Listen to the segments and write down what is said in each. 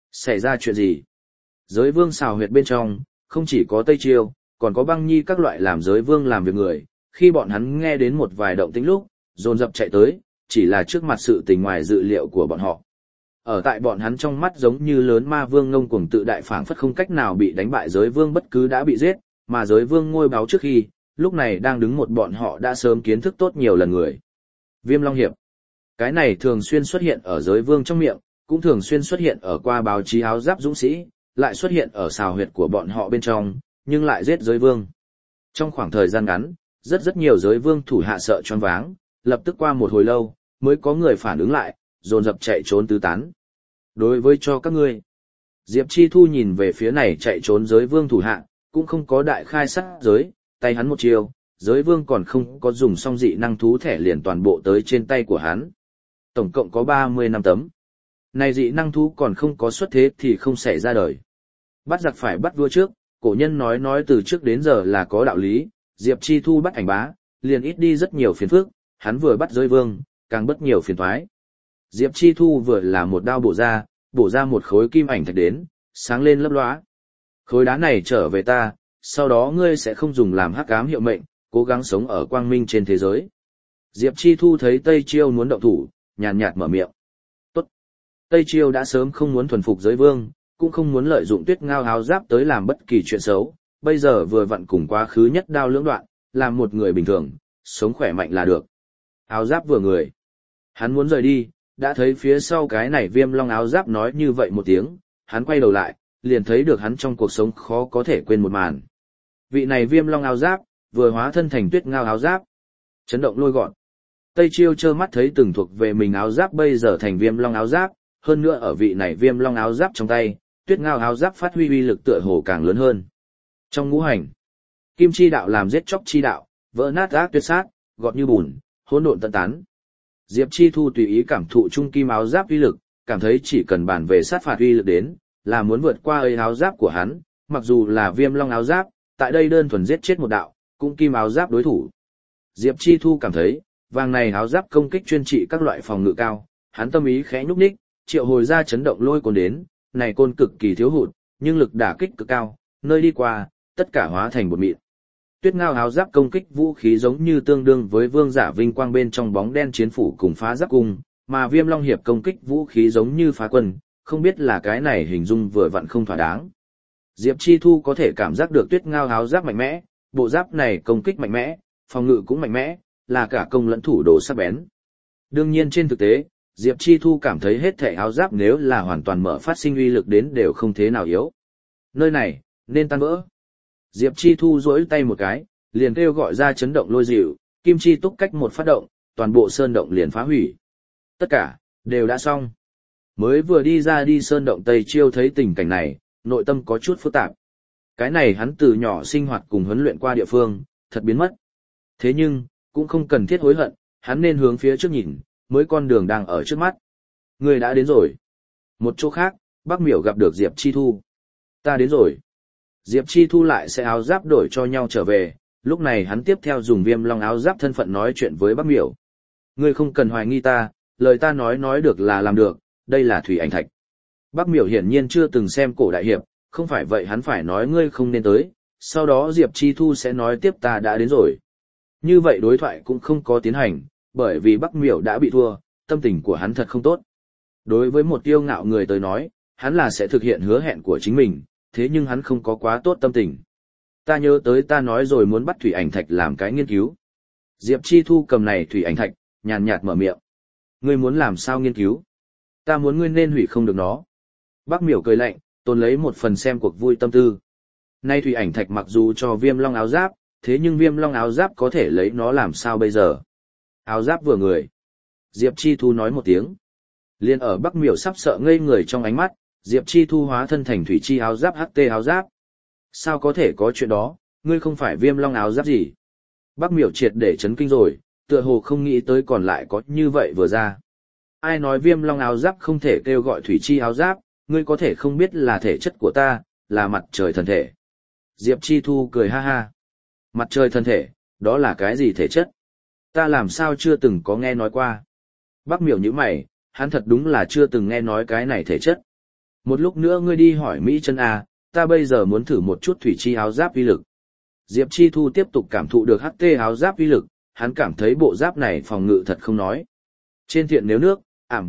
Xảy ra chuyện gì? Giới vương xào huyệt bên trong, không chỉ có Tây Chiêu, còn có Băng Nhi các loại làm giới vương làm việc người, khi bọn hắn nghe đến một vài động tĩnh lúc, dồn dập chạy tới, chỉ là trước mặt sự tình ngoài dự liệu của bọn họ. Ở tại bọn hắn trong mắt giống như lớn ma vương ngông cuồng tự đại phảng phất không cách nào bị đánh bại giới vương bất cứ đã bị giết, mà giới vương ngôi báo trước khi, lúc này đang đứng một bọn họ đã sớm kiến thức tốt nhiều lần người. Viêm Long Hiệp. Cái này thường xuyên xuất hiện ở giới vương trong miệng, cũng thường xuyên xuất hiện ở qua báo chí áo giáp dũng sĩ, lại xuất hiện ở xào huyệt của bọn họ bên trong, nhưng lại giết giới vương. Trong khoảng thời gian ngắn, rất nhiều giới vương thủ hạ sợ choáng váng, lập tức qua một hồi lâu, mới có người phản ứng lại, dồn dập chạy trốn tứ tán. Đối với cho các ngươi, Diệp Chi Thu nhìn về phía này chạy trốn giới vương thủ hạ, cũng không có đại khai sát giới, tay hắn một chiều, giới vương còn không có dùng xong dị năng thú thẻ liền toàn bộ tới trên tay của hắn. Tổng cộng có 35 tấm. Này dị năng thú còn không có xuất thế thì không xảy ra đời. Bắt giặc phải bắt vua trước, cổ nhân nói từ trước đến giờ là có đạo lý, Diệp Chi Thu bắt ảnh bá, liền ít đi rất nhiều phiền phức, hắn vừa bắt giới vương, càng bất nhiều phiền toái. Diệp Chi Thu vừa là một đao bổ ra một khối kim ảnh thạch đến, sáng lên lấp lóa. Khối đá này trở về ta, sau đó ngươi sẽ không dùng làm hắc ám hiệu mệnh, cố gắng sống ở quang minh trên thế giới. Diệp Chi Thu thấy Tây Chiêu muốn động thủ, nhàn nhạt mở miệng. Tốt. Tây Chiêu đã sớm không muốn thuần phục giới vương, cũng không muốn lợi dụng Tuyết Ngao áo giáp tới làm bất kỳ chuyện xấu, bây giờ vừa vặn cùng quá khứ nhất đao lưỡng đoạn, làm một người bình thường, sống khỏe mạnh là được. Áo giáp vừa người. Hắn muốn rời đi, đã thấy phía sau cái này Viêm Long áo giáp nói như vậy một tiếng, hắn quay đầu lại, liền thấy được hắn trong cuộc sống khó có thể quên một màn. Vị này Viêm Long áo giáp, vừa hóa thân thành Tuyết Ngao áo giáp. Chấn động lôi gọn. Tây Chiêu trơ mắt thấy từng thuộc về mình áo giáp bây giờ thành Viêm Long áo giáp, hơn nữa ở vị này Viêm Long áo giáp trong tay, Tuyết Ngao áo giáp phát huy uy lực tựa hồ càng lớn hơn. Trong ngũ hành, kim chi đạo làm giết chóc chi đạo, vỡ nát ác tuyệt sát, gọt như bùn, hỗn độn tận tán. Diệp Chi Thu tùy ý cảm thụ trung kim áo giáp uy lực, cảm thấy chỉ cần bàn về sát phạt uy lực đến, là muốn vượt qua ấy áo giáp của hắn, mặc dù là Viêm Long áo giáp, tại đây đơn thuần giết chết một đạo, cũng kim áo giáp đối thủ. Diệp Chi Thu cảm thấy, vàng này áo giáp công kích chuyên trị các loại phòng ngự cao, hắn tâm ý khẽ nhúc nhích, triệu hồi ra chấn động lôi côn đến, này côn cực kỳ thiếu hụt, nhưng lực đả kích cực cao, nơi đi qua, tất cả hóa thành bột mịn. Tuyết Ngao áo giáp công kích vũ khí giống như tương đương với vương giả vinh quang bên trong bóng đen chiến phủ cùng phá giáp cung, mà Viêm Long hiệp công kích vũ khí giống như phá quân, không biết là cái này hình dung vừa vặn không thỏa đáng. Diệp Chi Thu có thể cảm giác được Tuyết Ngao áo giáp mạnh mẽ, bộ giáp này công kích mạnh mẽ, phòng ngự cũng mạnh mẽ, là cả công lẫn thủ đồ sắc bén. Đương nhiên trên thực tế, Diệp Chi Thu cảm thấy hết thảy áo giáp nếu là hoàn toàn mở phát sinh uy lực đến đều không thế nào yếu. Nơi này, nên tan vỡ. Diệp Chi Thu duỗi tay một cái, liền kêu gọi ra chấn động lôi dịu, kim chi túc cách một phát động, toàn bộ sơn động liền phá hủy. Tất cả, đều đã xong. Mới vừa đi ra đi sơn động Tây Chiêu thấy tình cảnh này, nội tâm có chút phức tạp. Cái này hắn từ nhỏ sinh hoạt cùng huấn luyện qua địa phương, thật biến mất. Thế nhưng, cũng không cần thiết hối hận, hắn nên hướng phía trước nhìn, mới con đường đang ở trước mắt. Người đã đến rồi. Một chỗ khác, Bắc Miểu gặp được Diệp Chi Thu. Ta đến rồi. Diệp Chi Thu lại sẽ áo giáp đổi cho nhau trở về, lúc này hắn tiếp theo dùng Viêm Long áo giáp thân phận nói chuyện với Bắc Miểu. Ngươi không cần hoài nghi ta, lời ta nói được là làm được, đây là thủy ảnh thạch. Bắc Miểu hiển nhiên chưa từng xem cổ đại hiệp, không phải vậy hắn phải nói ngươi không nên tới, sau đó Diệp Chi Thu sẽ nói tiếp ta đã đến rồi. Như vậy đối thoại cũng không có tiến hành, bởi vì Bắc Miểu đã bị thua, tâm tình của hắn thật không tốt. Đối với một kiêu ngạo người tới nói, hắn là sẽ thực hiện hứa hẹn của chính mình, thế nhưng hắn không có quá tốt tâm tình. Ta nhớ tới ta nói rồi muốn bắt thủy ảnh thạch làm cái nghiên cứu. Diệp Chi Thu cầm này thủy ảnh thạch, nhàn nhạt mở miệng. Ngươi muốn làm sao nghiên cứu? Ta muốn ngươi nên hủy không được nó. Bắc Miểu cười lạnh, tồn lấy một phần xem cuộc vui tâm tư. Nay thủy ảnh thạch mặc dù cho Viêm Long áo giáp, thế nhưng Viêm Long áo giáp có thể lấy nó làm sao bây giờ? Áo giáp vừa người. Diệp Chi Thu nói một tiếng. Liên ở Bắc Miểu sắp sợ ngây người trong ánh mắt, Diệp Chi Thu hóa thân thành thủy chi áo giáp HT áo giáp. Sao có thể có chuyện đó, ngươi không phải Viêm Long áo giáp gì? Bắc Miểu triệt để chấn kinh rồi, tựa hồ không nghĩ tới còn lại có như vậy vừa ra. Ai nói Viêm Long áo giáp không thể kêu gọi thủy chi áo giáp, ngươi có thể không biết là thể chất của ta, là mặt trời thần thể. Diệp Chi Thu cười ha ha. Mặt trời thần thể, đó là cái gì thể chất? Ta làm sao chưa từng có nghe nói qua. Bắc Miểu nhíu mày, hắn thật đúng là chưa từng nghe nói cái này thể chất. Một lúc nữa ngươi đi hỏi Mỹ Chân à, ta bây giờ muốn thử một chút thủy chi áo giáp uy lực. Diệp Chi Thu tiếp tục cảm thụ được HT áo giáp uy lực, hắn cảm thấy bộ giáp này phòng ngự thật không nói. Trên thiện nếu nước,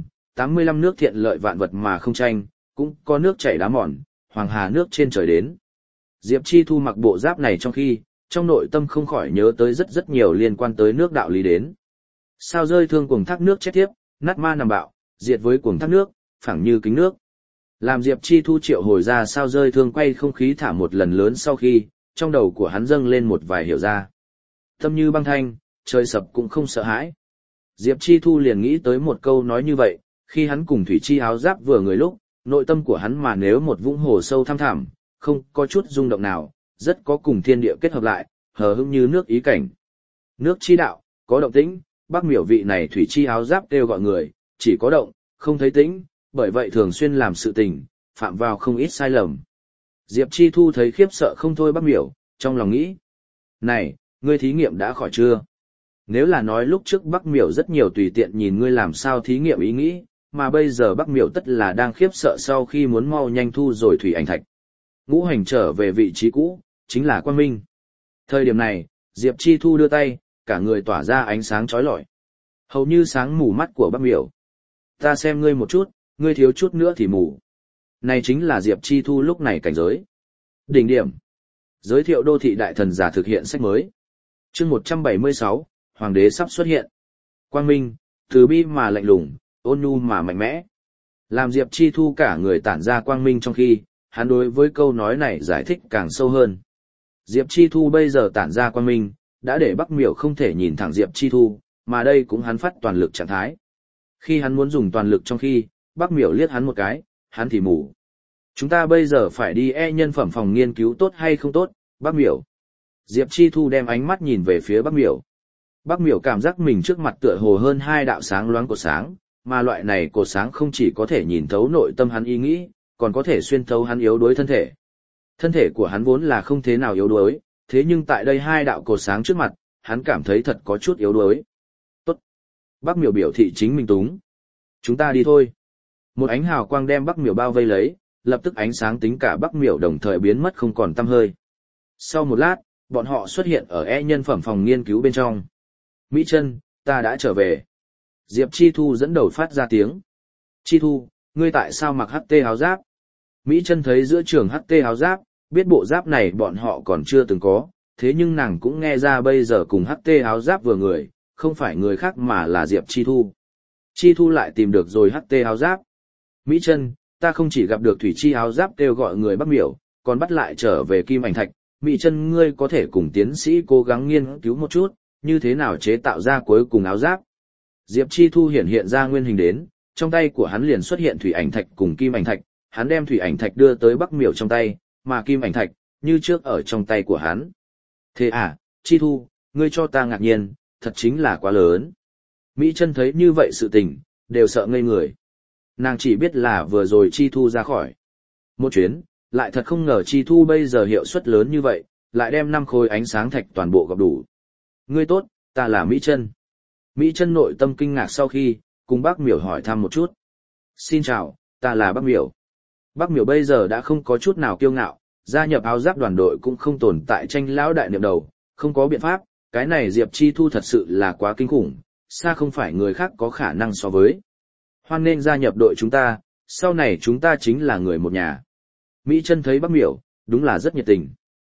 85 nước thiện lợi vạn vật mà không tranh, cũng có nước chảy đá mòn, hoàng hà nước trên trời đến. Diệp Chi Thu mặc bộ giáp này trong khi, trong nội tâm không khỏi nhớ tới rất nhiều liên quan tới nước đạo lý đến. Sao rơi thương cuồng thác nước chết tiếp, nát ma nằm bạo, diệt với cuồng thác nước, phẳng như kính nước. Làm Diệp Chi Thu triệu hồi ra sao rơi thương quay không khí thả một lần lớn sau khi, trong đầu của hắn dâng lên một vài hiểu ra. Tâm như băng thanh, trời sập cũng không sợ hãi. Diệp Chi Thu liền nghĩ tới một câu nói như vậy, khi hắn cùng thủy chi áo giáp vừa người lúc, nội tâm của hắn mà nếu một vũng hồ sâu thăm thẳm, không có chút rung động nào, rất có cùng thiên địa kết hợp lại, hờ hững như nước ý cảnh. Nước chi đạo, có động tĩnh, Bắc Miểu vị này thủy chi áo giáp kêu gọi người, chỉ có động, không thấy tĩnh, bởi vậy thường xuyên làm sự tình, phạm vào không ít sai lầm. Diệp Chi Thu thấy khiếp sợ không thôi Bắc Miểu, trong lòng nghĩ. Này, ngươi thí nghiệm đã khỏi chưa? Nếu là nói lúc trước Bắc Miểu rất nhiều tùy tiện nhìn ngươi làm sao thí nghiệm ý nghĩ, mà bây giờ Bắc Miểu tất là đang khiếp sợ sau khi muốn mau nhanh thu rồi thủy ảnh thạch. Ngũ hành trở về vị trí cũ, chính là Quang Minh. Thời điểm này, Diệp Chi Thu đưa tay, cả người tỏa ra ánh sáng chói lọi. Hầu như sáng mù mắt của Bắc Miểu. Ta xem ngươi một chút, ngươi thiếu chút nữa thì mù. Này chính là Diệp Chi Thu lúc này cảnh giới. Đỉnh điểm. Giới thiệu đô thị đại thần giả thực hiện sách mới. Chương 176, Hoàng đế sắp xuất hiện. Quang Minh, từ bi mà lạnh lùng, ôn nhu mà mạnh mẽ. Làm Diệp Chi Thu cả người tản ra quang minh trong khi, hắn đối với câu nói này giải thích càng sâu hơn. Diệp Chi Thu bây giờ tản ra quang minh, đã để Bắc Miểu không thể nhìn thẳng Diệp Chi Thu, mà đây cũng hắn phát toàn lực trạng thái. Khi hắn muốn dùng toàn lực trong khi, Bắc Miểu liếc hắn một cái, hắn thì mù. Chúng ta bây giờ phải đi nhân phẩm phòng nghiên cứu tốt hay không tốt, Bắc Miểu. Diệp Chi Thu đem ánh mắt nhìn về phía Bắc Miểu. Bắc Miểu cảm giác mình trước mặt tựa hồ hơn hai đạo sáng loáng cột sáng, mà loại này cột sáng không chỉ có thể nhìn thấu nội tâm hắn ý nghĩ, còn có thể xuyên thấu hắn yếu đuối thân thể. Thân thể của hắn vốn là không thế nào yếu đuối, thế nhưng tại đây hai đạo cột sáng trước mặt, hắn cảm thấy thật có chút yếu đuối. Tốt. Bắc Miểu biểu thị chính mình túng. Chúng ta đi thôi. Một ánh hào quang đem Bắc Miểu bao vây lấy, lập tức ánh sáng tính cả Bắc Miểu đồng thời biến mất không còn tăm hơi. Sau một lát, bọn họ xuất hiện ở nhân phẩm phòng nghiên cứu bên trong. Mỹ Chân, ta đã trở về. Diệp Chi Thu dẫn đầu phát ra tiếng. Chi Thu, ngươi tại sao mặc HT áo giáp? Mỹ Chân thấy giữa trường HT áo giáp, biết bộ giáp này bọn họ còn chưa từng có, thế nhưng nàng cũng nghe ra bây giờ cùng HT áo giáp vừa người, không phải người khác mà là Diệp Chi Thu. Chi Thu lại tìm được rồi HT áo giáp. Mỹ Chân, ta không chỉ gặp được thủy chi áo giáp kêu gọi người Bắc Miểu, còn bắt lại trở về kim ảnh thạch. Mỹ Chân ngươi có thể cùng tiến sĩ cố gắng nghiên cứu một chút, như thế nào chế tạo ra cuối cùng áo giáp. Diệp Chi Thu hiện ra nguyên hình đến, trong tay của hắn liền xuất hiện thủy ảnh thạch cùng kim ảnh thạch, hắn đem thủy ảnh thạch đưa tới Bắc Miểu trong tay, mà kim ảnh thạch, như trước ở trong tay của hắn. Thế à, Chi Thu, ngươi cho ta ngạc nhiên, thật chính là quá lớn. Mỹ Chân thấy như vậy sự tình, đều sợ ngây người. Nàng chỉ biết là vừa rồi Chi Thu ra khỏi một chuyến, lại thật không ngờ Chi Thu bây giờ hiệu suất lớn như vậy, lại đem 5 khối ánh sáng thạch toàn bộ gặp đủ. Ngươi tốt, ta là Mỹ Chân. Mỹ Chân nội tâm kinh ngạc sau khi, cùng Bắc Miểu hỏi thăm một chút. Xin chào, ta là Bắc Miểu. Bắc Miểu bây giờ đã không có chút nào kiêu ngạo, gia nhập áo giáp đoàn đội cũng không tồn tại tranh lão đại niệm đầu, không có biện pháp, cái này Diệp Chi Thu thật sự là quá kinh khủng, xa không phải người khác có khả năng so với. Hoan nên gia nhập đội chúng ta, sau này chúng ta chính là người một nhà. Mỹ Chân thấy Bắc Miểu, đúng là rất nhiệt tình.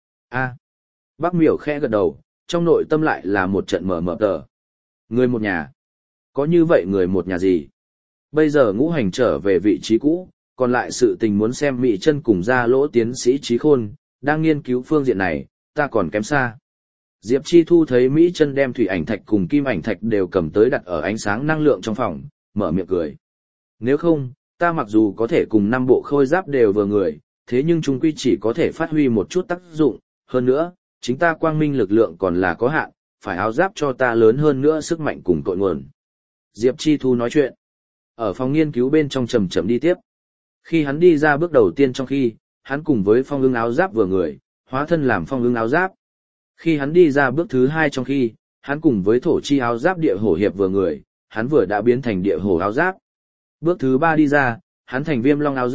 A. Bắc Miểu khẽ gật đầu, trong nội tâm lại là một trận mở mở tờ. Người một nhà. Có như vậy người một nhà gì? Bây giờ ngũ hành trở về vị trí cũ, còn lại sự tình muốn xem Mỹ Chân cùng ra lỗ tiến sĩ trí khôn, đang nghiên cứu phương diện này, ta còn kém xa. Diệp Chi Thu thấy Mỹ Chân đem thủy ảnh thạch cùng kim ảnh thạch đều cầm tới đặt ở ánh sáng năng lượng trong phòng, mở miệng cười. Nếu không, ta mặc dù có thể cùng 5 bộ khôi giáp đều vừa người, thế nhưng chúng quy chỉ có thể phát huy một chút tác dụng, hơn nữa, chính ta quang minh lực lượng còn là có hạn, phải áo giáp cho ta lớn hơn nữa sức mạnh cùng cội nguồn. Diệp Chi Thu nói chuyện. Ở phòng nghiên cứu bên trong chậm chậm đi tiếp. Khi hắn đi ra bước đầu tiên trong khi, hắn cùng với phong ưng áo giáp vừa người, hóa thân làm phong ưng áo giáp. Khi hắn đi ra bước thứ 2 trong khi, hắn cùng với thổ chi áo giáp địa hổ hiệp vừa người, hắn vừa đã biến thành địa hổ áo giáp. Bước thứ 3 đi ra, hắn thành viêm long áo giáp,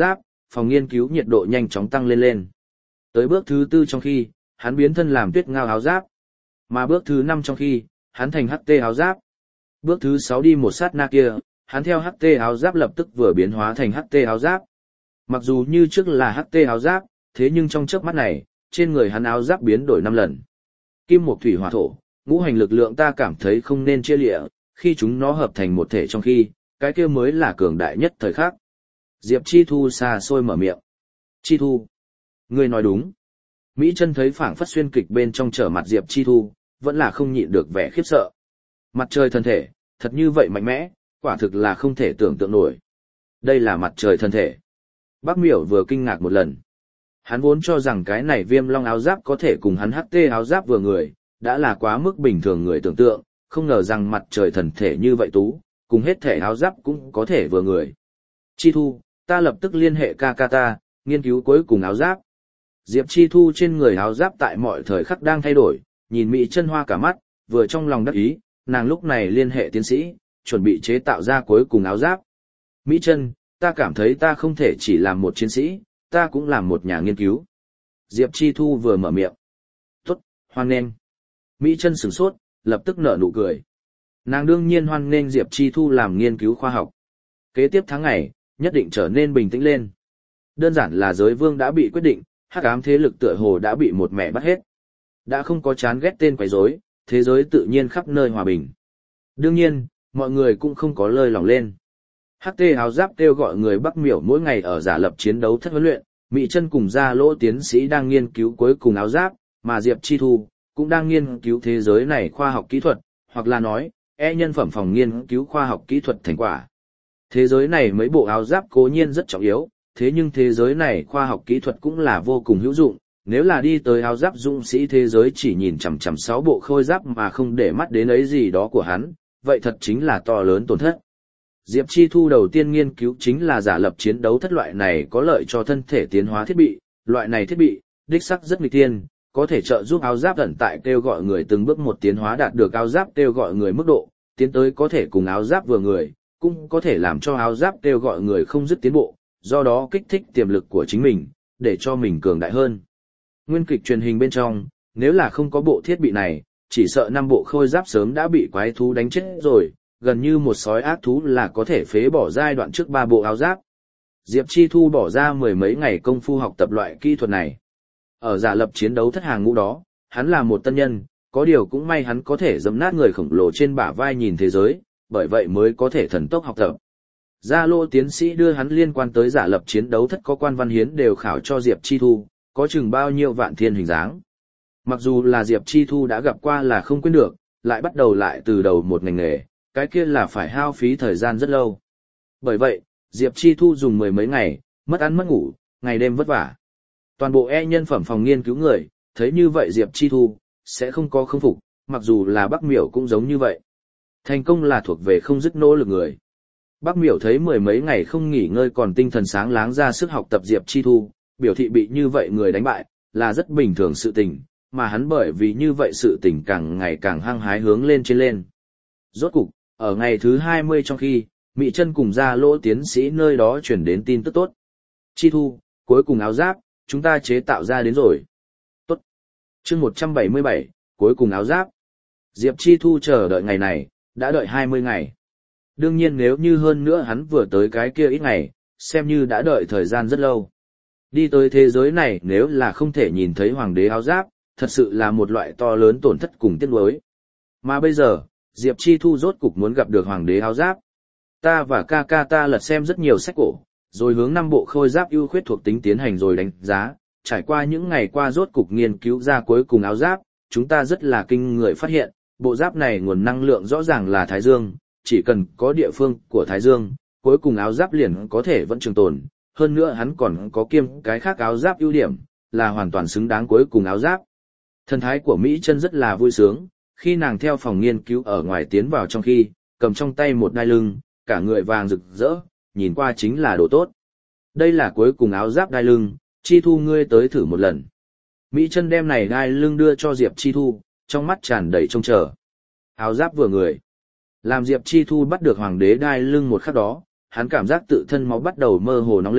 phòng nghiên cứu nhiệt độ nhanh chóng tăng lên lên. Tới bước thứ 4 trong khi, hắn biến thân làm tuyết ngao áo giáp. Mà bước thứ 5 trong khi, hắn thành HT áo giáp. Bước thứ 6 đi một sát na kia, hắn theo HT áo giáp lập tức vừa biến hóa thành HT áo giáp. Mặc dù như trước là HT áo giáp, thế nhưng trong chớp mắt này, trên người hắn áo giáp biến đổi 5 lần. Kim mộc thủy hỏa thổ, ngũ hành lực lượng ta cảm thấy không nên chia lịa, khi chúng nó hợp thành một thể trong khi, cái kia mới là cường đại nhất thời khắc. Diệp Chi Thu xa xôi mở miệng. Chi Thu, ngươi nói đúng. Mỹ Chân thấy phảng phất xuyên kịch bên trong trở mặt Diệp Chi Thu, vẫn là không nhịn được vẻ khiếp sợ. Mặt trời thân thể, thật như vậy mạnh mẽ, quả thực là không thể tưởng tượng nổi. Đây là mặt trời thân thể. Bác Miểu vừa kinh ngạc một lần. Hắn vốn cho rằng cái này Viêm Long áo giáp có thể cùng hắn HT áo giáp vừa người, đã là quá mức bình thường người tưởng tượng, không ngờ rằng mặt trời thần thể như vậy tú, cùng hết thể áo giáp cũng có thể vừa người. Chi Thu, ta lập tức liên hệ ca ca ta, nghiên cứu cuối cùng áo giáp. Diệp Chi Thu trên người áo giáp tại mọi thời khắc đang thay đổi, nhìn Mỹ Chân hoa cả mắt, vừa trong lòng đắc ý, nàng lúc này liên hệ tiến sĩ, chuẩn bị chế tạo ra cuối cùng áo giáp. Mỹ Chân, ta cảm thấy ta không thể chỉ làm một chiến sĩ, ta cũng làm một nhà nghiên cứu. Diệp Chi Thu vừa mở miệng. Tốt, hoan nghênh. Mỹ Chân sửng sốt, lập tức nở nụ cười. Nàng đương nhiên hoan nghênh Diệp Chi Thu làm nghiên cứu khoa học. Kế tiếp tháng ngày, nhất định trở nên bình tĩnh lên. Đơn giản là giới vương đã bị quyết định, hắc ám thế lực tựa hồ đã bị một mẹ bắt hết. Đã không có chán ghét tên quấy rối, thế giới tự nhiên khắp nơi hòa bình. Đương nhiên, mọi người cũng không có lơi lỏng lên. HT áo giáp kêu gọi người Bắc Miểu mỗi ngày ở giả lập chiến đấu thất huấn luyện, Mỹ Chân cùng Gia Lỗ tiến sĩ đang nghiên cứu cuối cùng áo giáp, mà Diệp Chi Thu cũng đang nghiên cứu thế giới này khoa học kỹ thuật, hoặc là nói, nhân phẩm phòng nghiên cứu khoa học kỹ thuật thành quả. Thế giới này mấy bộ áo giáp cố nhiên rất trọng yếu, thế nhưng thế giới này khoa học kỹ thuật cũng là vô cùng hữu dụng, nếu là đi tới áo giáp dũng sĩ thế giới chỉ nhìn chằm chằm 6 bộ khôi giáp mà không để mắt đến ấy gì đó của hắn, vậy thật chính là to lớn tổn thất. Diệp Chi Thu đầu tiên nghiên cứu chính là giả lập chiến đấu thất loại này có lợi cho thân thể tiến hóa thiết bị, loại này thiết bị, đích sắc rất nghịch tiên, có thể trợ giúp áo giáp ẩn tại kêu gọi người từng bước một tiến hóa đạt được áo giáp kêu gọi người mức độ, tiến tới có thể cùng áo giáp vừa người, cũng có thể làm cho áo giáp kêu gọi người không dứt tiến bộ, do đó kích thích tiềm lực của chính mình, để cho mình cường đại hơn. Nguyên kịch truyền hình bên trong, nếu là không có bộ thiết bị này, chỉ sợ 5 bộ khôi giáp sớm đã bị quái thú đánh chết rồi, gần như một sói ác thú là có thể phế bỏ giai đoạn trước 3 bộ áo giáp. Diệp Chi Thu bỏ ra 10 mấy ngày công phu học tập loại kỹ thuật này. Ở giả lập chiến đấu thất hàng ngũ đó, hắn là một tân nhân, có điều cũng may hắn có thể dẫm nát người khổng lồ trên bả vai nhìn thế giới, bởi vậy mới có thể thần tốc học tập. Gia Lô tiến sĩ đưa hắn liên quan tới giả lập chiến đấu thất có quan văn hiến đều khảo cho Diệp Chi Thu, có chừng bao nhiêu vạn thiên hình dáng. Mặc dù là Diệp Chi Thu đã gặp qua là không quên được, lại bắt đầu lại từ đầu một ngành nghề, cái kia là phải hao phí thời gian rất lâu. Bởi vậy, Diệp Chi Thu dùng 10 mấy ngày, mất ăn mất ngủ, ngày đêm vất vả. Toàn bộ nhân phẩm phòng nghiên cứu người, thấy như vậy Diệp Chi Thu, sẽ không có không phục, mặc dù là Bắc Miểu cũng giống như vậy. Thành công là thuộc về không dứt nỗ lực người. Bắc Miểu thấy 10 mấy ngày không nghỉ ngơi còn tinh thần sáng láng ra sức học tập Diệp Chi Thu, biểu thị bị như vậy người đánh bại, là rất bình thường sự tình, mà hắn bởi vì như vậy sự tình càng ngày càng hăng hái hướng lên trên lên. Rốt cục, ở ngày thứ 20 trong khi, Mỹ Chân cùng Gia Lỗ tiến sĩ nơi đó chuyển đến tin tức tốt. Chi Thu, cuối cùng áo giáp, chúng ta chế tạo ra đến rồi. Tốt. Chương 177, cuối cùng áo giáp. Diệp Chi Thu chờ đợi ngày này, đã đợi 20 ngày. Đương nhiên nếu như hơn nữa hắn vừa tới cái kia ít ngày, xem như đã đợi thời gian rất lâu. Đi tới thế giới này nếu là không thể nhìn thấy hoàng đế áo giáp, thật sự là một loại to lớn tổn thất cùng tiếc nuối. Mà bây giờ, Diệp Chi Thu rốt cục muốn gặp được hoàng đế áo giáp. Ta và ca ca ta lật xem rất nhiều sách cổ, rồi hướng 5 bộ khôi giáp ưu khuyết thuộc tính tiến hành rồi đánh giá, trải qua những ngày qua rốt cục nghiên cứu ra cuối cùng áo giáp, chúng ta rất là kinh người phát hiện, bộ giáp này nguồn năng lượng rõ ràng là Thái Dương, chỉ cần có địa phương của Thái Dương, cuối cùng áo giáp liền có thể vẫn trường tồn, hơn nữa hắn còn có kiêm cái khác áo giáp ưu điểm, là hoàn toàn xứng đáng cuối cùng áo giáp. Thần thái của Mỹ Chân rất là vui sướng, khi nàng theo phòng nghiên cứu ở ngoài tiến vào trong khi, cầm trong tay một đai lưng, cả người vàng rực rỡ, nhìn qua chính là đồ tốt. Đây là cuối cùng áo giáp đai lưng, Chi Thu ngươi tới thử một lần. Mỹ Chân đem này đai lưng đưa cho Diệp Chi Thu, trong mắt tràn đầy trông chờ. Áo giáp vừa người. Làm Diệp Chi Thu bắt được hoàng đế đai lưng một khắc đó, hắn cảm giác tự thân máu bắt đầu mơ hồ nóng lên,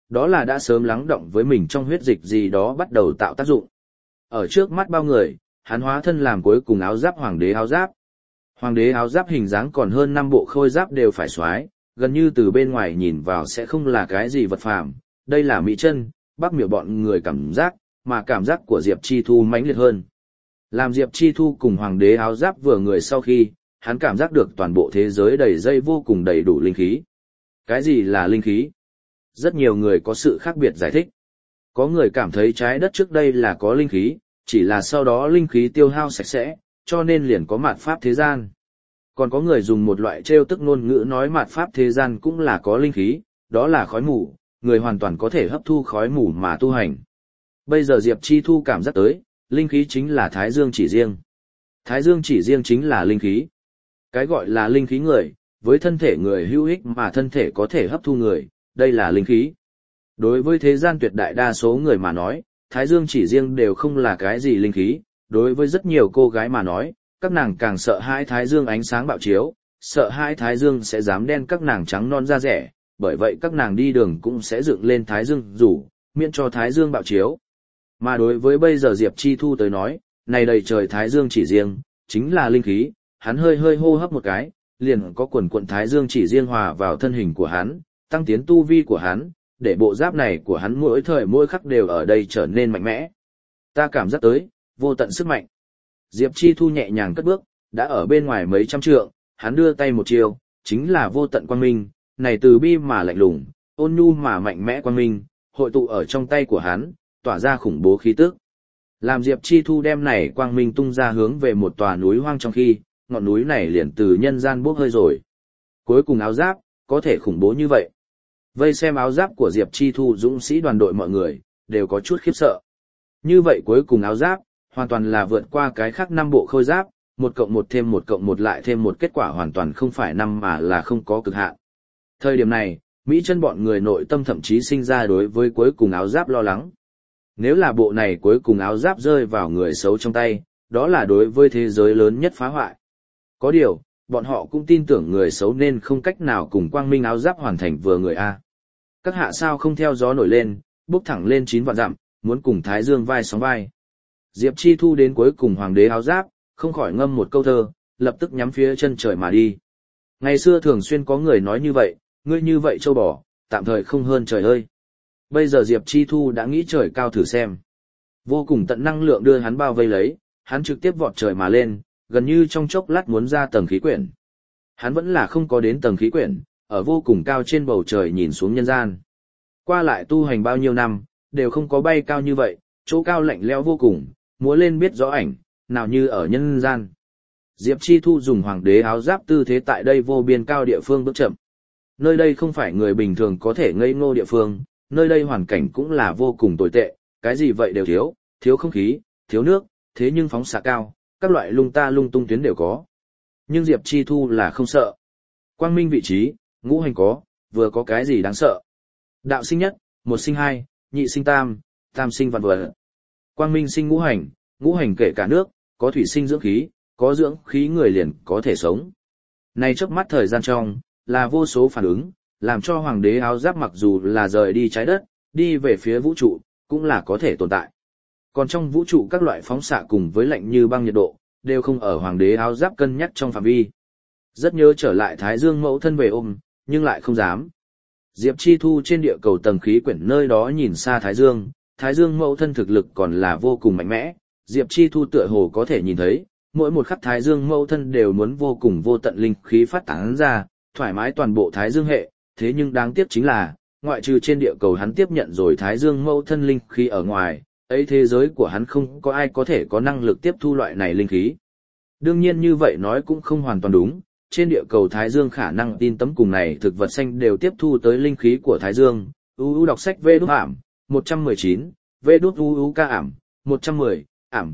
đó là đã sớm lắng động với mình trong huyết dịch gì đó bắt đầu tạo tác dụng. Ở trước mắt bao người, hắn hóa thân làm cuối cùng áo giáp hoàng đế áo giáp. Hoàng đế áo giáp hình dáng còn hơn 5 bộ khôi giáp đều phải xoái, gần như từ bên ngoài nhìn vào sẽ không là cái gì vật phàm. Đây là Mỹ Chân, Bắc Miểu bọn người cảm giác, mà cảm giác của Diệp Chi Thu mãnh liệt hơn. Làm Diệp Chi Thu cùng hoàng đế áo giáp vừa người sau khi, hắn cảm giác được toàn bộ thế giới đầy dây vô cùng đầy đủ linh khí. Cái gì là linh khí? Rất nhiều người có sự khác biệt giải thích. Có người cảm thấy trái đất trước đây là có linh khí, chỉ là sau đó linh khí tiêu hao sạch sẽ, cho nên liền có mạt pháp thế gian. Còn có người dùng một loại trêu tức ngôn ngữ nói mạt pháp thế gian cũng là có linh khí, đó là khói mù, người hoàn toàn có thể hấp thu khói mù mà tu hành. Bây giờ Diệp Chi Thu cảm giác tới, linh khí chính là Thái Dương chỉ riêng. Thái Dương chỉ riêng chính là linh khí. Cái gọi là linh khí người, với thân thể người hữu ích mà thân thể có thể hấp thu người, đây là linh khí. Đối với thế gian tuyệt đại đa số người mà nói, Thái Dương chỉ riêng đều không là cái gì linh khí, đối với rất nhiều cô gái mà nói, các nàng càng sợ hãi Thái Dương ánh sáng bạo chiếu, sợ hãi Thái Dương sẽ dám đen các nàng trắng non da rẻ, bởi vậy các nàng đi đường cũng sẽ dựng lên Thái Dương rủ, miễn cho Thái Dương bạo chiếu. Mà đối với bây giờ Diệp Chi Thu tới nói, này đầy trời Thái Dương chỉ riêng, chính là linh khí, hắn hơi hơi hô hấp một cái, liền có quần quần Thái Dương chỉ riêng hòa vào thân hình của hắn, tăng tiến tu vi của hắn, để bộ giáp này của hắn mỗi thời mỗi khắc đều ở đây trở nên mạnh mẽ. Ta cảm giác tới, vô tận sức mạnh. Diệp Chi Thu nhẹ nhàng cất bước, đã ở bên ngoài mấy trăm trượng, hắn đưa tay một chiều, chính là vô tận quang minh, này từ bi mà lạnh lùng, ôn nhu mà mạnh mẽ quang minh, hội tụ ở trong tay của hắn, tỏa ra khủng bố khí tức. Làm Diệp Chi Thu đem này quang minh tung ra hướng về một tòa núi hoang trong khi, ngọn núi này liền từ nhân gian bốc hơi rồi. Cuối cùng áo giáp, có thể khủng bố như vậy. Vây xem áo giáp của Diệp Chi Thu dũng sĩ đoàn đội mọi người, đều có chút khiếp sợ. Như vậy cuối cùng áo giáp, hoàn toàn là vượt qua cái khác 5 bộ khôi giáp, 1 cộng 1 thêm 1 cộng 1 lại thêm một kết quả hoàn toàn không phải 5 mà là không có cực hạn. Thời điểm này, Mỹ Chân bọn người nội tâm thậm chí sinh ra đối với cuối cùng áo giáp lo lắng. Nếu là bộ này cuối cùng áo giáp rơi vào người xấu trong tay, đó là đối với thế giới lớn nhất phá hoại. Có điều, bọn họ cũng tin tưởng người xấu nên không cách nào cùng quang minh áo giáp hoàn thành vừa người A. Các hạ sao không theo gió nổi lên, bước thẳng lên 9 vạn dặm, muốn cùng Thái Dương vai sóng vai. Diệp Chi Thu đến cuối cùng hoàng đế áo giáp, không khỏi ngâm một câu thơ, lập tức nhắm phía chân trời mà đi. Ngày xưa thường xuyên có người nói như vậy, ngươi như vậy châu bò, tạm thời không hơn trời ơi. Bây giờ Diệp Chi Thu đã nghĩ trời cao thử xem. Vô cùng tận năng lượng đưa hắn bao vây lấy, hắn trực tiếp vọt trời mà lên, gần như trong chốc lát muốn ra tầng khí quyển. Hắn vẫn là không có đến tầng khí quyển, ở vô cùng cao trên bầu trời nhìn xuống nhân gian. Qua lại tu hành bao nhiêu năm, đều không có bay cao như vậy, chỗ cao lạnh lẽo vô cùng, múa lên biết rõ ảnh, nào như ở nhân gian. Diệp Chi Thu dùng hoàng đế áo giáp tư thế tại đây vô biên cao địa phương bước chậm. Nơi đây không phải người bình thường có thể ngây ngô địa phương, nơi đây hoàn cảnh cũng là vô cùng tồi tệ, cái gì vậy đều thiếu, thiếu không khí, thiếu nước, thế nhưng phóng xạ cao, các loại lung ta lung tung tuyến đều có. Nhưng Diệp Chi Thu là không sợ. Quang minh vị trí, ngũ hành có, vừa có cái gì đáng sợ. Đạo sinh nhất, một sinh hai, nhị sinh tam, tam sinh vạn vật. Quang minh sinh ngũ hành kể cả nước, có thủy sinh dưỡng khí, có dưỡng khí người liền có thể sống. Này chớp mắt thời gian trong, là vô số phản ứng, làm cho hoàng đế áo giáp mặc dù là rời đi trái đất, đi về phía vũ trụ, cũng là có thể tồn tại. Còn trong vũ trụ các loại phóng xạ cùng với lạnh như băng nhiệt độ, đều không ở hoàng đế áo giáp cân nhắc trong phạm vi. Rất nhớ trở lại Thái Dương mẫu thân về ôm, nhưng lại không dám. Diệp Chi Thu trên địa cầu tầng khí quyển nơi đó nhìn xa Thái Dương mẫu thân thực lực còn là vô cùng mạnh mẽ, Diệp Chi Thu tựa hồ có thể nhìn thấy, mỗi một khắc Thái Dương mẫu thân đều muốn vô cùng vô tận linh khí phát tán ra, thoải mái toàn bộ Thái Dương hệ, thế nhưng đáng tiếc chính là, ngoại trừ trên địa cầu hắn tiếp nhận rồi Thái Dương mẫu thân linh khí ở ngoài, ấy thế giới của hắn không có ai có thể có năng lực tiếp thu loại này linh khí. Đương nhiên như vậy nói cũng không hoàn toàn đúng, trên địa cầu Thái Dương khả năng tin tấm cùng này thực vật xanh đều tiếp thu tới linh khí của Thái Dương. UU đọc sách V đút ảm, 119, V đút UU ca ảm, 110, ảm,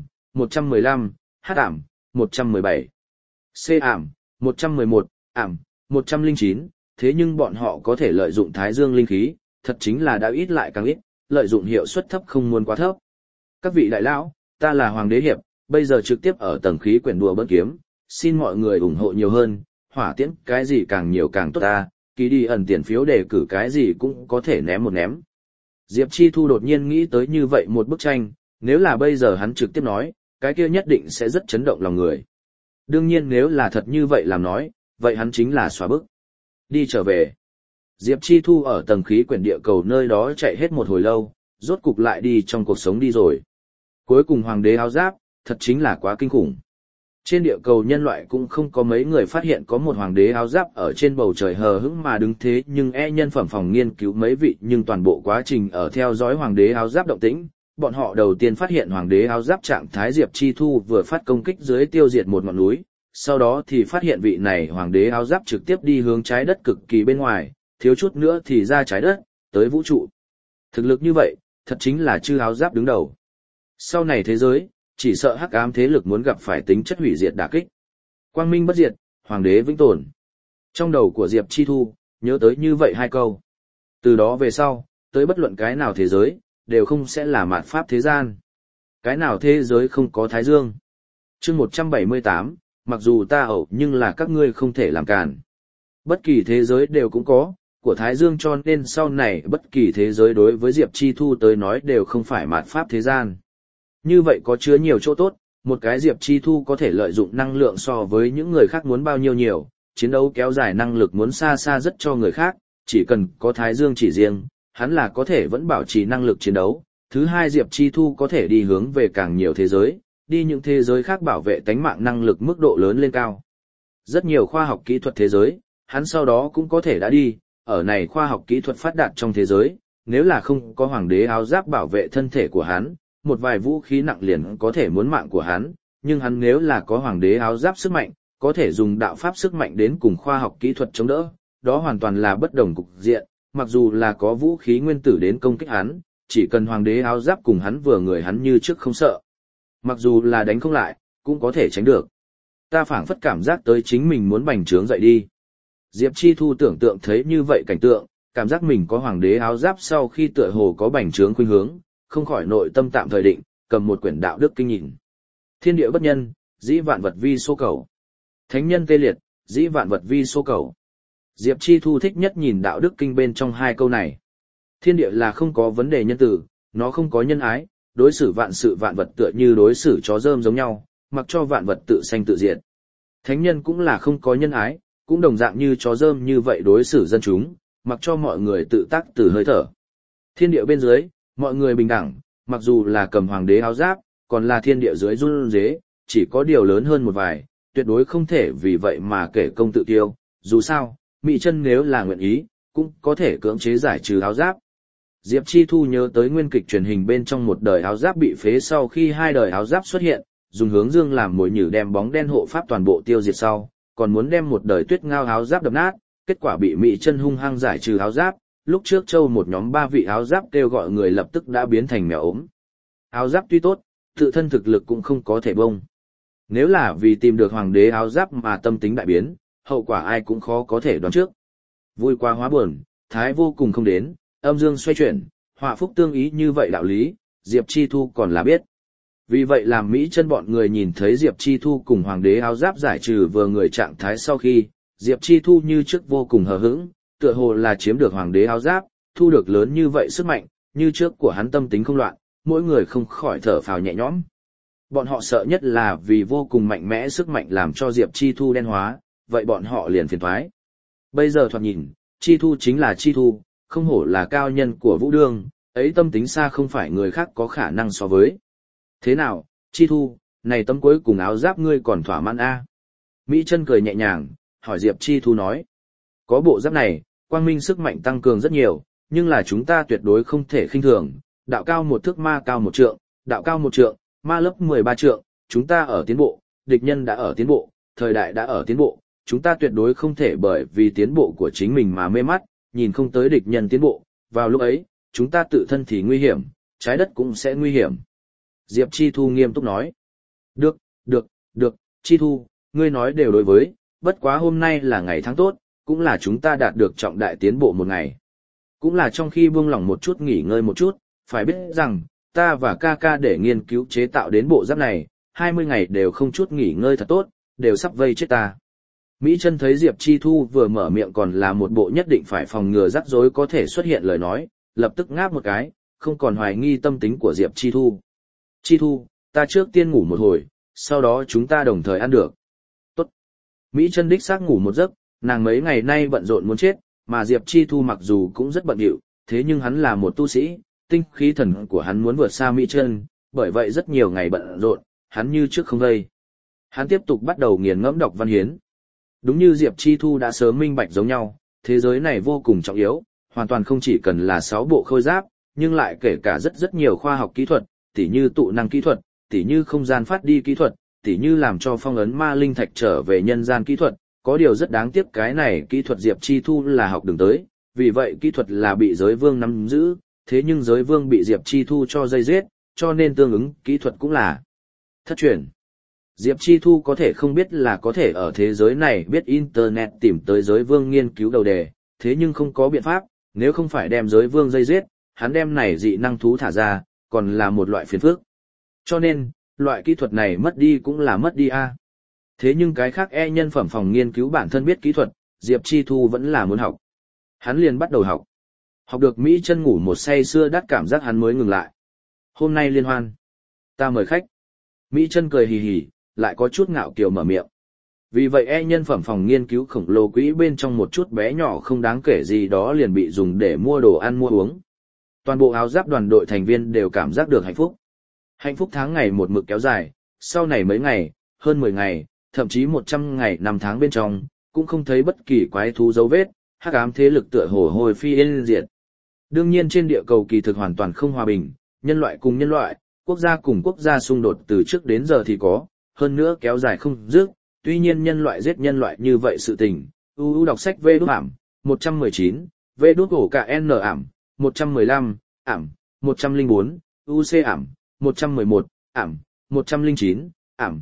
115, H ảm, 117, C ảm, 111, ảm, 109, thế nhưng bọn họ có thể lợi dụng Thái Dương linh khí, thật chính là đã ít lại càng ít, lợi dụng hiệu suất thấp không muốn quá thấp. Các vị đại lão, ta là Hoàng đế Hiệp, bây giờ trực tiếp ở tầng khí quyển đùa bỡn kiếm, xin mọi người ủng hộ nhiều hơn, hỏa tiễn cái gì càng nhiều càng tốt ta, ký đi ẩn tiền phiếu đề cử cái gì cũng có thể ném một ném. Diệp Chi Thu đột nhiên nghĩ tới như vậy một bức tranh, nếu là bây giờ hắn trực tiếp nói, cái kia nhất định sẽ rất chấn động lòng người. Đương nhiên nếu là thật như vậy làm nói, vậy hắn chính là xóa bức. Đi trở về. Diệp Chi Thu ở tầng khí quyển địa cầu nơi đó chạy hết một hồi lâu, rốt cục lại đi trong cuộc sống đi rồi. Cuối cùng hoàng đế áo giáp, thật chính là quá kinh khủng. Trên địa cầu nhân loại cũng không có mấy người phát hiện có một hoàng đế áo giáp ở trên bầu trời hờ hững mà đứng thế, nhưng nhân phẩm phòng nghiên cứu mấy vị, nhưng toàn bộ quá trình ở theo dõi hoàng đế áo giáp động tĩnh, bọn họ đầu tiên phát hiện hoàng đế áo giáp trạng thái Diệp Chi Thu vừa phát công kích dưới tiêu diệt một ngọn núi, sau đó thì phát hiện vị này hoàng đế áo giáp trực tiếp đi hướng trái đất cực kỳ bên ngoài, thiếu chút nữa thì ra trái đất, tới vũ trụ. Thực lực như vậy, thật chính là chư áo giáp đứng đầu. Sau này thế giới, chỉ sợ hắc ám thế lực muốn gặp phải tính chất hủy diệt đả kích. Quang minh bất diệt, hoàng đế vĩnh tồn. Trong đầu của Diệp Chi Thu, nhớ tới như vậy hai câu. Từ đó về sau, tới bất luận cái nào thế giới, đều không sẽ là mạt pháp thế gian. Cái nào thế giới không có Thái Dương. Chương 178, mặc dù ta ẩu nhưng là các ngươi không thể làm cản. Bất kỳ thế giới đều cũng có, của Thái Dương, cho nên sau này bất kỳ thế giới đối với Diệp Chi Thu tới nói đều không phải mạt pháp thế gian. Như vậy có chứa nhiều chỗ tốt, một cái Diệp Chi Thu có thể lợi dụng năng lượng so với những người khác muốn bao nhiêu nhiều, chiến đấu kéo dài năng lực muốn xa xa rất cho người khác, chỉ cần có Thái Dương chỉ riêng, hắn là có thể vẫn bảo trì năng lực chiến đấu. Thứ hai, Diệp Chi Thu có thể đi hướng về càng nhiều thế giới, đi những thế giới khác bảo vệ tánh mạng năng lực mức độ lớn lên cao. Rất nhiều khoa học kỹ thuật thế giới, hắn sau đó cũng có thể đã đi, ở này khoa học kỹ thuật phát đạt trong thế giới, nếu là không có hoàng đế áo giáp bảo vệ thân thể của hắn, một vài vũ khí nặng liền có thể muốn mạng của hắn, nhưng hắn nếu là có hoàng đế áo giáp sức mạnh, có thể dùng đạo pháp sức mạnh đến cùng khoa học kỹ thuật chống đỡ, đó hoàn toàn là bất đồng cục diện, mặc dù là có vũ khí nguyên tử đến công kích hắn, chỉ cần hoàng đế áo giáp cùng hắn vừa người hắn như trước không sợ. Mặc dù là đánh không lại, cũng có thể tránh được. Ta phảng phất cảm giác tới chính mình muốn bành trướng dậy đi. Diệp Chi Thu tưởng tượng thấy như vậy cảnh tượng, cảm giác mình có hoàng đế áo giáp sau khi tựa hồ có bành trướng khuynh hướng, không khỏi nội tâm tạm thời định, cầm một quyển đạo đức kinh nhìn. Thiên địa bất nhân, dĩ vạn vật vi số cầu. Thánh nhân tê liệt, dĩ vạn vật vi số cầu. Diệp Chi Thu thích nhất nhìn đạo đức kinh bên trong hai câu này. Thiên địa là không có vấn đề nhân tử, nó không có nhân ái, đối xử vạn sự vạn vật tựa như đối xử chó rơm giống nhau, mặc cho vạn vật tự sanh tự diệt. Thánh nhân cũng là không có nhân ái, cũng đồng dạng như chó rơm như vậy đối xử dân chúng, mặc cho mọi người tự tác từ hơi thở. Thiên địa bên dưới, mọi người bình đẳng, mặc dù là cầm hoàng đế áo giáp, còn là thiên địa dưới run rế, chỉ có điều lớn hơn một vài, tuyệt đối không thể vì vậy mà kể công tự tiêu. Dù sao, Mỹ Chân nếu là nguyện ý, cũng có thể cưỡng chế giải trừ áo giáp. Diệp Chi Thu nhớ tới nguyên kịch truyền hình bên trong một đời áo giáp bị phế sau khi hai đời áo giáp xuất hiện, dùng hướng dương làm mồi nhử đem bóng đen hộ pháp toàn bộ tiêu diệt sau, còn muốn đem một đời tuyết ngao áo giáp đập nát, kết quả bị Mỹ Chân hung hăng giải trừ áo giáp. Lúc trước châu một nhóm 3 vị áo giáp kêu gọi người lập tức đã biến thành mèo ốm. Áo giáp tuy tốt, tự thân thực lực cũng không có thể bông. Nếu là vì tìm được hoàng đế áo giáp mà tâm tính đại biến, hậu quả ai cũng khó có thể đoán trước. Vui quá hóa buồn, thái vô cùng không đến, âm dương xoay chuyển, họa phúc tương ý như vậy đạo lý, Diệp Chi Thu còn là biết. Vì vậy làm Mỹ Chân bọn người nhìn thấy Diệp Chi Thu cùng hoàng đế áo giáp giải trừ vừa người trạng thái sau khi, Diệp Chi Thu như trước vô cùng hờ hững, tựa hồ là chiếm được hoàng đế áo giáp, thu được lớn như vậy sức mạnh, như trước của hắn tâm tính không loạn, mỗi người không khỏi thở phào nhẹ nhõm. Bọn họ sợ nhất là vì vô cùng mạnh mẽ sức mạnh làm cho Diệp Chi Thu đen hóa, vậy bọn họ liền phiền toái. Bây giờ thoạt nhìn, Chi Thu chính là Chi Thu, không hổ là cao nhân của Vũ Đương, ấy tâm tính xa không phải người khác có khả năng so với. Thế nào, Chi Thu, này tấm cuối cùng áo giáp ngươi còn thỏa mãn a? Mỹ Chân cười nhẹ nhàng, hỏi Diệp Chi Thu nói. Có bộ giáp này, quang minh sức mạnh tăng cường rất nhiều, nhưng là chúng ta tuyệt đối không thể khinh thường, đạo cao một thước ma cao một trượng, đạo cao một trượng, ma lớp 13 trượng, chúng ta ở tiến bộ, địch nhân đã ở tiến bộ, thời đại đã ở tiến bộ, chúng ta tuyệt đối không thể bởi vì tiến bộ của chính mình mà mê mắt, nhìn không tới địch nhân tiến bộ, vào lúc ấy, chúng ta tự thân thì nguy hiểm, trái đất cũng sẽ nguy hiểm. Diệp Chi Thu nghiêm túc nói. Được, Chi Thu, ngươi nói đều đối với, bất quá hôm nay là ngày tháng tốt, cũng là chúng ta đạt được trọng đại tiến bộ một ngày. Cũng là trong khi buông lỏng một chút nghỉ ngơi một chút, phải biết rằng, ta và ca ca để nghiên cứu chế tạo đến bộ giáp này, 20 ngày đều không chút nghỉ ngơi thật tốt, đều sắp vây chết ta. Mỹ Chân thấy Diệp Chi Thu vừa mở miệng còn là một bộ nhất định phải phòng ngừa rắc rối có thể xuất hiện lời nói, lập tức ngáp một cái, không còn hoài nghi tâm tính của Diệp Chi Thu. Chi Thu, ta trước tiên ngủ một hồi, sau đó chúng ta đồng thời ăn được. Tốt. Mỹ Chân đích xác ngủ một giấc, nàng mấy ngày nay bận rộn muốn chết, mà Diệp Chi Thu mặc dù cũng rất bận rộn, thế nhưng hắn là một tu sĩ, tinh khí thần của hắn muốn vượt xa Mỹ Chân, bởi vậy rất nhiều ngày bận rộn, hắn như trước không gây. Hắn tiếp tục bắt đầu nghiền ngẫm đọc văn hiến. Đúng như Diệp Chi Thu đã sớm minh bạch giống nhau, thế giới này vô cùng trọng yếu, hoàn toàn không chỉ cần là 6 bộ khôi giáp, nhưng lại kể cả rất nhiều khoa học kỹ thuật, tỉ như tụ năng kỹ thuật, tỉ như không gian phát đi kỹ thuật, tỉ như làm cho phong ấn ma linh thạch trở về nhân gian kỹ thuật, có điều rất đáng tiếc cái này kỹ thuật Diệp Chi Thu là học đường tới, vì vậy kỹ thuật là bị giới vương nắm giữ, thế nhưng giới vương bị Diệp Chi Thu cho dây giết, cho nên tương ứng kỹ thuật cũng là thất truyền. Diệp Chi Thu có thể không biết là có thể ở thế giới này biết Internet tìm tới giới vương nghiên cứu đầu đề, thế nhưng không có biện pháp, nếu không phải đem giới vương dây giết, hắn đem này dị năng thú thả ra, còn là một loại phiền phức. Cho nên, loại kỹ thuật này mất đi cũng là mất đi a. Thế nhưng cái khác nhân phẩm phòng nghiên cứu bản thân biết kỹ thuật, Diệp Chi Thu vẫn là muốn học. Hắn liền bắt đầu học. Học được Mỹ Chân ngủ một say sưa đắt cảm giác hắn mới ngừng lại. Hôm nay liên hoan. Ta mời khách. Mỹ Chân cười hì hì, lại có chút ngạo kiều mở miệng. Vì vậy nhân phẩm phòng nghiên cứu khổng lồ quỹ bên trong một chút bé nhỏ không đáng kể gì đó liền bị dùng để mua đồ ăn mua uống. Toàn bộ áo giáp đoàn đội thành viên đều cảm giác được hạnh phúc. Hạnh phúc tháng ngày một mực kéo dài, sau này mấy ngày, hơn 10 ngày, thậm chí 100 ngày 5 tháng bên trong, cũng không thấy bất kỳ quái thú dấu vết, hắc ám thế lực tựa hồ hồi phi yên diệt. Đương nhiên trên địa cầu kỳ thực hoàn toàn không hòa bình, nhân loại cùng nhân loại, quốc gia cùng quốc gia xung đột từ trước đến giờ thì có, hơn nữa kéo dài không dứt, tuy nhiên nhân loại giết nhân loại như vậy sự tình. Đọc sách /ảm 119, /KN ảm 115, ảm 104, UC ảm 111, ảm 109, ảm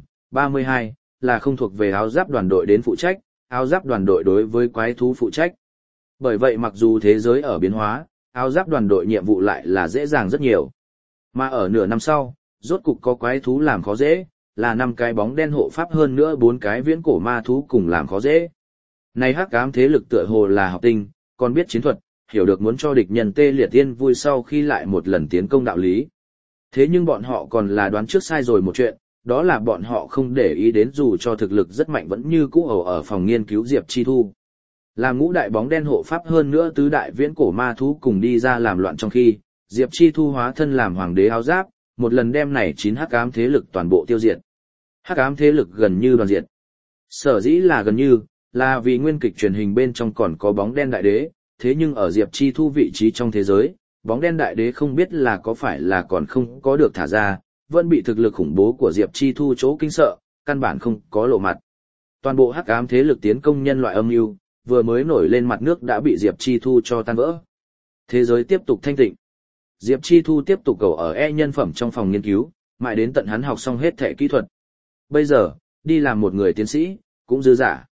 32 là không thuộc về áo giáp đoàn đội đến phụ trách, áo giáp đoàn đội đối với quái thú phụ trách. Bởi vậy mặc dù thế giới ở biến hóa, áo giáp đoàn đội nhiệm vụ lại là dễ dàng rất nhiều. Mà ở nửa năm sau, rốt cục có quái thú làm khó dễ, là 5 cái bóng đen hộ pháp hơn nữa 4 cái viễn cổ ma thú cùng làm khó dễ. Này hắc ám thế lực tựa hồ là học tinh, còn biết chiến thuật, hiểu được muốn cho địch nhân tê liệt tiên vui sau khi lại một lần tiến công đạo lý. Thế nhưng bọn họ còn là đoán trước sai rồi một chuyện, đó là bọn họ không để ý đến dù cho thực lực rất mạnh vẫn như cũ ở phòng nghiên cứu Diệp Chi Thu. Làm ngũ đại bóng đen hộ pháp hơn nữa tứ đại viễn cổ ma thú cùng đi ra làm loạn trong khi, Diệp Chi Thu hóa thân làm hoàng đế áo giáp, một lần đem này 9 hắc ám thế lực toàn bộ tiêu diệt. Hắc ám thế lực gần như đoàn diệt. Sở dĩ là gần như, là vì nguyên kịch truyền hình bên trong còn có bóng đen đại đế, thế nhưng ở Diệp Chi Thu vị trí trong thế giới, bóng đen đại đế không biết là có phải là còn không có được thả ra, vẫn bị thực lực khủng bố của Diệp Chi Thu chỗ kinh sợ, căn bản không có lộ mặt. Toàn bộ hắc ám thế lực tiến công nhân loại âm mưu, vừa mới nổi lên mặt nước đã bị Diệp Chi Thu cho tan vỡ. Thế giới tiếp tục thanh tịnh. Diệp Chi Thu tiếp tục cầu ở nhân phẩm trong phòng nghiên cứu, mãi đến tận hắn học xong hết thể kỹ thuật. Bây giờ, đi làm một người tiến sĩ, cũng dư giả.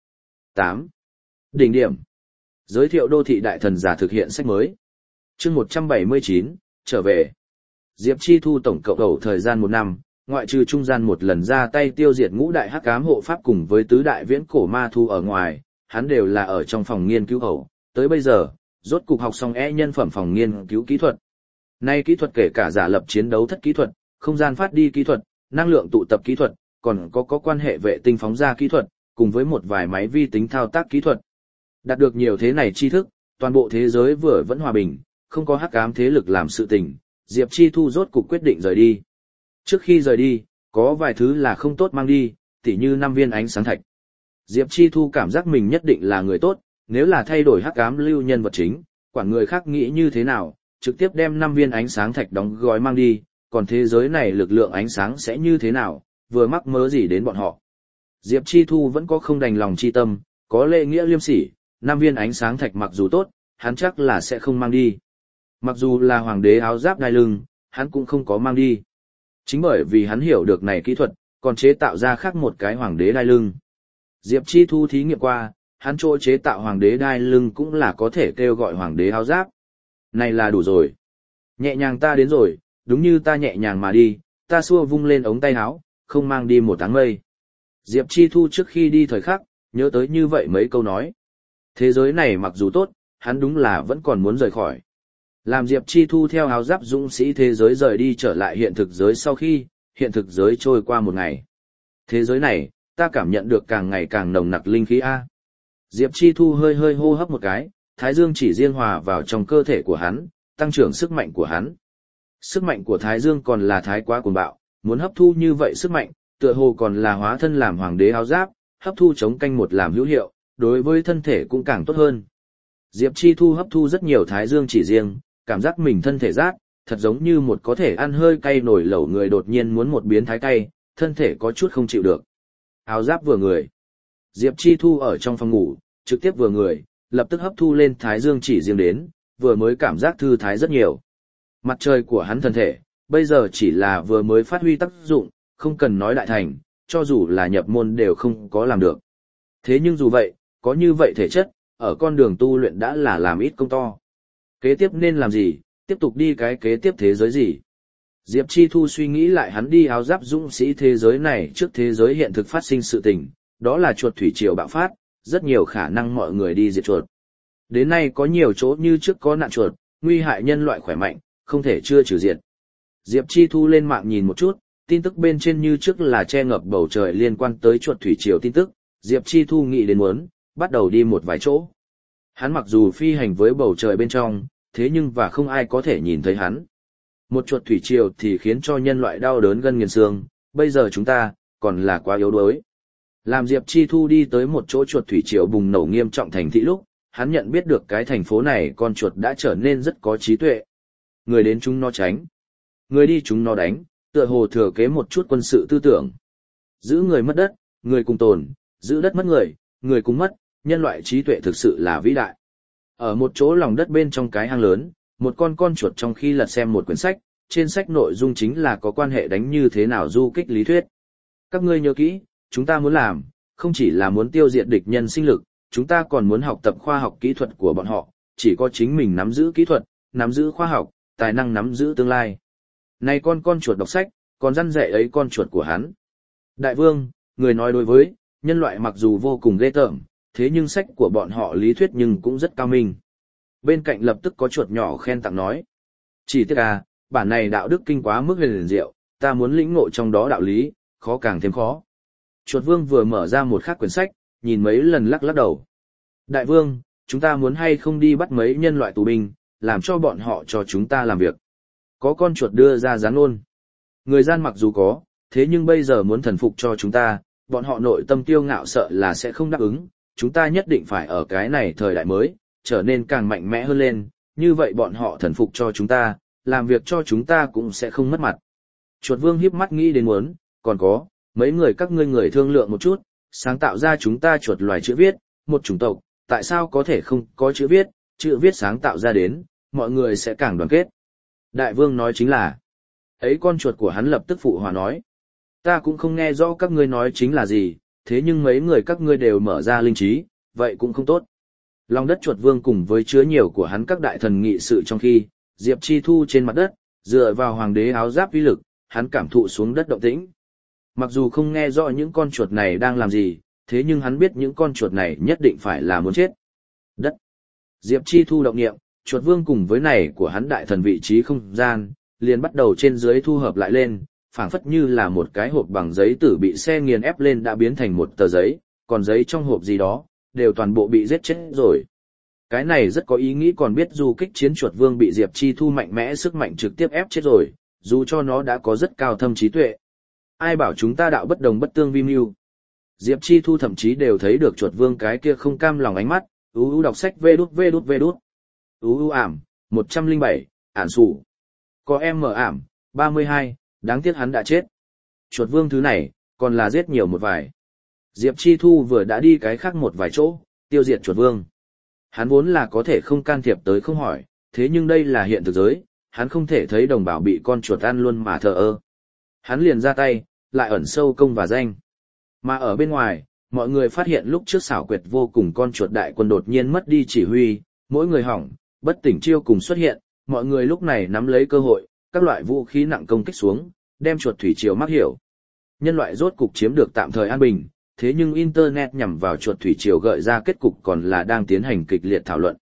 8. Đỉnh điểm. Giới thiệu đô thị đại thần giả thực hiện sách mới. Chương 179, trở về. Diệp Chi Thu tổng cộng cầu thời gian 1 năm, ngoại trừ trung gian một lần ra tay tiêu diệt ngũ đại hắc ám hộ pháp cùng với tứ đại viễn cổ ma thu ở ngoài, hắn đều là ở trong phòng nghiên cứu hậu, tới bây giờ, rốt cục học xong nhân phẩm phòng nghiên cứu kỹ thuật. Nay kỹ thuật kể cả giả lập chiến đấu thất kỹ thuật, không gian phát đi kỹ thuật, năng lượng tụ tập kỹ thuật, còn có quan hệ vệ tinh phóng ra kỹ thuật, cùng với một vài máy vi tính thao tác kỹ thuật. Đạt được nhiều thế này tri thức, toàn bộ thế giới vừa vẫn hòa bình, không có hắc ám thế lực làm sự tình, Diệp Chi Thu rốt cục quyết định rời đi. Trước khi rời đi, có vài thứ là không tốt mang đi, tỉ như 5 viên ánh sáng thạch. Diệp Chi Thu cảm giác mình nhất định là người tốt, nếu là thay đổi hắc ám lưu nhân vật chính, quản người khác nghĩ như thế nào, trực tiếp đem 5 viên ánh sáng thạch đóng gói mang đi, còn thế giới này lực lượng ánh sáng sẽ như thế nào, vừa mắc mớ gì đến bọn họ. Diệp Chi Thu vẫn có không đành lòng chi tâm, có lễ nghĩa liêm sỉ, 5 viên ánh sáng thạch mặc dù tốt, hắn chắc là sẽ không mang đi. Mặc dù là hoàng đế áo giáp đai lưng, hắn cũng không có mang đi. Chính bởi vì hắn hiểu được này kỹ thuật, còn chế tạo ra khác một cái hoàng đế đai lưng. Diệp Chi Thu thí nghiệm qua, hắn chỗ chế tạo hoàng đế đai lưng cũng là có thể kêu gọi hoàng đế áo giáp. Này là đủ rồi. Nhẹ nhàng ta đến rồi, đúng như ta nhẹ nhàng mà đi, ta xua vung lên ống tay áo, không mang đi một áng mây. Diệp Chi Thu trước khi đi thời khắc, nhớ tới như vậy mấy câu nói. Thế giới này mặc dù tốt, hắn đúng là vẫn còn muốn rời khỏi. Làm Diệp Chi Thu theo áo giáp dũng sĩ thế giới rời đi trở lại hiện thực giới sau khi, hiện thực giới trôi qua một ngày. Thế giới này, ta cảm nhận được càng ngày càng nồng nặc linh khí A. Diệp Chi Thu hơi hơi hô hấp một cái, Thái Dương chỉ riêng hòa vào trong cơ thể của hắn, tăng trưởng sức mạnh của hắn. Sức mạnh của Thái Dương còn là thái quá cuồng bạo, muốn hấp thu như vậy sức mạnh, tựa hồ còn là hóa thân làm hoàng đế áo giáp, hấp thu chống canh một làm hữu hiệu, đối với thân thể cũng càng tốt hơn. Diệp Chi Thu hấp thu rất nhiều Thái Dương chỉ riêng, cảm giác mình thân thể rát, thật giống như một có thể ăn hơi cay nổi lẩu người đột nhiên muốn một biến thái cay, thân thể có chút không chịu được. Áo giáp vừa người. Diệp Chi Thu ở trong phòng ngủ, trực tiếp vừa người, lập tức hấp thu lên Thái Dương chỉ riêng đến, vừa mới cảm giác thư thái rất nhiều. Mặt trời của hắn thân thể, bây giờ chỉ là vừa mới phát huy tác dụng, không cần nói đại thành, cho dù là nhập môn đều không có làm được. Thế nhưng dù vậy, có như vậy thể chất, ở con đường tu luyện đã là làm ít công to. Kế tiếp nên làm gì, tiếp tục đi cái kế tiếp thế giới gì? Diệp Chi Thu suy nghĩ lại hắn đi áo giáp dũng sĩ thế giới này trước thế giới hiện thực phát sinh sự tình, đó là chuột thủy triều bạo phát, rất nhiều khả năng mọi người đi diệt chuột. Đến nay có nhiều chỗ như trước có nạn chuột, nguy hại nhân loại khỏe mạnh, không thể chưa trừ diệt. Diệp Chi Thu lên mạng nhìn một chút, tin tức bên trên như trước là che ngập bầu trời liên quan tới chuột thủy triều tin tức, Diệp Chi Thu nghĩ đến muốn, bắt đầu đi một vài chỗ. Hắn mặc dù phi hành với bầu trời bên trong, thế nhưng và không ai có thể nhìn thấy hắn. Một chuột thủy triều thì khiến cho nhân loại đau đớn gân nghiền xương, bây giờ chúng ta, còn là quá yếu đuối. Làm Diệp Chi Thu đi tới một chỗ chuột thủy triều bùng nổ nghiêm trọng thành thị lúc, hắn nhận biết được cái thành phố này con chuột đã trở nên rất có trí tuệ. Người đến chúng nó tránh, người đi chúng nó đánh, tựa hồ thừa kế một chút quân sự tư tưởng. Giữ người mất đất, người cùng tồn, giữ đất mất người, người cùng mất, nhân loại trí tuệ thực sự là vĩ đại. Ở một chỗ lòng đất bên trong cái hang lớn, một con chuột trong khi lật xem một quyển sách, trên sách nội dung chính là có quan hệ đánh như thế nào du kích lý thuyết. Các ngươi nhớ kỹ, chúng ta muốn làm, không chỉ là muốn tiêu diệt địch nhân sinh lực, chúng ta còn muốn học tập khoa học kỹ thuật của bọn họ, chỉ có chính mình nắm giữ kỹ thuật, nắm giữ khoa học, tài năng nắm giữ tương lai. Này con chuột đọc sách, còn răn dạy ấy con chuột của hắn. Đại vương, người nói đối với, nhân loại mặc dù vô cùng ghê tởm, thế nhưng sách của bọn họ lý thuyết nhưng cũng rất cao minh. Bên cạnh lập tức có chuột nhỏ khen tặng nói. Chỉ tiếc bản này đạo đức kinh quá mức huyền diệu, ta muốn lĩnh ngộ trong đó đạo lý, khó càng thêm khó. Chuột vương vừa mở ra một khác quyển sách, nhìn mấy lần lắc lắc đầu. Đại vương, chúng ta muốn hay không đi bắt mấy nhân loại tù binh, làm cho bọn họ cho chúng ta làm việc. Có con chuột đưa ra gián ôn. Người gian mặc dù có, thế nhưng bây giờ muốn thần phục cho chúng ta, bọn họ nội tâm tiêu ngạo sợ là sẽ không đáp ứng, chúng ta nhất định phải ở cái này thời đại mới, trở nên càng mạnh mẽ hơn lên, như vậy bọn họ thần phục cho chúng ta, làm việc cho chúng ta cũng sẽ không mất mặt. Chuột vương hiếp mắt nghĩ đến muốn, còn có, mấy người các ngươi người thương lượng một chút, sáng tạo ra chúng ta chuột loài chữ viết, một chủng tộc, tại sao có thể không có chữ viết sáng tạo ra đến, mọi người sẽ càng đoàn kết. Đại vương nói chính là, ấy con chuột của hắn lập tức phụ hòa nói, ta cũng không nghe rõ các ngươi nói chính là gì, thế nhưng mấy người các ngươi đều mở ra linh trí, vậy cũng không tốt. Lòng đất chuột vương cùng với chứa nhiều của hắn các đại thần nghị sự trong khi, Diệp Chi Thu trên mặt đất, dựa vào hoàng đế áo giáp uy lực, hắn cảm thụ xuống đất động tĩnh. Mặc dù không nghe rõ những con chuột này đang làm gì, thế nhưng hắn biết những con chuột này nhất định phải là muốn chết. Đất. Diệp Chi Thu động niệm, chuột vương cùng với này của hắn đại thần vị trí không gian, liền bắt đầu trên dưới thu hợp lại lên, phảng phất như là một cái hộp bằng giấy tử bị xe nghiền ép lên đã biến thành một tờ giấy, còn giấy trong hộp gì đó, đều toàn bộ bị giết chết rồi. Cái này rất có ý nghĩ, còn biết du kích chiến chuột vương bị Diệp Chi Thu mạnh mẽ sức mạnh trực tiếp ép chết rồi, dù cho nó đã có rất cao thâm trí tuệ. Ai bảo chúng ta đạo bất đồng bất tương vi mưu. Diệp Chi Thu thậm chí đều thấy được chuột vương cái kia không cam lòng ánh mắt, đọc sách vê đút. Ảm, 107, ản sủ. Có em mở ảm, 32, đáng tiếc hắn đã chết. Chuột vương thứ này, còn là giết nhiều một vài. Diệp Chi Thu vừa đã đi cái khác một vài chỗ, tiêu diệt chuột vương. Hắn vốn là có thể không can thiệp tới không hỏi, thế nhưng đây là hiện thực giới, hắn không thể thấy đồng bào bị con chuột ăn luôn mà thờ ơ. Hắn liền ra tay, lại ẩn sâu công và danh. Mà ở bên ngoài, mọi người phát hiện lúc trước xảo quyệt vô cùng con chuột đại quân đột nhiên mất đi chỉ huy, mỗi người hỏng, bất tỉnh chiêu cùng xuất hiện, mọi người lúc này nắm lấy cơ hội, các loại vũ khí nặng công kích xuống, đem chuột thủy triều mắc hiểu. Nhân loại rốt cục chiếm được tạm thời an bình, thế nhưng Internet nhằm vào chuột thủy triều gợi ra kết cục còn là đang tiến hành kịch liệt thảo luận.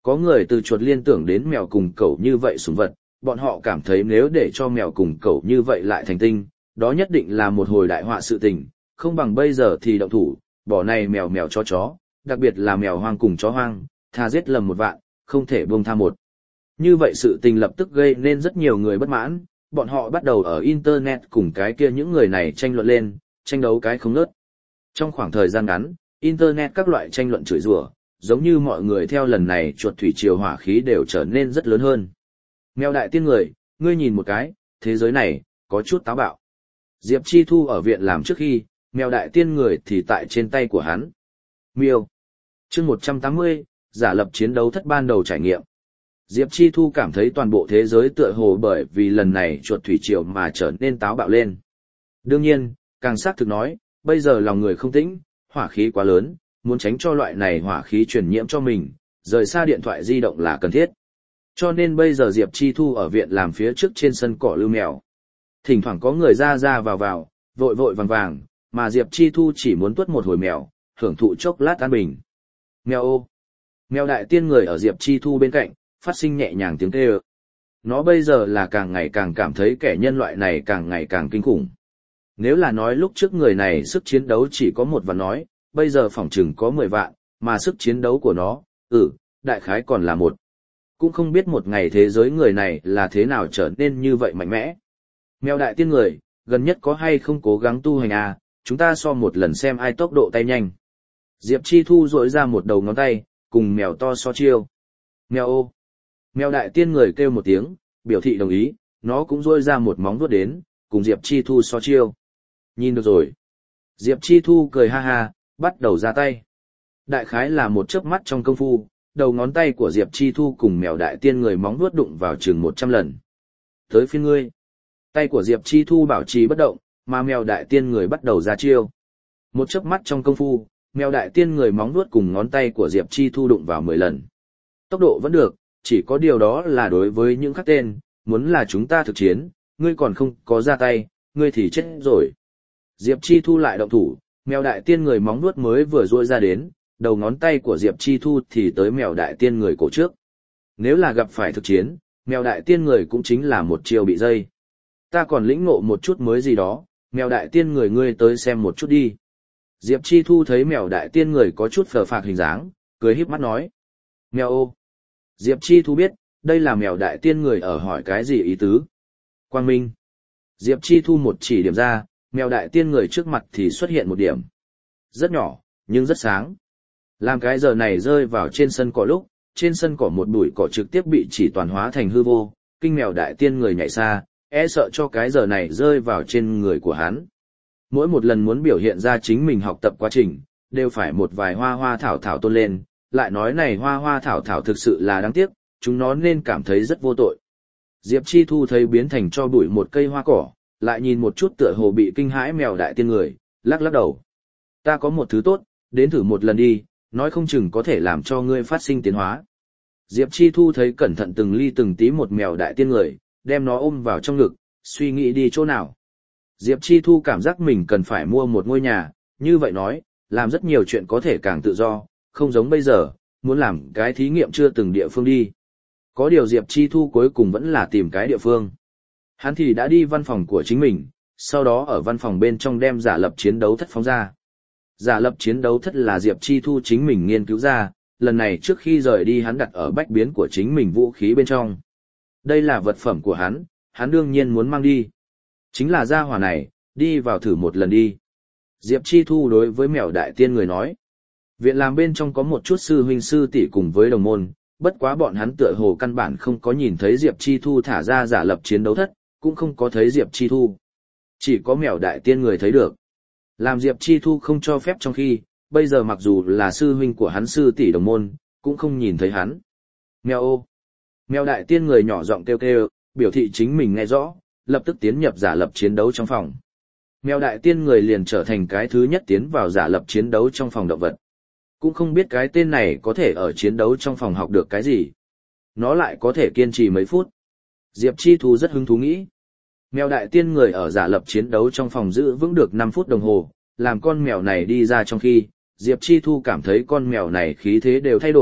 Có người từ chuột liên tưởng đến mèo cùng cẩu như vậy sủng vật, bọn họ cảm thấy nếu để cho mèo cùng cẩu như vậy lại thành tinh, đó nhất định là một hồi đại họa sự tình, không bằng bây giờ thì động thủ, bỏ này mèo mèo chó, đặc biệt là mèo hoang cùng chó hoang, tha giết lầm một vạn, không thể buông tha một. Như vậy sự tình lập tức gây nên rất nhiều người bất mãn, bọn họ bắt đầu ở Internet cùng cái kia những người này tranh luận lên, tranh đấu cái không ngớt. Trong khoảng thời gian ngắn, Internet các loại tranh luận chửi rủa, giống như mọi người theo lần này chuột thủy triều hỏa khí đều trở nên rất lớn hơn. Mèo đại tiên người, ngươi nhìn một cái, thế giới này, có chút táo bạo. Diệp Chi Thu ở viện làm trước khi, mèo đại tiên người thì tại trên tay của hắn. Miêu. Chương 180, giả lập chiến đấu thất ban đầu trải nghiệm. Diệp Chi Thu cảm thấy toàn bộ thế giới tựa hồ bởi vì lần này chuột thủy triều mà trở nên táo bạo lên. Đương nhiên, càng xác thực nói, bây giờ lòng người không tĩnh, hỏa khí quá lớn, muốn tránh cho loại này hỏa khí truyền nhiễm cho mình, rời xa điện thoại di động là cần thiết. Cho nên bây giờ Diệp Chi Thu ở viện làm phía trước trên sân cỏ lưu mèo. Thỉnh thoảng có người ra vào, vội vội vàng vàng, mà Diệp Chi Thu chỉ muốn tuốt một hồi mèo, hưởng thụ chốc lát an bình. Mèo ô. Mèo đại tiên người ở Diệp Chi Thu bên cạnh, phát sinh nhẹ nhàng tiếng kêu. Nó bây giờ là càng ngày càng cảm thấy kẻ nhân loại này càng ngày càng kinh khủng. Nếu là nói lúc trước người này sức chiến đấu chỉ có 1 vạn nói, bây giờ phỏng chừng có 10 vạn, mà sức chiến đấu của nó, đại khái còn là 1. Cũng không biết một ngày thế giới người này là thế nào trở nên như vậy mạnh mẽ. Mèo đại tiên người, gần nhất có hay không cố gắng tu hành à, chúng ta so một lần xem ai tốc độ tay nhanh. Diệp Chi Thu rỗi ra một đầu ngón tay, cùng mèo to so chiêu. Mèo ô. Mèo đại tiên người kêu một tiếng, biểu thị đồng ý, nó cũng rỗi ra một móng vuốt đến, cùng Diệp Chi Thu so chiêu. Nhìn được rồi. Diệp Chi Thu cười ha ha, bắt đầu ra tay. Đại khái là một chớp mắt trong công phu, đầu ngón tay của Diệp Chi Thu cùng mèo đại tiên người móng vuốt đụng vào chừng 100 lần. Tới phiên ngươi. Tay của Diệp Chi Thu bảo trì bất động, mà mèo đại tiên người bắt đầu ra chiêu. Một chớp mắt trong công phu, mèo đại tiên người móng vuốt cùng ngón tay của Diệp Chi Thu đụng vào 10 lần. Tốc độ vẫn được, chỉ có điều đó là đối với những khác tên, muốn là chúng ta thực chiến, ngươi còn không có ra tay, ngươi thì chết rồi. Diệp Chi Thu lại động thủ, mèo đại tiên người móng vuốt mới vừa duỗi ra đến, đầu ngón tay của Diệp Chi Thu thì tới mèo đại tiên người cổ trước. Nếu là gặp phải thực chiến, mèo đại tiên người cũng chính là một chiêu bị dây. Ta còn lĩnh ngộ một chút mới gì đó, mèo đại tiên người ngươi tới xem một chút đi. Diệp Chi Thu thấy mèo đại tiên người có chút phờ phạc hình dáng, cười híp mắt nói. Mèo ô. Diệp Chi Thu biết, đây là mèo đại tiên người ở hỏi cái gì ý tứ. Quang minh. Diệp Chi Thu một chỉ điểm ra, mèo đại tiên người trước mặt thì xuất hiện một điểm. Rất nhỏ, nhưng rất sáng. Làm cái giờ này rơi vào trên sân cỏ lúc, trên sân cỏ một bụi cỏ trực tiếp bị chỉ toàn hóa thành hư vô, kinh mèo đại tiên người nhảy xa, e sợ cho cái giờ này rơi vào trên người của hắn. Mỗi một lần muốn biểu hiện ra chính mình học tập quá trình, đều phải một vài hoa hoa thảo thảo tôn lên, lại nói này hoa hoa thảo thảo thực sự là đáng tiếc, chúng nó nên cảm thấy rất vô tội. Diệp Chi Thu thấy biến thành cho bụi một cây hoa cỏ, lại nhìn một chút tựa hồ bị kinh hãi mèo đại tiên người, lắc lắc đầu. Ta có một thứ tốt, đến thử một lần đi, nói không chừng có thể làm cho ngươi phát sinh tiến hóa. Diệp Chi Thu thấy cẩn thận từng ly từng tí một mèo đại tiên người, đem nó ôm vào trong ngực, suy nghĩ đi chỗ nào. Diệp Chi Thu cảm giác mình cần phải mua một ngôi nhà, như vậy nói, làm rất nhiều chuyện có thể càng tự do, không giống bây giờ, muốn làm cái thí nghiệm chưa từng địa phương đi. Có điều Diệp Chi Thu cuối cùng vẫn là tìm cái địa phương. Hắn thì đã đi văn phòng của chính mình, sau đó ở văn phòng bên trong đem giả lập chiến đấu thất phóng ra. Giả lập chiến đấu thất là Diệp Chi Thu chính mình nghiên cứu ra, lần này trước khi rời đi hắn đặt ở bách biến của chính mình vũ khí bên trong. Đây là vật phẩm của hắn đương nhiên muốn mang đi. Chính là gia hỏa này, đi vào thử một lần đi. Diệp Chi Thu đối với mèo đại tiên người nói. Viện làm bên trong có một chút sư huynh sư tỷ cùng với đồng môn, bất quá bọn hắn tựa hồ căn bản không có nhìn thấy Diệp Chi Thu thả ra giả lập chiến đấu thất, cũng không có thấy Diệp Chi Thu. Chỉ có mèo đại tiên người thấy được. Làm Diệp Chi Thu không cho phép trong khi, bây giờ mặc dù là sư huynh của hắn sư tỷ đồng môn, cũng không nhìn thấy hắn. Mèo ô. Mèo đại tiên người nhỏ giọng kêu kêu, biểu thị chính mình nghe rõ, lập tức tiến nhập giả lập chiến đấu trong phòng. Mèo đại tiên người liền trở thành cái thứ nhất tiến vào giả lập chiến đấu trong phòng động vật. Cũng không biết cái tên này có thể ở chiến đấu trong phòng học được cái gì. Nó lại có thể kiên trì mấy phút. Diệp Chi Thu rất hứng thú nghĩ. Mèo đại tiên người ở giả lập chiến đấu trong phòng giữ vững được 5 phút đồng hồ, làm con mèo này đi ra trong khi, Diệp Chi Thu cảm thấy con mèo này khí thế đều thay đổi,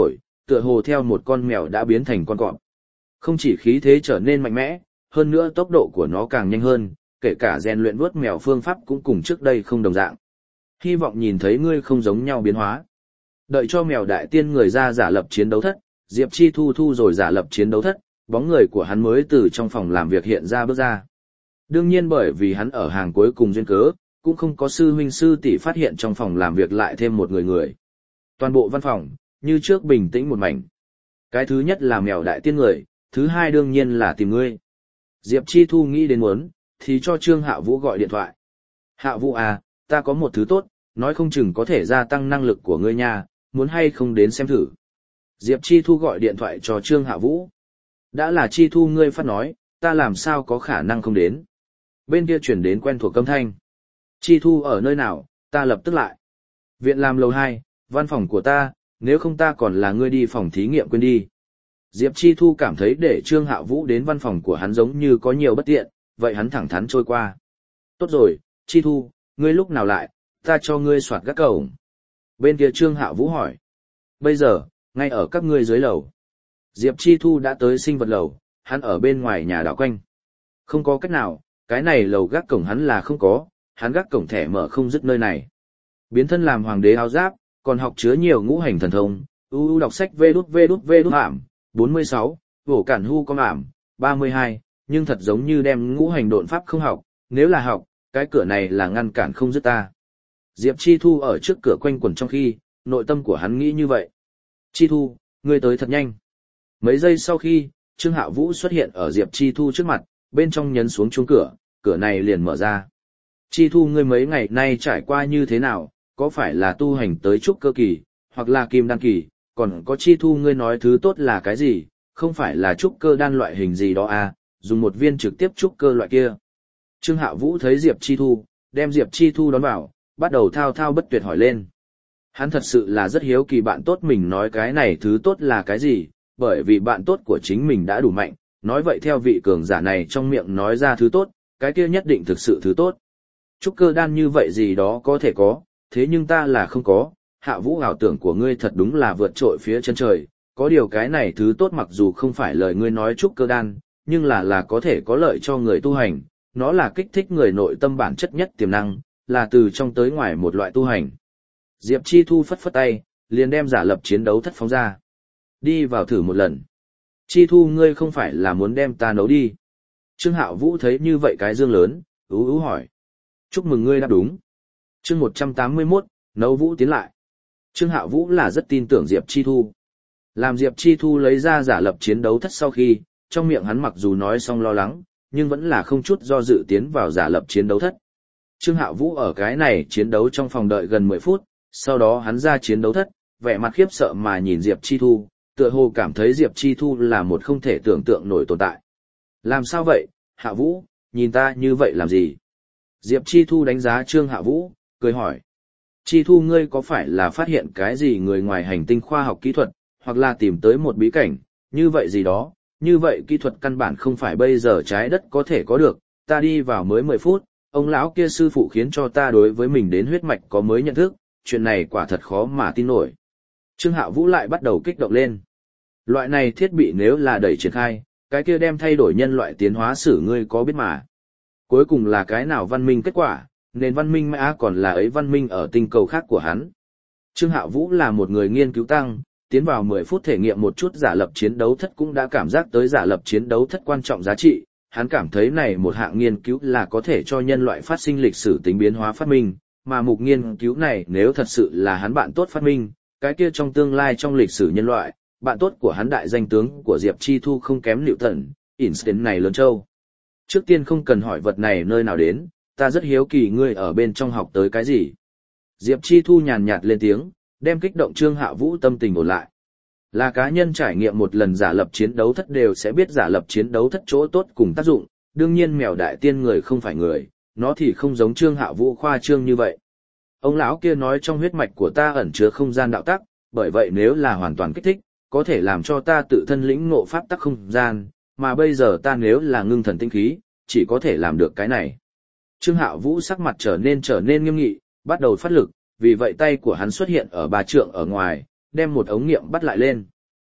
tựa hồ theo một con mèo đã biến thành con cọp. Không chỉ khí thế trở nên mạnh mẽ, hơn nữa tốc độ của nó càng nhanh hơn, kể cả rèn luyện vuốt mèo phương pháp cũng cùng trước đây không đồng dạng. Hy vọng nhìn thấy ngươi không giống nhau biến hóa. Đợi cho mèo đại tiên người ra giả lập chiến đấu thất, Diệp Chi Thu thu rồi giả lập chiến đấu thất, bóng người của hắn mới từ trong phòng làm việc hiện ra bước ra. Đương nhiên bởi vì hắn ở hàng cuối cùng duyên cớ, cũng không có sư huynh sư tỷ phát hiện trong phòng làm việc lại thêm một người. Toàn bộ văn phòng, như trước bình tĩnh một mảnh. Cái thứ nhất là mèo đại tiên người, thứ hai đương nhiên là tìm ngươi. Diệp Chi Thu nghĩ đến muốn, thì cho Trương Hạ Vũ gọi điện thoại. Hạ Vũ à, ta có một thứ tốt, nói không chừng có thể gia tăng năng lực của ngươi nha, muốn hay không đến xem thử. Diệp Chi Thu gọi điện thoại cho Trương Hạ Vũ. Đã là Chi Thu ngươi phát nói, ta làm sao có khả năng không đến. Bên kia chuyển đến quen thuộc âm thanh. Chi Thu ở nơi nào, ta lập tức lại. Viện làm lầu 2, văn phòng của ta, nếu không ta còn là ngươi đi phòng thí nghiệm quên đi. Diệp Chi Thu cảm thấy để Trương Hạ Vũ đến văn phòng của hắn giống như có nhiều bất tiện, vậy hắn thẳng thắn trôi qua. Tốt rồi, Chi Thu, ngươi lúc nào lại, ta cho ngươi soạt gác cổng. Bên kia Trương Hạ Vũ hỏi. Bây giờ, ngay ở các ngươi dưới lầu. Diệp Chi Thu đã tới sinh vật lầu, hắn ở bên ngoài nhà đảo quanh. Không có cách nào, cái này lầu gác cổng hắn là không có, hắn gác cổng thẻ mở không dứt nơi này. Biến thân làm hoàng đế áo giáp, còn học chứa nhiều ngũ hành thần thông, đọc sách vê đút ảm, 46, vổ cản hu con ảm, 32, nhưng thật giống như đem ngũ hành độn pháp không học, nếu là học, cái cửa này là ngăn cản không dứt ta. Diệp Chi Thu ở trước cửa quanh quẩn trong khi, nội tâm của hắn nghĩ như vậy. Chi Thu, ngươi tới thật nhanh. Mấy giây sau khi, Trương Hạ Vũ xuất hiện ở Diệp Chi Thu trước mặt, bên trong nhấn xuống chuông cửa, cửa này liền mở ra. Chi Thu ngươi mấy ngày nay trải qua như thế nào, có phải là tu hành tới trúc cơ kỳ, hoặc là kim đan kỳ, còn có Chi Thu ngươi nói thứ tốt là cái gì, không phải là trúc cơ đan loại hình gì đó à, dùng một viên trực tiếp trúc cơ loại kia. Trương Hạ Vũ thấy Diệp Chi Thu, đem Diệp Chi Thu đón vào, bắt đầu thao thao bất tuyệt hỏi lên. Hắn thật sự là rất hiếu kỳ bạn tốt mình nói cái này thứ tốt là cái gì, bởi vì bạn tốt của chính mình đã đủ mạnh, nói vậy theo vị cường giả này trong miệng nói ra thứ tốt, cái kia nhất định thực sự thứ tốt. Trúc cơ đan như vậy gì đó có thể có, thế nhưng ta là không có, Hạ Vũ ảo tưởng của ngươi thật đúng là vượt trội phía chân trời, có điều cái này thứ tốt mặc dù không phải lời ngươi nói trúc cơ đan, nhưng là có thể có lợi cho người tu hành, nó là kích thích người nội tâm bản chất nhất tiềm năng, là từ trong tới ngoài một loại tu hành. Diệp Chi Thu phất phất tay, liền đem giả lập chiến đấu thất phóng ra. Đi vào thử một lần. Chi Thu ngươi không phải là muốn đem ta nấu đi. Trương Hạo Vũ thấy như vậy cái dương lớn, ú hỏi. Chúc mừng ngươi đáp đúng. Chương 181, nấu Vũ tiến lại. Trương Hạo Vũ là rất tin tưởng Diệp Chi Thu. Làm Diệp Chi Thu lấy ra giả lập chiến đấu thất sau khi, trong miệng hắn mặc dù nói xong lo lắng, nhưng vẫn là không chút do dự tiến vào giả lập chiến đấu thất. Trương Hạo Vũ ở cái này chiến đấu trong phòng đợi gần 10 phút, sau đó hắn ra chiến đấu thất, vẻ mặt khiếp sợ mà nhìn Diệp Chi Thu, tựa hồ cảm thấy Diệp Chi Thu là một không thể tưởng tượng nổi tồn tại. Làm sao vậy, Hạ Vũ, nhìn ta như vậy làm gì? Diệp Chi Thu đánh giá Trương Hạ Vũ, cười hỏi. Chi Thu ngươi có phải là phát hiện cái gì người ngoài hành tinh khoa học kỹ thuật, hoặc là tìm tới một bí cảnh, như vậy gì đó, như vậy kỹ thuật căn bản không phải bây giờ trái đất có thể có được, ta đi vào mới 10 phút, ông lão kia sư phụ khiến cho ta đối với mình đến huyết mạch có mới nhận thức, chuyện này quả thật khó mà tin nổi. Trương Hạo Vũ lại bắt đầu kích động lên. Loại này thiết bị nếu là đẩy triển khai, cái kia đem thay đổi nhân loại tiến hóa sử ngươi có biết mà. Cuối cùng là cái nào văn minh kết quả, nền văn minh mã còn là ấy văn minh ở tinh cầu khác của hắn. Trương Hạo Vũ là một người nghiên cứu tăng, tiến vào 10 phút thể nghiệm một chút giả lập chiến đấu thất cũng đã cảm giác tới giả lập chiến đấu thất quan trọng giá trị, hắn cảm thấy này một hạng nghiên cứu là có thể cho nhân loại phát sinh lịch sử tính biến hóa phát minh, mà mục nghiên cứu này nếu thật sự là hắn bạn tốt phát minh, cái kia trong tương lai trong lịch sử nhân loại, bạn tốt của hắn đại danh tướng của Diệp Chi Thu không kém Newton, Einstein này lớn châu. Trước tiên không cần hỏi vật này nơi nào đến, ta rất hiếu kỳ ngươi ở bên trong học tới cái gì. Diệp Chi Thu nhàn nhạt lên tiếng, đem kích động Trương Hạ Vũ tâm tình ổn lại. Là cá nhân trải nghiệm một lần giả lập chiến đấu thất đều sẽ biết giả lập chiến đấu thất chỗ tốt cùng tác dụng, đương nhiên mèo đại tiên người không phải người, nó thì không giống Trương Hạ Vũ khoa trương như vậy. Ông lão kia nói trong huyết mạch của ta ẩn chứa không gian đạo tắc, bởi vậy nếu là hoàn toàn kích thích, có thể làm cho ta tự thân lĩnh ngộ pháp tắc không gian, mà bây giờ ta nếu là ngưng thần tinh khí, chỉ có thể làm được cái này. Trương Hạo Vũ sắc mặt trở nên nghiêm nghị, bắt đầu phát lực, vì vậy tay của hắn xuất hiện ở 3 trượng ở ngoài, đem một ống nghiệm bắt lại lên.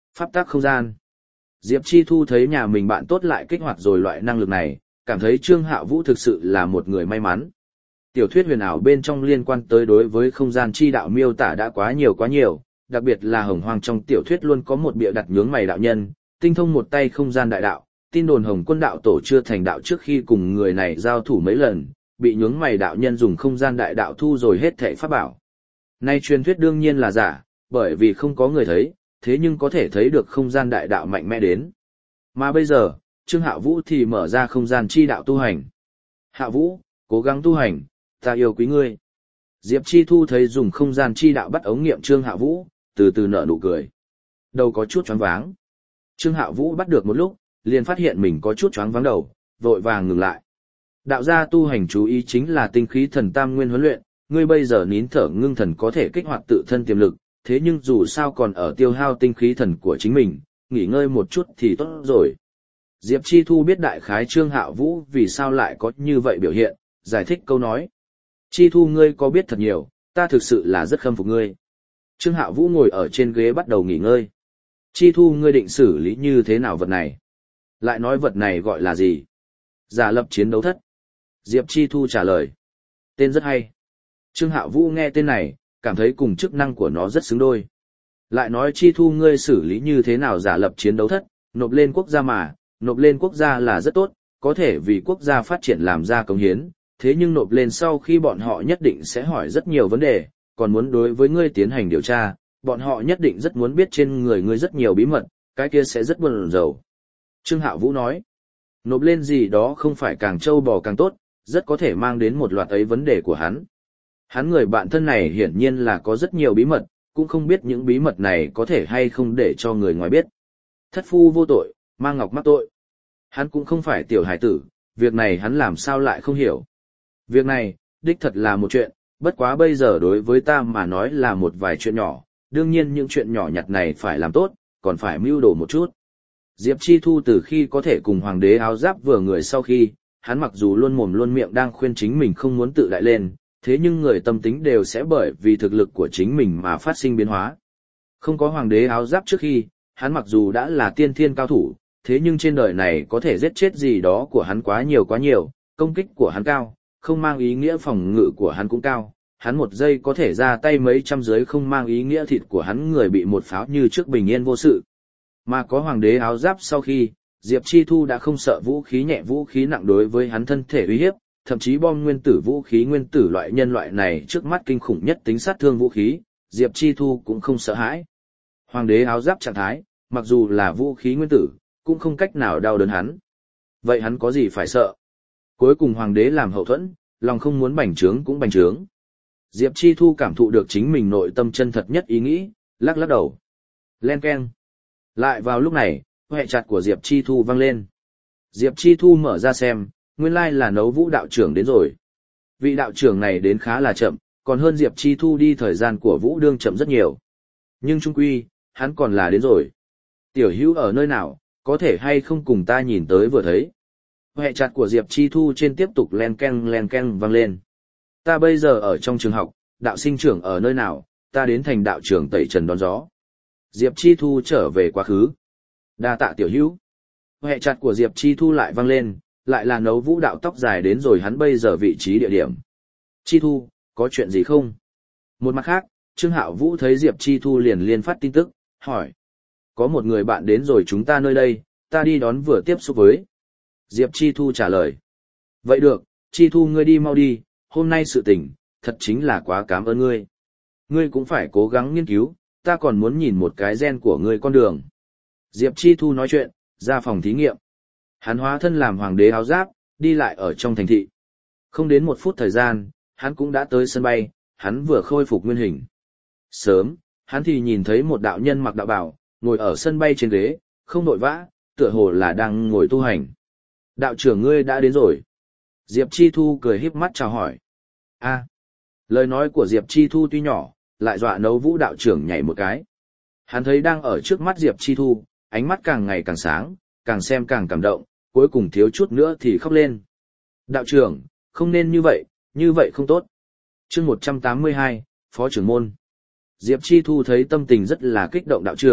Pháp tắc không gian. Diệp Chi Thu thấy nhà mình bạn tốt lại kích hoạt rồi loại năng lực này, cảm thấy Trương Hạ Vũ thực sự là một người may mắn. Tiểu thuyết huyền ảo bên trong liên quan tới đối với không gian chi đạo miêu tả đã quá nhiều, đặc biệt là Hồng Hoang trong tiểu thuyết luôn có một bịa đặt nhướng mày đạo nhân, tinh thông một tay không gian đại đạo, tin đồn Hồng Quân đạo tổ chưa thành đạo trước khi cùng người này giao thủ mấy lần, bị nhướng mày đạo nhân dùng không gian đại đạo thu rồi hết thảy pháp bảo. Nay truyền thuyết đương nhiên là giả, bởi vì không có người thấy, thế nhưng có thể thấy được không gian đại đạo mạnh mẽ đến. Mà bây giờ, Trương Hạ Vũ thì mở ra không gian chi đạo tu hành. Hạ Vũ, cố gắng tu hành, ta yêu quý ngươi. Diệp Chi Thu thấy dùng không gian chi đạo bắt ống nghiệm Trương Hạ Vũ, từ từ nở nụ cười. Đầu có chút choáng váng. Trương Hạ Vũ bắt được một lúc, liền phát hiện mình có chút choáng váng đầu, vội vàng ngừng lại. Đạo gia tu hành chú ý chính là tinh khí thần tam nguyên huấn luyện, ngươi bây giờ nín thở ngưng thần có thể kích hoạt tự thân tiềm lực, thế nhưng dù sao còn ở tiêu hao tinh khí thần của chính mình, nghỉ ngơi một chút thì tốt rồi. Diệp Chi Thu biết đại khái Trương Hạ Vũ vì sao lại có như vậy biểu hiện, giải thích câu nói. Chi Thu ngươi có biết thật nhiều, ta thực sự là rất khâm phục ngươi. Trương Hạ Vũ ngồi ở trên ghế bắt đầu nghỉ ngơi. Chi Thu ngươi định xử lý như thế nào vật này? Lại nói vật này gọi là gì? Giả lập chiến đấu thất. Diệp Chi Thu trả lời. Tên rất hay. Trương Hạ Vũ nghe tên này, cảm thấy cùng chức năng của nó rất xứng đôi. Lại nói Chi Thu ngươi xử lý như thế nào giả lập chiến đấu thất, nộp lên quốc gia mà, nộp lên quốc gia là rất tốt, có thể vì quốc gia phát triển làm ra công hiến, thế nhưng nộp lên sau khi bọn họ nhất định sẽ hỏi rất nhiều vấn đề, còn muốn đối với ngươi tiến hành điều tra, bọn họ nhất định rất muốn biết trên người ngươi rất nhiều bí mật, cái kia sẽ rất buồn rầu. Trương Hạ Vũ nói, nộp lên gì đó không phải càng trâu bò càng tốt, rất có thể mang đến một loạt ấy vấn đề của hắn. Hắn người bạn thân này hiển nhiên là có rất nhiều bí mật, cũng không biết những bí mật này có thể hay không để cho người ngoài biết. Thất phu vô tội, mang ngọc mắc tội. Hắn cũng không phải tiểu hải tử, việc này hắn làm sao lại không hiểu. Việc này, đích thật là một chuyện, bất quá bây giờ đối với ta mà nói là một vài chuyện nhỏ, đương nhiên những chuyện nhỏ nhặt này phải làm tốt, còn phải mưu đồ một chút. Diệp Chi Thu từ khi có thể cùng hoàng đế áo giáp vừa người sau khi, hắn mặc dù luôn mồm luôn miệng đang khuyên chính mình không muốn tự đại lên, thế nhưng người tâm tính đều sẽ bởi vì thực lực của chính mình mà phát sinh biến hóa. Không có hoàng đế áo giáp trước khi, hắn mặc dù đã là tiên thiên cao thủ, thế nhưng trên đời này có thể giết chết gì đó của hắn quá nhiều, công kích của hắn cao, không mang ý nghĩa phòng ngự của hắn cũng cao, hắn một giây có thể ra tay mấy trăm giới không mang ý nghĩa thịt của hắn người bị một pháo như trước bình yên vô sự. Mà có hoàng đế áo giáp sau khi, Diệp Chi Thu đã không sợ vũ khí nhẹ vũ khí nặng đối với hắn thân thể uy hiếp, thậm chí bom nguyên tử vũ khí nguyên tử loại nhân loại này trước mắt kinh khủng nhất tính sát thương vũ khí, Diệp Chi Thu cũng không sợ hãi. Hoàng đế áo giáp trạng thái, mặc dù là vũ khí nguyên tử, cũng không cách nào đau đớn hắn. Vậy hắn có gì phải sợ? Cuối cùng hoàng đế làm hậu thuẫn, lòng không muốn bành trướng cũng bành trướng. Diệp Chi Thu cảm thụ được chính mình nội tâm chân thật nhất ý nghĩ, lắc lắc đầu. Len keng. Lại vào lúc này, hệ chặt của Diệp Chi Thu vang lên. Diệp Chi Thu mở ra xem, nguyên lai là Nấu Vũ đạo trưởng đến rồi. Vị đạo trưởng này đến khá là chậm, còn hơn Diệp Chi Thu đi thời gian của Vũ Đương chậm rất nhiều. Nhưng trung quy, hắn còn là đến rồi. Tiểu hữu ở nơi nào, có thể hay không cùng ta nhìn tới vừa thấy. Hệ chặt của Diệp Chi Thu trên tiếp tục len keng vang lên. Ta bây giờ ở trong trường học, đạo sinh trưởng ở nơi nào, ta đến thành đạo trưởng tẩy trần đón gió. Diệp Chi Thu trở về quá khứ. Đa tạ tiểu hữu. Hệ chặt của Diệp Chi Thu lại vang lên, lại là Nấu Vũ đạo tóc dài đến rồi hắn bây giờ vị trí địa điểm. Chi Thu, có chuyện gì không? Một mặt khác, Trương Hạo Vũ thấy Diệp Chi Thu liền phát tin tức, hỏi. Có một người bạn đến rồi chúng ta nơi đây, ta đi đón vừa tiếp xúc với. Diệp Chi Thu trả lời. Vậy được, Chi Thu ngươi đi mau đi, hôm nay sự tình, thật chính là quá cảm ơn ngươi. Ngươi cũng phải cố gắng nghiên cứu, ta còn muốn nhìn một cái gen của ngươi con đường. Diệp Chi Thu nói chuyện, ra phòng thí nghiệm. Hắn hóa thân làm hoàng đế áo giáp, đi lại ở trong thành thị. Không đến 1 phút thời gian, hắn cũng đã tới sân bay, hắn vừa khôi phục nguyên hình. Sớm, hắn thì nhìn thấy một đạo nhân mặc đạo bào, ngồi ở sân bay trên ghế, không vội vã, tựa hồ là đang ngồi tu hành. Đạo trưởng ngươi đã đến rồi. Diệp Chi Thu cười híp mắt chào hỏi. A, lời nói của Diệp Chi Thu tuy nhỏ, lại dọa Nấu Vũ đạo trưởng nhảy một cái. Hắn thấy đang ở trước mắt Diệp Chi Thu, ánh mắt càng ngày càng sáng, càng xem càng cảm động, cuối cùng thiếu chút nữa thì khóc lên. Đạo trưởng, không nên như vậy không tốt. Chương 182, Phó trưởng môn. Diệp Chi Thu thấy tâm tình rất là kích động đạo trưởng,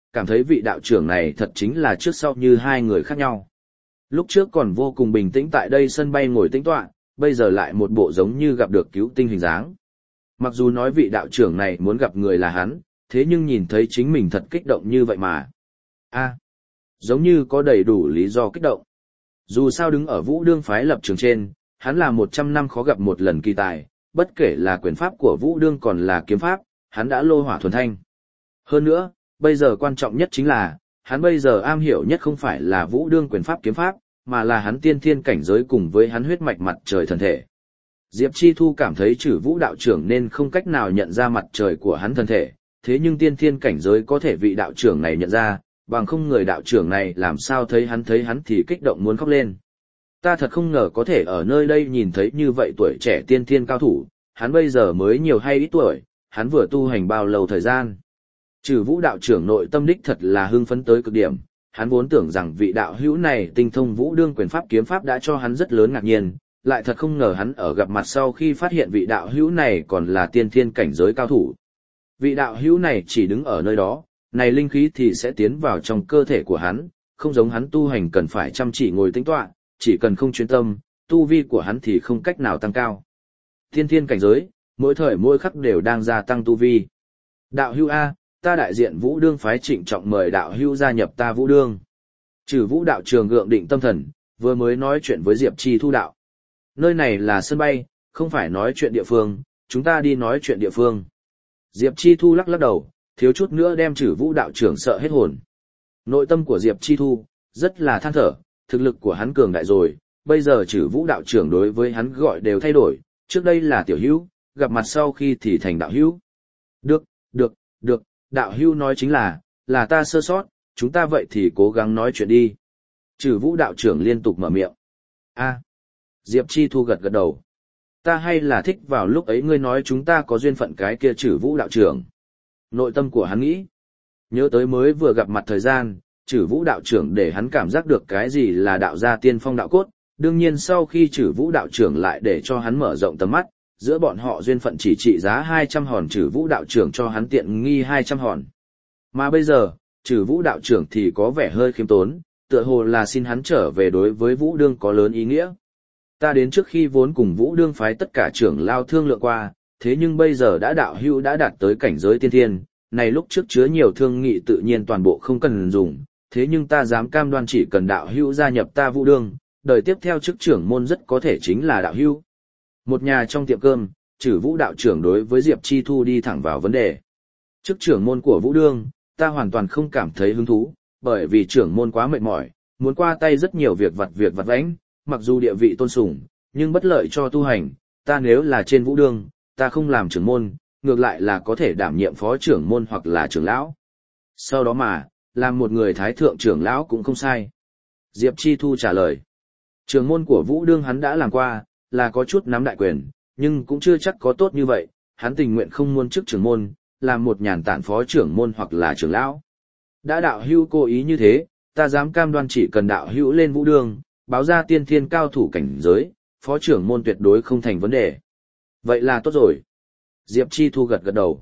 cảm thấy vị đạo trưởng này thật chính là trước sau như hai người khác nhau. Lúc trước còn vô cùng bình tĩnh tại đây sân bay ngồi tĩnh tọa, bây giờ lại một bộ giống như gặp được cứu tinh hình dáng. Mặc dù nói vị đạo trưởng này muốn gặp người là hắn, thế nhưng nhìn thấy chính mình thật kích động như vậy mà. Giống như có đầy đủ lý do kích động. Dù sao đứng ở Vũ Đương phái lập trường trên, hắn là 100 năm khó gặp một lần kỳ tài, bất kể là quyền pháp của Vũ Đương còn là kiếm pháp, hắn đã lô hỏa thuần thanh. Hơn nữa, bây giờ quan trọng nhất chính là, hắn bây giờ am hiểu nhất không phải là Vũ Đương quyền pháp kiếm pháp, mà là hắn tiên thiên cảnh giới cùng với hắn huyết mạch mặt trời thần thể. Diệp Chi Thu cảm thấy Trử Vũ đạo trưởng nên không cách nào nhận ra mặt trời của hắn thần thể, thế nhưng tiên thiên cảnh giới có thể vị đạo trưởng này nhận ra, bằng không người đạo trưởng này làm sao thấy hắn thì kích động muốn khóc lên. Ta thật không ngờ có thể ở nơi đây nhìn thấy như vậy tuổi trẻ tiên thiên cao thủ, hắn bây giờ mới nhiều hay ít tuổi, hắn vừa tu hành bao lâu thời gian. Trừ Vũ đạo trưởng nội tâm đích thật là hưng phấn tới cực điểm, hắn vốn tưởng rằng vị đạo hữu này tinh thông Vũ Đương quyền pháp kiếm pháp đã cho hắn rất lớn ngạc nhiên, lại thật không ngờ hắn ở gặp mặt sau khi phát hiện vị đạo hữu này còn là tiên thiên cảnh giới cao thủ. Vị đạo hữu này chỉ đứng ở nơi đó, này linh khí thì sẽ tiến vào trong cơ thể của hắn, không giống hắn tu hành cần phải chăm chỉ ngồi tĩnh tọa, chỉ cần không chuyên tâm, tu vi của hắn thì không cách nào tăng cao. Tiên thiên cảnh giới, mỗi thời mỗi khắc đều đang gia tăng tu vi. Đạo hữu A, ta đại diện Vũ Đương phái trịnh trọng mời đạo hữu gia nhập ta Vũ Đương. Trừ Vũ đạo trường gượng định tâm thần, vừa mới nói chuyện với Diệp Chi Thu đạo. Nơi này là sân bay, không phải nói chuyện địa phương, chúng ta đi nói chuyện địa phương. Diệp Chi Thu lắc lắc đầu, thiếu chút nữa đem Trử Vũ đạo trưởng sợ hết hồn. Nội tâm của Diệp Chi Thu rất là than thở, thực lực của hắn cường đại rồi, bây giờ Trử Vũ đạo trưởng đối với hắn gọi đều thay đổi, trước đây là tiểu hữu, gặp mặt sau khi thì thành đạo hữu. Được, đạo hữu nói chính là ta sơ sót, chúng ta vậy thì cố gắng nói chuyện đi. Trử Vũ đạo trưởng liên tục mở miệng. Diệp Chi Thu gật gật đầu. Ta hay là thích vào lúc ấy ngươi nói chúng ta có duyên phận cái kia Trử Vũ đạo trưởng. Nội tâm của hắn nghĩ. Nhớ tới mới vừa gặp mặt thời gian, Trử Vũ đạo trưởng để hắn cảm giác được cái gì là đạo gia tiên phong đạo cốt. Đương nhiên sau khi Trử Vũ đạo trưởng lại để cho hắn mở rộng tầm mắt, giữa bọn họ duyên phận chỉ trị giá 200 hòn, Trử Vũ đạo trưởng cho hắn tiện nghi 200 hòn. Mà bây giờ, Trử Vũ đạo trưởng thì có vẻ hơi khiêm tốn, tựa hồ là xin hắn trở về đối với Vũ Đương có lớn ý nghĩa. Ta đến trước khi vốn cùng Vũ Đương phái tất cả trưởng lao thương lượng qua, thế nhưng bây giờ đã đạo hữu đã đạt tới cảnh giới tiên thiên, này lúc trước chứa nhiều thương nghị tự nhiên toàn bộ không cần dùng, thế nhưng ta dám cam đoan chỉ cần đạo hữu gia nhập ta Vũ Đương, đời tiếp theo chức trưởng môn rất có thể chính là đạo hữu. Một nhà trong tiệm cơm, Trử Vũ đạo trưởng đối với Diệp Chi Thu đi thẳng vào vấn đề. Chức trưởng môn của Vũ Đương, ta hoàn toàn không cảm thấy hứng thú, bởi vì trưởng môn quá mệt mỏi, muốn qua tay rất nhiều việc vặt vãnh, mặc dù địa vị tôn sùng, nhưng bất lợi cho tu hành, ta nếu là trên Vũ Đương, ta không làm trưởng môn, ngược lại là có thể đảm nhiệm phó trưởng môn hoặc là trưởng lão. Sau đó mà, làm một người thái thượng trưởng lão cũng không sai. Diệp Chi Thu trả lời. Trưởng môn của Vũ Đương hắn đã làm qua, là có chút nắm đại quyền, nhưng cũng chưa chắc có tốt như vậy, hắn tình nguyện không muốn chức trưởng môn, làm một nhàn tản phó trưởng môn hoặc là trưởng lão. Đã đạo hữu cố ý như thế, ta dám cam đoan chỉ cần đạo hữu lên Vũ Đương, báo ra tiên thiên cao thủ cảnh giới, phó trưởng môn tuyệt đối không thành vấn đề. Vậy là tốt rồi. Diệp Chi Thu gật gật đầu.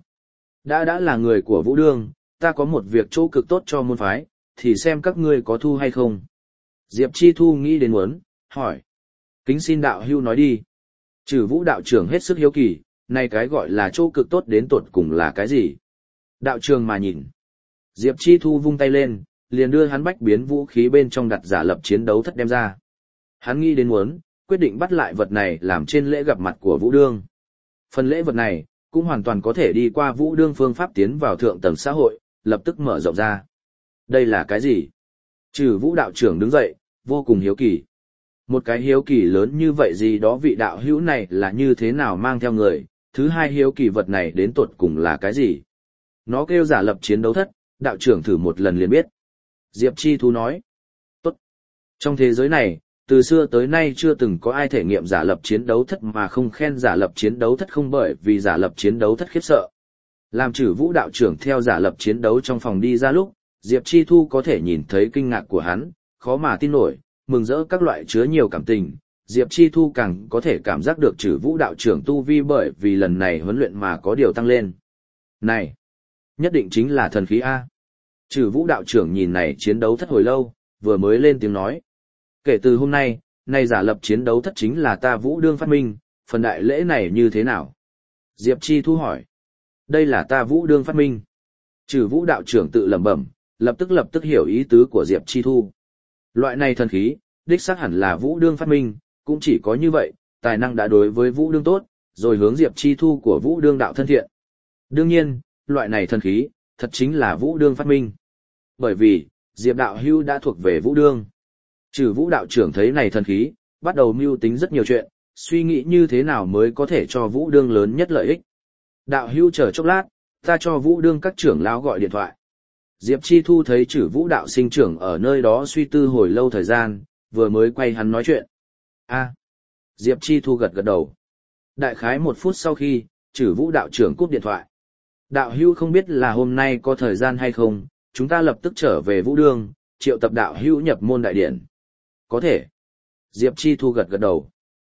Đã là người của Vũ Đương, ta có một việc chỗ cực tốt cho môn phái, thì xem các ngươi có thu hay không. Diệp Chi Thu nghĩ đến muốn, hỏi. Kính xin đạo hữu nói đi. Trừ Vũ đạo trưởng hết sức hiếu kỳ, này cái gọi là chỗ cực tốt đến tột cùng là cái gì? Đạo trường mà nhìn. Diệp Chi Thu vung tay lên, liền đưa hắn bách biến vũ khí bên trong đặt giả lập chiến đấu thất đem ra. Hắn nghĩ đến muốn, quyết định bắt lại vật này làm trên lễ gặp mặt của Vũ Đương. Phần lễ vật này, cũng hoàn toàn có thể đi qua Vũ Đương phương pháp tiến vào thượng tầng xã hội, lập tức mở rộng ra. Đây là cái gì? Trừ Vũ đạo trưởng đứng dậy, vô cùng hiếu kỳ. Một cái hiếu kỳ lớn như vậy gì đó vị đạo hữu này là như thế nào mang theo người, thứ hai hiếu kỳ vật này đến tột cùng là cái gì? Nó kêu giả lập chiến đấu thất, đạo trưởng thử một lần liền biết. Diệp Chi Thu nói. Tốt. Trong thế giới này, từ xưa tới nay chưa từng có ai thể nghiệm giả lập chiến đấu thất mà không khen giả lập chiến đấu thất, không bởi vì giả lập chiến đấu thất khiếp sợ. Làm Trử Vũ đạo trưởng theo giả lập chiến đấu trong phòng đi ra lúc, Diệp Chi Thu có thể nhìn thấy kinh ngạc của hắn, khó mà tin nổi, mừng rỡ các loại chứa nhiều cảm tình. Diệp Chi Thu càng có thể cảm giác được Trử Vũ đạo trưởng tu vi bởi vì lần này huấn luyện mà có điều tăng lên. Này, nhất định chính là thần khí A. Trừ Vũ đạo trưởng nhìn này chiến đấu thất hồi lâu, vừa mới lên tiếng nói. Kể từ hôm nay, này giả lập chiến đấu thất chính là ta Vũ Đương phát minh, phần đại lễ này như thế nào? Diệp Chi Thu hỏi. Đây là ta Vũ Đương phát minh. Trừ Vũ đạo trưởng tự lẩm bẩm, lập tức hiểu ý tứ của Diệp Chi Thu. Loại này thần khí, đích xác hẳn là Vũ Đương phát minh, cũng chỉ có như vậy, tài năng đã đối với Vũ Đương tốt, rồi hướng Diệp Chi Thu của Vũ Đương đạo thân thiện. Đương nhiên, loại này thần khí, thật chính là Vũ Đương phát minh. Bởi vì, Diệp đạo hưu đã thuộc về Vũ Đương. Trừ Vũ đạo trưởng thấy này thần khí, bắt đầu mưu tính rất nhiều chuyện, suy nghĩ như thế nào mới có thể cho Vũ Đương lớn nhất lợi ích. Đạo hưu chờ chốc lát, ta cho Vũ Đương các trưởng lão gọi điện thoại. Diệp Chi Thu thấy Trừ Vũ đạo sinh trưởng ở nơi đó suy tư hồi lâu thời gian, vừa mới quay hắn nói chuyện. Diệp Chi Thu gật đầu. Đại khái 1 phút sau khi, Trừ Vũ đạo trưởng cúp điện thoại. Đạo hưu không biết là hôm nay có thời gian hay không, chúng ta lập tức trở về Vũ Đương, triệu tập đạo hưu nhập môn đại điển. Có thể. Diệp Chi Thu gật đầu.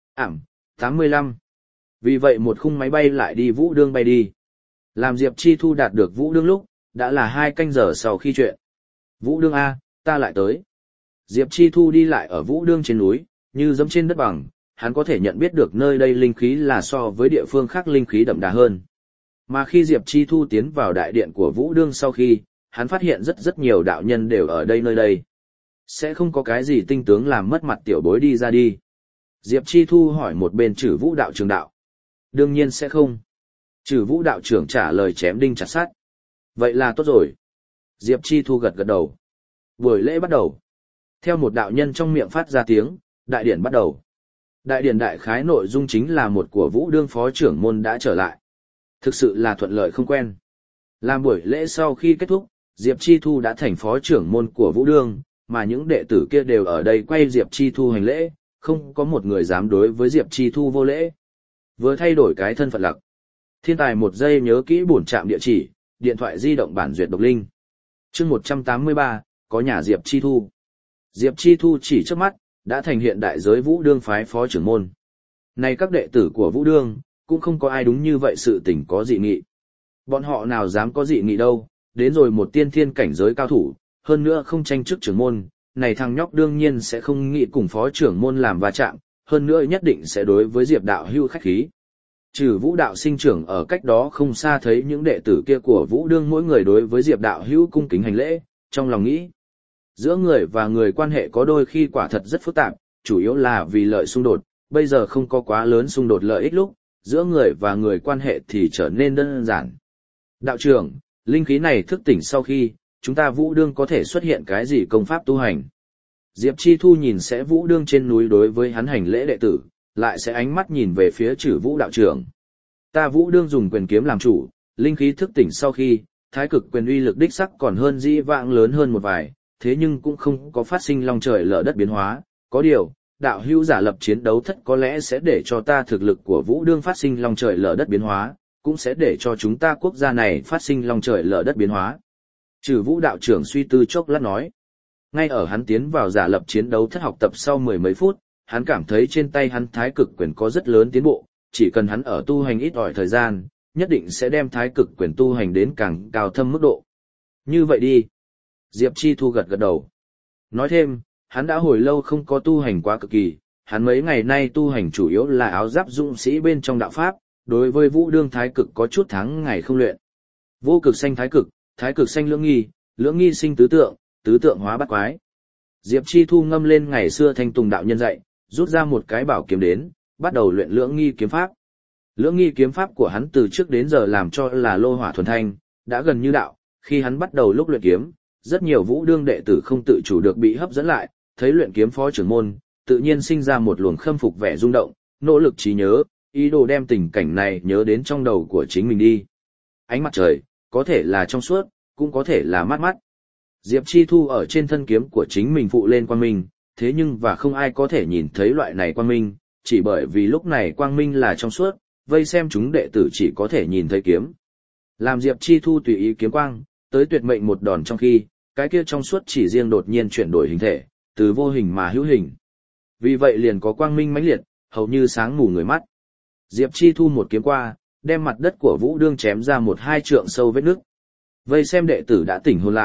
85. Vì vậy một khung máy bay lại đi Vũ Đương bay đi. Làm Diệp Chi Thu đạt được Vũ Đương lúc, đã là 2 canh giờ sau khi chuyện. Vũ Đương A, ta lại tới. Diệp Chi Thu đi lại ở Vũ Đương trên núi, như dẫm trên đất bằng, hắn có thể nhận biết được nơi đây linh khí là so với địa phương khác linh khí đậm đà hơn. Mà khi Diệp Chi Thu tiến vào đại điện của Vũ Đương sau khi, hắn phát hiện rất nhiều đạo nhân đều ở đây nơi đây. Sẽ không có cái gì tinh tướng làm mất mặt tiểu bối đi ra đi. Diệp Chi Thu hỏi một bên Trừ Vũ đạo trưởng đạo. Đương nhiên sẽ không. Trừ Vũ đạo trưởng trả lời chém đinh chặt sắt. Vậy là tốt rồi. Diệp Chi Thu gật đầu. Buổi lễ bắt đầu. Theo một đạo nhân trong miệng phát ra tiếng, đại điển bắt đầu. Đại điển đại khái nội dung chính là một của Vũ Đương phó trưởng môn đã trở lại. Thực sự là thuận lợi không quen. Làm buổi lễ sau khi kết thúc, Diệp Chi Thu đã thành phó trưởng môn của Vũ Đương, mà những đệ tử kia đều ở đây quay Diệp Chi Thu hành lễ, không có một người dám đối với Diệp Chi Thu vô lễ. Vừa thay đổi cái thân phận lặc. Thiên tài một giây nhớ kỹ bổn trạm địa chỉ, điện thoại di động bản duyệt độc linh. Chương 183, có nhà Diệp Chi Thu. Diệp Chi Thu chỉ trước mắt, đã thành hiện đại giới Vũ Đương phái phó trưởng môn. Này các đệ tử của Vũ Đương, cũng không có ai đúng như vậy sự tình có dị nghị. Bọn họ nào dám có dị nghị đâu, đến rồi một tiên thiên cảnh giới cao thủ, hơn nữa không tranh chức trưởng môn, này thằng nhóc đương nhiên sẽ không nghĩ cùng phó trưởng môn làm va chạm, hơn nữa nhất định sẽ đối với Diệp đạo hưu khách khí. Trừ Vũ đạo sinh trưởng ở cách đó không xa thấy những đệ tử kia của Vũ Đương mỗi người đối với Diệp đạo hưu cung kính hành lễ, trong lòng nghĩ. Giữa người và người quan hệ có đôi khi quả thật rất phức tạp, chủ yếu là vì lợi xung đột, bây giờ không có quá lớn xung đột lợi ích lúc, giữa người và người quan hệ thì trở nên đơn giản. Đạo trưởng, linh khí này thức tỉnh sau khi, chúng ta Vũ Đương có thể xuất hiện cái gì công pháp tu hành? Diệp Chi Thu nhìn sẽ Vũ Đương trên núi đối với hắn hành lễ đệ tử, lại sẽ ánh mắt nhìn về phía Trừ Vũ đạo trưởng. Ta Vũ Đương dùng quyền kiếm làm chủ, linh khí thức tỉnh sau khi, thái cực quyền uy lực đích sắc còn hơn dĩ vãng lớn hơn một vài, thế nhưng cũng không có phát sinh long trời lở đất biến hóa, có điều, đạo hữu giả lập chiến đấu thất có lẽ sẽ để cho ta thực lực của Vũ Đương phát sinh long trời lở đất biến hóa, cũng sẽ để cho chúng ta quốc gia này phát sinh long trời lở đất biến hóa. Trừ Vũ đạo trưởng suy tư chốc lát nói. Ngay ở hắn tiến vào giả lập chiến đấu thất học tập sau 10 mấy phút, hắn cảm thấy trên tay hắn thái cực quyền có rất lớn tiến bộ, chỉ cần hắn ở tu hành ít ỏi thời gian, nhất định sẽ đem thái cực quyền tu hành đến càng cao thâm mức độ. Như vậy đi. Diệp Chi Thu gật đầu. Nói thêm, hắn đã hồi lâu không có tu hành quá cực kỳ, hắn mấy ngày nay tu hành chủ yếu là áo giáp dũng sĩ bên trong đạo pháp, đối với Vũ Đương thái cực có chút tháng ngày không luyện. Vô cực xanh thái cực xanh lưỡng nghi sinh tứ tượng hóa bát quái. Diệp Chi Thu ngâm lên ngày xưa Thanh Tùng đạo nhân dạy, rút ra một cái bảo kiếm đến, bắt đầu luyện lưỡng nghi kiếm pháp. Lưỡng nghi kiếm pháp của hắn từ trước đến giờ làm cho là lô hỏa thuần thanh, đã gần như đạo, khi hắn bắt đầu lúc luyện kiếm, rất nhiều Vũ Đương đệ tử không tự chủ được bị hấp dẫn lại, thấy luyện kiếm phó trưởng môn, tự nhiên sinh ra một luồng khâm phục vẻ rung động, nỗ lực trí nhớ, ý đồ đem tình cảnh này nhớ đến trong đầu của chính mình đi. Ánh mặt trời, có thể là trong suốt, cũng có thể là mát mắt. Diệp Chi Thu ở trên thân kiếm của chính mình phụ lên quang minh, thế nhưng và không ai có thể nhìn thấy loại này quang minh, chỉ bởi vì lúc này quang minh là trong suốt, vây xem chúng đệ tử chỉ có thể nhìn thấy kiếm. Làm Diệp Chi Thu tùy ý kiếm quang, tới tuyệt mệnh một đòn trong khi, cái kia trong suốt chỉ riêng đột nhiên chuyển đổi hình thể, từ vô hình mà hữu hình. Vì vậy liền có quang minh mãnh liệt, hầu như sáng mù người mắt. Diệp Chi Thu một kiếm qua, đem mặt đất của Vũ Đương chém ra 1-2 trượng sâu vết nứt. Vây xem đệ tử đã tỉnh hồn lại,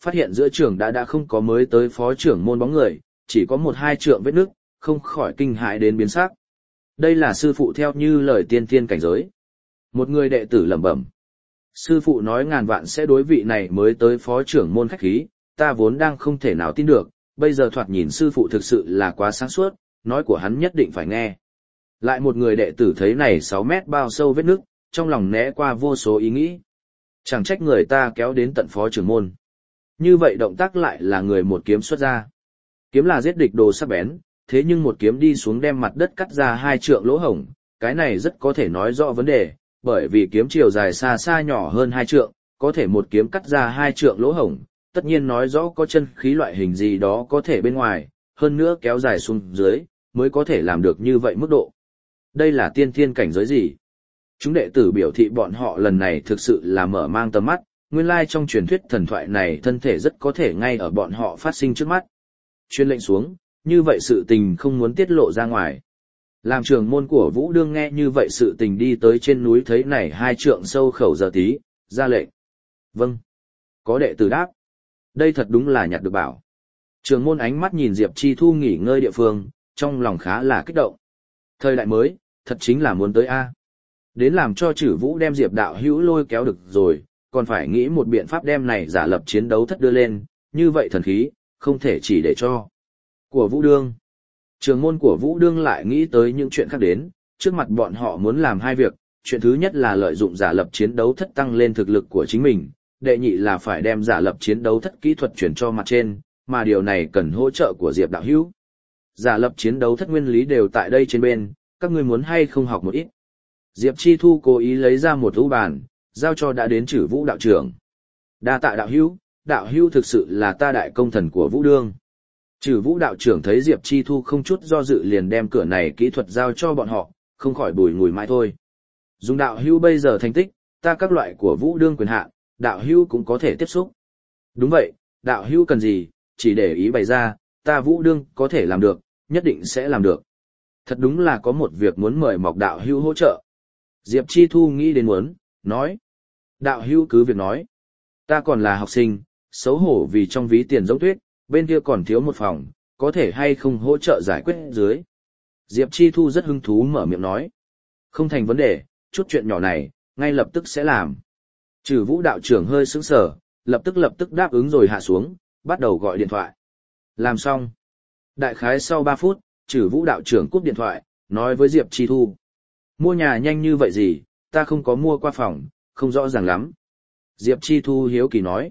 phát hiện giữa trường đã không có mới tới phó trưởng môn bóng người, chỉ có 1-2 trượng vết nước, không khỏi kinh hãi đến biến sắc. Đây là sư phụ theo như lời tiên thiên cảnh giới. Một người đệ tử lẩm bẩm. Sư phụ nói ngàn vạn sẽ đối vị này mới tới phó trưởng môn khách khí, ta vốn đang không thể nào tin được, bây giờ thoạt nhìn sư phụ thực sự là quá sáng suốt, nói của hắn nhất định phải nghe. Lại một người đệ tử thấy này 6 mét bao sâu vết nước, trong lòng né qua vô số ý nghĩ. Chẳng trách người ta kéo đến tận phó trưởng môn. Như vậy động tác lại là người một kiếm xuất ra. Kiếm là giết địch đồ sắc bén, thế nhưng một kiếm đi xuống đem mặt đất cắt ra 2 trượng lỗ hổng, cái này rất có thể nói rõ vấn đề, bởi vì kiếm chiều dài xa xa nhỏ hơn 2 trượng, có thể một kiếm cắt ra 2 trượng lỗ hổng, tất nhiên nói rõ có chân khí loại hình gì đó có thể bên ngoài, hơn nữa kéo dài xuống dưới, mới có thể làm được như vậy mức độ. Đây là tiên thiên cảnh giới gì? Chúng đệ tử biểu thị bọn họ lần này thực sự là mở mang tầm mắt, nguyên lai trong truyền thuyết thần thoại này thân thể rất có thể ngay ở bọn họ phát sinh trước mắt. Chuyên lệnh xuống, như vậy sự tình không muốn tiết lộ ra ngoài. Làm trưởng môn của Vũ Đương nghe như vậy sự tình đi tới trên núi thấy này 2 trượng sâu khẩu giờ tí, ra lệnh. Vâng. Có đệ tử đáp. Đây thật đúng là nhặt được bảo. Trưởng môn ánh mắt nhìn Diệp Chi Thu nghỉ ngơi địa phương, trong lòng khá là kích động. Thời đại mới, thật chính là muốn tới A. Đến làm cho Chử Vũ đem Diệp đạo hữu lôi kéo được rồi, còn phải nghĩ một biện pháp đem này giả lập chiến đấu thất đưa lên, như vậy thần khí, không thể chỉ để cho. Của Vũ Đương. Trường môn của Vũ Đương lại nghĩ tới những chuyện khác đến, trước mặt bọn họ muốn làm 2 việc, chuyện thứ nhất là lợi dụng giả lập chiến đấu thất tăng lên thực lực của chính mình, đệ nhị là phải đem giả lập chiến đấu thất kỹ thuật chuyển cho mặt trên, mà điều này cần hỗ trợ của Diệp đạo hữu. Giả lập chiến đấu thất nguyên lý đều tại đây trên bên, các ngươi muốn hay không học một ít. Diệp Chi Thu cố ý lấy ra một ưu bàn, giao cho đã đến Chử Vũ đạo trưởng. Đa tạ đạo hữu thực sự là ta đại công thần của Vũ Đương. Chử Vũ đạo trưởng thấy Diệp Chi Thu không chút do dự liền đem cửa này kỹ thuật giao cho bọn họ, không khỏi bùi ngùi mãi thôi. Dùng đạo hữu bây giờ thành tích, ta các loại của Vũ Đương quyền hạn, đạo hữu cũng có thể tiếp xúc. Đúng vậy, đạo hữu cần gì, chỉ để ý bày ra, ta Vũ Đương có thể làm được, nhất định sẽ làm được. Thật đúng là có một việc muốn mời Mộc đạo hữu hỗ trợ. Diệp Chi Thu nghĩ đến muốn, nói. Đạo hữu cứ việc nói. Ta còn là học sinh, xấu hổ vì trong ví tiền giống tuyết, bên kia còn thiếu một phòng, có thể hay không hỗ trợ giải quyết dưới. Diệp Chi Thu rất hứng thú mở miệng nói. Không thành vấn đề, chút chuyện nhỏ này, ngay lập tức sẽ làm. Chử Vũ đạo trưởng hơi sững sờ, lập tức đáp ứng rồi hạ xuống, bắt đầu gọi điện thoại. Làm xong. Đại khái sau 3 phút, Chử Vũ đạo trưởng cúp điện thoại, nói với Diệp Chi Thu. Mua nhà nhanh như vậy gì, ta không có mua qua phòng, không rõ ràng lắm. Diệp Chi Thu hiếu kỳ nói.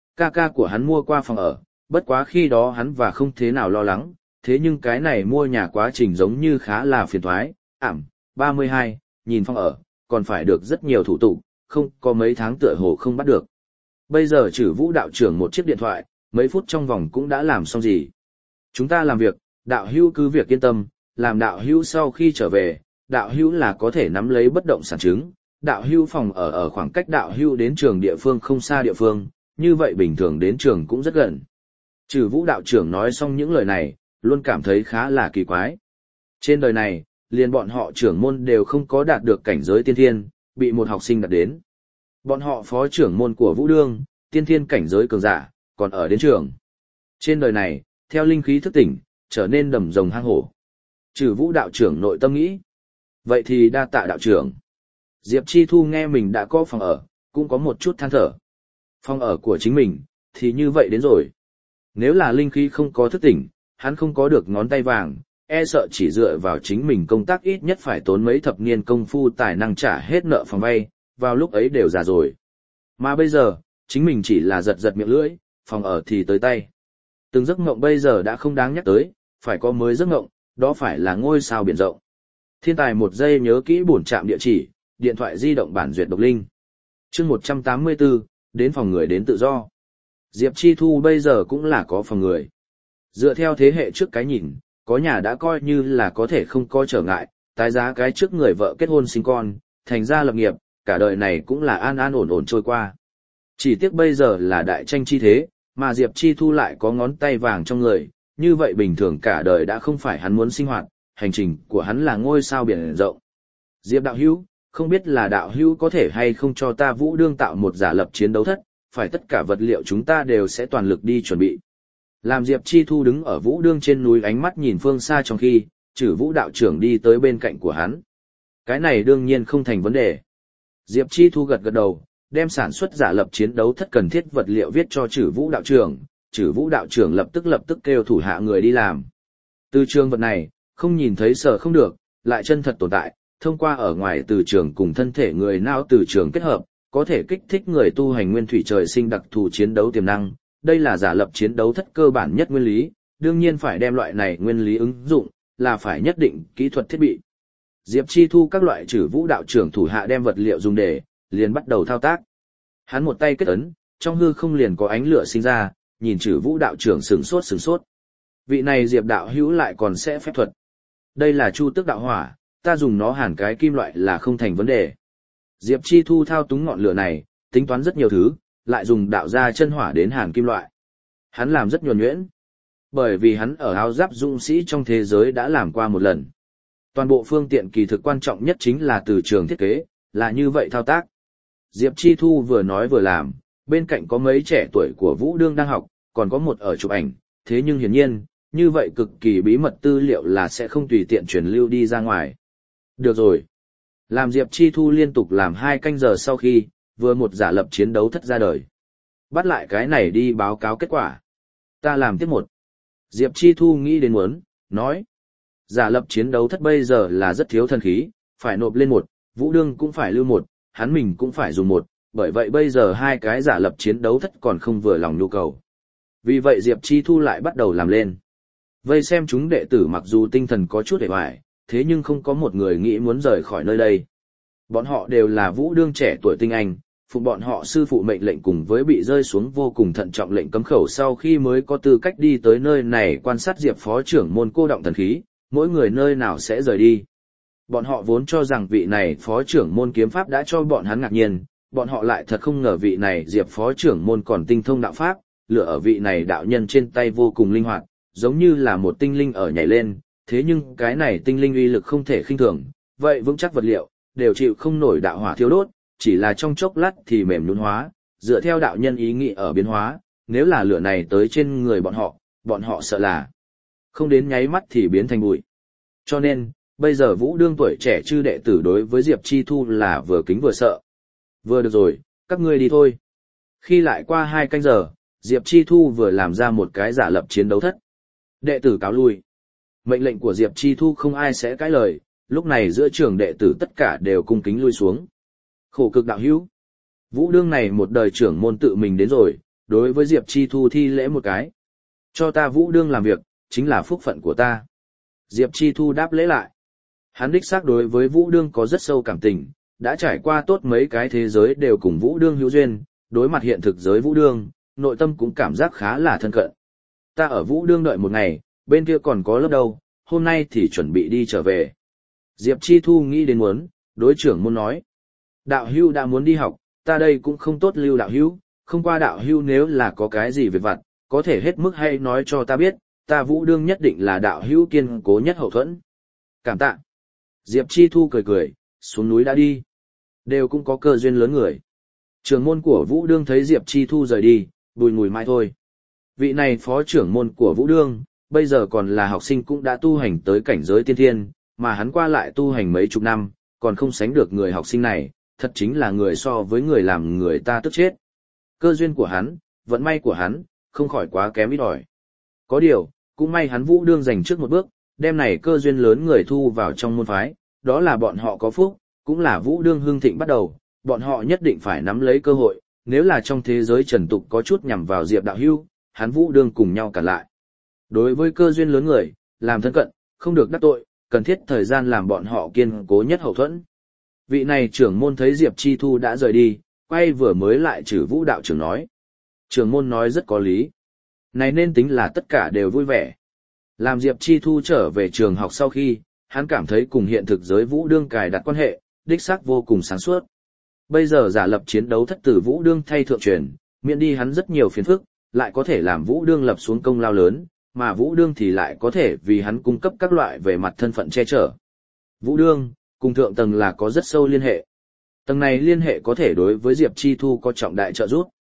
Ca của hắn mua qua phòng ở, bất quá khi đó hắn và không thế nào lo lắng, thế nhưng cái này mua nhà quá trình giống như khá là phiền toái. 32, nhìn phòng ở, còn phải được rất nhiều thủ tục, không có mấy tháng tựa hồ không bắt được. Bây giờ Chử Vũ đạo trưởng một chiếc điện thoại, mấy phút trong vòng cũng đã làm xong gì. Chúng ta làm việc, đạo hữu cứ việc yên tâm, làm đạo hữu sau khi trở về, đạo hữu là có thể nắm lấy bất động sản chứng, đạo hữu phòng ở khoảng cách đạo hữu đến trường địa phương không xa địa phương, như vậy bình thường đến trường cũng rất gần. Chử Vũ đạo trưởng nói xong những lời này, luôn cảm thấy khá là kỳ quái. Trên đời này, liền bọn họ trưởng môn đều không có đạt được cảnh giới tiên thiên, bị một học sinh đạt đến. Bọn họ phó trưởng môn của Vũ Đương, tiên thiên cảnh giới cường giả, còn ở đến trường. Trên đời này, theo linh khí thức tỉnh, trở nên đầm rồng hang hổ. Chử Vũ đạo trưởng nội tâm nghĩ. Vậy thì đa tạ đạo trưởng. Diệp Chi Thu nghe mình đã có phòng ở, cũng có một chút than thở. Phòng ở của chính mình, thì như vậy đến rồi. Nếu là linh khí không có thức tỉnh, hắn không có được ngón tay vàng, e sợ chỉ dựa vào chính mình công tác ít nhất phải tốn mấy thập niên công phu tài năng trả hết nợ phòng vay, vào lúc ấy đều già rồi. Mà bây giờ, chính mình chỉ là giật miệng lưỡi, phòng ở thì tới tay. Từng giấc mộng bây giờ đã không đáng nhắc tới, phải có mới giấc mộng, đó phải là ngôi sao biển rộng. Thiên tài một giây nhớ kỹ bổn trạm địa chỉ, điện thoại di động bản duyệt độc linh. Chương 184, đến phòng người đến tự do. Diệp Chi Thu bây giờ cũng là có phòng người. Dựa theo thế hệ trước cái nhìn, có nhà đã coi như là có thể không có trở ngại, tái giá cái trước người vợ kết hôn sinh con, thành ra lập nghiệp, cả đời này cũng là an ổn trôi qua. Chỉ tiếc bây giờ là đại tranh chi thế, mà Diệp Chi Thu lại có ngón tay vàng trong người, như vậy bình thường cả đời đã không phải hắn muốn sinh hoạt, hành trình của hắn là ngôi sao biển rộng. Diệp đạo hữu, không biết là đạo hữu có thể hay không cho ta Vũ Đương tạo một giả lập chiến đấu thất, phải tất cả vật liệu chúng ta đều sẽ toàn lực đi chuẩn bị. Làm Diệp Chi Thu đứng ở Vũ Đương trên núi ánh mắt nhìn phương xa trong khi, Trử Vũ đạo trưởng đi tới bên cạnh của hắn. Cái này đương nhiên không thành vấn đề. Diệp Chi Thu gật gật đầu, đem sản xuất giả lập chiến đấu thất cần thiết vật liệu viết cho Trử Vũ đạo trưởng, Trử Vũ đạo trưởng lập tức kêu thủ hạ người đi làm. Từ trường vật này, không nhìn thấy sợ không được, lại chân thật tồn tại, thông qua ở ngoài từ trường cùng thân thể người não từ trường kết hợp, có thể kích thích người tu hành nguyên thủy trời sinh đặc thù chiến đấu tiềm năng. Đây là giả lập chiến đấu thất cơ bản nhất nguyên lý, đương nhiên phải đem loại này nguyên lý ứng dụng, là phải nhất định kỹ thuật thiết bị. Diệp Chi Thu các loại Trử Vũ đạo trưởng thủ hạ đem vật liệu dùng để, liền bắt đầu thao tác. Hắn một tay kết ấn, trong hư không liền có ánh lửa sinh ra, nhìn Trử Vũ đạo trưởng sửng sốt. Vị này Diệp đạo hữu lại còn sẽ phép thuật. Đây là Chu Tước đạo hỏa, ta dùng nó hàn cái kim loại là không thành vấn đề. Diệp Chi Thu thao túng ngọn lửa này, tính toán rất nhiều thứ, lại dùng đạo gia chân hỏa đến hàn kim loại. Hắn làm rất nhuần nhuyễn, bởi vì hắn ở áo giáp dũng sĩ trong thế giới đã làm qua một lần. Toàn bộ phương tiện kỳ thực quan trọng nhất chính là từ trường thiết kế, là như vậy thao tác. Diệp Chi Thu vừa nói vừa làm, bên cạnh có mấy trẻ tuổi của Vũ Đương đang học, còn có một ở chụp ảnh, thế nhưng hiển nhiên, như vậy cực kỳ bí mật tư liệu là sẽ không tùy tiện truyền lưu đi ra ngoài. Được rồi. Làm Diệp Chi Thu liên tục làm 2 canh giờ sau khi, vừa một giả lập chiến đấu thất ra đời. Bắt lại cái này đi báo cáo kết quả. Ta làm tiếp một. Diệp Chi Thu nghĩ đến muốn, nói. Giả lập chiến đấu thất bây giờ là rất thiếu thần khí, phải nộp lên một, Vũ Đương cũng phải lưu một, hắn mình cũng phải dùng một, bởi vậy bây giờ 2 cái giả lập chiến đấu thất còn không vừa lòng nhu cầu. Vì vậy Diệp Chi Thu lại bắt đầu làm lên. Vây xem chúng đệ tử mặc dù tinh thần có chút hề hoài, thế nhưng không có một người nghĩ muốn rời khỏi nơi đây. Bọn họ đều là Vũ Đương trẻ tuổi tinh anh, phụ bọn họ sư phụ mệnh lệnh cùng với bị rơi xuống vô cùng thận trọng lệnh cấm khẩu sau khi mới có tư cách đi tới nơi này quan sát Diệp phó trưởng môn cô động thần khí, mỗi người nơi nào sẽ rời đi. Bọn họ vốn cho rằng vị này phó trưởng môn kiếm pháp đã cho bọn hắn ngạc nhiên, bọn họ lại thật không ngờ vị này Diệp phó trưởng môn còn tinh thông đạo pháp, lửa ở vị này đạo nhân trên tay vô cùng linh hoạt, giống như là một tinh linh ở nhảy lên, thế nhưng cái này tinh linh uy lực không thể khinh thường, vậy vững chắc vật liệu, đều chịu không nổi đạo hỏa thiêu đốt, chỉ là trong chốc lát thì mềm nhũn hóa, dựa theo đạo nhân ý nghĩ ở biến hóa, nếu là lửa này tới trên người bọn họ sợ là không đến nháy mắt thì biến thành bụi. Cho nên, bây giờ Vũ Đương tuổi trẻ chư đệ tử đối với Diệp Chi Thu là vừa kính vừa sợ. Vừa được rồi, các ngươi đi thôi. Khi lại qua 2 canh giờ, Diệp Chi Thu vừa làm ra một cái giả lập chiến đấu thất. Đệ tử cáo lui. Mệnh lệnh của Diệp Chi Thu không ai sẽ cãi lời, lúc này giữa trường đệ tử tất cả đều cung kính lui xuống. Khổ cực đạo hữu. Vũ Đương này một đời trưởng môn tự mình đến rồi, đối với Diệp Chi Thu thi lễ một cái. Cho ta Vũ Đương làm việc, chính là phúc phận của ta. Diệp Chi Thu đáp lễ lại. Hắn đích xác đối với Vũ Đương có rất sâu cảm tình, đã trải qua tốt mấy cái thế giới đều cùng Vũ Đương hữu duyên, đối mặt hiện thực giới Vũ Đương, nội tâm cũng cảm giác khá là thân cận. Ta ở Vũ Đương đợi một ngày, bên kia còn có lớp đâu, hôm nay thì chuẩn bị đi trở về. Diệp Chi Thu nghĩ đến muốn, đối trưởng môn nói. Đạo hữu đã muốn đi học, ta đây cũng không tốt lưu đạo hữu, không qua đạo hữu nếu là có cái gì việc vặt, có thể hết mức hay nói cho ta biết, ta Vũ Đương nhất định là đạo hữu kiên cố nhất hậu thuẫn. Cảm tạ. Diệp Chi Thu cười, xuống núi đã đi. Đều cũng có cơ duyên lớn người. Trưởng môn của Vũ Đương thấy Diệp Chi Thu rời đi, bùi ngùi mai thôi. Vị này phó trưởng môn của Vũ Đương, bây giờ còn là học sinh cũng đã tu hành tới cảnh giới tiên thiên, mà hắn qua lại tu hành mấy chục năm, còn không sánh được người học sinh này, thật chính là người so với người làm người ta tức chết. Cơ duyên của hắn, vận may của hắn, không khỏi quá kém ít ỏi. Có điều, cũng may hắn Vũ Đương giành trước một bước, đem này cơ duyên lớn người thu vào trong môn phái, đó là bọn họ có phúc, cũng là Vũ Đương hưng thịnh bắt đầu, bọn họ nhất định phải nắm lấy cơ hội, nếu là trong thế giới trần tục có chút nhằm vào Diệp đạo hữu, hắn Vũ Đương cùng nhau cản lại. Đối với cơ duyên lớn người, làm thân cận, không được đắc tội, cần thiết thời gian làm bọn họ kiên cố nhất hậu thuẫn. Vị này trưởng môn thấy Diệp Chi Thu đã rời đi, quay vừa mới lại Trử Vũ đạo trưởng nói. Trưởng môn nói rất có lý. Này nên tính là tất cả đều vui vẻ. Làm Diệp Chi Thu trở về trường học sau khi, hắn cảm thấy cùng hiện thực giới Vũ Đương cài đặt quan hệ, đích xác vô cùng sáng suốt. Bây giờ giả lập chiến đấu thất tử Vũ Đương thay thượng truyền, miễn đi hắn rất nhiều phiền phức, lại có thể làm Vũ Đương lập xuống công lao lớn, mà Vũ Đương thì lại có thể vì hắn cung cấp các loại về mặt thân phận che chở. Vũ Đương, cùng thượng tầng là có rất sâu liên hệ. Tầng này liên hệ có thể đối với Diệp Chi Thu có trọng đại trợ giúp.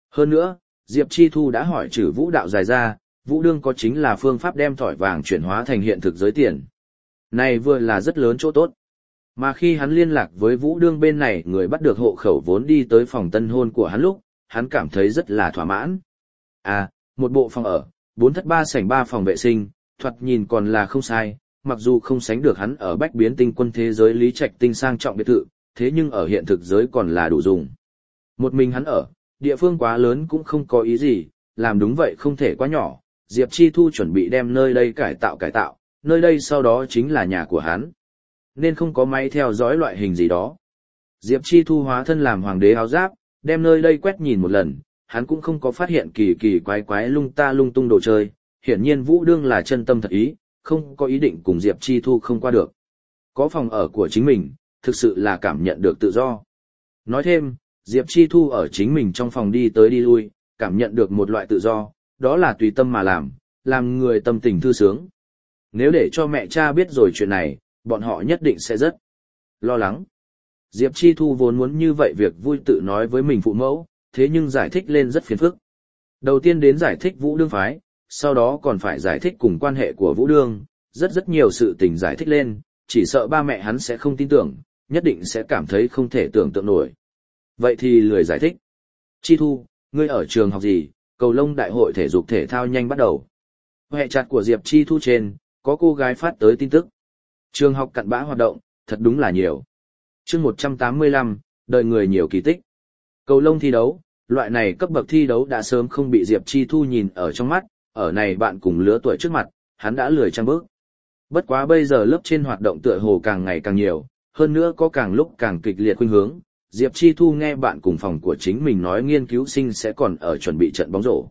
Hơn nữa, Diệp Chi Thu đã hỏi trừ Vũ đạo dài ra, Vũ đương có chính là phương pháp đem thỏi vàng chuyển hóa thành hiện thực giới tiền. Này vừa là rất lớn chỗ tốt. Mà khi hắn liên lạc với Vũ đương bên này người bắt được hộ khẩu vốn đi tới phòng tân hôn của hắn lúc, hắn cảm thấy rất là thỏa mãn. À, một bộ phòng ở, 4 thất 3 sảnh 3 phòng vệ sinh, thoạt nhìn còn là không sai, mặc dù không sánh được hắn ở bách biến tinh quân thế giới Lý Trạch Tinh sang trọng biệt thự, thế nhưng ở hiện thực giới còn là đủ dùng. Một mình hắn ở, địa phương quá lớn cũng không có ý gì, làm đúng vậy không thể quá nhỏ, Diệp Chi Thu chuẩn bị đem nơi đây cải tạo, nơi đây sau đó chính là nhà của hắn. Nên không có máy theo dõi loại hình gì đó. Diệp Chi Thu hóa thân làm hoàng đế áo giáp, đem nơi đây quét nhìn một lần, hắn cũng không có phát hiện kỳ kỳ quái quái lung ta lung tung đồ chơi, hiển nhiên Vũ đương là chân tâm thật ý, không có ý định cùng Diệp Chi Thu không qua được. Có phòng ở của chính mình, thực sự là cảm nhận được tự do. Nói thêm, Diệp Chi Thu ở chính mình trong phòng đi tới đi lui, cảm nhận được một loại tự do, đó là tùy tâm mà làm người tâm tình thư sướng. Nếu để cho mẹ cha biết rồi chuyện này, bọn họ nhất định sẽ rất lo lắng. Diệp Chi Thu vốn muốn như vậy việc vui tự nói với mình phụ mẫu, thế nhưng giải thích lên rất phiền phức. Đầu tiên đến giải thích Vũ đương phái, sau đó còn phải giải thích cùng quan hệ của Vũ đương, rất nhiều sự tình giải thích lên, chỉ sợ ba mẹ hắn sẽ không tin tưởng, nhất định sẽ cảm thấy không thể tưởng tượng nổi. Vậy thì lười giải thích. Chi Thu, ngươi ở trường học gì? Cầu lông đại hội thể dục thể thao nhanh bắt đầu. Hệ chặt của Diệp Chi Thu trên, có cô gái phát tới tin tức. Trường học cặn bã hoạt động, thật đúng là nhiều. Chương 185, đời người nhiều kỳ tích. Cầu lông thi đấu, loại này cấp bậc thi đấu đã sớm không bị Diệp Chi Thu nhìn ở trong mắt, ở này bạn cùng lứa tuổi trước mặt, hắn đã lười trang bước. Bất quá bây giờ lớp trên hoạt động tựa hồ càng ngày càng nhiều, hơn nữa có càng lúc càng kịch liệt khuynh hướng. Diệp Chi Thu nghe bạn cùng phòng của chính mình nói nghiên cứu sinh sẽ còn ở chuẩn bị trận bóng rổ.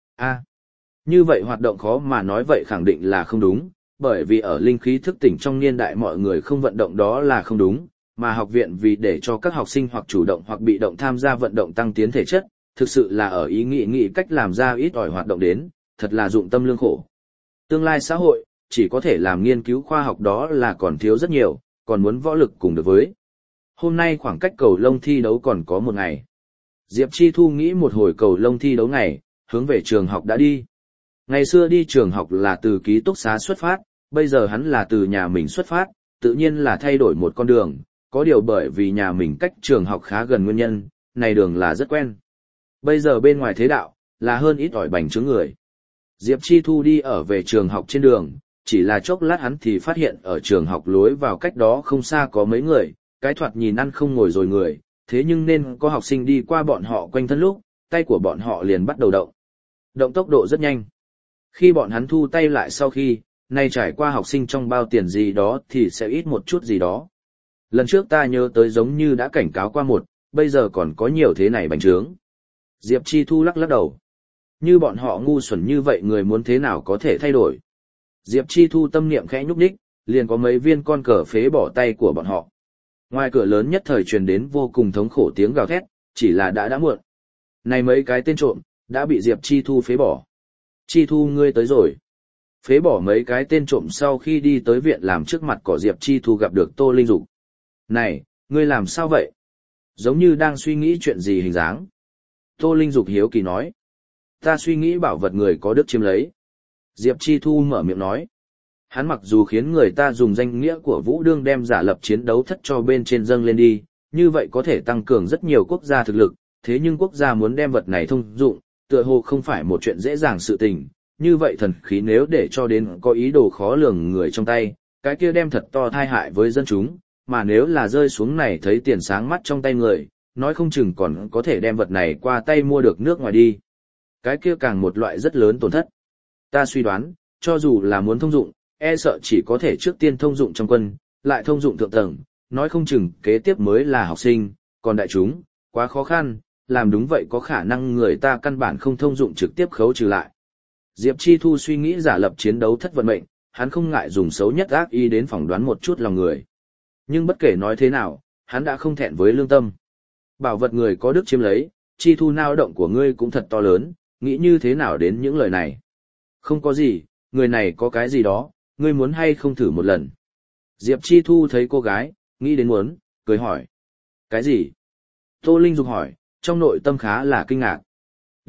Như vậy hoạt động khó mà nói vậy khẳng định là không đúng, bởi vì ở linh khí thức tỉnh trong niên đại mọi người không vận động đó là không đúng, mà học viện vì để cho các học sinh hoặc chủ động hoặc bị động tham gia vận động tăng tiến thể chất, thực sự là ở ý nghĩ cách làm ra ít ỏi hoạt động đến, thật là dụng tâm lương khổ. Tương lai xã hội, chỉ có thể làm nghiên cứu khoa học đó là còn thiếu rất nhiều, còn muốn võ lực cùng được với. Hôm nay khoảng cách cầu lông thi đấu còn có một ngày. Diệp Chi Thu nghĩ một hồi cầu lông thi đấu ngày, hướng về trường học đã đi. Ngày xưa đi trường học là từ ký túc xá xuất phát, bây giờ hắn là từ nhà mình xuất phát, tự nhiên là thay đổi một con đường, có điều bởi vì nhà mình cách trường học khá gần nguyên nhân, này đường là rất quen. Bây giờ bên ngoài thế đạo, là hơn ít ỏi bành trướng người. Diệp Chi Thu đi ở về trường học trên đường, chỉ là chốc lát hắn thì phát hiện ở trường học lối vào cách đó không xa có mấy người, cái thoạt nhìn ăn không ngồi rồi người, thế nhưng nên có học sinh đi qua bọn họ quanh thân lúc, tay của bọn họ liền bắt đầu động. Động tốc độ rất nhanh. Khi bọn hắn thu tay lại sau khi, nay trải qua học sinh trong bao tiền gì đó thì sẽ ít một chút gì đó. Lần trước ta nhớ tới giống như đã cảnh cáo qua một, bây giờ còn có nhiều thế này bành trướng. Diệp Chi Thu lắc đầu. Như bọn họ ngu xuẩn như vậy người muốn thế nào có thể thay đổi. Diệp Chi Thu tâm niệm khẽ nhúc nhích, liền có mấy viên con cờ phế bỏ tay của bọn họ. Ngoài cửa lớn nhất thời truyền đến vô cùng thống khổ tiếng gào thét, chỉ là đã muộn. Này mấy cái tên trộm, đã bị Diệp Chi Thu phế bỏ. Chi Thu ngươi tới rồi. Phế bỏ mấy cái tên trộm sau khi đi tới viện làm trước mặt của Diệp Chi Thu gặp được Tô Linh Dục. Này, ngươi làm sao vậy? Giống như đang suy nghĩ chuyện gì hình dáng. Tô Linh Dục hiếu kỳ nói. Ta suy nghĩ bảo vật người có đức chiếm lấy. Diệp Chi Thu mở miệng nói. Hắn mặc dù khiến người ta dùng danh nghĩa của Vũ đương đem giả lập chiến đấu thất cho bên trên dâng lên đi, như vậy có thể tăng cường rất nhiều quốc gia thực lực, thế nhưng quốc gia muốn đem vật này thông dụng, tựa hồ không phải một chuyện dễ dàng sự tình, như vậy thần khí nếu để cho đến có ý đồ khó lường người trong tay, cái kia đem thật to tai hại với dân chúng, mà nếu là rơi xuống này thấy tiền sáng mắt trong tay người, nói không chừng còn có thể đem vật này qua tay mua được nước ngoài đi. Cái kia càng một loại rất lớn tổn thất. Ta suy đoán, cho dù là muốn thông dụng, e sợ chỉ có thể trước tiên thông dụng trong quân, lại thông dụng thượng tầng, nói không chừng kế tiếp mới là học sinh, còn đại chúng, quá khó khăn, làm đúng vậy có khả năng người ta căn bản không thông dụng trực tiếp khấu trừ lại. Diệp Chi Thu suy nghĩ giả lập chiến đấu thất vận mệnh, hắn không ngại dùng xấu nhất ác ý đến phỏng đoán một chút lòng người. Nhưng bất kể nói thế nào, hắn đã không thẹn với lương tâm. Bảo vật người có đức chiếm lấy, Chi Thu nao động của ngươi cũng thật to lớn, nghĩ như thế nào đến những lời này. Không có gì, người này có cái gì đó, ngươi muốn hay không thử một lần. Diệp Chi Thu thấy cô gái, nghĩ đến muốn, cười hỏi. Cái gì? Tô Linh Dục hỏi, trong nội tâm khá là kinh ngạc.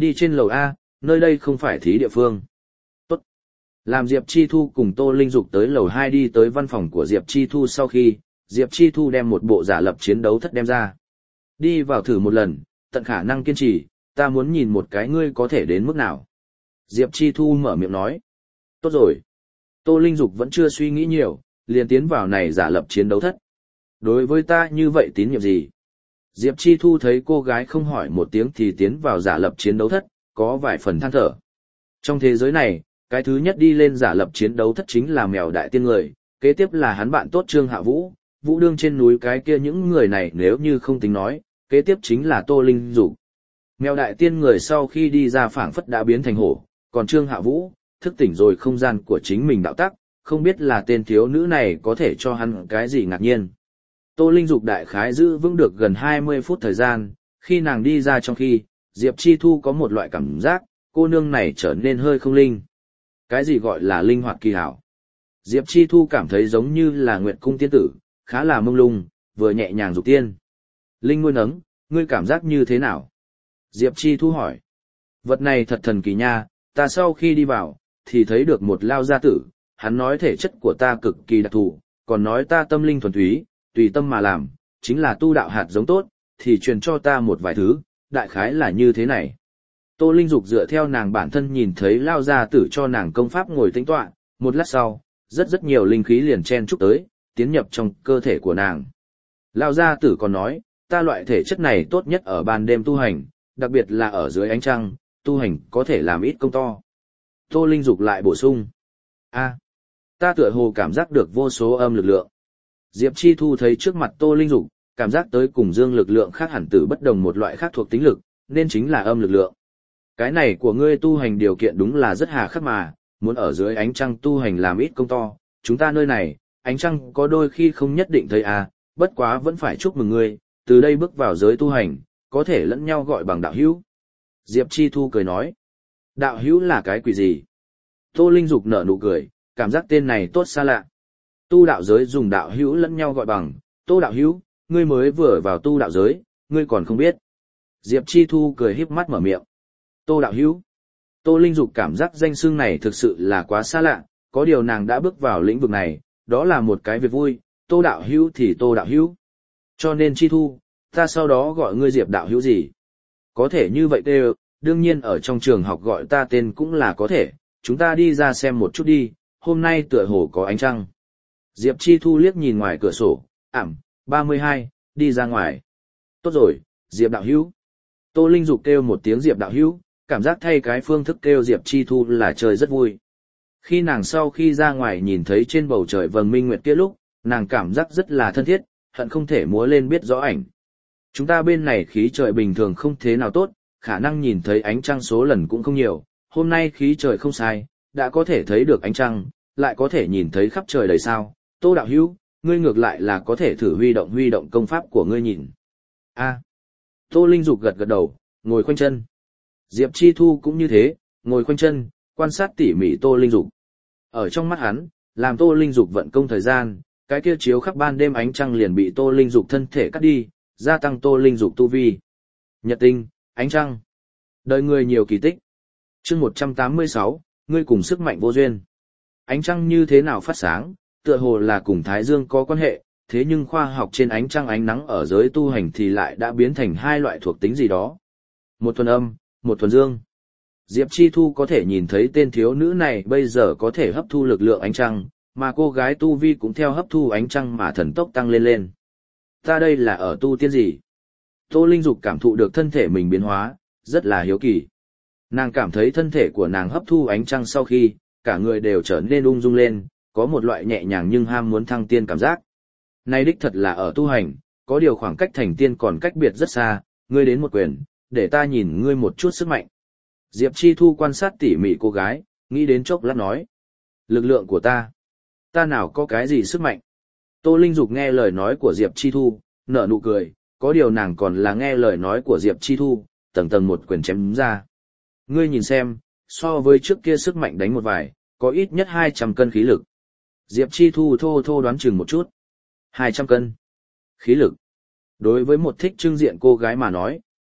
Đi trên lầu A, nơi đây không phải thí địa phương. Tốt. Làm Diệp Chi Thu cùng Tô Linh Dục tới lầu 2 đi tới văn phòng của Diệp Chi Thu sau khi, Diệp Chi Thu đem một bộ giả lập chiến đấu thất đem ra. Đi vào thử một lần, tận khả năng kiên trì, ta muốn nhìn một cái ngươi có thể đến mức nào. Diệp Chi Thu mở miệng nói. Tốt rồi. Tô Linh Dục vẫn chưa suy nghĩ nhiều, liền tiến vào này giả lập chiến đấu thất. Đối với ta như vậy tín nhiệm gì? Diệp Chi Thu thấy cô gái không hỏi một tiếng thì tiến vào giả lập chiến đấu thất, có vài phần than thở. Trong thế giới này, cái thứ nhất đi lên giả lập chiến đấu thất chính là mèo đại tiên người, kế tiếp là hắn bạn tốt Trương Hạ Vũ, Vũ Đương trên núi cái kia những người này nếu như không tính nói, kế tiếp chính là Tô Linh Dục. Mèo đại tiên người sau khi đi ra phảng phất đã biến thành hổ, còn Trương Hạ Vũ, thức tỉnh rồi không gian của chính mình đạo tắc, không biết là tên thiếu nữ này có thể cho hắn cái gì ngạc nhiên. Tô Linh Dục đại khái giữ vững được gần 20 phút thời gian, khi nàng đi ra trong khi, Diệp Chi Thu có một loại cảm giác, cô nương này trở nên hơi không linh. Cái gì gọi là linh hoạt kỳ hảo? Diệp Chi Thu cảm thấy giống như là Nguyệt Cung tiên tử, khá là mông lung, vừa nhẹ nhàng dục tiên. Linh nuôi nấng, ngươi cảm giác như thế nào? Diệp Chi Thu hỏi. Vật này thật thần kỳ nha, ta sau khi đi vào, thì thấy được một lao gia tử, hắn nói thể chất của ta cực kỳ đặc thù, còn nói ta tâm linh thuần túy, tùy tâm mà làm, chính là tu đạo hạt giống tốt, thì truyền cho ta một vài thứ, đại khái là như thế này. Tô Linh Dục dựa theo nàng bản thân nhìn thấy lao gia tử cho nàng công pháp ngồi tĩnh tọa, một lát sau, rất nhiều linh khí liền chen chúc tới, tiến nhập trong cơ thể của nàng. Lao gia tử còn nói, ta loại thể chất này tốt nhất ở ban đêm tu hành, đặc biệt là ở dưới ánh trăng, tu hành có thể làm ít công to. Tô Linh Dục lại bổ sung. Ta tựa hồ cảm giác được vô số âm lực lượng. Diệp Chi Thu thấy trước mặt Tô Linh Dục, cảm giác tới cùng dương lực lượng khác hẳn từ bất đồng một loại khác thuộc tính lực, nên chính là âm lực lượng. Cái này của ngươi tu hành điều kiện đúng là rất hà khắc mà, muốn ở dưới ánh trăng tu hành làm ít công to, chúng ta nơi này, ánh trăng có đôi khi không nhất định thấy bất quá vẫn phải chúc mừng ngươi, từ đây bước vào giới tu hành, có thể lẫn nhau gọi bằng đạo hữu. Diệp Chi Thu cười nói, đạo hữu là cái quỷ gì? Tô Linh Dục nở nụ cười, cảm giác tên này tốt xa lạ. Tu đạo giới dùng đạo hữu lẫn nhau gọi bằng, Tô đạo hữu, ngươi mới vừa vào tu đạo giới, ngươi còn không biết. Diệp Chi Thu cười híp mắt mở miệng. Tô đạo hữu. Tô Linh Dục cảm giác danh xưng này thực sự là quá xa lạ, có điều nàng đã bước vào lĩnh vực này, đó là một cái việc vui, Tô đạo hữu thì Tô đạo hữu. Cho nên Chi Thu, ta sau đó gọi ngươi Diệp đạo hữu gì? Có thể như vậy đều, đương nhiên ở trong trường học gọi ta tên cũng là có thể, chúng ta đi ra xem một chút đi, hôm nay tựa hồ có ánh trăng. Diệp Chi Thu liếc nhìn ngoài cửa sổ, 32, đi ra ngoài. Tốt rồi, Diệp đạo hữu. Tô Linh Dục kêu một tiếng Diệp đạo hữu, cảm giác thay cái phương thức kêu Diệp Chi Thu là chơi rất vui. Khi nàng sau khi ra ngoài nhìn thấy trên bầu trời vầng minh nguyệt kia lúc, nàng cảm giác rất là thân thiết, hận không thể múa lên biết rõ ảnh. Chúng ta bên này khí trời bình thường không thế nào tốt, khả năng nhìn thấy ánh trăng số lần cũng không nhiều, hôm nay khí trời không sai, đã có thể thấy được ánh trăng, lại có thể nhìn thấy khắp trời đầy sao. Tô đạo hữu, ngươi ngược lại là có thể thử huy động công pháp của ngươi nhìn. Tô Linh Dục gật gật đầu, ngồi khoanh chân. Diệp Chi Thu cũng như thế, ngồi khoanh chân, quan sát tỉ mỉ Tô Linh Dục. Ở trong mắt hắn, làm Tô Linh Dục vận công thời gian, cái kia chiếu khắp ban đêm ánh trăng liền bị Tô Linh Dục thân thể cắt đi, gia tăng Tô Linh Dục tu vi. Nhật tinh, ánh trăng. Đời người nhiều kỳ tích. Chương 186, ngươi cùng sức mạnh vô duyên. Ánh trăng như thế nào phát sáng, tựa hồ là cùng Thái Dương có quan hệ, thế nhưng khoa học trên ánh trăng ánh nắng ở giới tu hành thì lại đã biến thành hai loại thuộc tính gì đó. Một thuần âm, một thuần dương. Diệp Chi Thu có thể nhìn thấy tên thiếu nữ này bây giờ có thể hấp thu lực lượng ánh trăng, mà cô gái tu vi cũng theo hấp thu ánh trăng mà thần tốc tăng lên. Ta đây là ở tu tiên gì? Tô Linh Dục cảm thụ được thân thể mình biến hóa, rất là hiếu kỳ. Nàng cảm thấy thân thể của nàng hấp thu ánh trăng sau khi, cả người đều trở nên ung dung lên, có một loại nhẹ nhàng nhưng ham muốn thăng tiên cảm giác. Này đích thật là ở tu hành, có điều khoảng cách thành tiên còn cách biệt rất xa, ngươi đến một quyền, để ta nhìn ngươi một chút sức mạnh. Diệp Chi Thu quan sát tỉ mỉ cô gái, nghĩ đến chốc lát nói. Lực lượng của ta nào có cái gì sức mạnh? Tô Linh Dục nghe lời nói của Diệp Chi Thu, nở nụ cười, có điều nàng còn là nghe lời nói của Diệp Chi Thu, tầng tầng một quyền chém ra. Ngươi nhìn xem, so với trước kia sức mạnh đánh một vài, có ít nhất 200 cân khí lực. Diệp Chi Thu thô đoán chừng một chút. 200 cân. Khí lực. Đối với một thích trưng diện cô gái mà nói,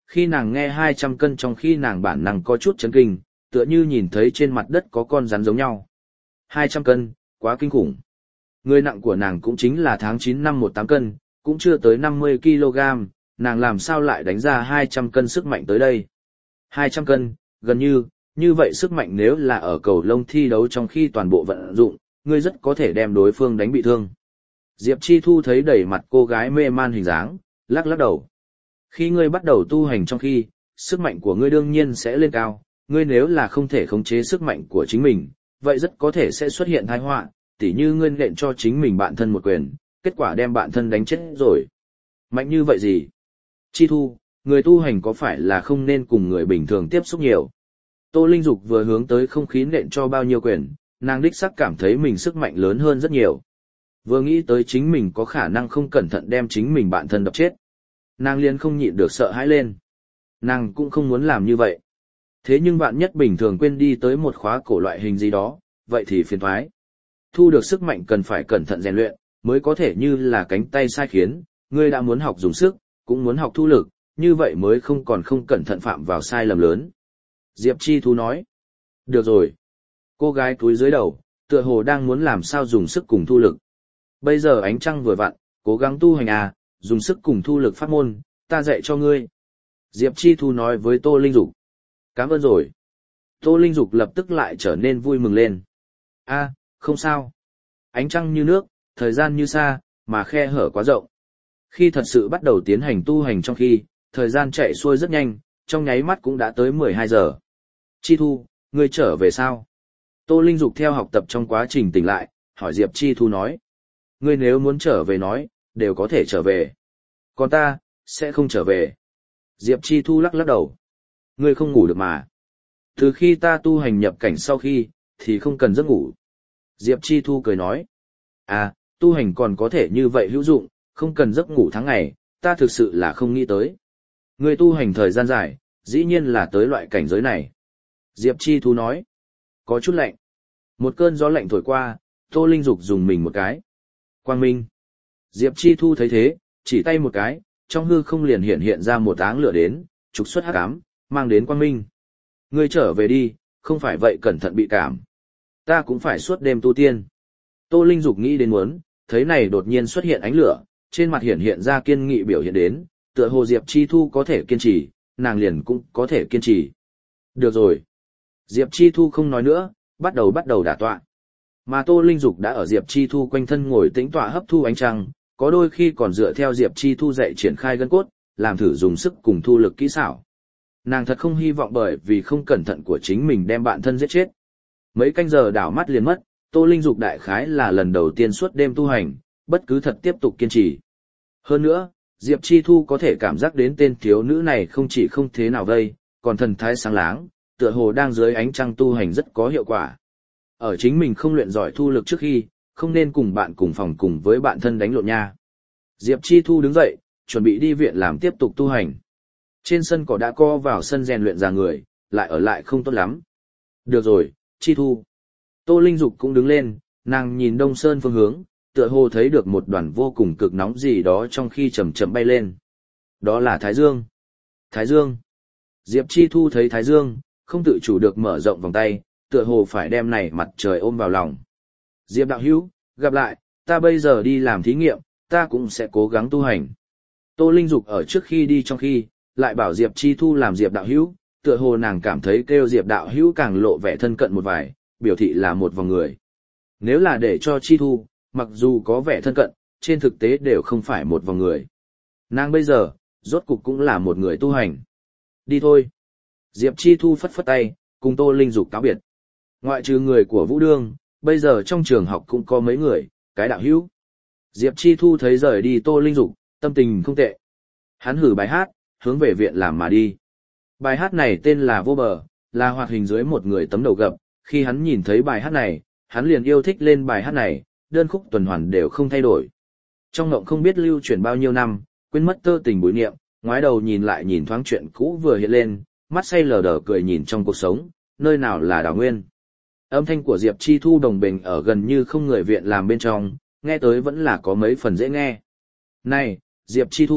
Khi nàng nghe 200 cân trong khi nàng bản năng có chút chấn kinh, tựa như nhìn thấy trên mặt đất có con rắn giống nhau. 200 cân, quá kinh khủng. Người nặng của nàng cũng chính là tháng 9 năm 18 cân, cũng chưa tới 50 kg, nàng làm sao lại đánh ra 200 cân sức mạnh tới đây. 200 cân, gần như vậy sức mạnh nếu là ở cầu lông thi đấu trong khi toàn bộ vận dụng, ngươi rất có thể đem đối phương đánh bị thương. Diệp Chi Thu thấy đầy mặt cô gái mê man hình dáng, lắc lắc đầu. Khi ngươi bắt đầu tu hành trong khi, sức mạnh của ngươi đương nhiên sẽ lên cao, ngươi nếu là không thể khống chế sức mạnh của chính mình, vậy rất có thể sẽ xuất hiện tai họa, tỉ như ngươi nện cho chính mình bạn thân một quyền, kết quả đem bạn thân đánh chết rồi. Mạnh như vậy gì? Chi Thu, người tu hành có phải là không nên cùng người bình thường tiếp xúc nhiều? Tô Linh Dục vừa hướng tới không khí nện cho bao nhiêu quyền, nàng đích xác cảm thấy mình sức mạnh lớn hơn rất nhiều. Vừa nghĩ tới chính mình có khả năng không cẩn thận đem chính mình bạn thân đập chết, nàng liền không nhịn được sợ hãi lên. Nàng cũng không muốn làm như vậy. Thế nhưng bạn nhất bình thường quên đi tới một khóa cổ loại hình gì đó, vậy thì phiền toái. Thu được sức mạnh cần phải cẩn thận rèn luyện, mới có thể như là cánh tay sai khiến, ngươi đã muốn học dùng sức, cũng muốn học thu lực, như vậy mới không còn không cẩn thận phạm vào sai lầm lớn. Diệp Chi Thu nói. Được rồi. Cô gái cúi dưới đầu, tựa hồ đang muốn làm sao dùng sức cùng thu lực. Bây giờ ánh trăng vừa vặn, cố gắng tu hành à, dùng sức cùng thu lực pháp môn, ta dạy cho ngươi. Diệp Chi Thu nói với Tô Linh Dục. Cảm ơn rồi. Tô Linh Dục lập tức lại trở nên vui mừng lên. A, không sao. Ánh trăng như nước, thời gian như xa, mà khe hở quá rộng. Khi thật sự bắt đầu tiến hành tu hành trong khi, thời gian chạy xuôi rất nhanh, trong nháy mắt cũng đã tới 12 giờ. Chi Thu, ngươi trở về sao? Tô Linh Dục theo học tập trong quá trình tỉnh lại, hỏi Diệp Chi Thu nói. Ngươi nếu muốn trở về nói, đều có thể trở về. Còn ta, sẽ không trở về. Diệp Chi Thu lắc lắc đầu. Ngươi không ngủ được mà. Từ khi ta tu hành nhập cảnh sau khi, thì không cần giấc ngủ. Diệp Chi Thu cười nói. À, tu hành còn có thể như vậy hữu dụng, không cần giấc ngủ tháng ngày, ta thực sự là không nghĩ tới. Ngươi tu hành thời gian dài, dĩ nhiên là tới loại cảnh giới này. Diệp Chi Thu nói. Có chút lạnh. Một cơn gió lạnh thổi qua, Tô Linh Dục dùng mình một cái. Quang minh. Diệp Chi Thu thấy thế, chỉ tay một cái, trong hư không liền hiện ra một áng lửa đến, trục xuất hắc ám, mang đến quang minh. Ngươi trở về đi, không phải vậy cẩn thận bị cảm. Ta cũng phải suốt đêm tu tiên. Tô Linh Dục nghĩ đến muốn, thấy này đột nhiên xuất hiện ánh lửa, trên mặt hiện ra kiên nghị biểu hiện đến, tựa hồ Diệp Chi Thu có thể kiên trì, nàng liền cũng có thể kiên trì. Được rồi. Diệp Chi Thu không nói nữa, bắt đầu đả tọa. Mà Tô Linh Dục đã ở Diệp Chi Thu quanh thân ngồi tĩnh tọa hấp thu ánh trăng, có đôi khi còn dựa theo Diệp Chi Thu dạy triển khai gân cốt, làm thử dùng sức cùng thu lực kỹ xảo. Nàng thật không hy vọng bởi vì không cẩn thận của chính mình đem bạn thân giết chết. Mấy canh giờ đảo mắt liền mất, Tô Linh Dục đại khái là lần đầu tiên suốt đêm tu hành, bất cứ thật tiếp tục kiên trì. Hơn nữa, Diệp Chi Thu có thể cảm giác đến tên thiếu nữ này không chỉ không thế nào vây, còn thần thái sáng láng, tựa hồ đang dưới ánh trăng tu hành rất có hiệu quả. Ở chính mình không luyện giỏi thu lực trước khi, không nên cùng bạn cùng phòng cùng với bạn thân đánh lộn nha. Diệp Chi Thu đứng dậy, chuẩn bị đi viện làm tiếp tục tu hành. Trên sân cỏ đã co vào sân rèn luyện già người, lại ở lại không tốt lắm. Được rồi, Chi Thu. Tô Linh Dục cũng đứng lên, nàng nhìn Đông Sơn phương hướng, tựa hồ thấy được một đoàn vô cùng cực nóng gì đó trong khi chậm chậm bay lên. Đó là Thái Dương. Thái Dương. Diệp Chi Thu thấy Thái Dương, không tự chủ được mở rộng vòng tay, tựa hồ phải đem này mặt trời ôm vào lòng. Diệp đạo hữu, gặp lại, ta bây giờ đi làm thí nghiệm, ta cũng sẽ cố gắng tu hành. Tô Linh Dục ở trước khi đi trong khi, lại bảo Diệp Chi Thu làm Diệp đạo hữu, tựa hồ nàng cảm thấy kêu Diệp đạo hữu càng lộ vẻ thân cận một vài, biểu thị là một vòng người. Nếu là để cho Chi Thu, mặc dù có vẻ thân cận, trên thực tế đều không phải một vòng người. Nàng bây giờ, rốt cục cũng là một người tu hành. Đi thôi. Diệp Chi Thu phất phất tay, cùng Tô Linh Dục cáo biệt. Ngoại trừ người của Vũ Đương, bây giờ trong trường học cũng có mấy người, cái đạo hữu. Diệp Chi Thu thấy rời đi Tô Linh Dục, tâm tình không tệ. Hắn hử bài hát, hướng về viện làm mà đi. Bài hát này tên là Vô Bờ, là hoạt hình dưới một người tấm đầu gập. Khi hắn nhìn thấy bài hát này, hắn liền yêu thích lên bài hát này, đơn khúc tuần hoàn đều không thay đổi. Trong ngộng không biết lưu chuyển bao nhiêu năm, quên mất tơ tình bối niệm, ngoái đầu nhìn lại nhìn thoáng chuyện cũ vừa hiện lên, mắt say lờ đờ cười nhìn trong cuộc sống, nơi nào là đào nguyên. Âm thanh của Diệp Chi Thu đồng bình ở gần như không người viện làm bên trong, nghe tới vẫn là có mấy phần dễ nghe. Này, Diệp Chi Thu,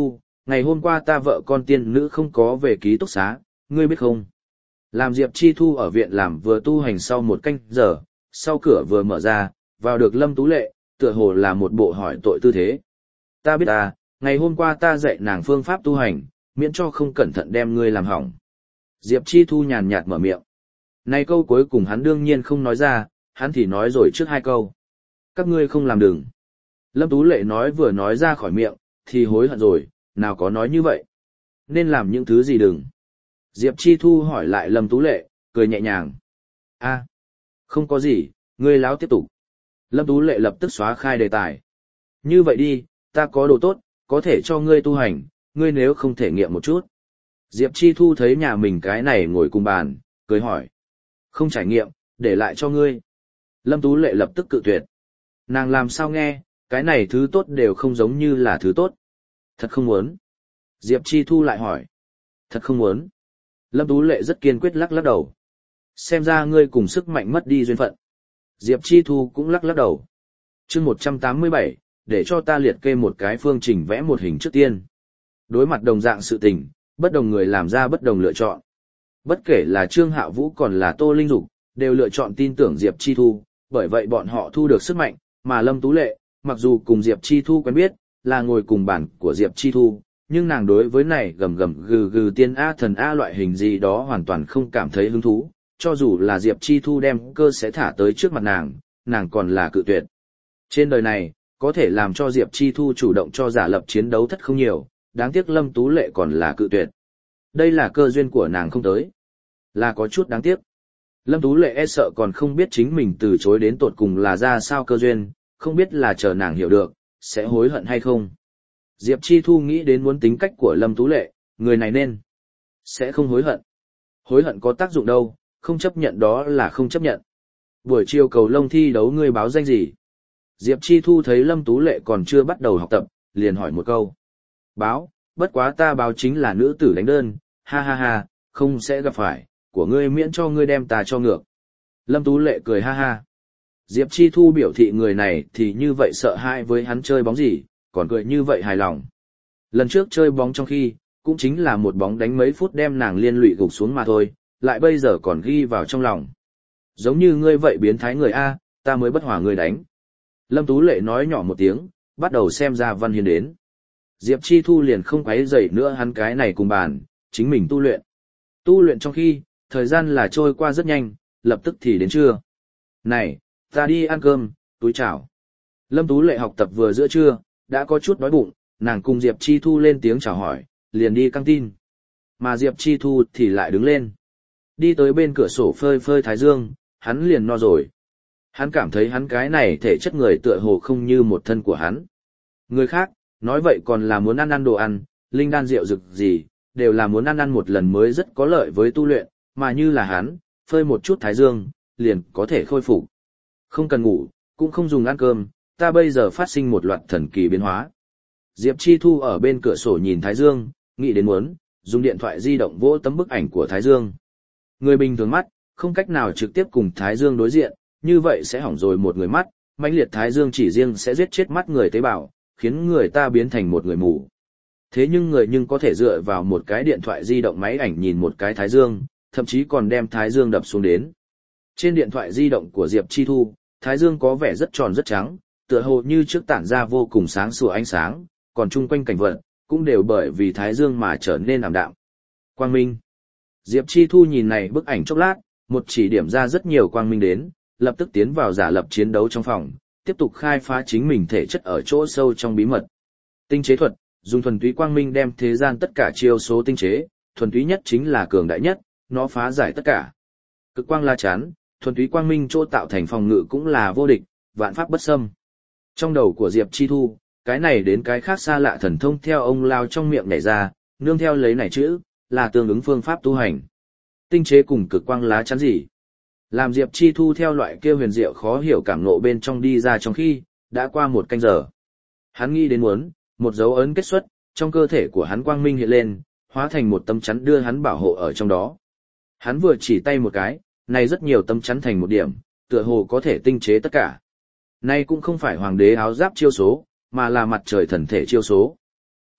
ngày hôm qua ta vợ con tiên nữ không có về ký túc xá, ngươi biết không? Làm Diệp Chi Thu ở viện làm vừa tu hành sau một canh giờ, sau cửa vừa mở ra, vào được Lâm Tú Lệ, tựa hồ là một bộ hỏi tội tư thế. Ta biết ta, ngày hôm qua ta dạy nàng phương pháp tu hành, miễn cho không cẩn thận đem ngươi làm hỏng. Diệp Chi Thu nhàn nhạt mở miệng. Này câu cuối cùng hắn đương nhiên không nói ra, hắn thì nói rồi trước hai câu. Các ngươi không làm đừng. Lâm Tú Lệ nói vừa nói ra khỏi miệng, thì hối hận rồi, nào có nói như vậy. Nên làm những thứ gì đừng. Diệp Chi Thu hỏi lại Lâm Tú Lệ, cười nhẹ nhàng. A, không có gì, ngươi láo tiếp tục. Lâm Tú Lệ lập tức xóa khai đề tài. Như vậy đi, ta có đồ tốt, có thể cho ngươi tu hành, ngươi nếu không thể nghiệm một chút. Diệp Chi Thu thấy nhà mình cái này ngồi cùng bàn, cười hỏi. Không trải nghiệm, để lại cho ngươi. Lâm Tú Lệ lập tức cự tuyệt. Nàng làm sao nghe, cái này thứ tốt đều không giống như là thứ tốt. Thật không muốn. Diệp Chi Thu lại hỏi. Thật không muốn. Lâm Tú Lệ rất kiên quyết lắc lắc đầu. Xem ra ngươi cùng sức mạnh mất đi duyên phận. Diệp Chi Thu cũng lắc lắc đầu. Chương 187, để cho ta liệt kê một cái phương trình vẽ một hình trước tiên. Đối mặt đồng dạng sự tình, bất đồng người làm ra bất đồng lựa chọn. Bất kể là Trương Hạ Vũ còn là Tô Linh Dục, đều lựa chọn tin tưởng Diệp Chi Thu, bởi vậy bọn họ thu được sức mạnh, mà Lâm Tú Lệ, mặc dù cùng Diệp Chi Thu quen biết, là ngồi cùng bàn của Diệp Chi Thu, nhưng nàng đối với này gầm gầm gừ gừ tiên A thần A loại hình gì đó hoàn toàn không cảm thấy hứng thú, cho dù là Diệp Chi Thu đem cơ sẽ thả tới trước mặt nàng còn là cự tuyệt. Trên đời này, có thể làm cho Diệp Chi Thu chủ động cho giả lập chiến đấu thất không nhiều, đáng tiếc Lâm Tú Lệ còn là cự tuyệt. Đây là cơ duyên của nàng không tới. Là có chút đáng tiếc. Lâm Tú Lệ e sợ còn không biết chính mình từ chối đến tột cùng là ra sao cơ duyên, không biết là chờ nàng hiểu được, sẽ hối hận hay không. Diệp Chi Thu nghĩ đến muốn tính cách của Lâm Tú Lệ, người này nên sẽ không hối hận. Hối hận có tác dụng đâu, không chấp nhận đó là không chấp nhận. Buổi chiều cầu lông thi đấu ngươi báo danh gì? Diệp Chi Thu thấy Lâm Tú Lệ còn chưa bắt đầu học tập, liền hỏi một câu. Báo, bất quá ta báo chính là nữ tử đánh đơn, ha ha ha, không sẽ gặp phải, của ngươi miễn cho ngươi đem ta cho ngược. Lâm Tú Lệ cười ha ha. Diệp Chi Thu biểu thị người này thì như vậy sợ hãi với hắn chơi bóng gì, còn cười như vậy hài lòng. Lần trước chơi bóng trong khi, cũng chính là một bóng đánh mấy phút đem nàng liên lụy gục xuống mà thôi, lại bây giờ còn ghi vào trong lòng. Giống như ngươi vậy biến thái người A, ta mới bất hòa ngươi đánh. Lâm Tú Lệ nói nhỏ một tiếng, bắt đầu xem ra Văn Hiên đến. Diệp Chi Thu liền không quấy rầy nữa hắn cái này cùng bàn, chính mình tu luyện. Tu luyện trong khi, thời gian là trôi qua rất nhanh, lập tức thì đến trưa. Này, ta đi ăn cơm, túi chào. Lâm Tú Lệ học tập vừa giữa trưa, đã có chút đói bụng, nàng cùng Diệp Chi Thu lên tiếng chào hỏi, liền đi căng tin. Mà Diệp Chi Thu thì lại đứng lên. Đi tới bên cửa sổ phơi phơi thái dương, hắn liền no rồi. Hắn cảm thấy hắn cái này thể chất người tựa hồ không như một thân của hắn. Người khác, nói vậy còn là muốn ăn đồ ăn, linh đan rượu rực gì, đều là muốn ăn một lần mới rất có lợi với tu luyện, mà như là hắn, phơi một chút thái dương, liền có thể khôi phục. Không cần ngủ, cũng không dùng ăn cơm, ta bây giờ phát sinh một loạt thần kỳ biến hóa. Diệp Chi Thu ở bên cửa sổ nhìn thái dương, nghĩ đến muốn dùng điện thoại di động vỗ tấm bức ảnh của thái dương. Người bình thường mắt, không cách nào trực tiếp cùng thái dương đối diện, như vậy sẽ hỏng rồi một người mắt, mãnh liệt thái dương chỉ riêng sẽ giết chết mắt người tế bào, khiến người ta biến thành một người mù. Thế nhưng người có thể dựa vào một cái điện thoại di động máy ảnh nhìn một cái thái dương, thậm chí còn đem thái dương đập xuống đến. Trên điện thoại di động của Diệp Chi Thu, thái dương có vẻ rất tròn rất trắng, tựa hồ như trước tản ra vô cùng sáng sủa ánh sáng, còn chung quanh cảnh vật cũng đều bởi vì thái dương mà trở nên ảm đạm. Quang minh. Diệp Chi Thu nhìn này bức ảnh chốc lát, một chỉ điểm ra rất nhiều quang minh đến, lập tức tiến vào giả lập chiến đấu trong phòng, tiếp tục khai phá chính mình thể chất ở chỗ sâu trong bí mật. Tinh chế thuật, dùng thuần túy quang minh đem thế gian tất cả chiêu số tinh chế, thuần túy nhất chính là cường đại nhất, nó phá giải tất cả. Cực quang la chắn, thuần túy quang minh chỗ tạo thành phòng ngự cũng là vô địch, vạn pháp bất xâm. Trong đầu của Diệp Chi Thu, cái này đến cái khác xa lạ thần thông theo ông lao trong miệng nhảy ra, nương theo lấy này chữ, là tương ứng phương pháp tu hành. Tinh chế cùng cực quang lá chắn gì? Làm Diệp Chi Thu theo loại kia huyền diệu khó hiểu cảm ngộ bên trong đi ra trong khi, đã qua một canh giờ. Hắn nghĩ đến muốn, một dấu ấn kết xuất, trong cơ thể của hắn quang minh hiện lên, hóa thành một tấm chắn đưa hắn bảo hộ ở trong đó. Hắn vừa chỉ tay một cái, này rất nhiều tấm chắn thành một điểm, tựa hồ có thể tinh chế tất cả. Này cũng không phải hoàng đế áo giáp chiêu số, mà là mặt trời thần thể chiêu số.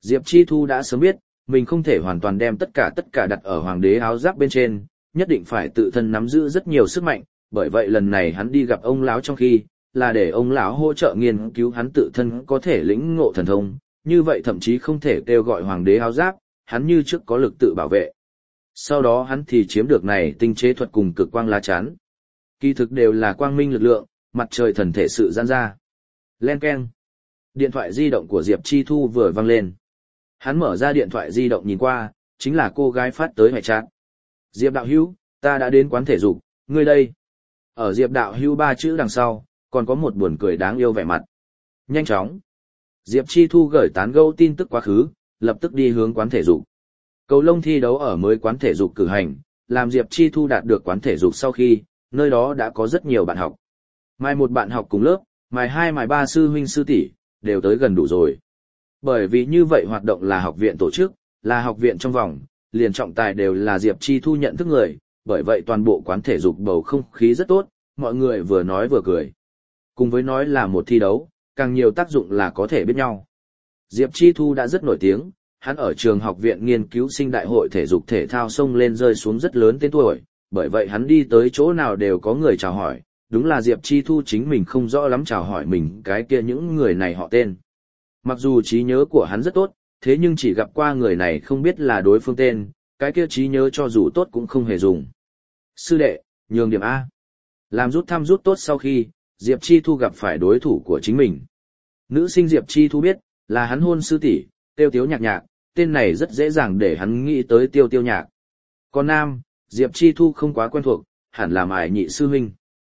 Diệp Chi Thu đã sớm biết, mình không thể hoàn toàn đem tất cả đặt ở hoàng đế áo giáp bên trên, nhất định phải tự thân nắm giữ rất nhiều sức mạnh, bởi vậy lần này hắn đi gặp ông lão trong khi, là để ông lão hỗ trợ nghiên cứu hắn tự thân có thể lĩnh ngộ thần thông, như vậy thậm chí không thể kêu gọi hoàng đế áo giáp, hắn như trước có lực tự bảo vệ. Sau đó hắn thì chiếm được này tinh chế thuật cùng cực quang lá chắn. Kỳ thực đều là quang minh lực lượng, mặt trời thần thể sự gian ra. Len keng. Điện thoại di động của Diệp Chi Thu vừa vang lên. Hắn mở ra điện thoại di động nhìn qua, chính là cô gái phát tới hoại chat. Diệp đạo hữu, ta đã đến quán thể dục, ngươi đây. Ở Diệp đạo hữu 3 chữ đằng sau, còn có một buồn cười đáng yêu vẻ mặt. Nhanh chóng. Diệp Chi Thu gửi tán gẫu tin tức quá khứ, lập tức đi hướng quán thể dục. Cầu lông thi đấu ở mới quán thể dục cử hành, làm Diệp Chi Thu đạt được quán thể dục sau khi, nơi đó đã có rất nhiều bạn học. Mai một bạn học cùng lớp, mai 2 mai 3 sư huynh sư tỷ đều tới gần đủ rồi. Bởi vì như vậy hoạt động là học viện tổ chức, là học viện trong vòng, liền trọng tài đều là Diệp Chi Thu nhận thức người, bởi vậy toàn bộ quán thể dục bầu không khí rất tốt, mọi người vừa nói vừa cười. Cùng với nói là một thi đấu, càng nhiều tác dụng là có thể biết nhau. Diệp Chi Thu đã rất nổi tiếng, hắn ở trường học viện nghiên cứu sinh đại hội thể dục thể thao xông lên rơi xuống rất lớn tên tuổi, bởi vậy hắn đi tới chỗ nào đều có người chào hỏi, đúng là Diệp Chi Thu chính mình không rõ lắm chào hỏi mình cái kia những người này họ tên. Mặc dù trí nhớ của hắn rất tốt, thế nhưng chỉ gặp qua người này không biết là đối phương tên, cái kia trí nhớ cho dù tốt cũng không hề dùng. Sư đệ, nhường điểm A. Làm rút thăm rút tốt sau khi, Diệp Chi Thu gặp phải đối thủ của chính mình. Nữ sinh Diệp Chi Thu biết, là hắn hôn sư tỷ, Tiêu Tiếu Nhạc Nhạc, tên này rất dễ dàng để hắn nghĩ tới Tiêu Tiêu Nhạc. Còn nam, Diệp Chi Thu không quá quen thuộc, hẳn là Mải Nhị sư huynh.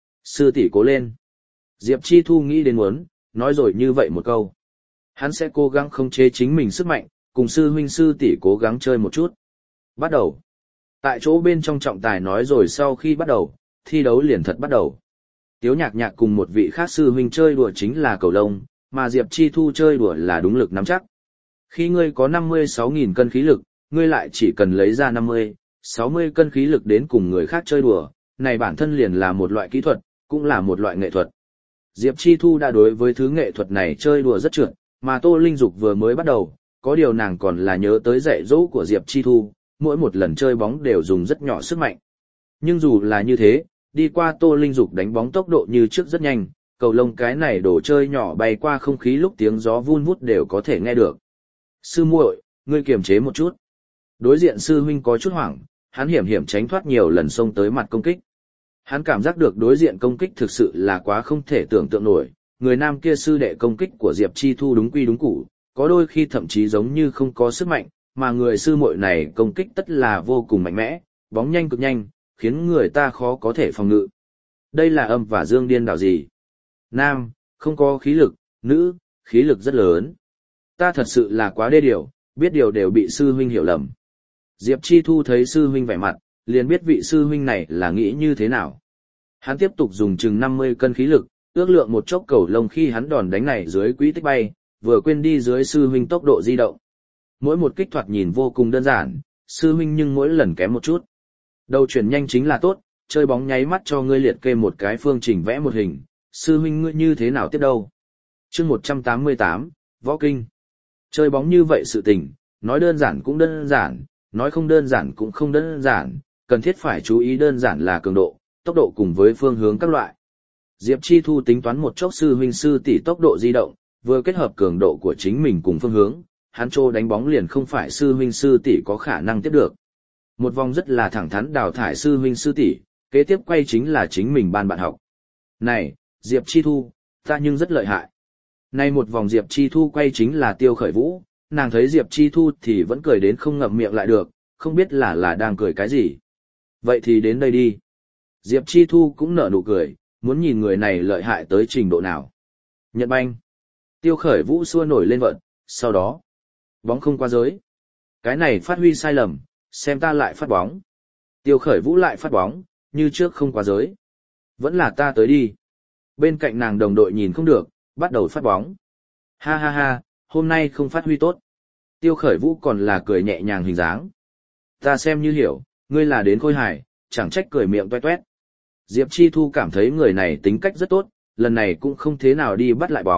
Sư tỷ cố lên. Diệp Chi Thu nghĩ đến muốn, nói rồi như vậy một câu. Hắn sẽ cố gắng khống chế chính mình sức mạnh, cùng sư huynh sư tỷ cố gắng chơi một chút. Bắt đầu. Tại chỗ bên trong trọng tài nói rồi sau khi bắt đầu, thi đấu liền thật bắt đầu. Tiếu Nhạc Nhạc cùng một vị khác sư huynh chơi đùa chính là cầu lông, mà Diệp Chi Thu chơi đùa là đúng lực nắm chắc. Khi ngươi có 56.000 cân khí lực, ngươi lại chỉ cần lấy ra 50, 60 cân khí lực đến cùng người khác chơi đùa, này bản thân liền là một loại kỹ thuật, cũng là một loại nghệ thuật. Diệp Chi Thu đã đối với thứ nghệ thuật này chơi đùa rất trượt, mà Tô Linh Dục vừa mới bắt đầu, có điều nàng còn là nhớ tới dạy dỗ của Diệp Chi Thu, mỗi một lần chơi bóng đều dùng rất nhỏ sức mạnh. Nhưng dù là như thế, đi qua Tô Linh Dục đánh bóng tốc độ như trước rất nhanh, cầu lông cái này đồ chơi nhỏ bay qua không khí lúc tiếng gió vun vút đều có thể nghe được. Sư muội, ngươi kiềm chế một chút. Đối diện sư huynh có chút hoảng, hắn hiểm tránh thoát nhiều lần xông tới mặt công kích. Hắn cảm giác được đối diện công kích thực sự là quá không thể tưởng tượng nổi, người nam kia sư đệ công kích của Diệp Chi Thu đúng quy đúng củ, có đôi khi thậm chí giống như không có sức mạnh, mà người sư muội này công kích tất là vô cùng mạnh mẽ, bóng nhanh cực nhanh, khiến người ta khó có thể phòng ngự. Đây là âm và dương điên đảo gì? Nam, không có khí lực, nữ, khí lực rất lớn. Ta thật sự là quá đê điều, biết điều đều bị sư huynh hiểu lầm. Diệp Chi Thu thấy sư huynh vẻ mặt, liền biết vị sư huynh này là nghĩ như thế nào. Hắn tiếp tục dùng chừng 50 cân khí lực, ước lượng một chốc cầu lông khi hắn đòn đánh này dưới quỹ tích bay, vừa quên đi dưới sư huynh tốc độ di động. Mỗi một kích thoạt nhìn vô cùng đơn giản, sư huynh nhưng mỗi lần kém một chút. Đầu chuyển nhanh chính là tốt, chơi bóng nháy mắt cho ngươi liệt kê một cái phương trình vẽ một hình, sư huynh ngươi như thế nào tiếp đâu. Chương 188, Võ Kinh. Chơi bóng như vậy sự tình, nói đơn giản cũng đơn giản, nói không đơn giản cũng không đơn giản, cần thiết phải chú ý đơn giản là cường độ, tốc độ cùng với phương hướng các loại. Diệp Chi Thu tính toán một chốc sư huynh sư tỷ tốc độ di động, vừa kết hợp cường độ của chính mình cùng phương hướng, hắn trô đánh bóng liền không phải sư huynh sư tỷ có khả năng tiếp được. Một vòng rất là thẳng thắn đào thải sư huynh sư tỷ, kế tiếp quay chính là chính mình ban bạn học. Này, Diệp Chi Thu, ta nhưng rất lợi hại. Nay một vòng Diệp Chi Thu quay chính là Tiêu Khởi Vũ, nàng thấy Diệp Chi Thu thì vẫn cười đến không ngậm miệng lại được, không biết là đang cười cái gì. Vậy thì đến đây đi. Diệp Chi Thu cũng nở nụ cười, muốn nhìn người này lợi hại tới trình độ nào. Nhận banh. Tiêu Khởi Vũ xua nổi lên vận, sau đó. Bóng không qua giới. Cái này phát huy sai lầm, xem ta lại phát bóng. Tiêu Khởi Vũ lại phát bóng, như trước không qua giới. Vẫn là ta tới đi. Bên cạnh nàng đồng đội nhìn không được, bắt đầu phát bóng. Ha ha ha, hôm nay không phát huy tốt. Tiêu Khởi Vũ còn là cười nhẹ nhàng hình dáng. Ta xem như hiểu, ngươi là đến khôi hài, chẳng trách cười miệng toét toét. Diệp Chi Thu cảm thấy người này tính cách rất tốt, lần này cũng không thế nào đi bắt lại bóng,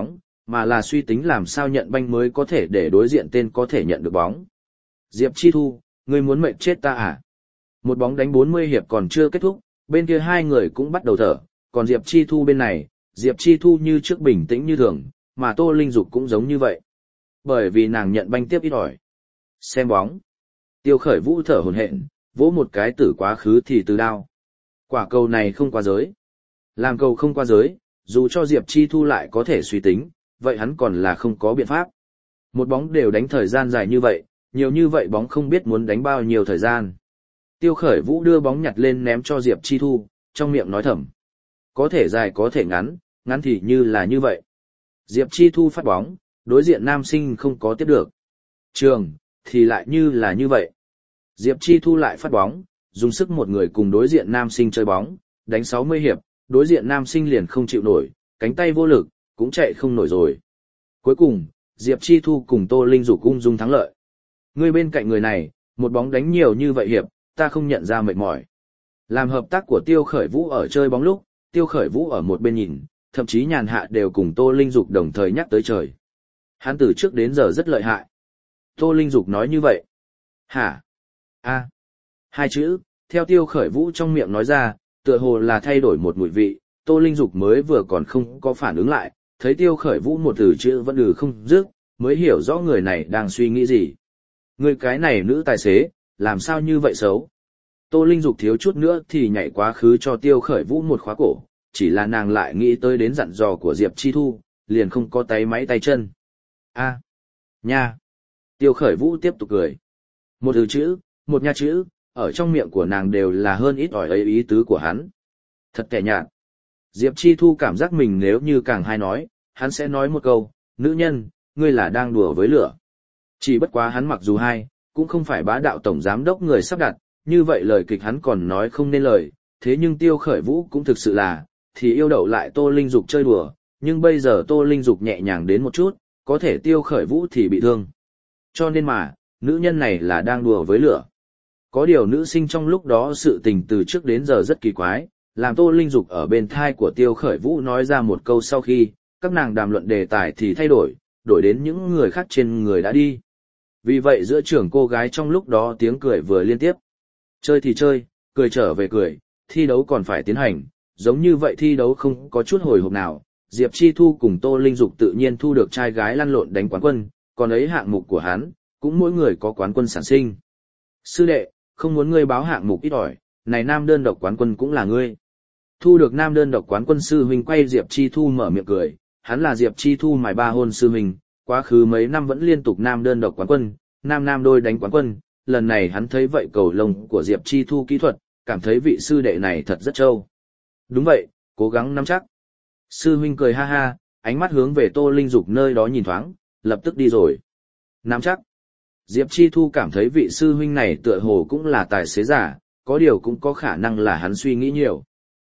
mà là suy tính làm sao nhận banh mới có thể để đối diện tên có thể nhận được bóng. Diệp Chi Thu, ngươi muốn mệt chết ta à? Một bóng đánh 40 hiệp còn chưa kết thúc, bên kia hai người cũng bắt đầu thở, còn Diệp Chi Thu bên này, Diệp Chi Thu như trước bình tĩnh như thường, mà Tô Linh Dục cũng giống như vậy. Bởi vì nàng nhận banh tiếp ít ỏi. Xem bóng. Tiêu Khởi Vũ thở hổn hển, vỗ một cái tử quá khứ thì từ đao. Quả cầu này không qua giới. Làm cầu không qua giới, dù cho Diệp Chi Thu lại có thể suy tính, vậy hắn còn là không có biện pháp. Một bóng đều đánh thời gian dài như vậy, nhiều như vậy bóng không biết muốn đánh bao nhiêu thời gian. Tiêu Khởi Vũ đưa bóng nhặt lên ném cho Diệp Chi Thu, trong miệng nói thầm. Có thể dài có thể ngắn, ngắn thì như là như vậy. Diệp Chi Thu phát bóng, đối diện nam sinh không có tiếp được. Trường, thì lại như là như vậy. Diệp Chi Thu lại phát bóng, dùng sức một người cùng đối diện nam sinh chơi bóng, đánh 60 hiệp, đối diện nam sinh liền không chịu nổi, cánh tay vô lực, cũng chạy không nổi rồi. Cuối cùng, Diệp Chi Thu cùng Tô Linh Dục ung dung thắng lợi. Người bên cạnh người này, một bóng đánh nhiều như vậy hiệp, ta không nhận ra mệt mỏi. Làm hợp tác của Tiêu Khởi Vũ ở chơi bóng lúc, Tiêu Khởi Vũ ở một bên nhìn, thậm chí nhàn hạ đều cùng Tô Linh Dục đồng thời nhắc tới trời. Hắn từ trước đến giờ rất lợi hại. Tô Linh Dục nói như vậy. Hả? A. Hai chữ, theo Tiêu Khởi Vũ trong miệng nói ra, tựa hồ là thay đổi một mùi vị, Tô Linh Dục mới vừa còn không có phản ứng lại, thấy Tiêu Khởi Vũ một từ chữ vẫn không dứt, mới hiểu rõ người này đang suy nghĩ gì. Người cái này nữ tài xế, làm sao như vậy xấu? Tô Linh Dục thiếu chút nữa thì nhảy quá khứ cho Tiêu Khởi Vũ một khóa cổ, chỉ là nàng lại nghĩ tới đến dặn dò của Diệp Chi Thu, liền không có tay máy tay chân. A. Nha. Tiêu Khởi Vũ tiếp tục cười. Một từ chữ, một nha chữ, ở trong miệng của nàng đều là hơn ít ỏi ấy ý tứ của hắn. Thật kẻ nhạt. Diệp Chi Thu cảm giác mình nếu như càng hay nói, hắn sẽ nói một câu, nữ nhân, ngươi là đang đùa với lửa. Chỉ bất quá hắn mặc dù hay, cũng không phải bá đạo tổng giám đốc người sắp đặt, như vậy lời kịch hắn còn nói không nên lời, thế nhưng Tiêu Khởi Vũ cũng thực sự là, thì yêu đậu lại Tô Linh Dục chơi đùa, nhưng bây giờ Tô Linh Dục nhẹ nhàng đến một chút, có thể Tiêu Khởi Vũ thì bị thương. Cho nên mà, nữ nhân này là đang đùa với lửa. Có điều nữ sinh trong lúc đó sự tình từ trước đến giờ rất kỳ quái, làm Tô Linh Dục ở bên thai của Tiêu Khởi Vũ nói ra một câu sau khi, các nàng đàm luận đề tài thì thay đổi, đổi đến những người khác trên người đã đi. Vì vậy giữa trường cô gái trong lúc đó tiếng cười vừa liên tiếp. Chơi thì chơi, cười trở về cười, thi đấu còn phải tiến hành, giống như vậy thi đấu không có chút hồi hộp nào. Diệp Chi Thu cùng Tô Linh Dục tự nhiên thu được trai gái lăn lộn đánh quán quân, còn ấy hạng mục của hắn, cũng mỗi người có quán quân sản sinh. Sư đệ, không muốn ngươi báo hạng mục ít ỏi, này nam đơn độc quán quân cũng là ngươi. Thu được nam đơn độc quán quân sư huynh quay Diệp Chi Thu mở miệng cười, hắn là Diệp Chi Thu mài ba hôn sư huynh, quá khứ mấy năm vẫn liên tục nam đơn độc quán quân, nam đôi đánh quán quân, lần này hắn thấy vậy cầu lông của Diệp Chi Thu kỹ thuật, cảm thấy vị sư đệ này thật rất trâu. Đúng vậy, cố gắng nắm chắc. Sư huynh cười ha ha, ánh mắt hướng về Tô Linh Dục nơi đó nhìn thoáng, lập tức đi rồi. Nắm chắc. Diệp Chi Thu cảm thấy vị sư huynh này tựa hồ cũng là tài xế giả, có điều cũng có khả năng là hắn suy nghĩ nhiều.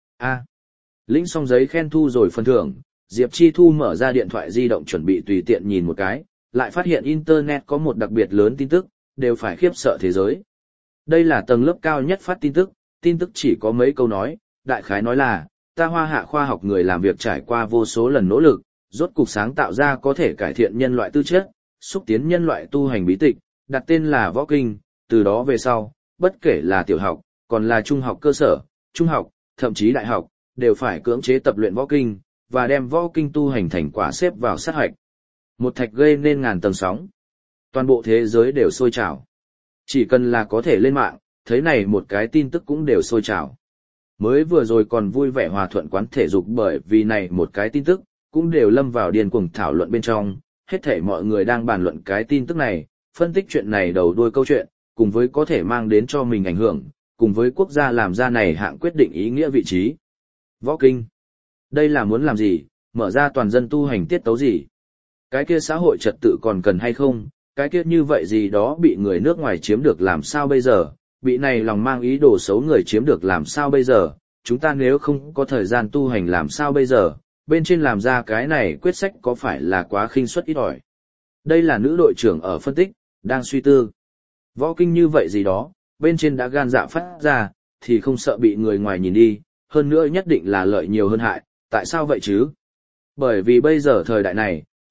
Lĩnh xong giấy khen thu rồi phần thưởng, Diệp Chi Thu mở ra điện thoại di động chuẩn bị tùy tiện nhìn một cái, lại phát hiện Internet có một đặc biệt lớn tin tức, đều phải khiếp sợ thế giới. Đây là tầng lớp cao nhất phát tin tức chỉ có mấy câu nói, đại khái nói là, ta Hoa Hạ khoa học người làm việc trải qua vô số lần nỗ lực, rốt cục sáng tạo ra có thể cải thiện nhân loại tư chất, xúc tiến nhân loại tu hành bí tịch, đặt tên là Võ Kinh, từ đó về sau, bất kể là tiểu học, còn là trung học cơ sở, trung học, thậm chí đại học, đều phải cưỡng chế tập luyện Võ Kinh, và đem Võ Kinh tu hành thành quả xếp vào sát hạch. Một thạch gây nên ngàn tầng sóng. Toàn bộ thế giới đều sôi trào. Chỉ cần là có thể lên mạng, thấy này một cái tin tức cũng đều sôi trào. Mới vừa rồi còn vui vẻ hòa thuận quán thể dục bởi vì này một cái tin tức, cũng đều lâm vào điên cuồng thảo luận bên trong, hết thảy mọi người đang bàn luận cái tin tức này, phân tích chuyện này đầu đuôi câu chuyện, cùng với có thể mang đến cho mình ảnh hưởng, cùng với quốc gia làm ra này hạng quyết định ý nghĩa vị trí. Võ Kinh. Đây là muốn làm gì, mở ra toàn dân tu hành tiết tấu gì? Cái kia xã hội trật tự còn cần hay không? Cái kia như vậy gì đó bị người nước ngoài chiếm được làm sao bây giờ? Bị này lòng mang ý đồ xấu người chiếm được làm sao bây giờ? Chúng ta nếu không có thời gian tu hành làm sao bây giờ? Bên trên làm ra cái này quyết sách có phải là quá khinh suất ít ỏi? Đây là nữ đội trưởng ở phân tích, đang suy tư. Võ Kinh như vậy gì đó, bên trên đã gan dạ phát ra, thì không sợ bị người ngoài nhìn đi, hơn nữa nhất định là lợi nhiều hơn hại, tại sao vậy chứ? Bởi vì bây giờ thời đại này,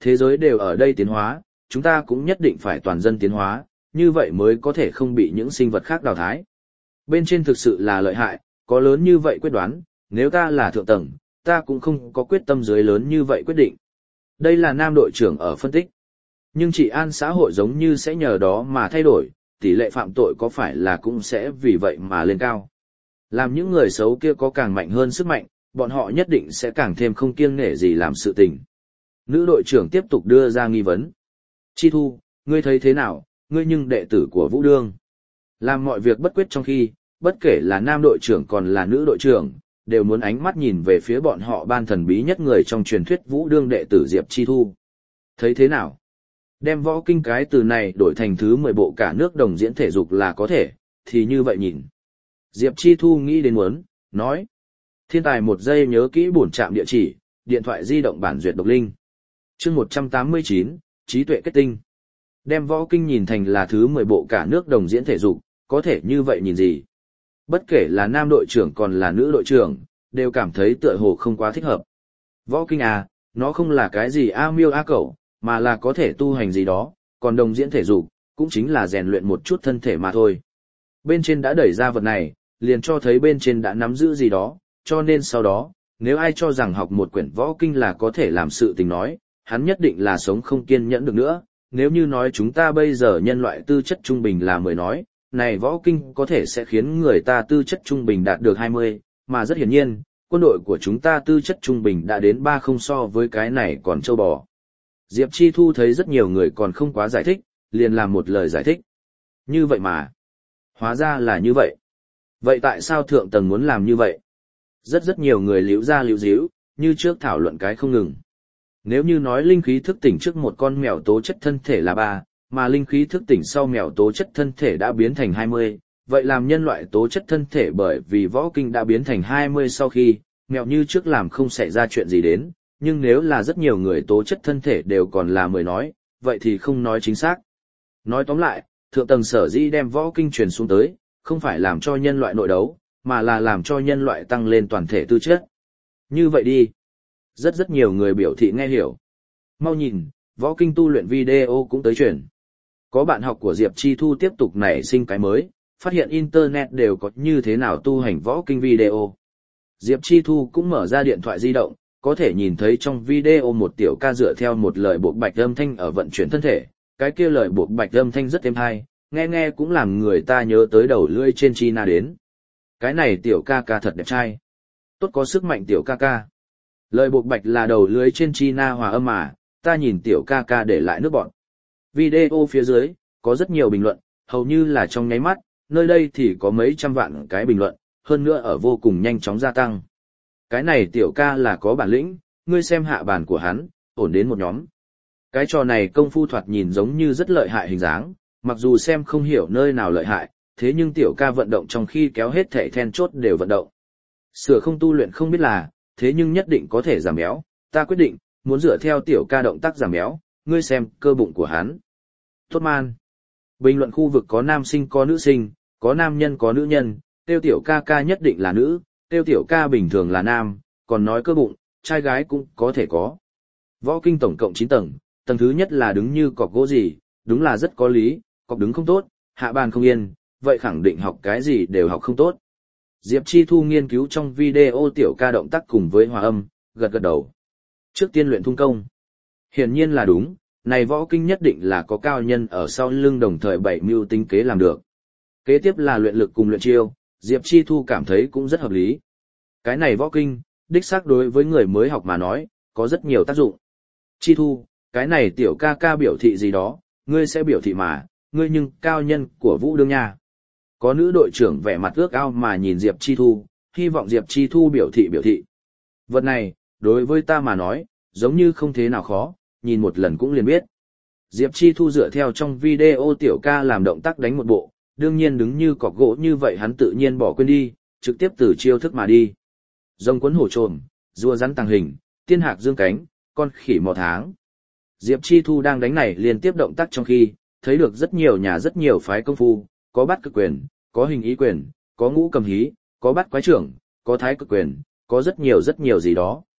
Thế giới đều ở đây tiến hóa, chúng ta cũng nhất định phải toàn dân tiến hóa, như vậy mới có thể không bị những sinh vật khác đào thái. Bên trên thực sự là lợi hại, có lớn như vậy quyết đoán, nếu ta là thượng tầng, ta cũng không có quyết tâm dưới lớn như vậy quyết định. Đây là nam đội trưởng ở phân tích. Nhưng trị an xã hội giống như sẽ nhờ đó mà thay đổi, tỷ lệ phạm tội có phải là cũng sẽ vì vậy mà lên cao. Làm những người xấu kia có càng mạnh hơn sức mạnh, bọn họ nhất định sẽ càng thêm không kiêng nể gì làm sự tình. Nữ đội trưởng tiếp tục đưa ra nghi vấn. Chi Thu, ngươi thấy thế nào, ngươi nhưng đệ tử của Vũ Đương. Làm mọi việc bất quyết trong khi, bất kể là nam đội trưởng còn là nữ đội trưởng, đều muốn ánh mắt nhìn về phía bọn họ ban thần bí nhất người trong truyền thuyết Vũ Đương đệ tử Diệp Chi Thu. Thấy thế nào? Đem võ kinh cái từ này đổi thành thứ 10 bộ cả nước đồng diễn thể dục là có thể, thì như vậy nhìn. Diệp Chi Thu nghĩ đến muốn, nói. Thiên tài một giây nhớ kỹ bổn trạm địa chỉ, điện thoại di động bản duyệt độc linh. Chương 189, trí tuệ kết tinh. Đem võ kinh nhìn thành là thứ 10 bộ cả nước đồng diễn thể dục, có thể như vậy nhìn gì? Bất kể là nam đội trưởng còn là nữ đội trưởng, đều cảm thấy tựa hồ không quá thích hợp. Võ kinh à, nó không là cái gì a miêu a cẩu, mà là có thể tu hành gì đó, còn đồng diễn thể dục, cũng chính là rèn luyện một chút thân thể mà thôi. Bên trên đã đẩy ra vật này, liền cho thấy bên trên đã nắm giữ gì đó, cho nên sau đó, nếu ai cho rằng học một quyển võ kinh là có thể làm sự tình nói, hắn nhất định là sống không kiên nhẫn được nữa. Nếu như nói chúng ta bây giờ nhân loại tư chất trung bình là 10 nói, này võ kinh có thể sẽ khiến người ta tư chất trung bình đạt được 20, mà rất hiển nhiên, quân đội của chúng ta tư chất trung bình đã đến 30 so với cái này còn trâu bò. Diệp Chi Thu thấy rất nhiều người còn không quá giải thích, liền làm một lời giải thích. Như vậy mà. Hóa ra là như vậy. Vậy tại sao thượng tầng muốn làm như vậy? Rất nhiều người liễu ra liễu díu, như trước thảo luận cái không ngừng. Nếu như nói linh khí thức tỉnh trước một con mèo tố chất thân thể là 3, mà linh khí thức tỉnh sau mèo tố chất thân thể đã biến thành 20, vậy làm nhân loại tố chất thân thể bởi vì võ kinh đã biến thành 20 sau khi, mèo như trước làm không xảy ra chuyện gì đến, nhưng nếu là rất nhiều người tố chất thân thể đều còn là 10 nói, vậy thì không nói chính xác. Nói tóm lại, thượng tầng sở dĩ đem võ kinh truyền xuống tới, không phải làm cho nhân loại nội đấu, mà là làm cho nhân loại tăng lên toàn thể tư chất. Như vậy đi. Rất nhiều người biểu thị nghe hiểu. Mau nhìn, võ kinh tu luyện video cũng tới truyền. Có bạn học của Diệp Chi Thu tiếp tục nảy sinh cái mới, phát hiện Internet đều có như thế nào tu hành võ kinh video. Diệp Chi Thu cũng mở ra điện thoại di động, có thể nhìn thấy trong video một tiểu ca dựa theo một lời buộc bạch âm thanh ở vận chuyển thân thể, cái kia lời buộc bạch âm thanh rất êm hay, nghe cũng làm người ta nhớ tới đầu lưỡi trên China đến. Cái này tiểu ca ca thật đẹp trai. Tốt có sức mạnh tiểu ca ca. Lời buộc bạch là đầu lưới trên China hòa âm mà, ta nhìn tiểu ca ca để lại nước bọn. Video phía dưới, có rất nhiều bình luận, hầu như là trong nháy mắt, nơi đây thì có mấy trăm vạn cái bình luận, hơn nữa ở vô cùng nhanh chóng gia tăng. Cái này tiểu ca là có bản lĩnh, ngươi xem hạ bàn của hắn, ổn đến một nhóm. Cái trò này công phu thoạt nhìn giống như rất lợi hại hình dáng, mặc dù xem không hiểu nơi nào lợi hại, thế nhưng tiểu ca vận động trong khi kéo hết thể then chốt đều vận động. Sửa không tu luyện không biết là, thế nhưng nhất định có thể giảm béo, ta quyết định, muốn dựa theo tiểu ca động tác giảm béo, ngươi xem cơ bụng của hắn. Tốt man. Bình luận khu vực có nam sinh có nữ sinh, có nam nhân có nữ nhân, tiêu tiểu ca ca nhất định là nữ, tiêu tiểu ca bình thường là nam, còn nói cơ bụng, trai gái cũng có thể có. Võ kinh tổng cộng 9 tầng, tầng thứ nhất là đứng như cọc gỗ gì, đúng là rất có lý, cọc đứng không tốt, hạ bàn không yên, vậy khẳng định học cái gì đều học không tốt. Diệp Chi Thu nghiên cứu trong video tiểu ca động tác cùng với hòa âm, gật đầu. Trước tiên luyện thung công. Hiển nhiên là đúng, này võ kinh nhất định là có cao nhân ở sau lưng đồng thời bảy mưu tính kế làm được. Kế tiếp là luyện lực cùng luyện chiêu, Diệp Chi Thu cảm thấy cũng rất hợp lý. Cái này võ kinh, đích xác đối với người mới học mà nói, có rất nhiều tác dụng. Chi Thu, cái này tiểu ca ca biểu thị gì đó, ngươi sẽ biểu thị mà, ngươi nhưng cao nhân của Vũ Đương nha. Có nữ đội trưởng vẻ mặt ước ao mà nhìn Diệp Chi Thu, hy vọng Diệp Chi Thu biểu thị. Vật này, đối với ta mà nói, giống như không thế nào khó, nhìn một lần cũng liền biết. Diệp Chi Thu dựa theo trong video tiểu ca làm động tác đánh một bộ, đương nhiên đứng như cọc gỗ như vậy hắn tự nhiên bỏ quên đi, trực tiếp từ chiêu thức mà đi. Rồng quấn hổ trồm, rùa rắn tàng hình, tiên hạc dương cánh, con khỉ mò tháng. Diệp Chi Thu đang đánh này liên tiếp động tác trong khi, thấy được rất nhiều phái công phu, có bắt cực quyền, có hình ý quyền, có ngũ cầm hí, có bắt quái trưởng, có thái cực quyền, có rất nhiều gì đó.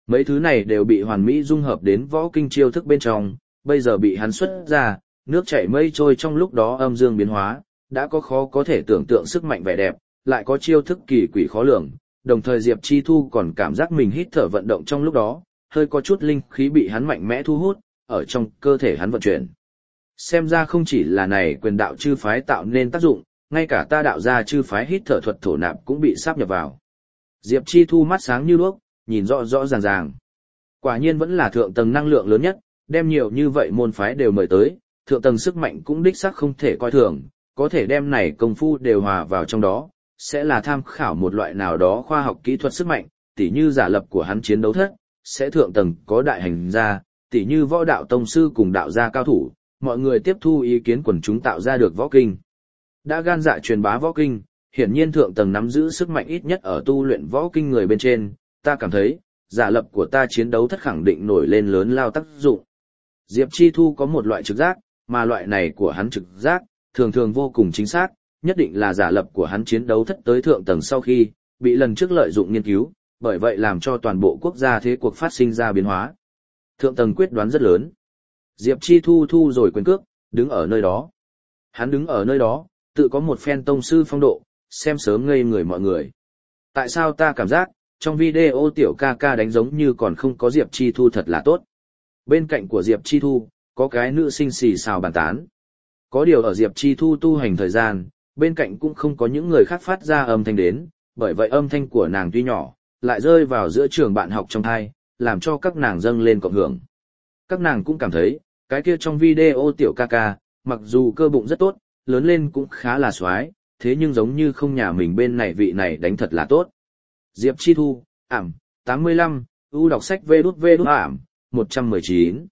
Mấy thứ này đều bị hoàn mỹ dung hợp đến võ kinh chiêu thức bên trong, bây giờ bị hắn xuất ra, nước chảy mây trôi trong lúc đó âm dương biến hóa, đã có khó có thể tưởng tượng sức mạnh vẻ đẹp, lại có chiêu thức kỳ quỷ khó lường, đồng thời Diệp Chi Thu còn cảm giác mình hít thở vận động trong lúc đó, hơi có chút linh khí bị hắn mạnh mẽ thu hút, ở trong cơ thể hắn vận chuyển. Xem ra không chỉ là này quyền đạo chư phái tạo nên tác dụng, ngay cả ta đạo gia chư phái hít thở thuật thổ nạp cũng bị sáp nhập vào. Diệp Chi Thu mắt sáng như đuốc, nhìn rõ rõ ràng ràng. Quả nhiên vẫn là thượng tầng năng lượng lớn nhất, đem nhiều như vậy môn phái đều mời tới, thượng tầng sức mạnh cũng đích xác không thể coi thường, có thể đem này công phu đều hòa vào trong đó, sẽ là tham khảo một loại nào đó khoa học kỹ thuật sức mạnh, tỉ như giả lập của hắn chiến đấu thất, sẽ thượng tầng có đại hành gia, tỉ như võ đạo tông sư cùng đạo gia cao thủ, mọi người tiếp thu ý kiến quần chúng tạo ra được võ kinh. Đã gan dạ truyền bá võ kinh, hiển nhiên thượng tầng nắm giữ sức mạnh ít nhất ở tu luyện võ kinh người bên trên, ta cảm thấy, giả lập của ta chiến đấu thất khẳng định nổi lên lớn lao tác dụng. Diệp Chi Thu có một loại trực giác, mà loại này của hắn trực giác, thường thường vô cùng chính xác, nhất định là giả lập của hắn chiến đấu thất tới thượng tầng sau khi, bị lần trước lợi dụng nghiên cứu, bởi vậy làm cho toàn bộ quốc gia thế cuộc phát sinh ra biến hóa. Thượng tầng quyết đoán rất lớn. Diệp Chi Thu thu rồi quyền cước, đứng ở nơi đó. Hắn đứng ở nơi đó, tự có một phen tông sư phong độ, xem sớm ngây người mọi người. Tại sao ta cảm giác, trong video tiểu ca ca đánh giống như còn không có Diệp Chi Thu thật là tốt. Bên cạnh của Diệp Chi Thu, có cái nữ sinh xì xào bàn tán. Có điều ở Diệp Chi Thu tu hành thời gian, bên cạnh cũng không có những người khác phát ra âm thanh đến, bởi vậy âm thanh của nàng tuy nhỏ, lại rơi vào giữa trường bạn học trong thai, làm cho các nàng dâng lên cộng hưởng. Các nàng cũng cảm thấy, cái kia trong video tiểu ca ca, mặc dù cơ bụng rất tốt, lớn lên cũng khá là xoái, thế nhưng giống như không nhà mình bên này vị này đánh thật là tốt. Diệp Chi Thu, ảm, 85, U đọc sách vê đút ảm, 119.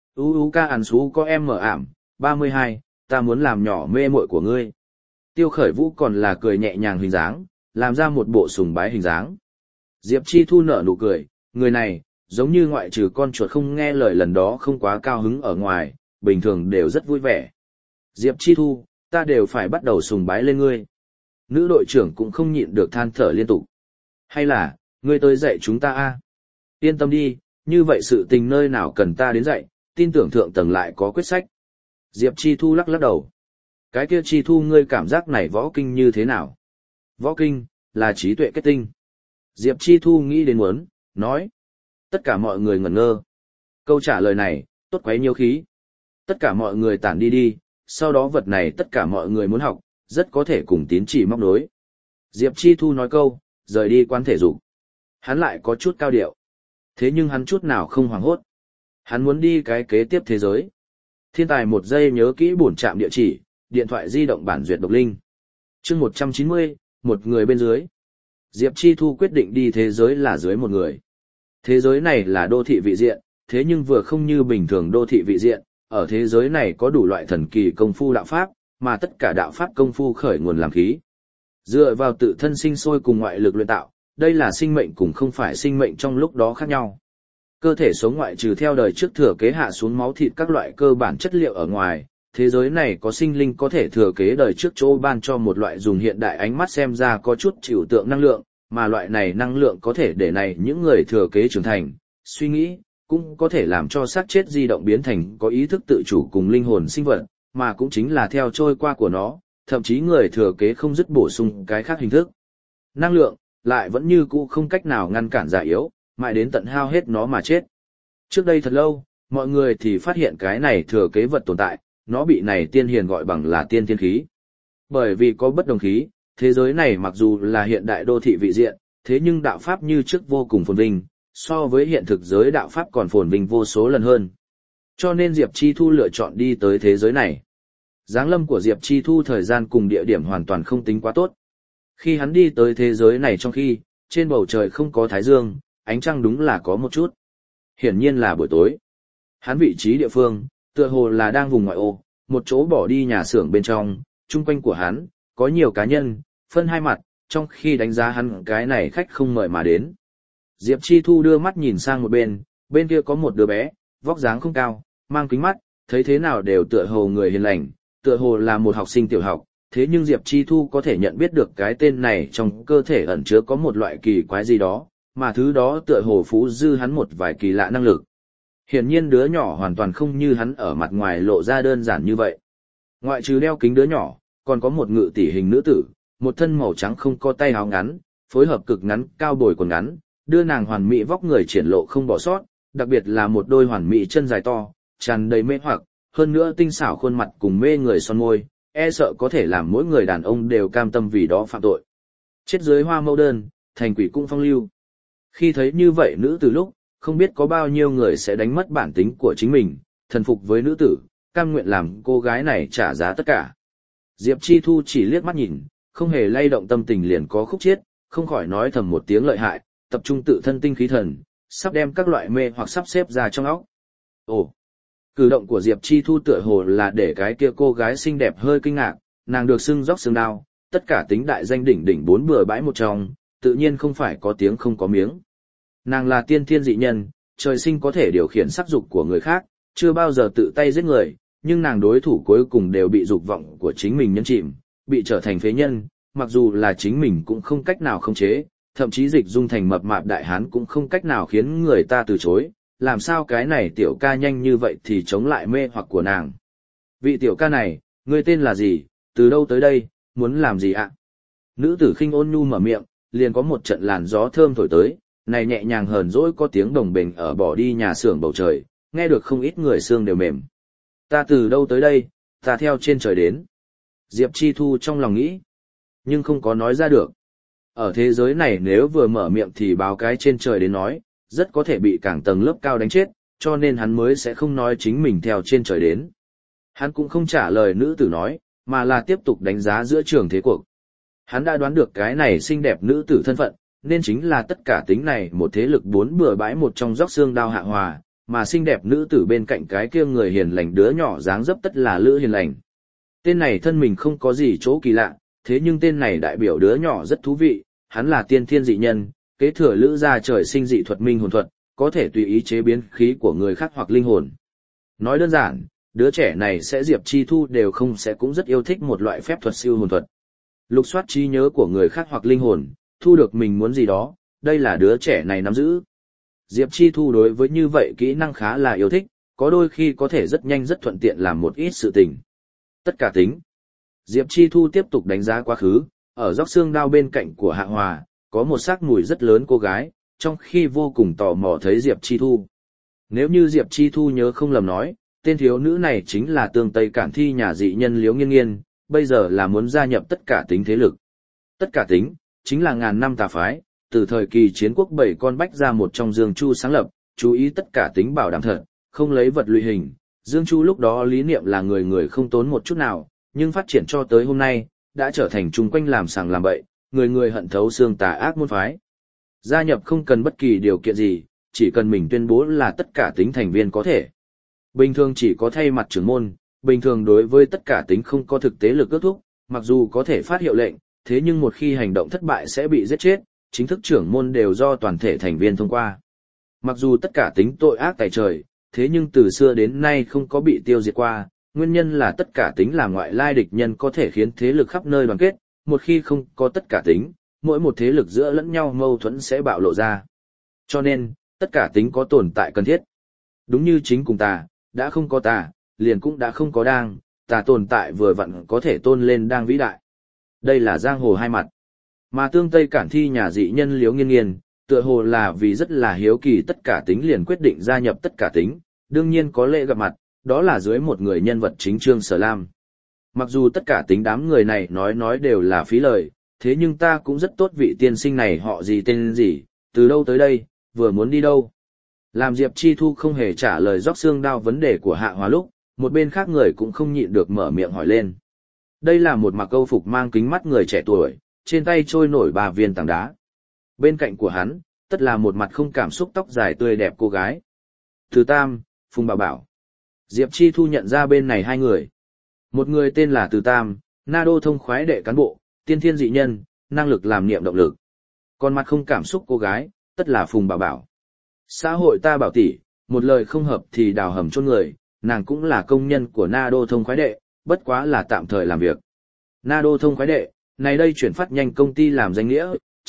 U ca ản xú có em mở ảm, 32, ta muốn làm nhỏ mê muội của ngươi. Tiêu Khởi Vũ còn là cười nhẹ nhàng hình dáng, làm ra một bộ sùng bái hình dáng. Diệp Chi Thu nở nụ cười, người này, giống như ngoại trừ con chuột không nghe lời lần đó không quá cao hứng ở ngoài, bình thường đều rất vui vẻ. Diệp Chi Thu, ta đều phải bắt đầu sùng bái lên ngươi. Nữ đội trưởng cũng không nhịn được than thở liên tục. Hay là, ngươi tới dạy chúng ta a? Yên tâm đi, như vậy sự tình nơi nào cần ta đến dạy, tin tưởng thượng tầng lại có quyết sách. Diệp Chi Thu lắc lắc đầu. Cái kia Chi Thu ngươi cảm giác này võ kinh như thế nào? Võ kinh, là trí tuệ kết tinh. Diệp Chi Thu nghĩ đến muốn, nói. Tất cả mọi người ngẩn ngơ. Câu trả lời này, tốt quấy nhiêu khí. Tất cả mọi người tản đi đi, sau đó vật này tất cả mọi người muốn học, rất có thể cùng tín chỉ móc nối. Diệp Chi Thu nói câu, rời đi quán thể dục. Hắn lại có chút cao điệu. Thế nhưng hắn chút nào không hoảng hốt. Hắn muốn đi cái kế tiếp thế giới. Thiên tài một giây nhớ kỹ bổn trạm địa chỉ, điện thoại di động bản duyệt độc linh. Chương 190, một người bên dưới. Diệp Chi Thu quyết định đi thế giới là dưới một người. Thế giới này là đô thị vị diện, thế nhưng vừa không như bình thường đô thị vị diện, ở thế giới này có đủ loại thần kỳ công phu đạo pháp, mà tất cả đạo pháp công phu khởi nguồn làm khí. Dựa vào tự thân sinh sôi cùng ngoại lực luyện tạo, đây là sinh mệnh cùng không phải sinh mệnh trong lúc đó khác nhau. Cơ thể sống ngoại trừ theo đời trước thừa kế hạ xuống máu thịt các loại cơ bản chất liệu ở ngoài, thế giới này có sinh linh có thể thừa kế đời trước chỗ ban cho một loại dùng hiện đại ánh mắt xem ra có chút trừu tượng năng lượng, mà loại này năng lượng có thể để này những người thừa kế trưởng thành, suy nghĩ, cũng có thể làm cho xác chết di động biến thành có ý thức tự chủ cùng linh hồn sinh vật, mà cũng chính là theo trôi qua của nó, thậm chí người thừa kế không dứt bổ sung cái khác hình thức. Năng lượng, lại vẫn như cũ không cách nào ngăn cản già yếu, mãi đến tận hao hết nó mà chết. Trước đây thật lâu, mọi người thì phát hiện cái này thừa kế vật tồn tại, nó bị này tiên hiền gọi bằng là tiên thiên khí. Bởi vì có bất đồng khí, thế giới này mặc dù là hiện đại đô thị vị diện, thế nhưng đạo pháp như trước vô cùng phồn vinh, so với hiện thực giới đạo pháp còn phồn vinh vô số lần hơn. Cho nên Diệp Chi Thu lựa chọn đi tới thế giới này. Giáng lâm của Diệp Chi Thu thời gian cùng địa điểm hoàn toàn không tính quá tốt. Khi hắn đi tới thế giới này trong khi, trên bầu trời không có thái dương, ánh trăng đúng là có một chút. Hiển nhiên là buổi tối. Hắn vị trí địa phương, tựa hồ là đang vùng ngoại ô, một chỗ bỏ đi nhà xưởng bên trong, chung quanh của hắn, có nhiều cá nhân, phân hai mặt, trong khi đánh giá hắn cái này khách không mời mà đến. Diệp Chi Thu đưa mắt nhìn sang một bên, bên kia có một đứa bé, vóc dáng không cao, mang kính mắt, thấy thế nào đều tựa hồ người hiền lành, tựa hồ là một học sinh tiểu học, thế nhưng Diệp Chi Thu có thể nhận biết được cái tên này trong cơ thể ẩn chứa có một loại kỳ quái gì đó, mà thứ đó tựa hồ phú dư hắn một vài kỳ lạ năng lực. Hiển nhiên đứa nhỏ hoàn toàn không như hắn ở mặt ngoài lộ ra đơn giản như vậy. Ngoại trừ đeo kính đứa nhỏ, còn có một ngự tỷ hình nữ tử, một thân màu trắng không có tay áo ngắn, phối hợp cực ngắn cao bồi quần ngắn, đưa nàng hoàn mỹ vóc người triển lộ không bỏ sót, đặc biệt là một đôi hoàn mỹ chân dài to, tràn đầy mê hoặc, hơn nữa tinh xảo khuôn mặt cùng mê người son môi, e sợ có thể làm mỗi người đàn ông đều cam tâm vì đó phạm tội. Chết dưới hoa mẫu đơn, thành quỷ cũng phong lưu. Khi thấy như vậy nữ tử lúc, không biết có bao nhiêu người sẽ đánh mất bản tính của chính mình, thần phục với nữ tử, cam nguyện làm cô gái này trả giá tất cả. Diệp Chi Thu chỉ liếc mắt nhìn, không hề lay động tâm tình liền có khúc chiết, không khỏi nói thầm một tiếng lợi hại, tập trung tự thân tinh khí thần, sắp đem các loại mê hoặc sắp xếp ra trong óc. Ồ, cử động của Diệp Chi Thu tựa hồ là để cái kia cô gái xinh đẹp hơi kinh ngạc, nàng được xưng dốc xương đao, tất cả tính đại danh đỉnh đỉnh bốn bừa bãi một trong, tự nhiên không phải có tiếng không có miếng. Nàng là tiên thiên dị nhân, trời sinh có thể điều khiển sắc dục của người khác, chưa bao giờ tự tay giết người, nhưng nàng đối thủ cuối cùng đều bị dục vọng của chính mình nhấn chìm, bị trở thành phế nhân, mặc dù là chính mình cũng không cách nào khống chế, thậm chí dịch dung thành mập mạp đại hán cũng không cách nào khiến người ta từ chối, làm sao cái này tiểu ca nhanh như vậy thì chống lại mê hoặc của nàng. Vị tiểu ca này, ngươi tên là gì, từ đâu tới đây, muốn làm gì ạ? Nữ tử khinh ôn nhu mở miệng, liền có một trận làn gió thơm thổi tới, này nhẹ nhàng hờn dỗi có tiếng đồng bình ở bỏ đi nhà xưởng bầu trời, nghe được không ít người xương đều mềm. Ta từ đâu tới đây, ta theo trên trời đến. Diệp Chi Thu trong lòng nghĩ, nhưng không có nói ra được. Ở thế giới này nếu vừa mở miệng thì báo cái trên trời đến nói, rất có thể bị cảng tầng lớp cao đánh chết, cho nên hắn mới sẽ không nói chính mình theo trên trời đến. Hắn cũng không trả lời nữ tử nói, mà là tiếp tục đánh giá giữa trường thế cuộc. Hắn đã đoán được cái này xinh đẹp nữ tử thân phận, nên chính là tất cả tính này một thế lực bốn bừa bãi một trong róc xương đao hạ hòa, mà xinh đẹp nữ tử bên cạnh cái kia người hiền lành đứa nhỏ dáng dấp tất là Lữ Hiền Lành. Tên này thân mình không có gì chỗ kỳ lạ, thế nhưng tên này đại biểu đứa nhỏ rất thú vị, hắn là tiên thiên dị nhân, kế thừa Lữ gia trời sinh dị thuật minh hồn thuật, có thể tùy ý chế biến khí của người khác hoặc linh hồn. Nói đơn giản, đứa trẻ này sẽ Diệp Chi Thu đều không sẽ cũng rất yêu thích một loại phép thuật siêu hồn thuật. Lục soát trí nhớ của người khác hoặc linh hồn, thu được mình muốn gì đó, đây là đứa trẻ này nắm giữ. Diệp Chi Thu đối với như vậy kỹ năng khá là yêu thích, có đôi khi có thể rất nhanh rất thuận tiện làm một ít sự tình. Tất cả tính. Diệp Chi Thu tiếp tục đánh giá quá khứ, ở dốc xương đao bên cạnh của Hạ Hòa, có một xác mùi rất lớn cô gái, trong khi vô cùng tò mò thấy Diệp Chi Thu. Nếu như Diệp Chi Thu nhớ không lầm nói, tên thiếu nữ này chính là Tương Tây Cản Thi nhà dị nhân Liễu Nghiên Nghiên, bây giờ là muốn gia nhập tất cả tính thế lực. Tất cả tính, chính là ngàn năm tà phái, từ thời kỳ chiến quốc 7 con bách ra một trong Dương Chu sáng lập, chú ý tất cả tính bảo đảm thật, không lấy vật lụy hình. Dương Chu lúc đó lý niệm là người người không tốn một chút nào, nhưng phát triển cho tới hôm nay, đã trở thành chung quanh làm sàng làm bậy, người người hận thấu xương tà ác môn phái. Gia nhập không cần bất kỳ điều kiện gì, chỉ cần mình tuyên bố là tất cả tính thành viên có thể. Bình thường chỉ có thay mặt trưởng môn, bình thường đối với tất cả tính không có thực tế lực ước thúc, mặc dù có thể phát hiệu lệnh, thế nhưng một khi hành động thất bại sẽ bị giết chết, chính thức trưởng môn đều do toàn thể thành viên thông qua. Mặc dù tất cả tính tội ác tày trời, thế nhưng từ xưa đến nay không có bị tiêu diệt qua, nguyên nhân là tất cả tính là ngoại lai địch nhân có thể khiến thế lực khắp nơi đoàn kết, một khi không có tất cả tính, mỗi một thế lực giữa lẫn nhau mâu thuẫn sẽ bạo lộ ra. Cho nên, tất cả tính có tồn tại cần thiết. Đúng như chính cùng tà, đã không có tà, liền cũng đã không có đang, tà tồn tại vừa vặn có thể tôn lên đang vĩ đại. Đây là giang hồ hai mặt. Mà Tương Tây Cản Thi nhà dị nhân Liễu Nghiên Nghiên, tựa hồ là vì rất là hiếu kỳ tất cả tính liền quyết định gia nhập tất cả tính, đương nhiên có lễ gặp mặt, đó là dưới một người nhân vật chính Trương Sở Lam. Mặc dù tất cả tính đám người này nói đều là phí lời, thế nhưng ta cũng rất tốt vị tiên sinh này họ gì tên gì, từ đâu tới đây, vừa muốn đi đâu. Làm Diệp Chi Thu không hề trả lời róc xương đao vấn đề của Hạ Hòa lúc, một bên khác người cũng không nhịn được mở miệng hỏi lên. Đây là một mặc câu phục mang kính mắt người trẻ tuổi, trên tay trôi nổi 3 viên tảng đá. Bên cạnh của hắn, tất là một mặt không cảm xúc tóc dài tươi đẹp cô gái. Từ Tam, Phùng Bảo Bảo. Diệp Chi Thu nhận ra bên này hai người. Một người tên là Từ Tam, Na Đô thông khoái đệ cán bộ, tiên thiên dị nhân, năng lực làm niệm động lực. Còn mặt không cảm xúc cô gái, tất là Phùng Bảo Bảo. Xã hội ta bảo tỷ, một lời không hợp thì đào hầm chôn người, nàng cũng là công nhân của Na Đô thông khoái đệ, bất quá là tạm thời làm việc. Na Đô thông khoái đệ, này đây chuyển phát nhanh công ty làm danh nghĩa,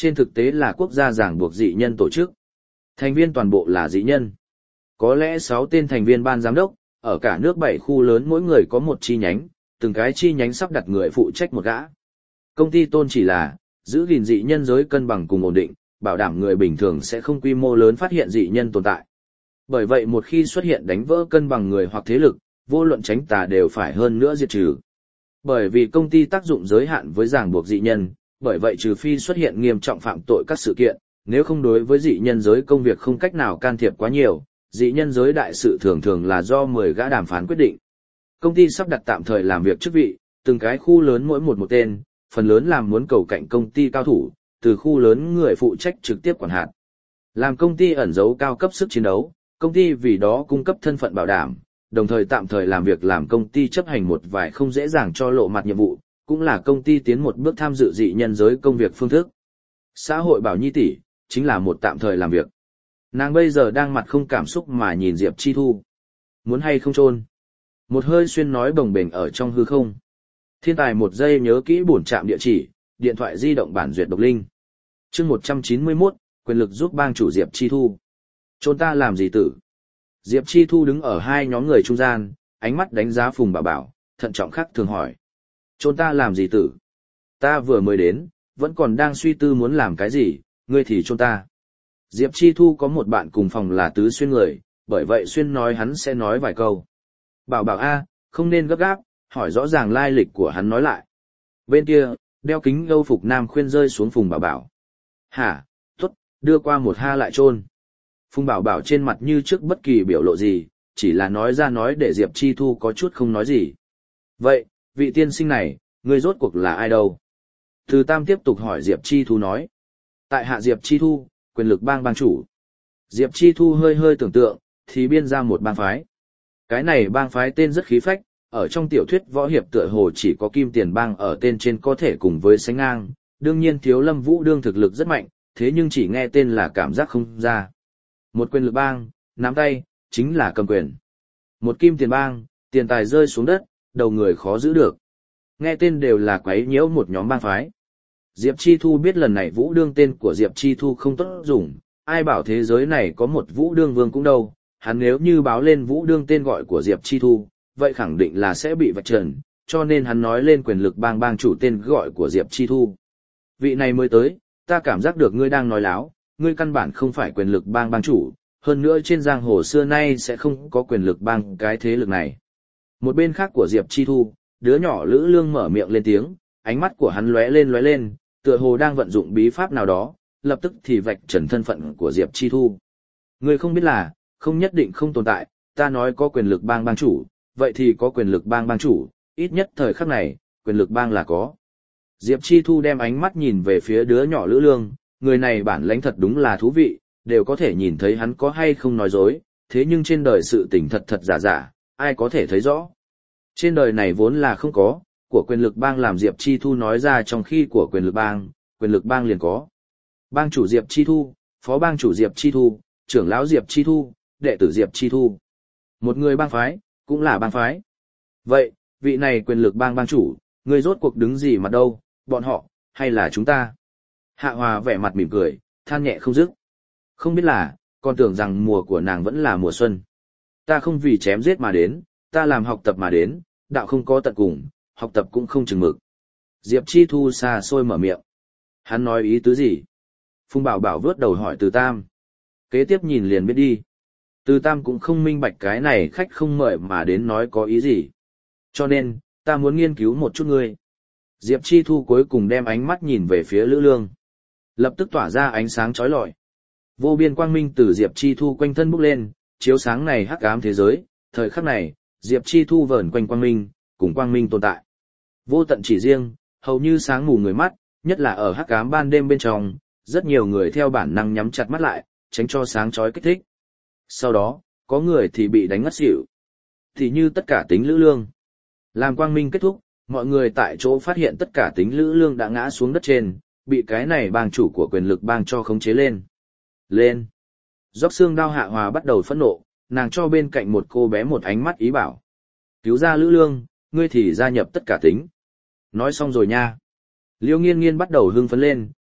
trên thực tế là quốc gia ràng buộc dị nhân tổ chức. Thành viên toàn bộ là dị nhân. Có lẽ 6 tên thành viên ban giám đốc, ở cả nước 7 khu lớn mỗi người có một chi nhánh, từng cái chi nhánh sắp đặt người phụ trách một gã. Công ty tôn chỉ là giữ gìn dị nhân giới cân bằng cùng ổn định, bảo đảm người bình thường sẽ không quy mô lớn phát hiện dị nhân tồn tại. Bởi vậy một khi xuất hiện đánh vỡ cân bằng người hoặc thế lực, vô luận tránh tà đều phải hơn nữa diệt trừ. Bởi vì công ty tác dụng giới hạn với ràng buộc dị nhân, bởi vậy trừ phi xuất hiện nghiêm trọng phạm tội các sự kiện, nếu không đối với dị nhân giới công việc không cách nào can thiệp quá nhiều, dị nhân giới đại sự thường thường là do 10 gã đàm phán quyết định. Công ty sắp đặt tạm thời làm việc chức vị, từng cái khu lớn mỗi một tên, phần lớn làm muốn cầu cạnh công ty cao thủ, từ khu lớn người phụ trách trực tiếp quản hạt. Làm công ty ẩn giấu cao cấp sức chiến đấu, công ty vì đó cung cấp thân phận bảo đảm, đồng thời tạm thời làm việc làm công ty chấp hành một vài không dễ dàng cho lộ mặt nhiệm vụ, cũng là công ty tiến một bước tham dự dị nhân giới công việc phương thức. Xã hội bảo Nhi tỷ chính là một tạm thời làm việc. Nàng bây giờ đang mặt không cảm xúc mà nhìn Diệp Chi Thu. Muốn hay không chôn? Một hơi xuyên nói bồng bềnh ở trong hư không. Thiên tài một giây nhớ kỹ bổn trạm địa chỉ, điện thoại di động bản duyệt độc linh. Chương 191, quyền lực giúp bang chủ Diệp Chi Thu. Chôn ta làm gì tử? Diệp Chi Thu đứng ở hai nhóm người trung gian, ánh mắt đánh giá Phùng Bảo Bảo, thận trọng khắc thường hỏi. Chôn ta làm gì tử? Ta vừa mới đến, vẫn còn đang suy tư muốn làm cái gì, ngươi thì chôn ta. Diệp Chi Thu có một bạn cùng phòng là Tứ Xuyên người, bởi vậy Xuyên nói hắn sẽ nói vài câu. Bảo Bảo a, không nên gấp gáp, hỏi rõ ràng lai lịch của hắn nói lại. Bên kia, đeo kính Âu phục nam khuyên rơi xuống Phùng Bảo Bảo. Hả, tốt, đưa qua một ha lại chôn. Phùng Bảo Bảo trên mặt như trước bất kỳ biểu lộ gì, chỉ là nói ra nói để Diệp Chi Thu có chút không nói gì. Vậy, vị tiên sinh này, ngươi rốt cuộc là ai đâu? Từ Tam tiếp tục hỏi Diệp Chi Thu nói. Tại hạ Diệp Chi Thu, quyền lực bang bang chủ. Diệp Chi Thu hơi hơi tưởng tượng, thì biên ra một bang phái. Cái này bang phái tên rất khí phách, ở trong tiểu thuyết võ hiệp tựa hồ chỉ có Kim Tiền bang ở tên trên có thể cùng với sánh ngang, đương nhiên Thiếu Lâm Vũ đương thực lực rất mạnh, thế nhưng chỉ nghe tên là cảm giác không ra. Một quyền lực bang, nắm tay, chính là cầm quyền. Một Kim Tiền bang, tiền tài rơi xuống đất, đầu người khó giữ được. Nghe tên đều là quấy nhiễu một nhóm bang phái. Diệp Chi Thu biết lần này Vũ đương tên của Diệp Chi Thu không tốt dùng, ai bảo thế giới này có một Vũ đương vương cũng đâu, hắn nếu như báo lên Vũ đương tên gọi của Diệp Chi Thu, vậy khẳng định là sẽ bị vạch trần, cho nên hắn nói lên quyền lực bang bang chủ tên gọi của Diệp Chi Thu. Vị này mới tới, ta cảm giác được ngươi đang nói láo, ngươi căn bản không phải quyền lực bang bang chủ, hơn nữa trên giang hồ xưa nay sẽ không có quyền lực bang cái thế lực này. Một bên khác của Diệp Chi Thu, đứa nhỏ Lữ Lương mở miệng lên tiếng, ánh mắt của hắn lóe lên, tựa hồ đang vận dụng bí pháp nào đó, lập tức thì vạch trần thân phận của Diệp Chi Thu. Ngươi không biết là, không nhất định không tồn tại, ta nói có quyền lực bang bang chủ, vậy thì có quyền lực bang bang chủ, ít nhất thời khắc này, quyền lực bang là có. Diệp Chi Thu đem ánh mắt nhìn về phía đứa nhỏ Lữ Lương, người này bản lãnh thật đúng là thú vị, đều có thể nhìn thấy hắn có hay không nói dối, thế nhưng trên đời sự tình thật giả, ai có thể thấy rõ. Trên đời này vốn là không có, của quyền lực bang làm Diệp Chi Thu nói ra trong khi của quyền lực bang liền có. Bang chủ Diệp Chi Thu, phó bang chủ Diệp Chi Thu, trưởng lão Diệp Chi Thu, đệ tử Diệp Chi Thu. Một người bang phái, cũng là bang phái. Vậy, vị này quyền lực bang bang chủ, người rốt cuộc đứng gì mà đâu, bọn họ, hay là chúng ta? Hạ Hòa vẻ mặt mỉm cười, than nhẹ không dứt. Không biết là, còn tưởng rằng mùa của nàng vẫn là mùa xuân. Ta không vì chém giết mà đến, ta làm học tập mà đến, đạo không có tận cùng, học tập cũng không chừng mực. Diệp Chi Thu xa xôi mở miệng. Hắn nói ý tứ gì? Phùng Bảo Bảo vớt đầu hỏi Từ Tam. Kế tiếp nhìn liền biết đi. Từ Tam cũng không minh bạch cái này khách không mời mà đến nói có ý gì. Cho nên, ta muốn nghiên cứu một chút ngươi. Diệp Chi Thu cuối cùng đem ánh mắt nhìn về phía Lữ Lương. Lập tức tỏa ra ánh sáng chói lọi. Vô biên quang minh từ Diệp Chi Thu quanh thân bốc lên, chiếu sáng này hắc ám thế giới. Thời khắc này, Diệp Chi Thu vờn quanh quang minh, cùng quang minh tồn tại. Vô tận chỉ riêng, hầu như sáng mù người mắt, nhất là ở hắc ám ban đêm bên trong, rất nhiều người theo bản năng nhắm chặt mắt lại, tránh cho sáng chói kích thích. Sau đó, có người thì bị đánh ngất xỉu. Thì như tất cả tính Lữ Lương. Làm quang minh kết thúc, mọi người tại chỗ phát hiện tất cả tính Lữ Lương đã ngã xuống đất trên, bị cái này bang chủ của quyền lực bang cho khống chế lên. Lên! Dốc xương đao Hạ Hòa bắt đầu phẫn nộ, nàng cho bên cạnh một cô bé một ánh mắt ý bảo. Cứu ra Lữ Lương, ngươi thì gia nhập tất cả tính. Nói xong rồi nha. Liêu Nghiên Nghiên bắt đầu hưng phấn lên,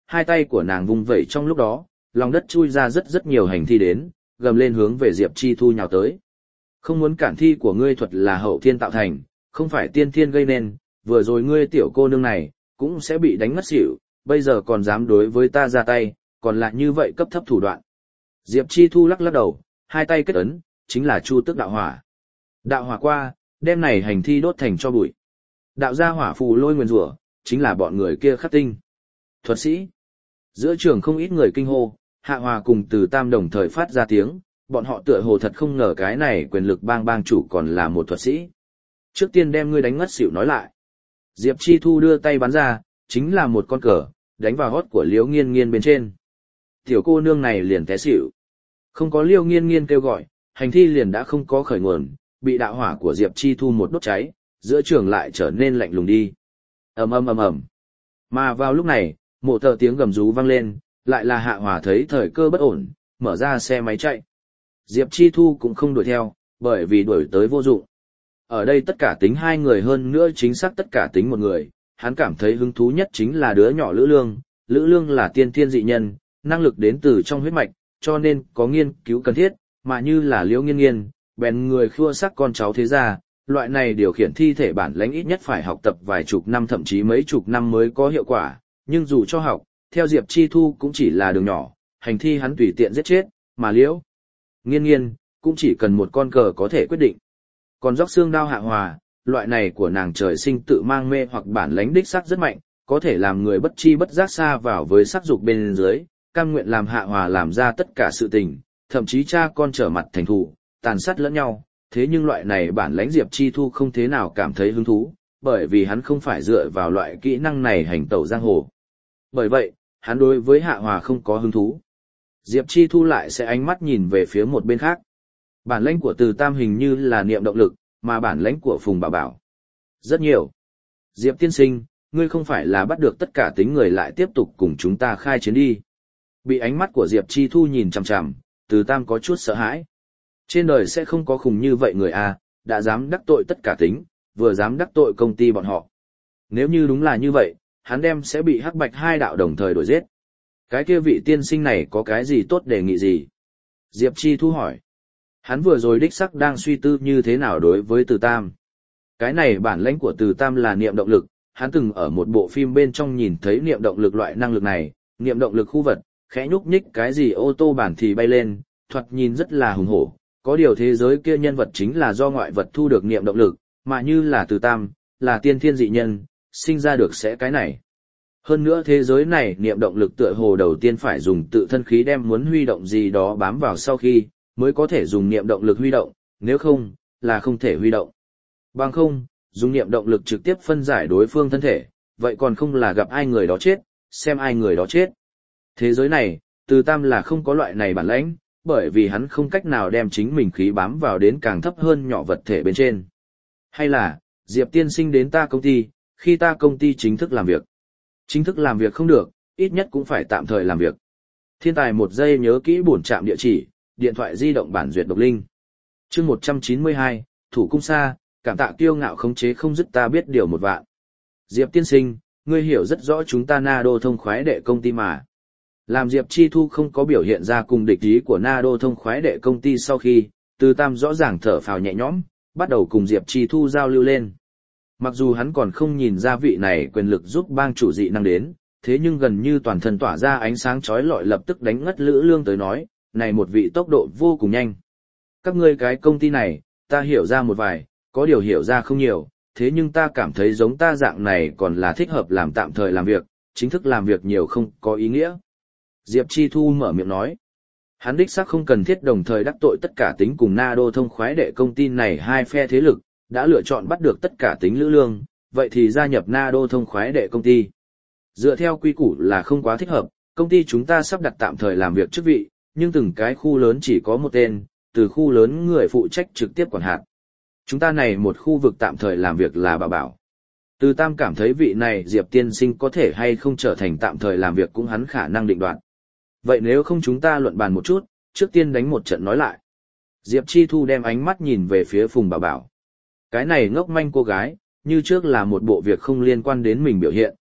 hai tay của nàng vung vẩy trong lúc đó, lòng đất chui ra rất nhiều hành thi đến, gầm lên hướng về Diệp Chi Thu nhào tới. Không muốn cản thi của ngươi thuật là hậu thiên tạo thành, không phải tiên thiên gây nên, vừa rồi ngươi tiểu cô nương này, cũng sẽ bị đánh ngất xỉu, bây giờ còn dám đối với ta ra tay, còn lại như vậy cấp thấp thủ đoạn. Diệp Chi Thu lắc lắc đầu, hai tay kết ấn, chính là Chu Tước đạo hỏa. Đạo hỏa qua, đem này hành thi đốt thành cho bụi. Đạo gia hỏa phù lôi nguyên rủa, chính là bọn người kia khắc tinh. Thuật sĩ. Giữa trường không ít người kinh hô, Hạ Hòa cùng Từ Tam đồng thời phát ra tiếng, bọn họ tựa hồ thật không ngờ cái này quyền lực bang chủ còn là một thuật sĩ. Trước tiên đem ngươi đánh ngất xỉu nói lại. Diệp Chi Thu đưa tay bắn ra, chính là một con cờ, đánh vào hót của Liễu Nghiên Nghiên bên trên. Tiểu cô nương này liền té xỉu. Không có Liễu Nghiên Nghiên kêu gọi, hành thi liền đã không có khởi nguồn, bị đạo hỏa của Diệp Chi Thu một đốt cháy, giữa trường lại trở nên lạnh lùng đi. Ầm ầm ầm ầm. Mà vào lúc này, một tờ tiếng gầm rú vang lên, lại là Hạ Hòa thấy thời cơ bất ổn, mở ra xe máy chạy. Diệp Chi Thu cũng không đuổi theo, bởi vì đuổi tới vô dụng. Ở đây tất cả tính hai người hơn nữa chính xác tất cả tính một người, hắn cảm thấy hứng thú nhất chính là đứa nhỏ Lữ Lương. Lữ Lương là tiên thiên dị nhân, năng lực đến từ trong huyết mạch, cho nên có nghiên cứu cần thiết, mà như là Liễu Nghiên Nghiên, bèn người khua sắc con cháu thế gia, loại này điều khiển thi thể bản lãnh ít nhất phải học tập vài chục năm thậm chí mấy chục năm mới có hiệu quả, nhưng dù cho học, theo Diệp Chi Thu cũng chỉ là đường nhỏ, hành thi hắn tùy tiện giết chết, mà Liễu Nghiên Nghiên cũng chỉ cần một con cờ có thể quyết định. Còn róc xương đao Hạ Hòa, loại này của nàng trời sinh tự mang mê hoặc bản lãnh đích sắc rất mạnh, có thể làm người bất chi bất giác xa vào với sắc dục bên dưới, cam nguyện làm Hạ Hòa làm ra tất cả sự tình, thậm chí cha con trở mặt thành thù, tàn sát lẫn nhau. Thế nhưng loại này bản lãnh Diệp Chi Thu không thế nào cảm thấy hứng thú, bởi vì hắn không phải dựa vào loại kỹ năng này hành tẩu giang hồ. Bởi vậy, hắn đối với Hạ Hòa không có hứng thú. Diệp Chi Thu lại sẽ ánh mắt nhìn về phía một bên khác. Bản lãnh của Từ Tam hình như là niệm động lực, mà bản lãnh của Phùng Bảo Bảo rất nhiều. Diệp tiên sinh, ngươi không phải là bắt được tất cả tính người lại tiếp tục cùng chúng ta khai chiến đi. Bị ánh mắt của Diệp Chi Thu nhìn chằm chằm, Từ Tam có chút sợ hãi. Trên đời sẽ không có khùng như vậy người à, đã dám đắc tội tất cả tính, vừa dám đắc tội công ty bọn họ. Nếu như đúng là như vậy, hắn đem sẽ bị Hắc Bạch hai đạo đồng thời đuổi giết. Cái kia vị tiên sinh này có cái gì tốt đề nghị gì? Diệp Chi Thu hỏi. Hắn vừa rồi đích sắc đang suy tư như thế nào đối với Từ Tam. Cái này bản lãnh của Từ Tam là niệm động lực, hắn từng ở một bộ phim bên trong nhìn thấy niệm động lực loại năng lực này, niệm động lực khu vật, khẽ nhúc nhích cái gì ô tô bản thì bay lên, thoạt nhìn rất là hùng hổ. Có điều thế giới kia nhân vật chính là do ngoại vật thu được niệm động lực, mà như là Từ Tam, là tiên thiên dị nhân, sinh ra được sẽ cái này. Hơn nữa thế giới này niệm động lực tựa hồ đầu tiên phải dùng tự thân khí đem muốn huy động gì đó bám vào sau khi, mới có thể dùng niệm động lực huy động, nếu không, là không thể huy động. Bằng không, dùng niệm động lực trực tiếp phân giải đối phương thân thể, vậy còn không là gặp ai người đó chết, xem ai người đó chết. Thế giới này, Từ Tam là không có loại này bản lãnh, bởi vì hắn không cách nào đem chính mình khí bám vào đến càng thấp hơn nhỏ vật thể bên trên. Hay là, Diệp tiên sinh đến ta công ty, khi ta công ty chính thức làm việc. Chính thức làm việc không được, ít nhất cũng phải tạm thời làm việc. Thiên tài một giây nhớ kỹ bổn trạm địa chỉ, điện thoại di động bản duyệt độc linh. Chương 192, Thủ Cung Sa, cảm tạ kiêu ngạo khống chế không dứt ta biết điều một vạn. Diệp tiên sinh, ngươi hiểu rất rõ chúng ta Na Đô thông khoái đệ công ty mà. Làm Diệp Chi Thu không có biểu hiện ra cùng địch ý của Na Đô thông khoái đệ công ty sau khi, Từ Tam rõ ràng thở phào nhẹ nhõm, bắt đầu cùng Diệp Chi Thu giao lưu lên. Mặc dù hắn còn không nhìn ra vị này quyền lực giúp bang chủ dị năng đến, thế nhưng gần như toàn thân tỏa ra ánh sáng chói lọi lập tức đánh ngất Lữ Lương tới nói, này một vị tốc độ vô cùng nhanh. Các ngươi cái công ty này, ta hiểu ra một vài, có điều hiểu ra không nhiều, thế nhưng ta cảm thấy giống ta dạng này còn là thích hợp làm tạm thời làm việc, chính thức làm việc nhiều không có ý nghĩa. Diệp Chi Thu mở miệng nói. Hắn đích xác không cần thiết đồng thời đắc tội tất cả tính cùng Na Đô thông khoái đệ công ty này hai phe thế lực, đã lựa chọn bắt được tất cả tính Lữ Lương, vậy thì gia nhập Na Đô thông khoái đệ công ty. Dựa theo quy củ là không quá thích hợp, công ty chúng ta sắp đặt tạm thời làm việc chức vị, nhưng từng cái khu lớn chỉ có một tên, từ khu lớn người phụ trách trực tiếp quản hạt. Chúng ta này một khu vực tạm thời làm việc là Bảo Bảo. Từ Tam cảm thấy vị này Diệp tiên sinh có thể hay không trở thành tạm thời làm việc cũng hắn khả năng định đoạt. Vậy nếu không chúng ta luận bàn một chút, trước tiên đánh một trận nói lại. Diệp Chi Thu đem ánh mắt nhìn về phía Phùng Bảo Bảo. Cái này ngốc manh cô gái, như trước là một bộ việc không liên quan đến mình biểu hiện,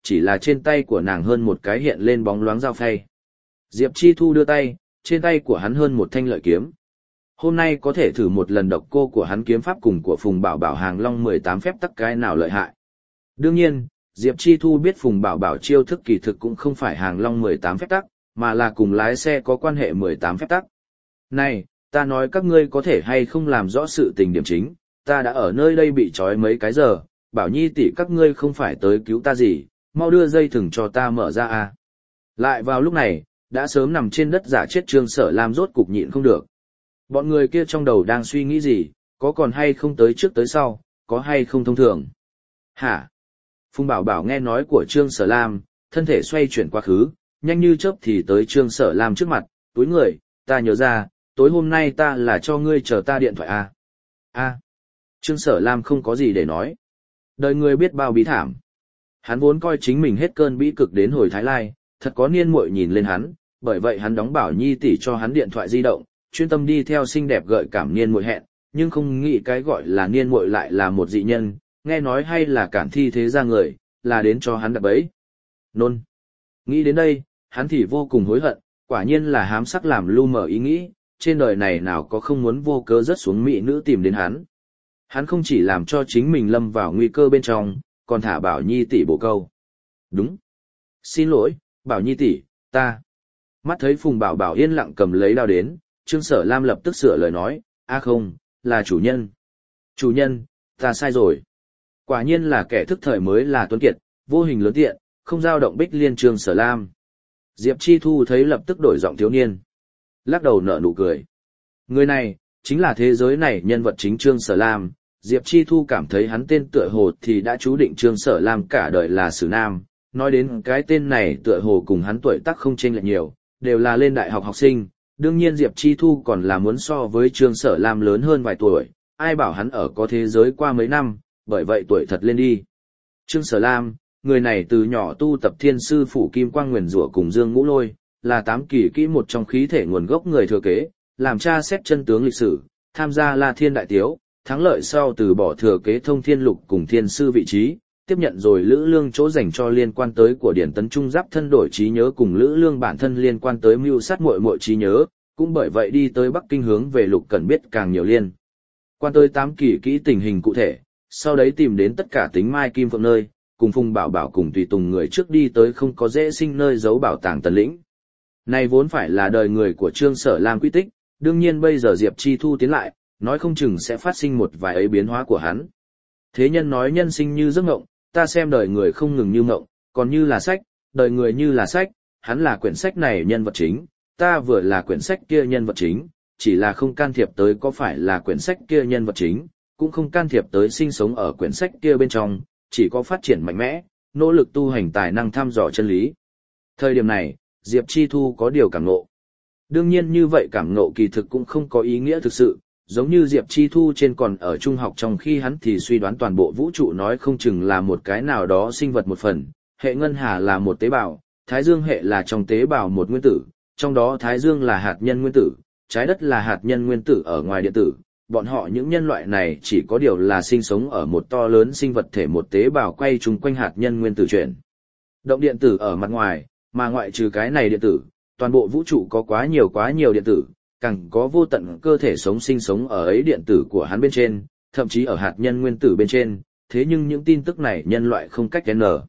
chỉ là trên tay của nàng hơn một cái hiện lên bóng loáng dao phay. Diệp Chi Thu đưa tay, trên tay của hắn hơn một thanh lợi kiếm. Hôm nay có thể thử một lần độc cô của hắn kiếm pháp cùng của Phùng Bảo Bảo hàng long 18 phép tắc cái nào lợi hại. Đương nhiên, Diệp Chi Thu biết Phùng Bảo Bảo chiêu thức kỳ thực cũng không phải hàng long 18 phép tắc, mà là cùng lái xe có quan hệ 18 phép tắc. Này, ta nói các ngươi có thể hay không làm rõ sự tình điểm chính, ta đã ở nơi đây bị trói mấy cái giờ, Bảo Nhi tỷ các ngươi không phải tới cứu ta gì, mau đưa dây thừng cho ta mở ra à. Lại vào lúc này, đã sớm nằm trên đất giả chết Trương Sở Lam rốt cục nhịn không được. Bọn người kia trong đầu đang suy nghĩ gì, có còn hay không tới trước tới sau, có hay không thông thường. Hả? Phùng Bảo Bảo nghe nói của Trương Sở Lam, thân thể xoay chuyển quá khứ, nhanh như chớp thì tới Trương Sở Lam trước mặt, túi người, ta nhớ ra, tối hôm nay ta là cho ngươi chờ ta điện thoại à? À. Trương Sở Lam không có gì để nói. Đời người biết bao bí thảm. Hắn vốn coi chính mình hết cơn bĩ cực đến hồi Thái Lai, thật có niên muội nhìn lên hắn, bởi vậy hắn đóng Bảo Nhi tỷ cho hắn điện thoại di động, chuyên tâm đi theo xinh đẹp gợi cảm niên muội hẹn, nhưng không nghĩ cái gọi là niên muội lại là một dị nhân, nghe nói hay là cản thi thế ra người, là đến cho hắn đập bẫy. Nôn. Nghĩ đến đây, hắn thì vô cùng hối hận, quả nhiên là hám sắc làm lu mờ ý nghĩ, trên đời này nào có không muốn vô cớ rớt xuống mỹ nữ tìm đến hắn. Hắn không chỉ làm cho chính mình lâm vào nguy cơ bên trong, còn thả Bảo Nhi tỷ bổ câu. Đúng. Xin lỗi, Bảo Nhi tỷ, ta. Mắt thấy Phùng Bảo Bảo yên lặng cầm lấy đao đến, Trương Sở Lam lập tức sửa lời nói, không, là chủ nhân. Chủ nhân, ta sai rồi. Quả nhiên là kẻ thức thời mới là tuấn kiệt, vô hình lớn tiện, không dao động bích liên Trương Sở Lam. Diệp Chi Thu thấy lập tức đổi giọng thiếu niên. Lắc đầu nở nụ cười. Người này, chính là thế giới này nhân vật chính Trương Sở Lam. Diệp Chi Thu cảm thấy hắn tên tựa hồ thì đã chú định Trương Sở Lam cả đời là sử nam. Nói đến cái tên này tựa hồ cùng hắn tuổi tác không chênh lệch nhiều, đều là lên đại học học sinh. Đương nhiên Diệp Chi Thu còn là muốn so với Trương Sở Lam lớn hơn vài tuổi, ai bảo hắn ở có thế giới qua mấy năm, bởi vậy tuổi thật lên đi. Trương Sở Lam, người này từ nhỏ tu tập thiên sư phủ Kim Quang Nguyền Rủa cùng Dương Ngũ Lôi, là 8 kỳ kỹ một trong khí thể nguồn gốc người thừa kế, làm tra xét chân tướng lịch sử, tham gia La Thiên Đại Tiếu, thắng lợi sau từ bỏ thừa kế Thông Thiên Lục cùng thiên sư vị trí, tiếp nhận rồi Lữ Lương chỗ dành cho liên quan tới của Điển Tấn Trung giáp thân đổi trí nhớ cùng Lữ Lương bản thân liên quan tới mưu sát muội muội trí nhớ, cũng bởi vậy đi tới Bắc Kinh hướng về Lục Cẩn biết càng nhiều liên quan tới 8 kỳ kỹ tình hình cụ thể, sau đấy tìm đến tất cả tính Mai Kim Phượng nơi, cùng Phùng Bảo Bảo cùng tùy tùng người trước đi tới không có dễ sinh nơi giấu bảo tàng Tần Lĩnh. Này vốn phải là đời người của Trương Sở Lam quy tích, đương nhiên bây giờ Diệp Chi Thu tiến lại, nói không chừng sẽ phát sinh một vài ấy biến hóa của hắn. Thế nhân nói nhân sinh như giấc mộng, ta xem đời người không ngừng như mộng, còn như là sách, đời người như là sách, hắn là quyển sách này nhân vật chính, ta vừa là quyển sách kia nhân vật chính, chỉ là không can thiệp tới có phải là quyển sách kia nhân vật chính, cũng không can thiệp tới sinh sống ở quyển sách kia bên trong, chỉ có phát triển mạnh mẽ, nỗ lực tu hành tài năng thăm dò chân lý. Thời điểm này, Diệp Chi Thu có điều cảm ngộ. Đương nhiên như vậy cảm ngộ kỳ thực cũng không có ý nghĩa thực sự, giống như Diệp Chi Thu trên còn ở trung học trong khi hắn thì suy đoán toàn bộ vũ trụ nói không chừng là một cái nào đó sinh vật một phần, hệ ngân hà là một tế bào, thái dương hệ là trong tế bào một nguyên tử, trong đó thái dương là hạt nhân nguyên tử, trái đất là hạt nhân nguyên tử ở ngoài điện tử. Bọn họ những nhân loại này chỉ có điều là sinh sống ở một to lớn sinh vật thể một tế bào quay chung quanh hạt nhân nguyên tử chuyển động điện tử ở mặt ngoài, mà ngoại trừ cái này điện tử, toàn bộ vũ trụ có quá nhiều điện tử, càng có vô tận cơ thể sống sinh sống ở ấy điện tử của hắn bên trên, thậm chí ở hạt nhân nguyên tử bên trên, thế nhưng những tin tức này nhân loại không cách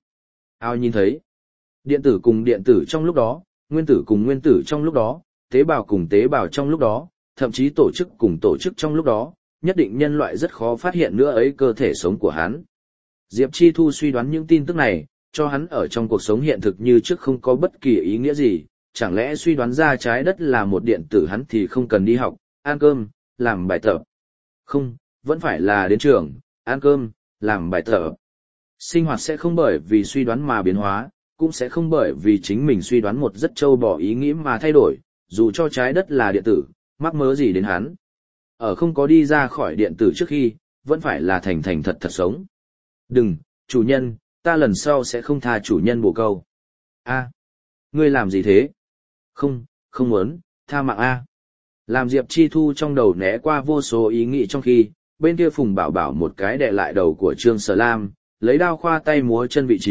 ao nhìn thấy. Điện tử cùng điện tử trong lúc đó, nguyên tử cùng nguyên tử trong lúc đó, tế bào cùng tế bào trong lúc đó, thậm chí tổ chức cùng tổ chức trong lúc đó, nhất định nhân loại rất khó phát hiện nữa ấy cơ thể sống của hắn. Diệp Chi Thu suy đoán những tin tức này, cho hắn ở trong cuộc sống hiện thực như trước không có bất kỳ ý nghĩa gì, chẳng lẽ suy đoán ra trái đất là một điện tử hắn thì không cần đi học, ăn cơm, làm bài tập. Không, vẫn phải là đến trường, ăn cơm, làm bài tập. Sinh hoạt sẽ không bởi vì suy đoán mà biến hóa, cũng sẽ không bởi vì chính mình suy đoán một rất trâu bỏ ý nghĩ mà thay đổi, dù cho trái đất là điện tử, mắc mớ gì đến hắn. Ở không có đi ra khỏi điện tử trước khi, vẫn phải là thành thành thật thật sống. Đừng, chủ nhân, ta lần sau sẽ không tha chủ nhân bổ câu. Ngươi làm gì thế? Không muốn, tha mạng a. Làm Diệp Chi Thu trong đầu né qua vô số ý nghĩ trong khi, bên kia Phùng Bảo Bảo một cái đè lại đầu của Trương Sở Lam, lấy đao khoa tay múa chân vị trí,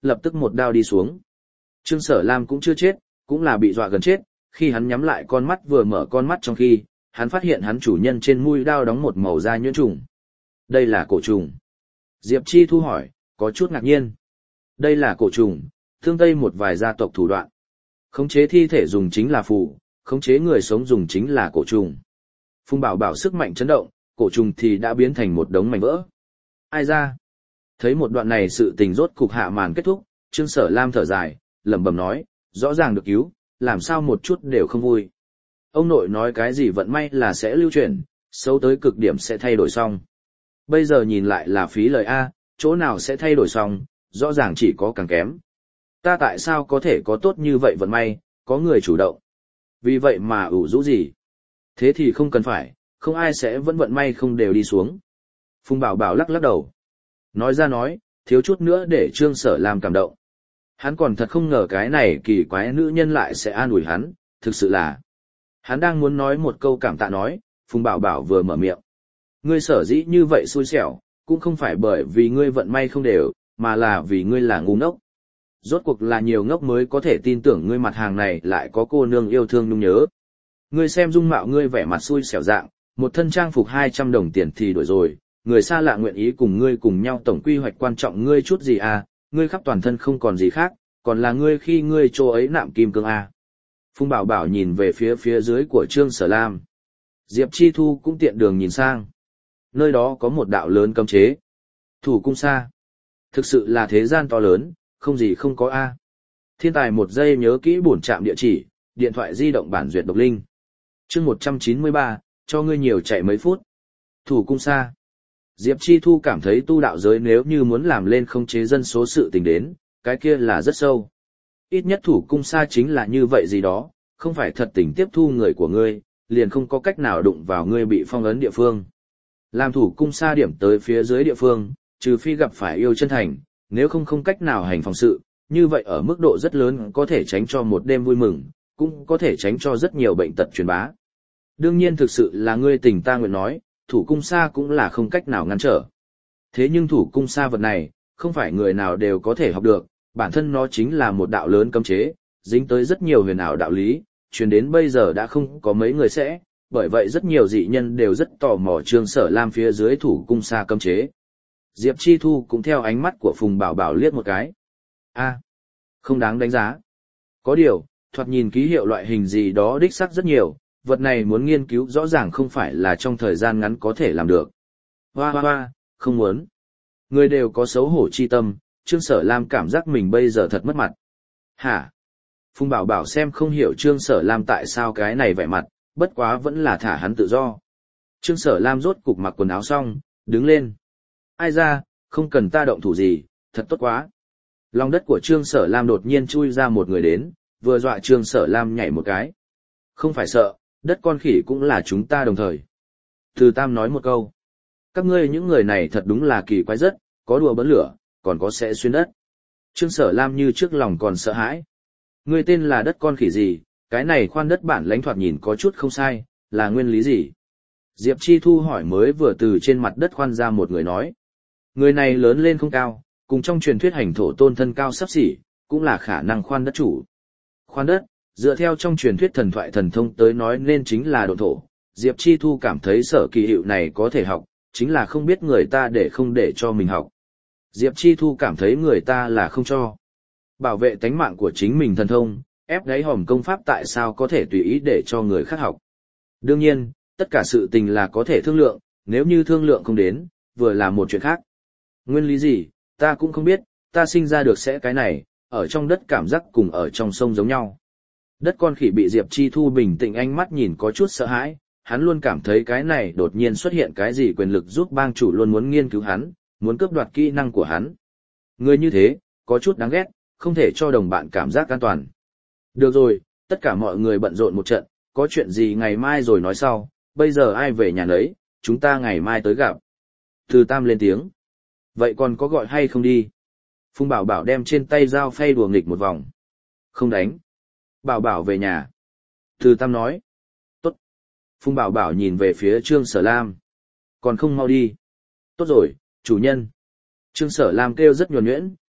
lập tức một đao đi xuống. Trương Sở Lam cũng chưa chết, cũng là bị dọa gần chết, khi hắn nhắm lại con mắt vừa mở con mắt trong khi, hắn phát hiện hắn chủ nhân trên mũi đao đóng một màu da nhuyễn trùng. Đây là cổ trùng. Diệp Chi Thu hỏi, có chút ngạc nhiên. Đây là cổ trùng, thương tây một vài gia tộc thủ đoạn. Khống chế thi thể dùng chính là phù, khống chế người sống dùng chính là cổ trùng. Phùng Bảo Bảo sức mạnh chấn động, cổ trùng thì đã biến thành một đống mảnh vỡ. Ai ra? Thấy một đoạn này sự tình rốt cục hạ màn kết thúc, Trương Sở Lam thở dài, lẩm bẩm nói, rõ ràng được cứu, làm sao một chút đều không vui. Ông nội nói cái gì vận may là sẽ lưu chuyển, xấu tới cực điểm sẽ thay đổi xong. Bây giờ nhìn lại là phí lời A, chỗ nào sẽ thay đổi xong, rõ ràng chỉ có càng kém. Ta tại sao có thể có tốt như vậy vận may, có người chủ động. Vì vậy mà ủ rũ gì? Thế thì không cần phải, không ai sẽ vẫn vận may không đều đi xuống. Phùng Bảo Bảo lắc lắc đầu. Nói ra nói, thiếu chút nữa để Trương Sở Lam cảm động. Hắn còn thật không ngờ cái này kỳ quái nữ nhân lại sẽ an ủi hắn, thực sự là. Hắn đang muốn nói một câu cảm tạ nói, Phùng Bảo Bảo vừa mở miệng. Ngươi sở dĩ như vậy xui xẻo, cũng không phải bởi vì ngươi vận may không đều, mà là vì ngươi là ngu ngốc. Rốt cuộc là nhiều ngốc mới có thể tin tưởng ngươi mặt hàng này lại có cô nương yêu thương nhung nhớ. Ngươi xem dung mạo ngươi vẻ mặt xui xẻo dạng, một thân trang phục 200 đồng tiền thì đổi rồi, người xa lạ nguyện ý cùng ngươi cùng nhau tổng quy hoạch quan trọng ngươi chút gì à, ngươi khắp toàn thân không còn gì khác, còn là ngươi khi ngươi chỗ ấy nạm kim cương à. Phùng Bảo Bảo nhìn về phía dưới của Trương Sở Lam. Diệp Chi Thu cũng tiện đường nhìn sang. Nơi đó có một đạo lớn cấm chế. Thủ cung xa. Thực sự là thế gian to lớn, không gì không có a. Thiên tài một giây nhớ kỹ bổn trạm địa chỉ, điện thoại di động bản duyệt độc linh. Chương 193, cho ngươi nhiều chạy mấy phút. Thủ cung xa. Diệp Chi Thu cảm thấy tu đạo giới nếu như muốn làm lên không chế dân số sự tình đến, cái kia là rất sâu. Ít nhất thủ cung xa chính là như vậy gì đó, không phải thật tình tiếp thu người của ngươi, liền không có cách nào đụng vào ngươi bị phong ấn địa phương. Làm thủ cung xa điểm tới phía dưới địa phương, trừ phi gặp phải yêu chân thành, nếu không cách nào hành phòng sự, như vậy ở mức độ rất lớn có thể tránh cho một đêm vui mừng, cũng có thể tránh cho rất nhiều bệnh tật truyền bá. Đương nhiên thực sự là ngươi tình ta nguyện nói, thủ cung xa cũng là không cách nào ngăn trở. Thế nhưng thủ cung xa vật này, không phải người nào đều có thể học được, bản thân nó chính là một đạo lớn cấm chế, dính tới rất nhiều huyền ảo đạo lý, truyền đến bây giờ đã không có mấy người sẽ, bởi vậy rất nhiều dị nhân đều rất tò mò Trương Sở Lam phía dưới thủ cung xa cấm chế. Diệp Chi Thu cũng theo ánh mắt của Phùng Bảo Bảo liếc một cái. Không đáng đánh giá. Có điều, thoạt nhìn ký hiệu loại hình gì đó đích xác rất nhiều, vật này muốn nghiên cứu rõ ràng không phải là trong thời gian ngắn có thể làm được. Hoa, không muốn. Người đều có xấu hổ chi tâm, Trương Sở Lam cảm giác mình bây giờ thật mất mặt. Hả? Phùng Bảo Bảo xem không hiểu Trương Sở Lam tại sao cái này vẻ mặt, bất quá vẫn là thả hắn tự do. Trương Sở Lam rốt cục mặc quần áo xong, đứng lên. Ai ra, không cần ta động thủ gì, thật tốt quá. Lòng đất của Trương Sở Lam đột nhiên chui ra một người đến, vừa dọa Trương Sở Lam nhảy một cái. Không phải sợ, đất con khỉ cũng là chúng ta đồng thời. Từ Tam nói một câu. Các ngươi những người này thật đúng là kỳ quái rất, có đùa bấn lửa, còn có sẽ xuyên đất. Trương Sở Lam như trước lòng còn sợ hãi. Ngươi tên là đất con khỉ gì, cái này khoan đất bản lãnh thoạt nhìn có chút không sai, là nguyên lý gì? Diệp Chi Thu hỏi mới vừa từ trên mặt đất khoan ra một người nói. Người này lớn lên không cao, cùng trong truyền thuyết hành thổ tôn thân cao sắp xỉ, cũng là khả năng khoan đất chủ. Khoan đất, dựa theo trong truyền thuyết thần thoại thần thông tới nói nên chính là độ thổ. Diệp Chi Thu cảm thấy sở kỳ hiệu này có thể học, chính là không biết người ta để không để cho mình học. Diệp Chi Thu cảm thấy người ta là không cho. Bảo vệ tánh mạng của chính mình thần thông, ép đáy hòm công pháp tại sao có thể tùy ý để cho người khác học. Đương nhiên, tất cả sự tình là có thể thương lượng, nếu như thương lượng không đến, vừa là một chuyện khác. Nguyên lý gì, ta cũng không biết, ta sinh ra được sẽ cái này, ở trong đất cảm giác cùng ở trong sông giống nhau. Đất con khỉ bị Diệp Chi Thu bình tĩnh ánh mắt nhìn có chút sợ hãi, hắn luôn cảm thấy cái này đột nhiên xuất hiện cái gì quyền lực giúp bang chủ luôn muốn nghiên cứu hắn, muốn cướp đoạt kỹ năng của hắn. Người như thế, có chút đáng ghét, không thể cho đồng bạn cảm giác an toàn. Được rồi, tất cả mọi người bận rộn một trận, có chuyện gì ngày mai rồi nói sau, bây giờ ai về nhà nấy, chúng ta ngày mai tới gặp. Từ Tam lên tiếng. Vậy còn có gọi hay không đi? Phùng Bảo Bảo đem trên tay dao phay đùa nghịch một vòng. Không đánh. Bảo Bảo về nhà. Từ Tam nói. Tốt. Phùng Bảo Bảo nhìn về phía Trương Sở Lam. Còn không mau đi. Tốt rồi, chủ nhân. Trương Sở Lam kêu rất nhuần nhuyễn,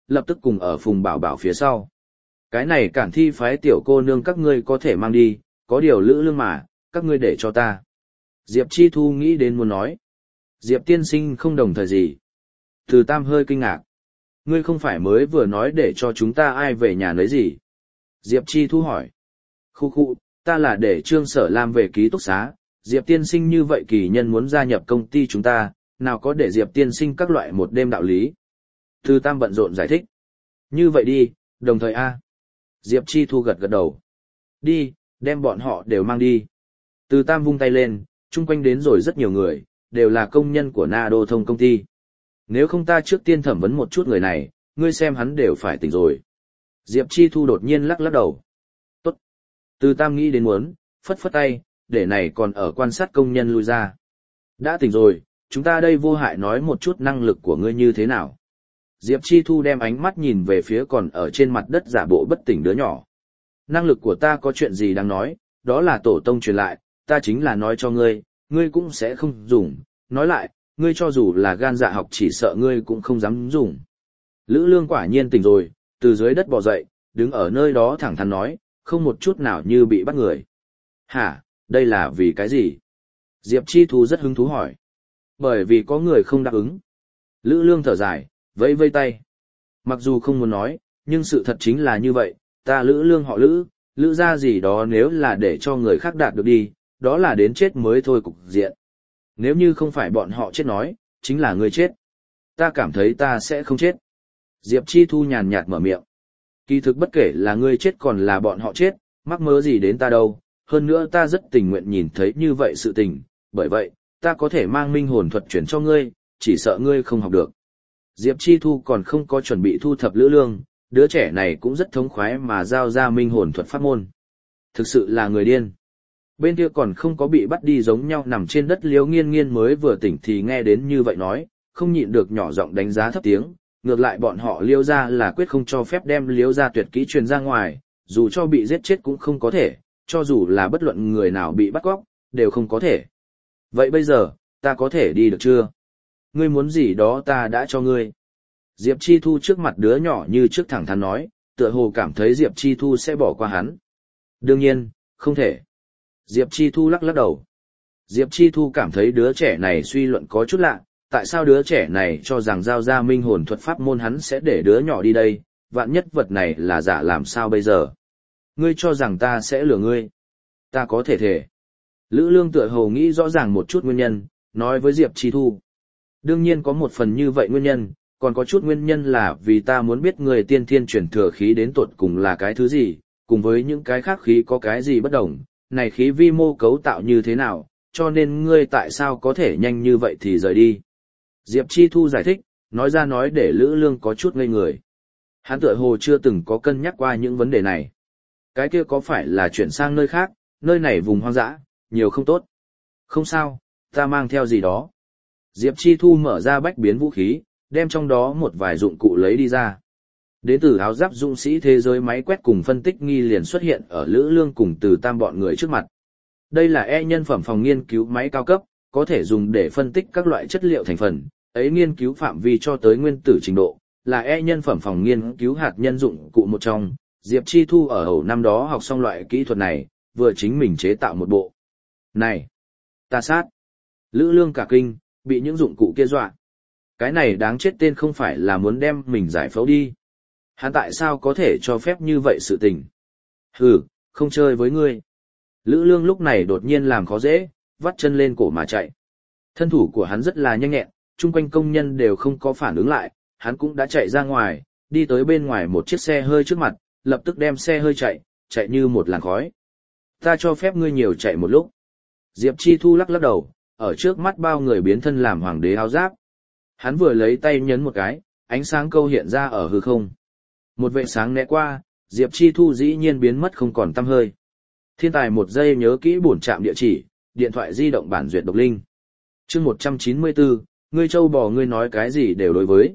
lập tức cùng ở Phùng Bảo Bảo phía sau. Cái này Cản Thi phái tiểu cô nương các ngươi có thể mang đi, có điều Lữ Lương mà, các ngươi để cho ta. Diệp Chi Thu nghĩ đến muốn nói. Diệp tiên sinh không đồng thời gì. Từ Tam hơi kinh ngạc. Ngươi không phải mới vừa nói để cho chúng ta ai về nhà lấy gì? Diệp Chi Thu hỏi. Khu, ta là để Trương Sở Lam về ký túc xá, Diệp tiên sinh như vậy kỳ nhân muốn gia nhập công ty chúng ta, nào có để Diệp tiên sinh các loại một đêm đạo lý. Từ Tam bận rộn giải thích. Như vậy đi, đồng thời A. Diệp Chi Thu gật gật đầu. Đi, đem bọn họ đều mang đi. Từ Tam vung tay lên, chung quanh đến rồi rất nhiều người, đều là công nhân của Na Đô Thông công ty. Nếu không ta trước tiên thẩm vấn một chút người này, ngươi xem hắn đều phải tỉnh rồi. Diệp Chi Thu đột nhiên lắc lắc đầu. Tốt. Từ Tam nghĩ đến muốn, phất phất tay, để này còn ở quan sát công nhân lui ra. Đã tỉnh rồi, chúng ta đây vô hại nói một chút năng lực của ngươi như thế nào. Diệp Chi Thu đem ánh mắt nhìn về phía còn ở trên mặt đất giả bộ bất tỉnh đứa nhỏ. Năng lực của ta có chuyện gì đáng nói, đó là tổ tông truyền lại, ta chính là nói cho ngươi, ngươi cũng sẽ không dùng. Nói lại, ngươi cho dù là gan dạ học chỉ sợ ngươi cũng không dám dùng. Lữ Lương quả nhiên tỉnh rồi, từ dưới đất bò dậy, đứng ở nơi đó thẳng thắn nói, không một chút nào như bị bắt người. Hả, đây là vì cái gì? Diệp Chi Thu rất hứng thú hỏi. Bởi vì có người không đáp ứng. Lữ Lương thở dài, vẫy vây tay. Mặc dù không muốn nói, nhưng sự thật chính là như vậy, ta Lữ Lương họ Lữ, Lữ ra gì đó nếu là để cho người khác đạt được đi, đó là đến chết mới thôi cục diện. Nếu như không phải bọn họ chết nói, chính là người chết. Ta cảm thấy ta sẽ không chết. Diệp Chi Thu nhàn nhạt mở miệng. Kỳ thực bất kể là ngươi chết còn là bọn họ chết, mắc mớ gì đến ta đâu, hơn nữa ta rất tình nguyện nhìn thấy như vậy sự tình, bởi vậy, ta có thể mang minh hồn thuật chuyển cho ngươi, chỉ sợ ngươi không học được. Diệp Chi Thu còn không có chuẩn bị thu thập Lữ Lương, đứa trẻ này cũng rất thống khoái mà giao ra minh hồn thuật pháp môn. Thực sự là người điên. Bên kia còn không có bị bắt đi giống nhau nằm trên đất Liễu Nghiên Nghiên mới vừa tỉnh thì nghe đến như vậy nói, không nhịn được nhỏ giọng đánh giá thấp tiếng, ngược lại bọn họ Liễu gia là quyết không cho phép đem Liễu gia tuyệt kỹ truyền ra ngoài, dù cho bị giết chết cũng không có thể, cho dù là bất luận người nào bị bắt cóc, đều không có thể. Vậy bây giờ, ta có thể đi được chưa? Ngươi muốn gì đó ta đã cho ngươi. Diệp Chi Thu trước mặt đứa nhỏ như trước thẳng thắn nói, tựa hồ cảm thấy Diệp Chi Thu sẽ bỏ qua hắn. Đương nhiên, không thể. Diệp Chi Thu lắc lắc đầu. Diệp Chi Thu cảm thấy đứa trẻ này suy luận có chút lạ, tại sao đứa trẻ này cho rằng giao ra minh hồn thuật pháp môn hắn sẽ để đứa nhỏ đi đây, vạn nhất vật này là giả làm sao bây giờ? Ngươi cho rằng ta sẽ lừa ngươi. Ta có thể thể. Lữ Lương tựa hồ nghĩ rõ ràng một chút nguyên nhân, nói với Diệp Chi Thu. Đương nhiên có một phần như vậy nguyên nhân, còn có chút nguyên nhân là vì ta muốn biết người tiên thiên chuyển thừa khí đến tột cùng là cái thứ gì, cùng với những cái khác khí có cái gì bất đồng, này khí vi mô cấu tạo như thế nào, cho nên ngươi tại sao có thể nhanh như vậy thì rời đi. Diệp Chi Thu giải thích, nói ra nói để Lữ Lương có chút ngây người. Hắn tựa hồ chưa từng có cân nhắc qua những vấn đề này. Cái kia có phải là chuyển sang nơi khác, nơi này vùng hoang dã, nhiều không tốt. Không sao, ta mang theo gì đó. Diệp Chi Thu mở ra bách biến vũ khí, đem trong đó một vài dụng cụ lấy đi ra. Đến từ áo giáp dũng sĩ thế giới máy quét cùng phân tích nghi liền xuất hiện ở Lữ Lương cùng Từ Tam bọn người trước mặt. Đây là nhân phẩm phòng nghiên cứu máy cao cấp, có thể dùng để phân tích các loại chất liệu thành phần, ấy nghiên cứu phạm vi cho tới nguyên tử trình độ, là nhân phẩm phòng nghiên cứu hạt nhân dụng cụ một trong. Diệp Chi Thu ở hầu năm đó học xong loại kỹ thuật này, vừa chính mình chế tạo một bộ. Này! Ta sát! Lữ Lương cả kinh, bị những dụng cụ kia dọa. Cái này đáng chết tên không phải là muốn đem mình giải phẫu đi. Hắn tại sao có thể cho phép như vậy sự tình? Hừ, không chơi với ngươi. Lữ Lương lúc này đột nhiên làm khó dễ, vắt chân lên cổ mà chạy. Thân thủ của hắn rất là nhanh nhẹn, chung quanh công nhân đều không có phản ứng lại, hắn cũng đã chạy ra ngoài, đi tới bên ngoài một chiếc xe hơi trước mặt, lập tức đem xe hơi chạy như một làn khói. Ta cho phép ngươi nhiều chạy một lúc. Diệp Chi Thu lắc lắc đầu, ở trước mắt bao người biến thân làm hoàng đế áo giáp. Hắn vừa lấy tay nhấn một cái, ánh sáng câu hiện ra ở hư không. Một vệ sáng né qua, Diệp Chi Thu dĩ nhiên biến mất không còn tăm hơi. Thiên tài một giây nhớ kỹ bổn trạm địa chỉ, điện thoại di động bản duyệt độc linh. Chương 194, ngươi châu bò ngươi nói cái gì đều đối với.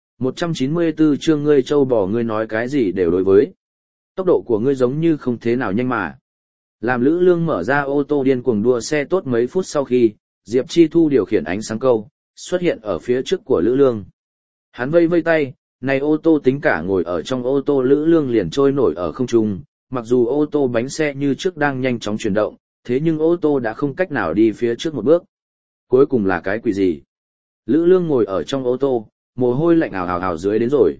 194 chương ngươi châu bò ngươi nói cái gì đều đối với. Tốc độ của ngươi giống như không thế nào nhanh mà. Làm Lữ Lương mở ra ô tô điên cuồng đua xe tốt mấy phút sau khi, Diệp Chi Thu điều khiển ánh sáng câu, xuất hiện ở phía trước của Lữ Lương. Hắn vây vây tay, Này ô tô tính cả ngồi ở trong ô tô Lữ Lương liền trôi nổi ở không trung, mặc dù ô tô bánh xe như trước đang nhanh chóng chuyển động, thế nhưng ô tô đã không cách nào đi phía trước một bước. Cuối cùng là cái quỷ gì? Lữ Lương ngồi ở trong ô tô, mồ hôi lạnh ào ào ào dưới đến rồi.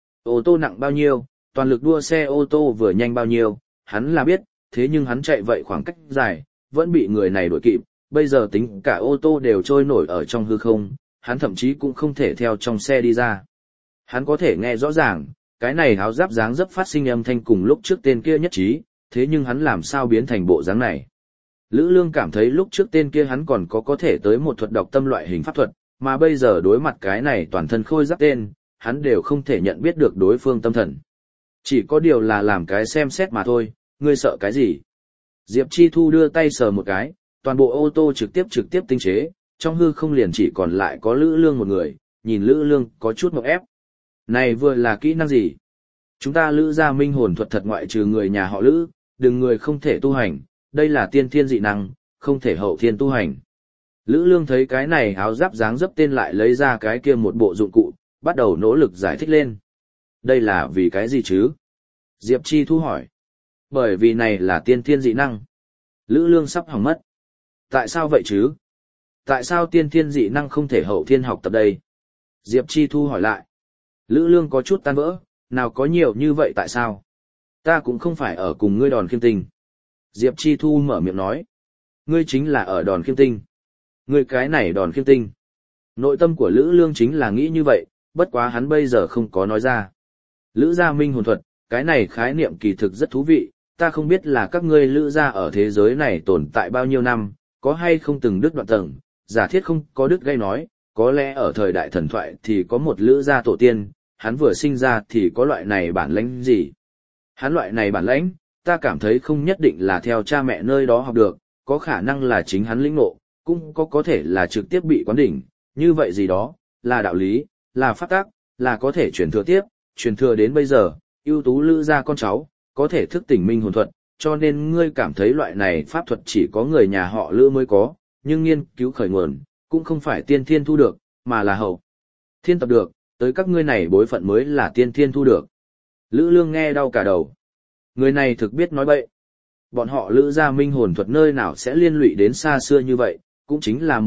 Ô tô nặng bao nhiêu, toàn lực đua xe ô tô vừa nhanh bao nhiêu, hắn là biết, thế nhưng hắn chạy vậy khoảng cách dài, vẫn bị người này đuổi kịp, bây giờ tính cả ô tô đều trôi nổi ở trong hư không, hắn thậm chí cũng không thể theo trong xe đi ra. Hắn có thể nghe rõ ràng, cái này áo giáp dáng dấp phát sinh âm thanh cùng lúc trước tên kia nhất trí, thế nhưng hắn làm sao biến thành bộ dáng này. Lữ Lương cảm thấy lúc trước tên kia hắn còn có thể tới một thuật độc tâm loại hình pháp thuật, mà bây giờ đối mặt cái này toàn thân khôi giáp tên, hắn đều không thể nhận biết được đối phương tâm thần. Chỉ có điều là làm cái xem xét mà thôi, ngươi sợ cái gì? Diệp Chi Thu đưa tay sờ một cái, toàn bộ ô tô trực tiếp tinh chế, trong hư không liền chỉ còn lại có Lữ Lương một người, nhìn Lữ Lương có chút ngộp ép. Này vừa là kỹ năng gì? Chúng ta Lữ gia minh hồn thuật thật ngoại trừ người nhà họ Lữ, đừng người không thể tu hành, đây là tiên thiên dị năng, không thể hậu thiên tu hành. Lữ Lương thấy cái này áo giáp dáng dấp tên lại lấy ra cái kia một bộ dụng cụ, bắt đầu nỗ lực giải thích lên. Đây là vì cái gì chứ? Diệp Chi Thu hỏi. Bởi vì này là tiên thiên dị năng. Lữ Lương sắp hỏng mất. Tại sao vậy chứ? Tại sao tiên thiên dị năng không thể hậu thiên học tập đây? Diệp Chi Thu hỏi lại. Lữ Lương có chút tan vỡ, nào có nhiều như vậy tại sao? Ta cũng không phải ở cùng ngươi Đòn Khiêm Tinh. Diệp Chi Thu mở miệng nói. Ngươi chính là ở Đòn Khiêm Tinh. Ngươi cái này Đòn Khiêm Tinh. Nội tâm của Lữ Lương chính là nghĩ như vậy, bất quá hắn bây giờ không có nói ra. Lữ gia minh hồn thuật, cái này khái niệm kỳ thực rất thú vị, ta không biết là các ngươi Lữ gia ở thế giới này tồn tại bao nhiêu năm, có hay không từng đứt đoạn tầng, giả thiết không có đứt gây nói, có lẽ ở thời đại thần thoại thì có một Lữ gia tổ tiên, hắn vừa sinh ra thì có loại này bản lĩnh gì. Hắn loại này bản lĩnh, ta cảm thấy không nhất định là theo cha mẹ nơi đó học được, có khả năng là chính hắn lĩnh ngộ, cũng có thể là trực tiếp bị quán đỉnh, như vậy gì đó, là đạo lý, là pháp tắc, là có thể truyền thừa tiếp, truyền thừa đến bây giờ, ưu tú Lữ gia con cháu, có thể thức tỉnh minh hồn thuật, cho nên ngươi cảm thấy loại này pháp thuật chỉ có người nhà họ Lữ mới có, nhưng nghiên cứu khởi nguồn, cũng không phải tiên thiên thu được, mà là hậu thiên tập được, tới các ngươi này bối phận mới là tiên thiên thu được. Lữ Lương nghe đau cả đầu. Người này thực biết nói bậy. Bọn họ Lữ gia minh hồn thuật nơi nào sẽ liên lụy đến xa xưa như vậy, cũng chính là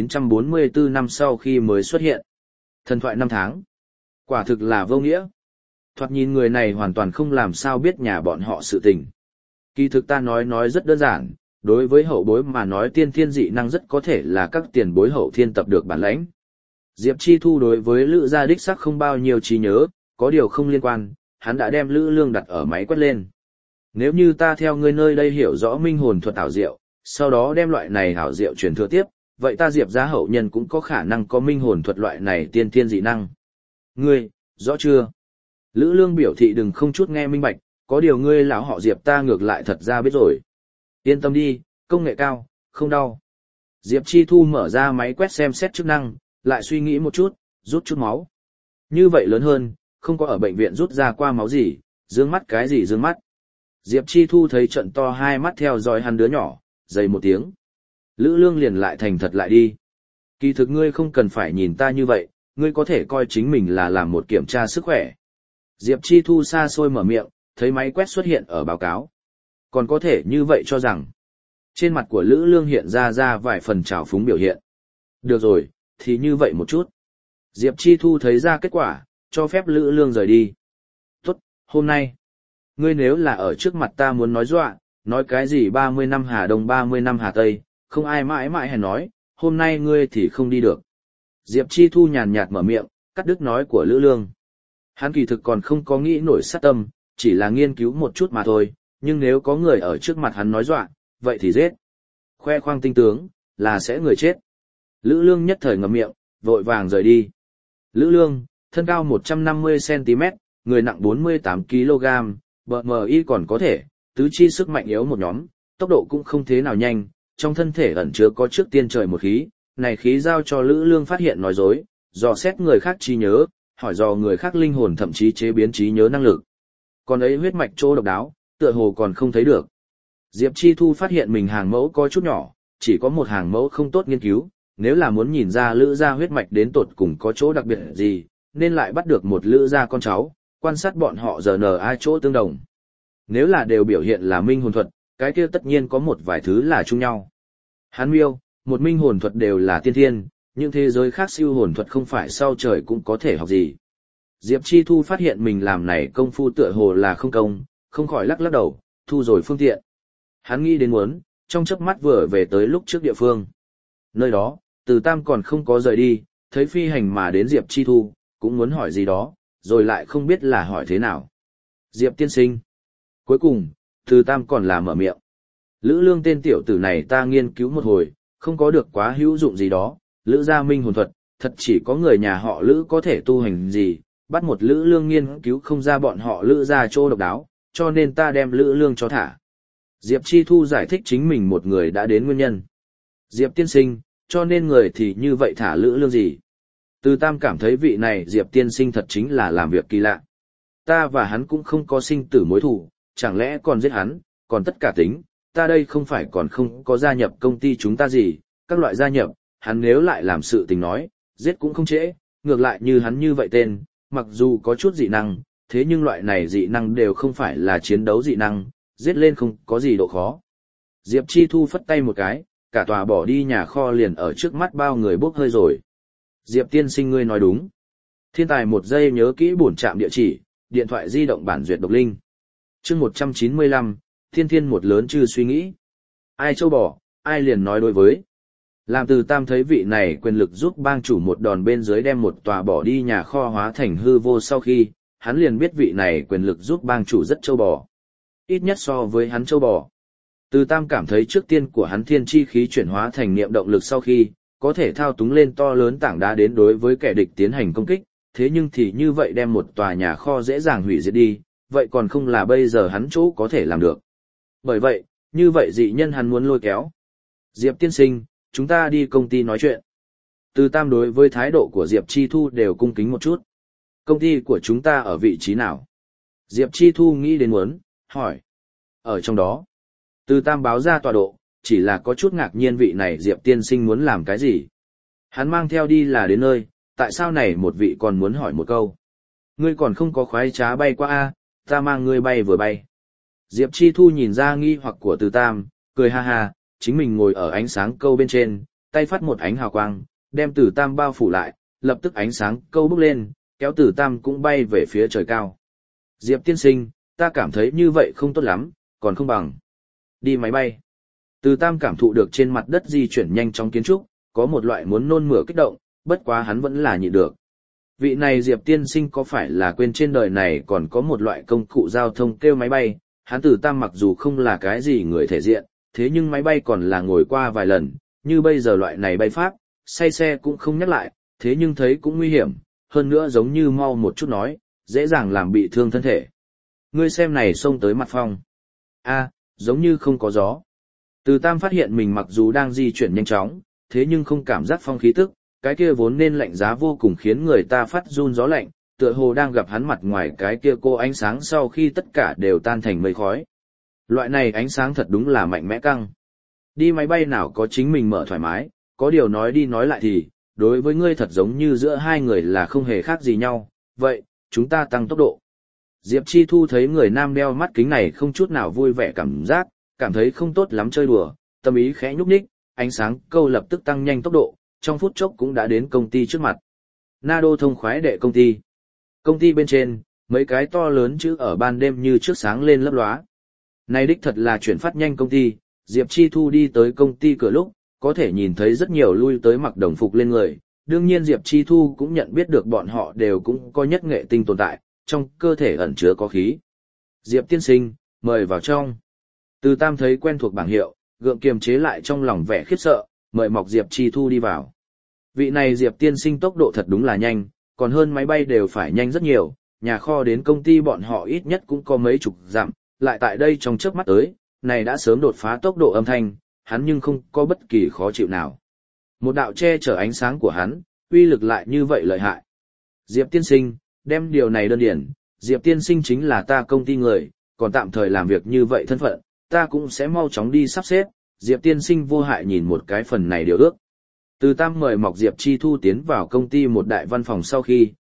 1944 năm sau khi mới xuất hiện. Thần thoại năm tháng. Quả thực là vô nghĩa. Thoạt nhìn người này hoàn toàn không làm sao biết nhà bọn họ sự tình. Kỳ thực ta nói rất đơn giản, đối với hậu bối mà nói tiên thiên dị năng rất có thể là các tiền bối hậu thiên tập được bản lãnh. Diệp Chi Thu đối với Lữ gia đích sắc không bao nhiêu trí nhớ, có điều không liên quan, hắn đã đem Lữ Lương đặt ở máy quét lên. Nếu như ta theo ngươi nơi đây hiểu rõ minh hồn thuật ảo diệu, sau đó đem loại này ảo diệu truyền thừa tiếp, vậy ta Diệp gia hậu nhân cũng có khả năng có minh hồn thuật loại này tiên thiên dị năng. Ngươi, rõ chưa? Lữ Lương biểu thị đừng không chút nghe minh bạch, có điều ngươi lão họ Diệp ta ngược lại thật ra biết rồi. Yên tâm đi, công nghệ cao, không đau. Diệp Chi Thu mở ra máy quét xem xét chức năng, lại suy nghĩ một chút, rút chút máu. Như vậy lớn hơn, không có ở bệnh viện rút ra qua máu gì, dương mắt cái gì dương mắt. Diệp Chi Thu thấy trận to hai mắt theo dõi hắn đứa nhỏ, dày một tiếng. Lữ Lương liền lại thành thật lại đi. Kỳ thực ngươi không cần phải nhìn ta như vậy, ngươi có thể coi chính mình là làm một kiểm tra sức khỏe. Diệp Chi Thu xa xôi mở miệng, thấy máy quét xuất hiện ở báo cáo. Còn có thể như vậy cho rằng, trên mặt của Lữ Lương hiện ra vài phần trào phúng biểu hiện. Được rồi, thì như vậy một chút. Diệp Chi Thu thấy ra kết quả, cho phép Lữ Lương rời đi. Tốt, hôm nay, ngươi nếu là ở trước mặt ta muốn nói dọa, nói cái gì 30 năm Hà Đông 30 năm Hà Tây, không ai mãi mãi hèn nói, hôm nay ngươi thì không đi được. Diệp Chi Thu nhàn nhạt mở miệng, cắt đứt nói của Lữ Lương. Hắn kỳ thực còn không có nghĩ nổi sát tâm, chỉ là nghiên cứu một chút mà thôi, nhưng nếu có người ở trước mặt hắn nói dọa, vậy thì giết. Khoe khoang tinh tướng, là sẽ người chết. Lữ Lương nhất thời ngậm miệng, vội vàng rời đi. Lữ Lương, thân cao 150cm, người nặng 48kg, BMI còn có thể, tứ chi sức mạnh yếu một nhóm, tốc độ cũng không thế nào nhanh, trong thân thể ẩn chứa có trước tiên trời một khí, này khí giao cho Lữ Lương phát hiện nói dối, dò xét người khác trí nhớ, hỏi dò người khác linh hồn thậm chí chế biến trí nhớ năng lực. Còn ấy huyết mạch chỗ độc đáo, tựa hồ còn không thấy được. Diệp Chi Thu phát hiện mình hàng mẫu có chút nhỏ, chỉ có một hàng mẫu không tốt nghiên cứu, nếu là muốn nhìn ra Lữ gia huyết mạch đến tột cùng có chỗ đặc biệt gì, nên lại bắt được một lữ gia con cháu, quan sát bọn họ giờ nờ ai chỗ tương đồng. Nếu là đều biểu hiện là minh hồn thuật, cái kia tất nhiên có một vài thứ là chung nhau. Hắn miêu, một minh hồn thuật đều là tiên thiên, những thế giới khác siêu hồn thuật không phải sau trời cũng có thể học gì. Diệp Chi Thu phát hiện mình làm này công phu tựa hồ là không công, không khỏi lắc lắc đầu, thu rồi phương tiện. Hắn nghĩ đến muốn, trong chớp mắt vừa về tới lúc trước địa phương. Nơi đó, Từ Tam còn không có rời đi, thấy phi hành mà đến Diệp Chi Thu, cũng muốn hỏi gì đó, rồi lại không biết là hỏi thế nào. Diệp tiên sinh. Cuối cùng, Từ Tam còn là mở miệng. Lữ Lương tên tiểu tử này ta nghiên cứu một hồi, không có được quá hữu dụng gì đó, Lữ gia minh hồn thuật, thật chỉ có người nhà họ Lữ có thể tu hành gì, bắt một Lữ Lương nghiên cứu không ra bọn họ Lữ gia chỗ độc đáo, cho nên ta đem Lữ Lương cho thả. Diệp Chi Thu giải thích chính mình một người đã đến nguyên nhân. Diệp tiên sinh, cho nên người thì như vậy thả Lữ Lương gì? Từ Tam cảm thấy vị này Diệp tiên sinh thật chính là làm việc kỳ lạ. Ta và hắn cũng không có sinh tử mối thù, chẳng lẽ còn giết hắn, còn tất cả tính, ta đây không phải còn không có gia nhập công ty chúng ta gì, các loại gia nhập, hắn nếu lại làm sự tình nói, giết cũng không trễ, ngược lại như hắn như vậy tên, mặc dù có chút dị năng, thế nhưng loại này dị năng đều không phải là chiến đấu dị năng, giết lên không có gì độ khó. Diệp Chi Thu phất tay một cái, cả tòa bỏ đi nhà kho liền ở trước mắt bao người bốc hơi rồi. Diệp tiên sinh ngươi nói đúng. Thiên tài một giây nhớ kỹ bổn trạm địa chỉ, điện thoại di động bản duyệt độc linh. Chương 195, thiên thiên một lớn chư suy nghĩ. Ai châu bò, ai liền nói đối với. Làm Từ Tam thấy vị này quyền lực giúp bang chủ một đòn bên dưới đem một tòa bỏ đi nhà kho hóa thành hư vô sau khi, hắn liền biết vị này quyền lực giúp bang chủ rất châu bò. Ít nhất so với hắn châu bò. Từ Tam cảm thấy trước tiên của hắn thiên chi khí chuyển hóa thành niệm động lực sau khi, có thể thao túng lên to lớn tảng đá đến đối với kẻ địch tiến hành công kích, thế nhưng thì như vậy đem một tòa nhà kho dễ dàng hủy diệt đi, vậy còn không là bây giờ hắn chỗ có thể làm được. Bởi vậy, như vậy dị nhân hắn muốn lôi kéo. Diệp tiên sinh, chúng ta đi công ty nói chuyện. Từ Tam đối với thái độ của Diệp Chi Thu đều cung kính một chút. Công ty của chúng ta ở vị trí nào? Diệp Chi Thu nghĩ đến muốn, hỏi. Ở trong đó. Từ Tam báo ra tọa độ, chỉ là có chút ngạc nhiên vị này Diệp tiên sinh muốn làm cái gì. Hắn mang theo đi là đến nơi, tại sao này một vị còn muốn hỏi một câu. Ngươi còn không có khoái trá bay qua a, ta mang ngươi bay vừa bay. Diệp Chi Thu nhìn ra nghi hoặc của Từ Tam, cười ha ha, chính mình ngồi ở ánh sáng câu bên trên, tay phát một ánh hào quang, đem Từ Tam bao phủ lại, lập tức ánh sáng câu bốc lên, kéo Từ Tam cũng bay về phía trời cao. Diệp tiên sinh, ta cảm thấy như vậy không tốt lắm, còn không bằng đi máy bay. Từ Tam cảm thụ được trên mặt đất di chuyển nhanh trong kiến trúc, có một loại muốn nôn mửa kích động, bất quá hắn vẫn là nhịn được. Vị này Diệp tiên sinh có phải là quên trên đời này còn có một loại công cụ giao thông kêu máy bay, hắn Từ Tam mặc dù không là cái gì người thể diện, thế nhưng máy bay còn là ngồi qua vài lần, như bây giờ loại này bay pháp, say xe cũng không nhắc lại, thế nhưng thấy cũng nguy hiểm, hơn nữa giống như mau một chút nói, dễ dàng làm bị thương thân thể. Ngươi xem này xông tới mặt phong. A, giống như không có gió. Từ Tam phát hiện mình mặc dù đang di chuyển nhanh chóng, thế nhưng không cảm giác phong khí tức, cái kia vốn nên lạnh giá vô cùng khiến người ta phát run gió lạnh, tựa hồ đang gặp hắn mặt ngoài cái kia cô ánh sáng sau khi tất cả đều tan thành mây khói. Loại này ánh sáng thật đúng là mạnh mẽ căng. Đi máy bay nào có chính mình mở thoải mái, có điều nói đi nói lại thì, đối với ngươi thật giống như giữa hai người là không hề khác gì nhau, vậy, chúng ta tăng tốc độ. Diệp Chi Thu thấy người nam đeo mắt kính này không chút nào vui vẻ cảm giác, cảm thấy không tốt lắm chơi đùa, tâm ý khẽ nhúc nhích, ánh sáng câu lập tức tăng nhanh tốc độ, trong phút chốc cũng đã đến công ty trước mặt. Na Đô thông khoái đệ công ty. Công ty bên trên, mấy cái to lớn chữ ở ban đêm như trước sáng lên lấp lóa. Này đích thật là chuyển phát nhanh công ty, Diệp Chi Thu đi tới công ty cửa lúc, có thể nhìn thấy rất nhiều lui tới mặc đồng phục lên người. Đương nhiên Diệp Chi Thu cũng nhận biết được bọn họ đều cũng có nhất nghệ tinh tồn tại, trong cơ thể ẩn chứa có khí. Diệp tiên sinh, mời vào trong. Từ Tam thấy quen thuộc bảng hiệu, gượng kiềm chế lại trong lòng vẻ khiếp sợ, mời mọc Diệp Chi Thu đi vào. Vị này Diệp tiên sinh tốc độ thật đúng là nhanh, còn hơn máy bay đều phải nhanh rất nhiều, nhà kho đến công ty bọn họ ít nhất cũng có mấy chục dặm, lại tại đây trong chớp mắt tới, này đã sớm đột phá tốc độ âm thanh, hắn nhưng không có bất kỳ khó chịu nào. Một đạo che chở ánh sáng của hắn, uy lực lại như vậy lợi hại. Diệp tiên sinh, đem điều này đơn điển, Diệp tiên sinh chính là ta công ty người, còn tạm thời làm việc như vậy thân phận, ta cũng sẽ mau chóng đi sắp xếp, Diệp tiên sinh vô hại nhìn một cái phần này điều ước. Từ Tam mời mọc Diệp Chi Thu tiến vào công ty một đại văn phòng sau khi,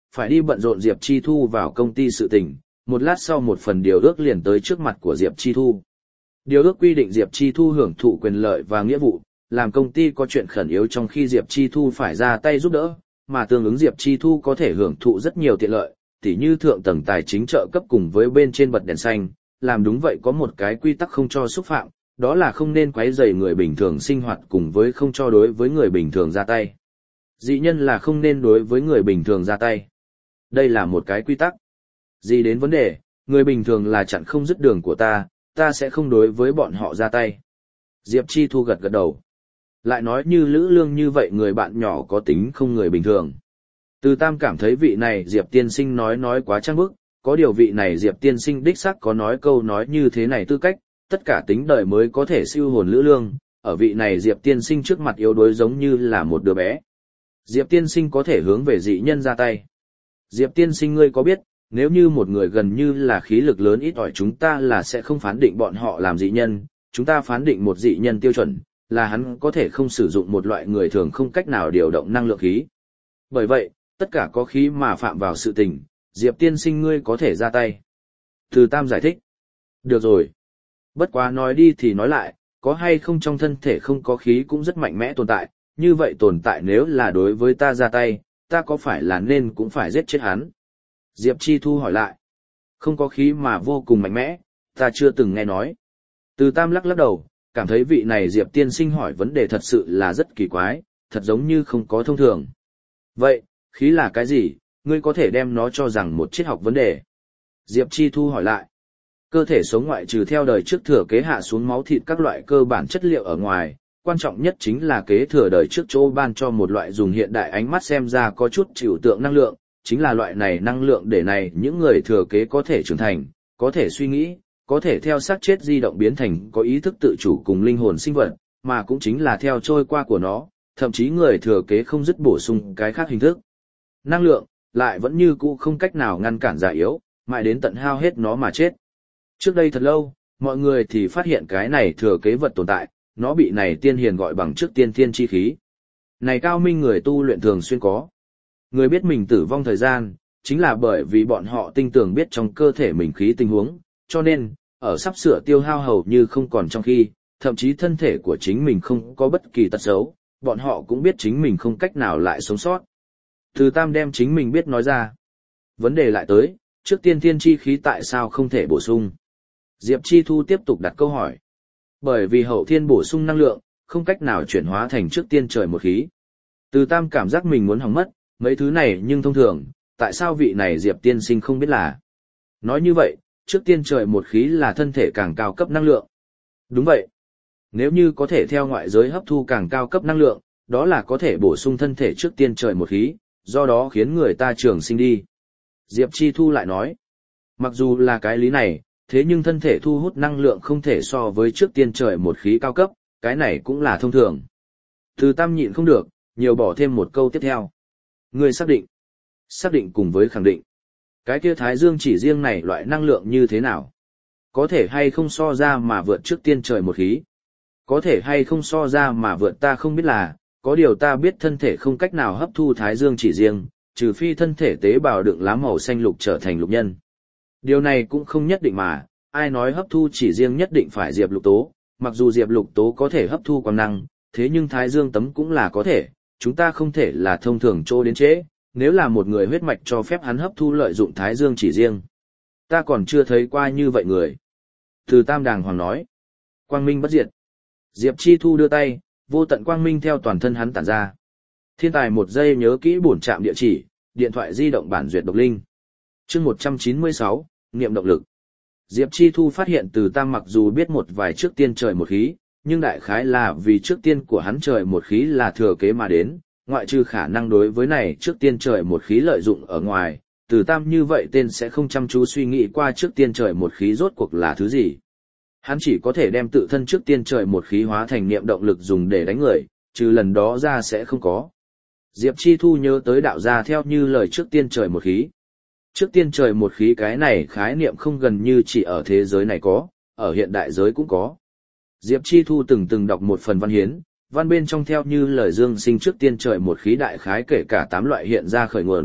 phải đi bận rộn Diệp Chi Thu vào công ty sự tình, một lát sau một phần điều ước liền tới trước mặt của Diệp Chi Thu. Điều ước quy định Diệp Chi Thu hưởng thụ quyền lợi và nghĩa vụ, làm công ty có chuyện khẩn yếu trong khi Diệp Chi Thu phải ra tay giúp đỡ, mà tương ứng Diệp Chi Thu có thể hưởng thụ rất nhiều tiện lợi, tỉ như thượng tầng tài chính trợ cấp cùng với bên trên bật đèn xanh, làm đúng vậy có một cái quy tắc không cho xúc phạm, đó là không nên quấy rầy người bình thường sinh hoạt cùng với không cho đối với người bình thường ra tay. Dị nhân là không nên đối với người bình thường ra tay. Đây là một cái quy tắc. Gì đến vấn đề, người bình thường là chặn không dứt đường của ta sẽ không đối với bọn họ ra tay. Diệp Chi Thu gật gật đầu. Lại nói như Lữ Lương như vậy người bạn nhỏ có tính không người bình thường. Từ Tam cảm thấy vị này Diệp tiên sinh nói quá trang bức, có điều vị này Diệp tiên sinh đích xác có nói câu nói như thế này tư cách, tất cả tính đời mới có thể siêu hồn Lữ Lương, ở vị này Diệp tiên sinh trước mặt yếu đuối giống như là một đứa bé. Diệp tiên sinh có thể hướng về dị nhân ra tay. Diệp tiên sinh ngươi có biết, nếu như một người gần như là khí lực lớn ít ỏi chúng ta là sẽ không phán định bọn họ làm dị nhân, chúng ta phán định một dị nhân tiêu chuẩn, là hắn có thể không sử dụng một loại người thường không cách nào điều động năng lượng khí. Bởi vậy, tất cả có khí mà phạm vào sự tình, Diệp tiên sinh ngươi có thể ra tay. Từ Tam giải thích. Được rồi. Bất quá nói đi thì nói lại, có hay không trong thân thể không có khí cũng rất mạnh mẽ tồn tại, như vậy tồn tại nếu là đối với ta ra tay, ta có phải là nên cũng phải giết chết hắn? Diệp Chi Thu hỏi lại. Không có khí mà vô cùng mạnh mẽ, ta chưa từng nghe nói. Từ Tam lắc lắc đầu, cảm thấy vị này Diệp tiên sinh hỏi vấn đề thật sự là rất kỳ quái, thật giống như không có thông thường. Vậy, khí là cái gì, ngươi có thể đem nó cho rằng một triết học vấn đề? Diệp Chi Thu hỏi lại. Cơ thể sống ngoại trừ theo đời trước thừa kế hạ xuống máu thịt các loại cơ bản chất liệu ở ngoài, quan trọng nhất chính là kế thừa đời trước chỗ ban cho một loại dùng hiện đại ánh mắt xem ra có chút trừu tượng năng lượng, chính là loại này năng lượng để này những người thừa kế có thể trưởng thành, có thể suy nghĩ, có thể theo xác chết di động biến thành có ý thức tự chủ cùng linh hồn sinh vật, mà cũng chính là theo trôi qua của nó, thậm chí người thừa kế không dứt bổ sung cái khác hình thức. Năng lượng, lại vẫn như cũ không cách nào ngăn cản già yếu, mãi đến tận hao hết nó mà chết. Trước đây thật lâu, mọi người thì phát hiện cái này thừa kế vật tồn tại, nó bị này tiên hiền gọi bằng trước tiên thiên chi khí. Này cao minh người tu luyện thường xuyên có. Người biết mình tử vong thời gian, chính là bởi vì bọn họ tinh tường biết trong cơ thể mình khí tình huống, cho nên, ở sắp sửa tiêu hao hầu như không còn trong khi, thậm chí thân thể của chính mình không có bất kỳ tật xấu, bọn họ cũng biết chính mình không cách nào lại sống sót. Từ Tam đem chính mình biết nói ra. Vấn đề lại tới, trước tiên thiên chi khí tại sao không thể bổ sung? Diệp Chi Thu tiếp tục đặt câu hỏi. Bởi vì hậu thiên bổ sung năng lượng, không cách nào chuyển hóa thành trước tiên trời một khí. Từ Tam cảm giác mình muốn hỏng mất, mấy thứ này nhưng thông thường, tại sao vị này Diệp tiên sinh không biết là? Nói như vậy, trước tiên trời một khí là thân thể càng cao cấp năng lượng. Đúng vậy. Nếu như có thể theo ngoại giới hấp thu càng cao cấp năng lượng, đó là có thể bổ sung thân thể trước tiên trời một khí, do đó khiến người ta trường sinh đi. Diệp Chi Thu lại nói, mặc dù là cái lý này, thế nhưng thân thể thu hút năng lượng không thể so với trước tiên trời một khí cao cấp, cái này cũng là thông thường. Từ Tam nhịn không được, nhiều bỏ thêm một câu tiếp theo. Ngươi xác định. Xác định cùng với khẳng định. Cái kia Thái Dương chỉ riêng này loại năng lượng như thế nào? Có thể hay không so ra mà vượt trước tiên trời một khí? Có thể hay không so ra mà vượt ta không biết là, có điều ta biết thân thể không cách nào hấp thu Thái Dương chỉ riêng, trừ phi thân thể tế bào đựng lá màu xanh lục trở thành lục nhân. Điều này cũng không nhất định mà, ai nói hấp thu chỉ riêng nhất định phải diệp lục tố, mặc dù diệp lục tố có thể hấp thu quang năng, thế nhưng Thái Dương tấm cũng là có thể, chúng ta không thể là thông thường trô đến trễ, nếu là một người huyết mạch cho phép hắn hấp thu lợi dụng Thái Dương chỉ riêng. Ta còn chưa thấy qua như vậy người. Từ Tam đàng hoàng nói. Quang minh bất diệt. Diệp Chi Thu đưa tay, vô tận quang minh theo toàn thân hắn tản ra. Thiên tài một giây nhớ kỹ bổn trạm địa chỉ, điện thoại di động bản duyệt độc linh. Chương 196, niệm động lực. Diệp Chi Thu phát hiện Từ Tam mặc dù biết một vài trước tiên trời một khí, nhưng đại khái là vì trước tiên của hắn trời một khí là thừa kế mà đến, ngoại trừ khả năng đối với này trước tiên trời một khí lợi dụng ở ngoài, Từ Tam như vậy tên sẽ không chăm chú suy nghĩ qua trước tiên trời một khí rốt cuộc là thứ gì. Hắn chỉ có thể đem tự thân trước tiên trời một khí hóa thành niệm động lực dùng để đánh người, trừ lần đó ra sẽ không có. Diệp Chi Thu nhớ tới đạo gia theo như lời trước tiên trời một khí. Trước tiên trời một khí cái này khái niệm không gần như chỉ ở thế giới này có, ở hiện đại giới cũng có. Diệp Chi Thu từng đọc một phần văn hiến, văn bên trong theo như lời dương sinh trước tiên trời một khí đại khái kể cả 8 loại hiện ra khởi nguồn,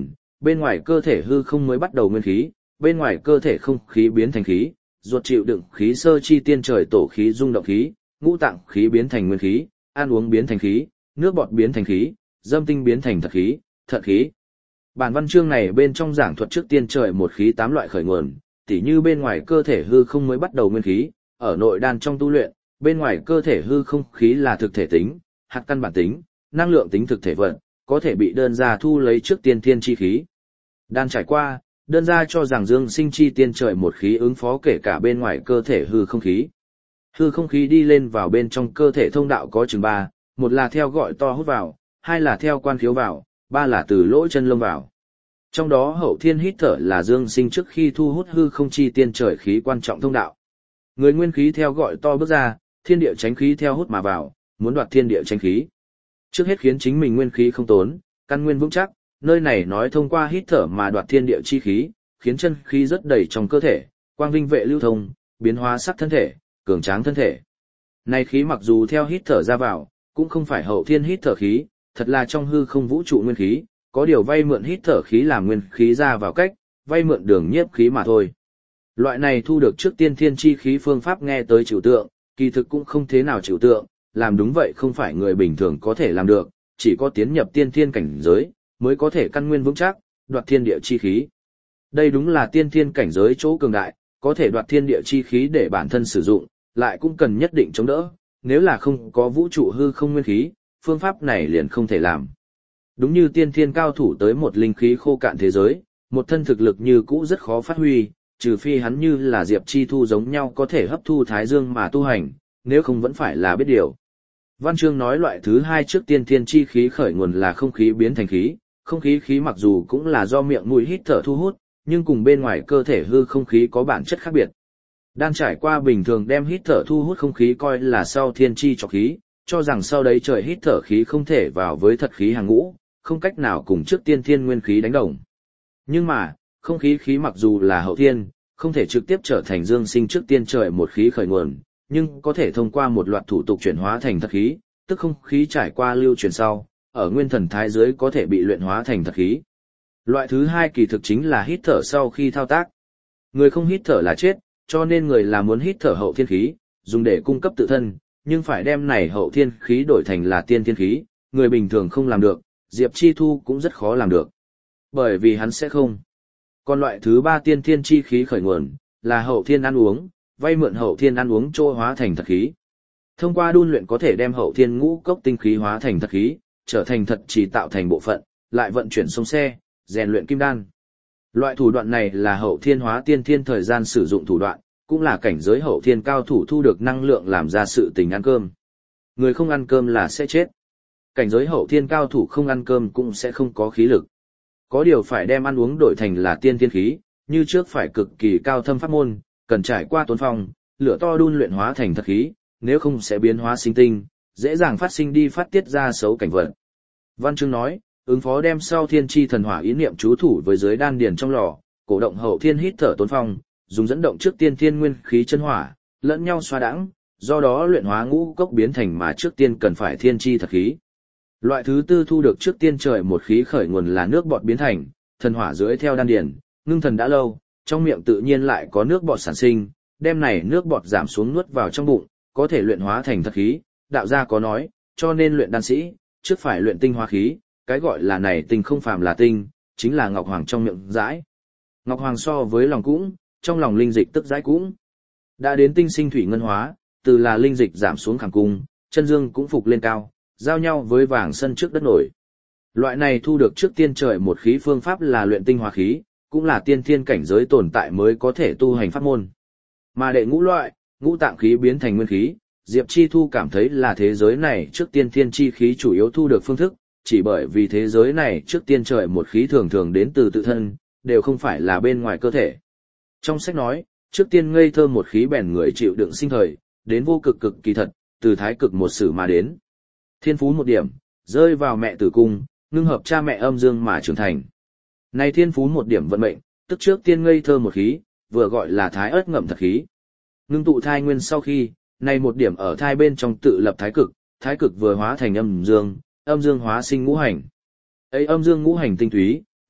bên ngoài cơ thể hư không mới bắt đầu nguyên khí, bên ngoài cơ thể không khí biến thành khí, ruột chịu đựng khí sơ chi tiên trời tổ khí dung động khí, ngũ tạng khí biến thành nguyên khí, ăn uống biến thành khí, nước bọt biến thành khí, dâm tinh biến thành thật khí, thận khí. Bản văn chương này bên trong giảng thuật trước tiên trời một khí 8 loại khởi nguồn, tỉ như bên ngoài cơ thể hư không mới bắt đầu nguyên khí, ở nội đan trong tu luyện, bên ngoài cơ thể hư không khí là thực thể tính, hạt căn bản tính, năng lượng tính thực thể vật, có thể bị đơn gia thu lấy trước tiên thiên chi khí. Đan trải qua, đơn gia cho rằng dương sinh chi tiên trời một khí ứng phó kể cả bên ngoài cơ thể hư không khí. Hư không khí đi lên vào bên trong cơ thể thông đạo có chừng 3, một là theo gọi to hút vào, 2 là theo quan khiếu vào, 3 là từ lỗ chân lông vào. Trong đó hậu thiên hít thở là dương sinh trước khi thu hút hư không chi tiên trời khí quan trọng thông đạo. Người nguyên khí theo gọi to bước ra, thiên địa tránh khí theo hút mà vào, muốn đoạt thiên địa tránh khí. Trước hết khiến chính mình nguyên khí không tốn, căn nguyên vững chắc, nơi này nói thông qua hít thở mà đoạt thiên địa chi khí, khiến chân khí rất đầy trong cơ thể, quang vinh vệ lưu thông, biến hóa sắc thân thể, cường tráng thân thể. Này khí mặc dù theo hít thở ra vào, cũng không phải hậu thiên hít thở khí, thật là trong hư không vũ trụ nguyên khí, có điều vay mượn hít thở khí làm nguyên khí ra vào cách, vay mượn đường nhiếp khí mà thôi. Loại này thu được trước tiên thiên chi khí phương pháp nghe tới trừu tượng, kỳ thực cũng không thế nào trừu tượng, làm đúng vậy không phải người bình thường có thể làm được, chỉ có tiến nhập tiên thiên cảnh giới, mới có thể căn nguyên vững chắc, đoạt thiên địa chi khí. Đây đúng là tiên thiên cảnh giới chỗ cường đại, có thể đoạt thiên địa chi khí để bản thân sử dụng, lại cũng cần nhất định chống đỡ, nếu là không có vũ trụ hư không nguyên khí, phương pháp này liền không thể làm. Đúng như tiên thiên cao thủ tới một linh khí khô cạn thế giới, một thân thực lực như cũ rất khó phát huy, trừ phi hắn như là Diệp Chi Thu giống nhau có thể hấp thu thái dương mà tu hành, nếu không vẫn phải là biết điều. Văn chương nói loại thứ 2 trước tiên thiên chi khí khởi nguồn là không khí biến thành khí, không khí khí mặc dù cũng là do miệng mũi hít thở thu hút, nhưng cùng bên ngoài cơ thể hư không khí có bản chất khác biệt. Đang trải qua bình thường đem hít thở thu hút không khí coi là sau thiên chi trọc khí, cho rằng sau đấy trời hít thở khí không thể vào với thật khí hàng ngũ, không cách nào cùng trước tiên thiên nguyên khí đánh đồng. Nhưng mà, không khí khí mặc dù là hậu thiên, không thể trực tiếp trở thành dương sinh trước tiên trời một khí khởi nguồn, nhưng có thể thông qua một loạt thủ tục chuyển hóa thành thật khí, tức không khí trải qua lưu chuyển sau, ở nguyên thần thái dưới có thể bị luyện hóa thành thật khí. Loại thứ 2 kỳ thực chính là hít thở sau khi thao tác. Người không hít thở là chết, cho nên người là muốn hít thở hậu thiên khí, dùng để cung cấp tự thân, nhưng phải đem này hậu thiên khí đổi thành là tiên thiên khí, người bình thường không làm được, Diệp Chi Thu cũng rất khó làm được. Bởi vì hắn sẽ không. Còn loại thứ 3 tiên thiên chi khí khởi nguồn, là hậu thiên ăn uống, vay mượn hậu thiên ăn uống trô hóa thành thật khí. Thông qua đun luyện có thể đem hậu thiên ngũ cốc tinh khí hóa thành thật khí, trở thành thật chỉ tạo thành bộ phận, lại vận chuyển sông xe, rèn luyện kim đan. Loại thủ đoạn này là hậu thiên hóa tiên thiên thời gian sử dụng thủ đoạn, cũng là cảnh giới hậu thiên cao thủ thu được năng lượng làm ra sự tình ăn cơm. Người không ăn cơm là sẽ chết. Cảnh giới hậu thiên cao thủ không ăn cơm cũng sẽ không có khí lực. Có điều phải đem ăn uống đổi thành là tiên thiên khí, như trước phải cực kỳ cao thâm pháp môn, cần trải qua tốn phong, lửa to đun luyện hóa thành thật khí, nếu không sẽ biến hóa sinh tinh, dễ dàng phát sinh đi phát tiết ra xấu cảnh vật. Văn chương nói, ứng phó đem sau thiên chi thần hỏa ý niệm chú thủ với dưới đan điền trong lò, cổ động hậu thiên hít thở tốn phong, dùng dẫn động trước tiên thiên nguyên khí chân hỏa, lẫn nhau xoa đãng, do đó luyện hóa ngũ cốc biến thành mà trước tiên cần phải thiên chi thật khí. Loại thứ 4 thu được trước tiên trời một khí khởi nguồn là nước bọt biến thành, thần hỏa dưới theo đan điền, ngưng thần đã lâu, trong miệng tự nhiên lại có nước bọt sản sinh, đem này nước bọt giảm xuống nuốt vào trong bụng, có thể luyện hóa thành thật khí. Đạo gia có nói, cho nên luyện đan sĩ, trước phải luyện tinh hóa khí, cái gọi là này tinh không phàm là tinh, chính là ngọc hoàng trong miệng dãi. Ngọc hoàng so với lòng cũng, trong lòng linh dịch tức dãi cũng. Đã đến tinh sinh thủy ngân hóa, từ là linh dịch giảm xuống khảm cung, chân dương cũng phục lên cao, giao nhau với vàng sân trước đất nổi. Loại này thu được trước tiên trời một khí phương pháp là luyện tinh hóa khí, cũng là tiên thiên cảnh giới tồn tại mới có thể tu hành pháp môn. Mà đệ ngũ loại, ngũ tạng khí biến thành nguyên khí, Diệp Chi Thu cảm thấy là thế giới này trước tiên thiên chi khí chủ yếu thu được phương thức, chỉ bởi vì thế giới này trước tiên trời một khí thường thường đến từ tự thân, đều không phải là bên ngoài cơ thể. Trong sách nói, trước tiên ngây thơ một khí bèn người chịu đựng sinh thời, đến vô cực cực kỳ thật, từ thái cực một sử mà đến. Thiên phú một điểm, rơi vào mẹ tử cung, ngưng hợp cha mẹ âm dương mà trưởng thành. Này thiên phú một điểm vận mệnh, tức trước tiên ngây thơ một khí, vừa gọi là thái ớt ngậm thật khí. Ngưng tụ thai nguyên sau khi, này một điểm ở thai bên trong tự lập thái cực vừa hóa thành âm dương hóa sinh ngũ hành. Ấy âm dương ngũ hành tinh túy,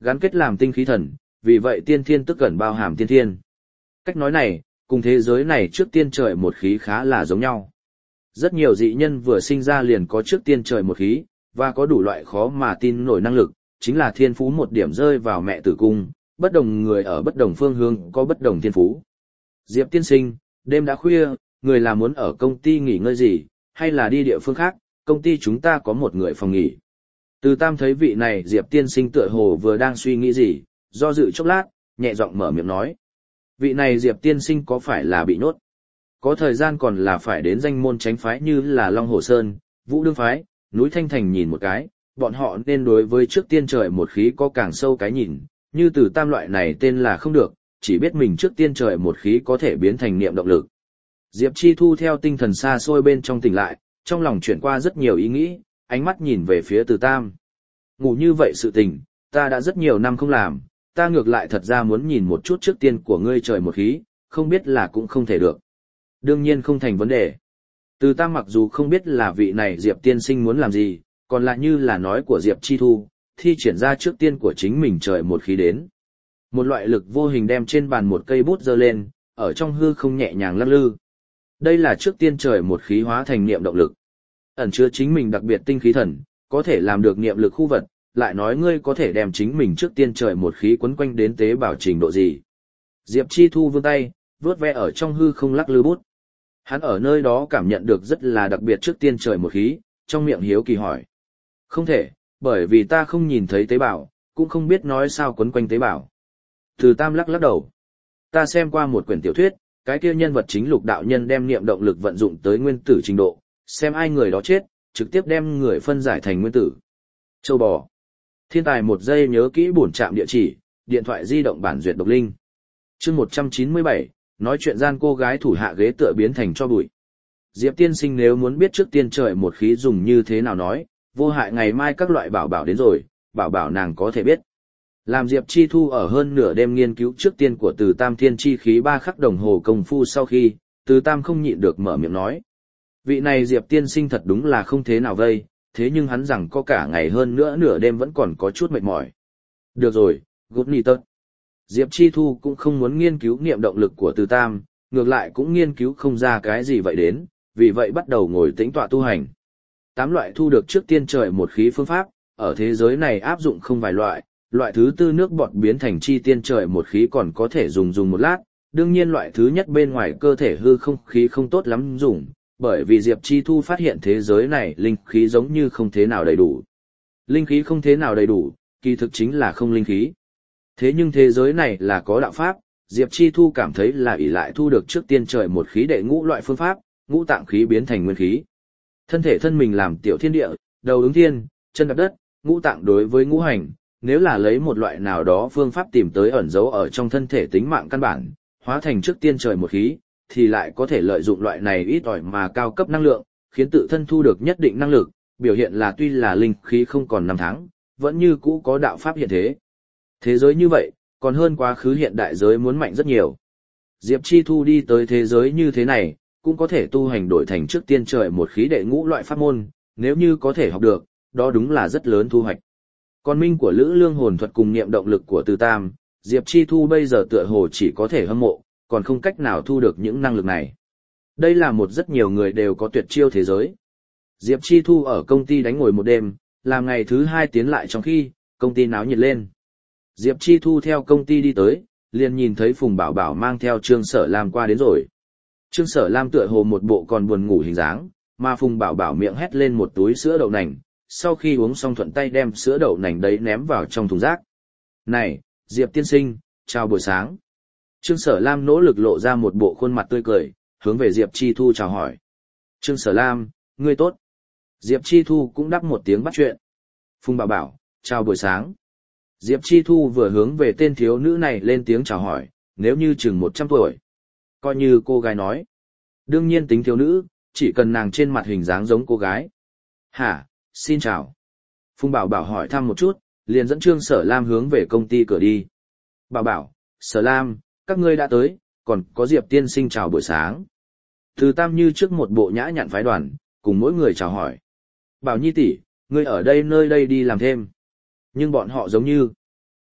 gắn kết làm tinh khí thần, vì vậy tiên thiên tức gần bao hàm tiên thiên. Cách nói này, cùng thế giới này trước tiên trời một khí khá là giống nhau. Rất nhiều dị nhân vừa sinh ra liền có trước tiên trời một khí, và có đủ loại khó mà tin nổi năng lực, chính là thiên phú một điểm rơi vào mẹ tử cung, bất đồng người ở bất đồng phương hướng có bất đồng thiên phú. Diệp tiên sinh, đêm đã khuya, người là muốn ở công ty nghỉ ngơi gì, hay là đi địa phương khác, công ty chúng ta có một người phòng nghỉ. Từ Tam thấy vị này Diệp tiên sinh tựa hồ vừa đang suy nghĩ gì, do dự chốc lát, nhẹ giọng mở miệng nói. Vị này Diệp tiên sinh có phải là bị nhốt? Có thời gian còn là phải đến danh môn tránh phái như là Long Hồ Sơn, Vũ Đương Phái, núi Thanh Thành nhìn một cái, bọn họ nên đối với trước tiên trời một khí có càng sâu cái nhìn, như Từ Tam loại này tên là không được, chỉ biết mình trước tiên trời một khí có thể biến thành niệm động lực. Diệp Chi Thu theo tinh thần xa xôi bên trong tỉnh lại, trong lòng chuyển qua rất nhiều ý nghĩ, ánh mắt nhìn về phía Từ Tam. Ngủ như vậy sự tình, ta đã rất nhiều năm không làm, ta ngược lại thật ra muốn nhìn một chút trước tiên của ngươi trời một khí, không biết là cũng không thể được. Đương nhiên không thành vấn đề. Từ Tam mặc dù không biết là vị này Diệp tiên sinh muốn làm gì, còn lại như là nói của Diệp Chi Thu, thi triển ra trước tiên của chính mình trời một khí đến. Một loại lực vô hình đem trên bàn một cây bút giơ lên, ở trong hư không nhẹ nhàng lắc lư. Đây là trước tiên trời một khí hóa thành niệm động lực. Ẩn chứa chính mình đặc biệt tinh khí thần, có thể làm được niệm lực khu vật, lại nói ngươi có thể đem chính mình trước tiên trời một khí quấn quanh đến tế bào trình độ gì. Diệp Chi Thu vươn tay, vướt ve ở trong hư không lắc lư bút. Hắn ở nơi đó cảm nhận được rất là đặc biệt trước tiên trời một khí, trong miệng hiếu kỳ hỏi. Không thể, bởi vì ta không nhìn thấy tế bào, cũng không biết nói sao quấn quanh tế bào. Từ Tam lắc đầu. Ta xem qua một quyển tiểu thuyết, cái kia nhân vật chính Lục đạo nhân đem niệm động lực vận dụng tới nguyên tử trình độ, xem ai người đó chết, trực tiếp đem người phân giải thành nguyên tử. Châu bò. Thiên tài một giây nhớ kỹ bổn trạm địa chỉ, điện thoại di động bản duyệt độc linh. Chương 197, nói chuyện gian cô gái thủ hạ ghế tựa biến thành cho bụi. Diệp tiên sinh nếu muốn biết trước tiên trời một khí dùng như thế nào nói, vô hại ngày mai các loại bảo đến rồi, bảo nàng có thể biết. Làm Diệp Chi Thu ở hơn nửa đêm nghiên cứu trước tiên của Từ Tam thiên chi khí 3 khắc đồng hồ công phu sau khi, Từ Tam không nhịn được mở miệng nói. Vị này Diệp tiên sinh thật đúng là không thế nào vây, thế nhưng hắn rằng có cả ngày hơn nữa nửa đêm vẫn còn có chút mệt mỏi. Được rồi, gút nì tớt. Diệp Chi Thu cũng không muốn nghiên cứu niệm động lực của Từ Tam, ngược lại cũng nghiên cứu không ra cái gì vậy đến, vì vậy bắt đầu ngồi tĩnh tọa tu hành. 8 loại thu được trước tiên trời một khí phương pháp, ở thế giới này áp dụng không vài loại, loại thứ tư nước bọt biến thành chi tiên trời một khí còn có thể dùng một lát, đương nhiên loại thứ nhất bên ngoài cơ thể hư không khí không tốt lắm dùng, bởi vì Diệp Chi Thu phát hiện thế giới này linh khí giống như không thế nào đầy đủ. Linh khí không thế nào đầy đủ, kỳ thực chính là không linh khí. Thế nhưng thế giới này là có đạo pháp, Diệp Chi Thu cảm thấy là ỷ lại thu được trước tiên trời một khí đệ ngũ loại phương pháp, ngũ tạng khí biến thành nguyên khí. Thân thể thân mình làm tiểu thiên địa, đầu ứng thiên, chân đạp đất, ngũ tạng đối với ngũ hành, nếu là lấy một loại nào đó phương pháp tìm tới ẩn dấu ở trong thân thể tính mạng căn bản, hóa thành trước tiên trời một khí, thì lại có thể lợi dụng loại này ít ỏi mà cao cấp năng lượng, khiến tự thân thu được nhất định năng lực, biểu hiện là tuy là linh khí không còn 5 tháng, vẫn như cũ có đạo pháp hiện thế. Thế giới như vậy, còn hơn quá khứ hiện đại giới muốn mạnh rất nhiều. Diệp Chi Thu đi tới thế giới như thế này, cũng có thể tu hành đổi thành trước tiên trời một khí đệ ngũ loại pháp môn, nếu như có thể học được, đó đúng là rất lớn thu hoạch. Còn minh của Lữ Lương hồn thuật cùng niệm động lực của Từ Tam, Diệp Chi Thu bây giờ tựa hồ chỉ có thể hâm mộ, còn không cách nào thu được những năng lực này. Đây là một rất nhiều người đều có tuyệt chiêu thế giới. Diệp Chi Thu ở công ty đánh ngồi một đêm, làm ngày thứ 2 tiến lại trong khi, công ty náo nhiệt lên. Diệp Chi Thu theo công ty đi tới, liền nhìn thấy Phùng Bảo Bảo mang theo Trương Sở Lam qua đến rồi. Trương Sở Lam tựa hồ một bộ còn buồn ngủ hình dáng, mà Phùng Bảo Bảo miệng hét lên một túi sữa đậu nành, sau khi uống xong thuận tay đem sữa đậu nành đấy ném vào trong thùng rác. Này, Diệp tiên sinh, chào buổi sáng. Trương Sở Lam nỗ lực lộ ra một bộ khuôn mặt tươi cười, hướng về Diệp Chi Thu chào hỏi. Trương Sở Lam, ngươi tốt. Diệp Chi Thu cũng đáp một tiếng bắt chuyện. Phùng Bảo Bảo, chào buổi sáng. Diệp Chi Thu vừa hướng về tên thiếu nữ này lên tiếng chào hỏi, nếu như chừng 100 tuổi. Coi như cô gái nói. Đương nhiên tính thiếu nữ, chỉ cần nàng trên mặt hình dáng giống cô gái. Hả, xin chào. Phùng Bảo Bảo hỏi thăm một chút, liền dẫn Trương Sở Lam hướng về công ty cửa đi. Bảo Bảo, Sở Lam, các ngươi đã tới, còn có Diệp tiên sinh chào buổi sáng. Từ Tam như trước một bộ nhã nhặn phái đoàn, cùng mỗi người chào hỏi. Bảo Nhi tỷ, ngươi ở đây nơi đây đi làm thêm. Nhưng bọn họ giống như.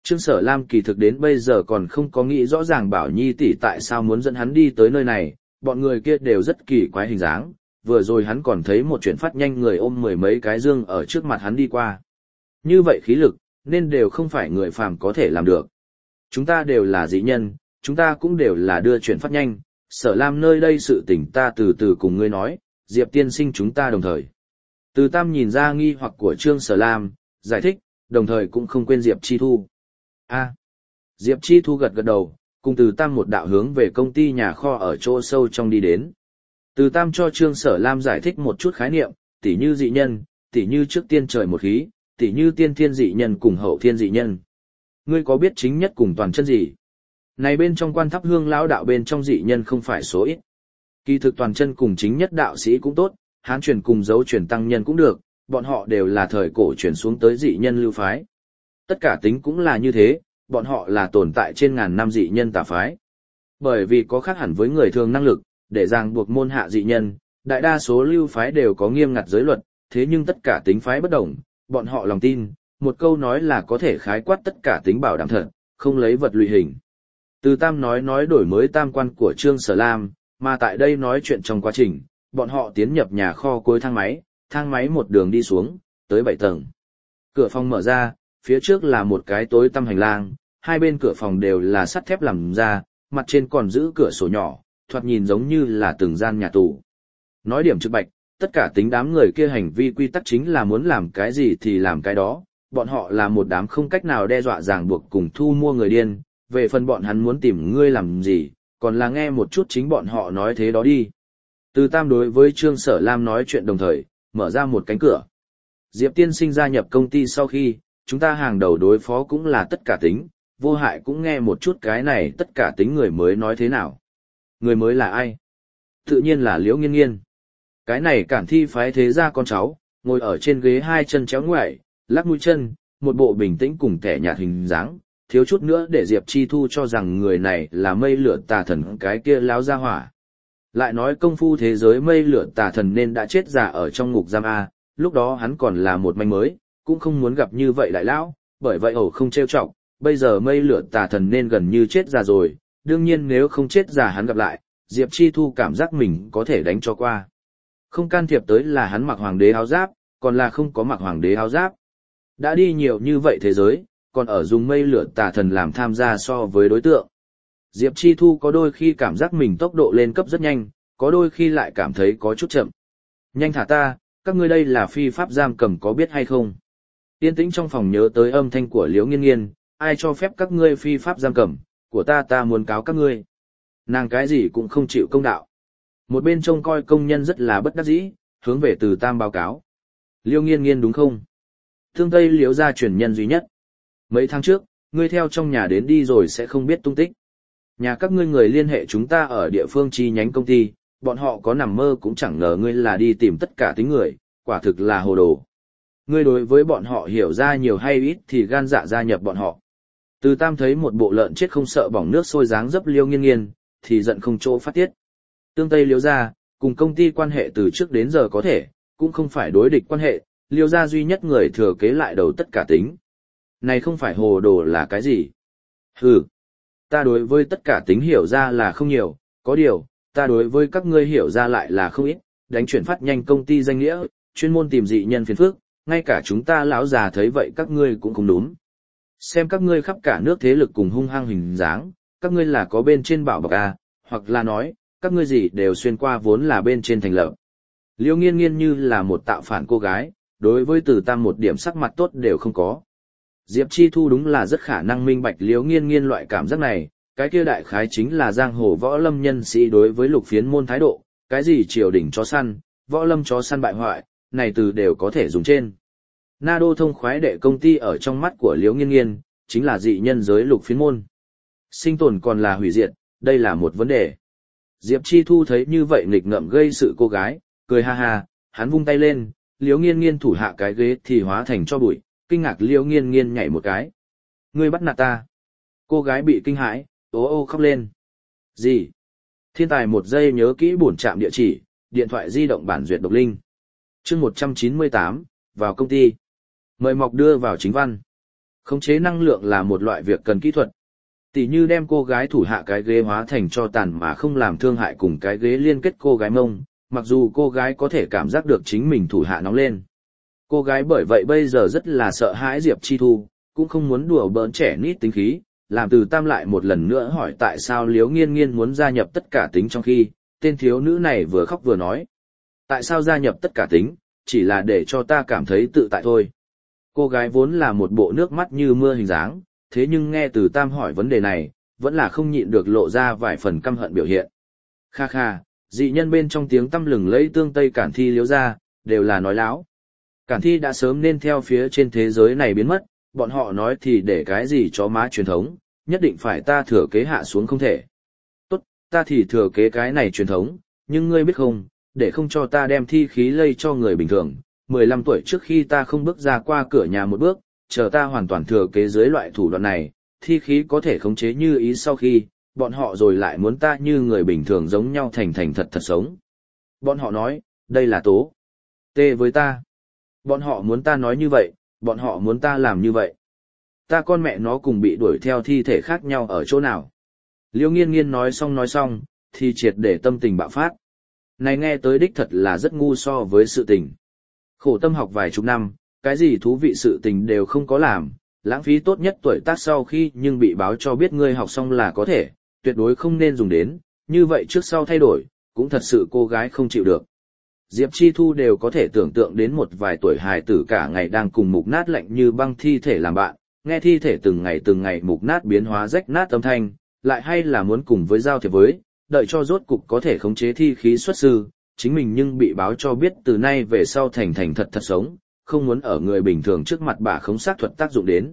Trương Sở Lam kỳ thực đến bây giờ còn không có nghĩ rõ ràng Bảo Nhi tỷ tại sao muốn dẫn hắn đi tới nơi này, bọn người kia đều rất kỳ quái hình dáng, vừa rồi hắn còn thấy một chuyện phát nhanh người ôm mười mấy cái dương ở trước mặt hắn đi qua. Như vậy khí lực, nên đều không phải người phàm có thể làm được. Chúng ta đều là dị nhân, chúng ta cũng đều là đưa chuyện phát nhanh, Sở Lam nơi đây sự tình ta từ từ cùng ngươi nói, Diệp tiên sinh chúng ta đồng thời. Từ Tam nhìn ra nghi hoặc của Trương Sở Lam, giải thích, đồng thời cũng không quên Diệp Chi Thu. Diệp Chi Thu gật gật đầu, cùng Từ Tam một đạo hướng về công ty nhà kho ở chỗ sâu trong đi đến. Từ Tam cho Trương Sở Lam giải thích một chút khái niệm, tỉ như dị nhân, tỉ như trước tiên trời một khí, tỉ như tiên thiên dị nhân cùng hậu thiên dị nhân. Ngươi có biết chính nhất cùng toàn chân gì? Này bên trong Quan Thắp Hương lão đạo bên trong dị nhân không phải số ít. Kỳ thực toàn chân cùng chính nhất đạo sĩ cũng tốt, Hán truyền cùng dấu truyền tăng nhân cũng được, bọn họ đều là thời cổ truyền xuống tới dị nhân lưu phái. Tất cả tính cũng là như thế, bọn họ là tồn tại trên ngàn năm dị nhân tà phái. Bởi vì có khác hẳn với người thường năng lực, để ràng buộc môn hạ dị nhân, đại đa số lưu phái đều có nghiêm ngặt giới luật, thế nhưng tất cả tính phái bất đồng, bọn họ lòng tin, một câu nói là có thể khái quát tất cả tính bảo đảm thật, không lấy vật lụy hình. Từ Tam nói đổi mới tam quan của Trương Sở Lam, mà tại đây nói chuyện trong quá trình, bọn họ tiến nhập nhà kho cuối thang máy một đường đi xuống, tới 7 tầng. Cửa phòng mở ra, phía trước là một cái tối tăm hành lang, hai bên cửa phòng đều là sắt thép làm ra, mặt trên còn giữ cửa sổ nhỏ, thoạt nhìn giống như là từng gian nhà tù. Nói điểm trực bạch, tất cả tính đám người kia hành vi quy tắc chính là muốn làm cái gì thì làm cái đó, bọn họ là một đám không cách nào đe dọa ràng buộc cùng thu mua người điên, về phần bọn hắn muốn tìm ngươi làm gì, còn là nghe một chút chính bọn họ nói thế đó đi. Từ Tam đối với Trương Sở Lam nói chuyện đồng thời, mở ra một cánh cửa. Diệp tiên sinh gia nhập công ty sau khi, chúng ta hàng đầu đối phó cũng là tất cả tính, vô hại cũng nghe một chút cái này tất cả tính người mới nói thế nào. Người mới là ai? Tự nhiên là Liễu Nghiên Nghiên. Cái này Cản Thi phái thế gia con cháu, ngồi ở trên ghế hai chân chéo ngoại, lắc mũi chân, một bộ bình tĩnh cùng kẻ nhạt hình dáng, thiếu chút nữa để Diệp Chi Thu cho rằng người này là mây lửa tà thần cái kia láo ra hỏa. Lại nói công phu thế giới mây lửa tà thần nên đã chết già ở trong ngục giam A, lúc đó hắn còn là một manh mới, cũng không muốn gặp như vậy đại lão, bởi vậy ẩu không trêu chọc, bây giờ mây lửa tà thần nên gần như chết già rồi, đương nhiên nếu không chết già hắn gặp lại, Diệp Chi Thu cảm giác mình có thể đánh cho qua. Không can thiệp tới là hắn mặc hoàng đế áo giáp, còn là không có mặc hoàng đế áo giáp. Đã đi nhiều như vậy thế giới, còn ở dùng mây lửa tà thần làm tham gia so với đối tượng. Diệp Chi Thu có đôi khi cảm giác mình tốc độ lên cấp rất nhanh, có đôi khi lại cảm thấy có chút chậm. Nhanh thả ta, các ngươi đây là phi pháp giam cầm có biết hay không? Yên tĩnh trong phòng nhớ tới âm thanh của Liễu Nghiên Nghiên, ai cho phép các ngươi phi pháp giam cầm, của ta muốn cáo các ngươi. Nàng cái gì cũng không chịu công đạo. Một bên trông coi công nhân rất là bất đắc dĩ, hướng về Từ Tam báo cáo. Liễu Nghiên Nghiên đúng không? Thương Tây Liễu gia truyền nhân duy nhất. Mấy tháng trước, ngươi theo trong nhà đến đi rồi sẽ không biết tung tích. Nhà các ngươi người liên hệ chúng ta ở địa phương chi nhánh công ty, bọn họ có nằm mơ cũng chẳng ngờ ngươi là đi tìm tất cả tính người, quả thực là hồ đồ. Ngươi đối với bọn họ hiểu ra nhiều hay ít thì gan dạ gia nhập bọn họ. Từ Tam thấy một bộ lợn chết không sợ bỏng nước sôi dáng dấp Liễu Nghiên Nghiên, thì giận không chỗ phát tiết. Tương Tây Liễu gia, cùng công ty quan hệ từ trước đến giờ có thể, cũng không phải đối địch quan hệ, Liễu gia duy nhất người thừa kế lại đầu tất cả tính. Này không phải hồ đồ là cái gì? Hừ, ta đối với tất cả tính hiểu ra là không nhiều, có điều, ta đối với các ngươi hiểu ra lại là không ít, đánh chuyển phát nhanh công ty danh nghĩa, chuyên môn tìm dị nhân phiền phức, ngay cả chúng ta lão già thấy vậy các ngươi cũng không đúng. Xem các ngươi khắp cả nước thế lực cùng hung hăng hình dáng, các ngươi là có bên trên bảo bọc à, hoặc là nói, các ngươi gì đều xuyên qua vốn là bên trên thành lập. Liễu Nghiên Nghiên như là một tạo phản cô gái, đối với Từ Tam một điểm sắc mặt tốt đều không có. Diệp Chi Thu đúng là rất khả năng minh bạch Liễu Nghiên Nghiên loại cảm giác này, cái kia đại khái chính là giang hồ võ lâm nhân sĩ đối với lục phiến môn thái độ, cái gì triều đình chó săn, võ lâm chó săn bại hoại, này từ đều có thể dùng trên. Na Đô Thông khoái đệ công ty ở trong mắt của Liễu Nghiên Nghiên, chính là dị nhân giới lục phiến môn. Sinh tồn còn là hủy diệt, đây là một vấn đề. Diệp Chi Thu thấy như vậy nghịch ngợm gây sự cô gái, cười ha ha, hắn vung tay lên, Liễu Nghiên Nghiên thủ hạ cái ghế thì hóa thành cho bụi, kinh ngạc Liễu Nghiên Nghiên nhảy một cái. Ngươi bắt nạt ta. Cô gái bị kinh hãi, ố ô khóc lên. Gì? Thiên tài một giây nhớ kỹ bổn trạm địa chỉ, điện thoại di động bản duyệt độc linh. Chương 198, vào công ty. Mời mọc đưa vào chính văn. Khống chế năng lượng là một loại việc cần kỹ thuật. Tỷ như đem cô gái thủ hạ cái ghế hóa thành tro tàn mà không làm thương hại cùng cái ghế liên kết cô gái mông, mặc dù cô gái có thể cảm giác được chính mình thủ hạ nóng lên. Cô gái bởi vậy bây giờ rất là sợ hãi Diệp Chi Thu, cũng không muốn đùa bỡn trẻ nít tính khí, làm Từ Tam lại một lần nữa hỏi tại sao Liễu Nghiên Nghiên muốn gia nhập tất cả tính trong khi, tên thiếu nữ này vừa khóc vừa nói. Tại sao gia nhập tất cả tính, chỉ là để cho ta cảm thấy tự tại thôi. Cô gái vốn là một bộ nước mắt như mưa hình dáng, thế nhưng nghe Từ Tam hỏi vấn đề này, vẫn là không nhịn được lộ ra vài phần căm hận biểu hiện. Kha kha, dị nhân bên trong tiếng tăm lừng lẫy tương Tây Cản Thi Liễu ra, đều là nói láo. Cản Thi đã sớm nên theo phía trên thế giới này biến mất, bọn họ nói thì để cái gì chó má truyền thống, nhất định phải ta thừa kế hạ xuống không thể. Tốt, ta thì thừa kế cái này truyền thống, nhưng ngươi biết không, để không cho ta đem thi khí lây cho người bình thường, 15 tuổi trước khi ta không bước ra qua cửa nhà một bước, chờ ta hoàn toàn thừa kế dưới loại thủ đoạn này, thi khí có thể khống chế như ý sau khi, bọn họ rồi lại muốn ta như người bình thường giống nhau thành thành thật thật sống. Bọn họ nói, đây là tố. Tê với ta. Bọn họ muốn ta nói như vậy, bọn họ muốn ta làm như vậy. Ta con mẹ nó cùng bị đuổi theo thi thể khác nhau ở chỗ nào. Liễu Nghiên Nghiên nói xong, thì triệt để tâm tình bạo phát. Này nghe tới đích thật là rất ngu so với sự tình. Khổ tâm học vài chục năm, cái gì thú vị sự tình đều không có làm, lãng phí tốt nhất tuổi tác sau khi nhưng bị báo cho biết ngươi học xong là có thể, tuyệt đối không nên dùng đến, như vậy trước sau thay đổi, cũng thật sự cô gái không chịu được. Diệp Chi Thu đều có thể tưởng tượng đến một vài tuổi hài tử cả ngày đang cùng mục nát lạnh như băng thi thể làm bạn, nghe thi thể từng ngày mục nát biến hóa rách nát âm thanh, lại hay là muốn cùng với giao thiệp với, đợi cho rốt cục có thể khống chế thi khí xuất sư, chính mình nhưng bị báo cho biết từ nay về sau thành thành thật thật sống, không muốn ở người bình thường trước mặt bà khống sát thuật tác dụng đến.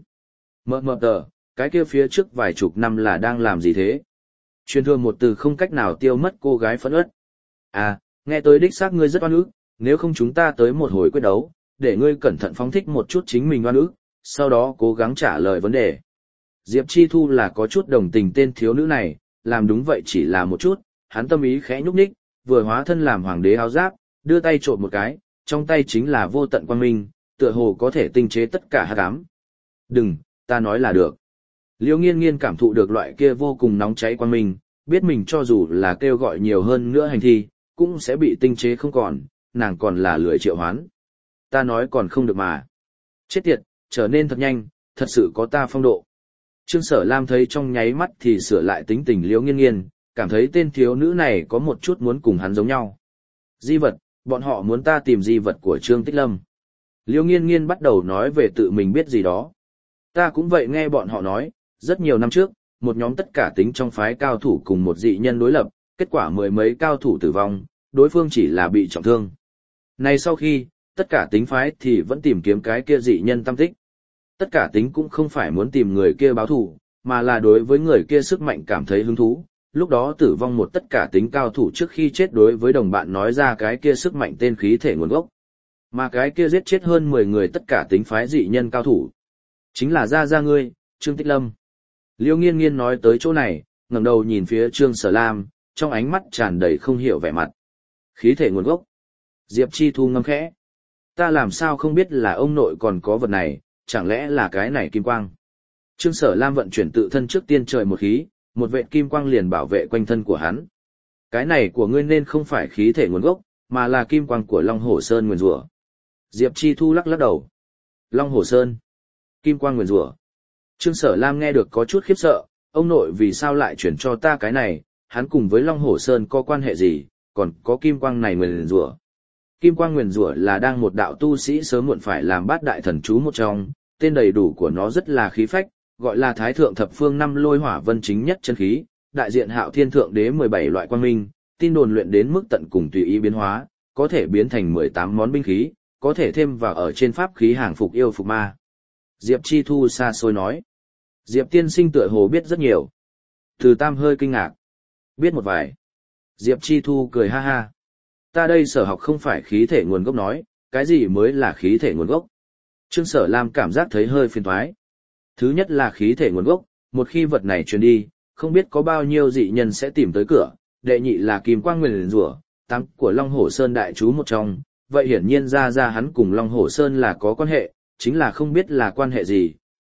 Mờ tờ, cái kia phía trước vài chục năm là đang làm gì thế? Truyền thừa một từ không cách nào tiêu mất cô gái phẫn uất. À, nghe tới đích xác ngươi rất oan ức, nếu không chúng ta tới một hồi quyết đấu, để ngươi cẩn thận phóng thích một chút chính mình oan ức, sau đó cố gắng trả lời vấn đề. Diệp Chi Thu là có chút đồng tình tên thiếu nữ này, làm đúng vậy chỉ là một chút, hắn tâm ý khẽ nhúc nhích, vừa hóa thân làm hoàng đế áo giáp, đưa tay trộn một cái, trong tay chính là vô tận quang minh, tựa hồ có thể tinh chế tất cả hắc ám. Đừng, ta nói là được. Liễu Nghiên Nghiên cảm thụ được loại kia vô cùng nóng cháy quang minh, biết mình cho dù là kêu gọi nhiều hơn nữa hành thi, cũng sẽ bị tinh chế không còn, nàng còn là lười triệu hoán. Ta nói còn không được mà. Chết tiệt, trở nên thật nhanh, thật sự có ta phong độ. Trương Sở Lam thấy trong nháy mắt thì sửa lại tính tình Liễu Nghiên Nghiên, cảm thấy tên thiếu nữ này có một chút muốn cùng hắn giống nhau. Di vật, bọn họ muốn ta tìm di vật của Trương Tích Lâm. Liễu Nghiên Nghiên bắt đầu nói về tự mình biết gì đó. Ta cũng vậy nghe bọn họ nói, rất nhiều năm trước, một nhóm tất cả tính trong phái cao thủ cùng một dị nhân đối lập, kết quả mười mấy cao thủ tử vong, đối phương chỉ là bị trọng thương. Này sau khi, tất cả tính phái thì vẫn tìm kiếm cái kia dị nhân tâm tích. Tất cả tính cũng không phải muốn tìm người kia báo thù, mà là đối với người kia sức mạnh cảm thấy hứng thú. Lúc đó tử vong một tất cả tính cao thủ trước khi chết đối với đồng bạn nói ra cái kia sức mạnh tên khí thể nguồn gốc. Mà cái kia giết chết hơn 10 người tất cả tính phái dị nhân cao thủ. Chính là ra ngươi, Trương Tích Lâm. Liễu Nghiên Nghiên nói tới chỗ này, ngẩng đầu nhìn phía Trương Sở Lam, trong ánh mắt tràn đầy không hiểu vẻ mặt. Khí thể nguồn gốc. Diệp Chi Thu ngâm khẽ. Ta làm sao không biết là ông nội còn có vật này, chẳng lẽ là cái này kim quang. Trương Sở Lam vận chuyển tự thân trước tiên trời một khí, một vệt kim quang liền bảo vệ quanh thân của hắn. Cái này của ngươi nên không phải khí thể nguồn gốc, mà là kim quang của Long Hổ Sơn nguyền rủa. Diệp Chi Thu lắc lắc đầu. Long Hổ Sơn. Kim quang nguyền rủa. Trương Sở Lam nghe được có chút khiếp sợ, ông nội vì sao lại chuyển cho ta cái này, hắn cùng với Long Hổ Sơn có quan hệ gì, còn có kim quang này nguyền rủa. Kim quang nguyền rủa là đang một đạo tu sĩ sớm muộn phải làm bát đại thần chú một trong, tên đầy đủ của nó rất là khí phách, gọi là Thái Thượng Thập Phương Năm Lôi Hỏa Vân chính nhất chân khí, đại diện Hạo Thiên Thượng Đế 17 loại quang minh, tin đồn luyện đến mức tận cùng tùy ý biến hóa, có thể biến thành 18 món binh khí, có thể thêm vào ở trên pháp khí hàng phục yêu phục ma. Diệp Chi Thu xa xôi nói. Diệp tiên sinh tựa hồ biết rất nhiều. Từ Tam hơi kinh ngạc. Biết một vài. Diệp Chi Thu cười ha ha. Ta đây sở học không phải khí thể nguồn gốc nói, cái gì mới là khí thể nguồn gốc. Trương Sở Lam cảm giác thấy hơi phiền toái. Thứ nhất là khí thể nguồn gốc, một khi vật này truyền đi, không biết có bao nhiêu dị nhân sẽ tìm tới cửa. Đệ nhị là kim quang nguyền rủa, tám của Long Hổ Sơn đại chú một trong, vậy hiển nhiên ra hắn cùng Long Hổ Sơn là có quan hệ, chính là không biết là quan hệ gì,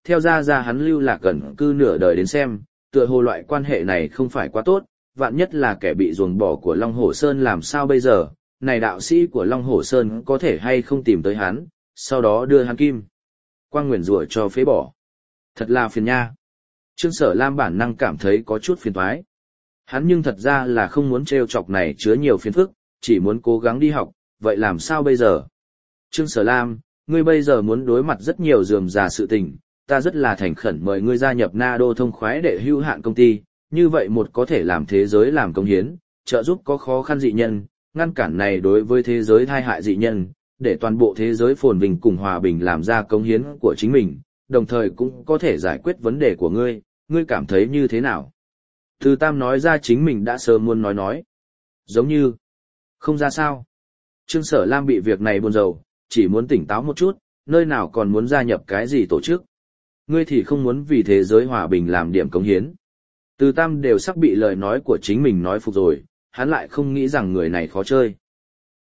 theo ra hắn lưu lạc gần cư nửa đời đến xem, tựa hồ loại quan hệ này không phải quá tốt, vạn nhất là kẻ bị ruồng bỏ của Long Hổ Sơn làm sao bây giờ, này đạo sĩ của Long Hổ Sơn có thể hay không tìm tới hắn, sau đó đưa hắn kim quang nguyền rủa cho phế bỏ. Thật là phiền nha. Trương Sở Lam bản năng cảm thấy có chút phiền toái. Hắn nhưng thật ra là không muốn trêu chọc này chứa nhiều phiền phức, chỉ muốn cố gắng đi học, vậy làm sao bây giờ? Trương Sở Lam, ngươi bây giờ muốn đối mặt rất nhiều rườm rà sự tình, ta rất là thành khẩn mời ngươi gia nhập Na Đô thông khoái đệ hữu hạn công ty, như vậy một có thể làm thế giới làm công hiến, trợ giúp có khó khăn dị nhân, ngăn cản này đối với thế giới tai hại dị nhân, để toàn bộ thế giới phồn vinh cùng hòa bình làm ra công hiến của chính mình, đồng thời cũng có thể giải quyết vấn đề của ngươi, ngươi cảm thấy như thế nào? Từ Tam nói ra chính mình đã sớm muốn nói. Giống như, không ra sao. Trương Sở Lam bị việc này buồn rầu, chỉ muốn tỉnh táo một chút, nơi nào còn muốn gia nhập cái gì tổ chức. Ngươi thì không muốn vì thế giới hòa bình làm điểm cống hiến. Từ Tam đều sắp bị lời nói của chính mình nói phục rồi, hắn lại không nghĩ rằng người này khó chơi.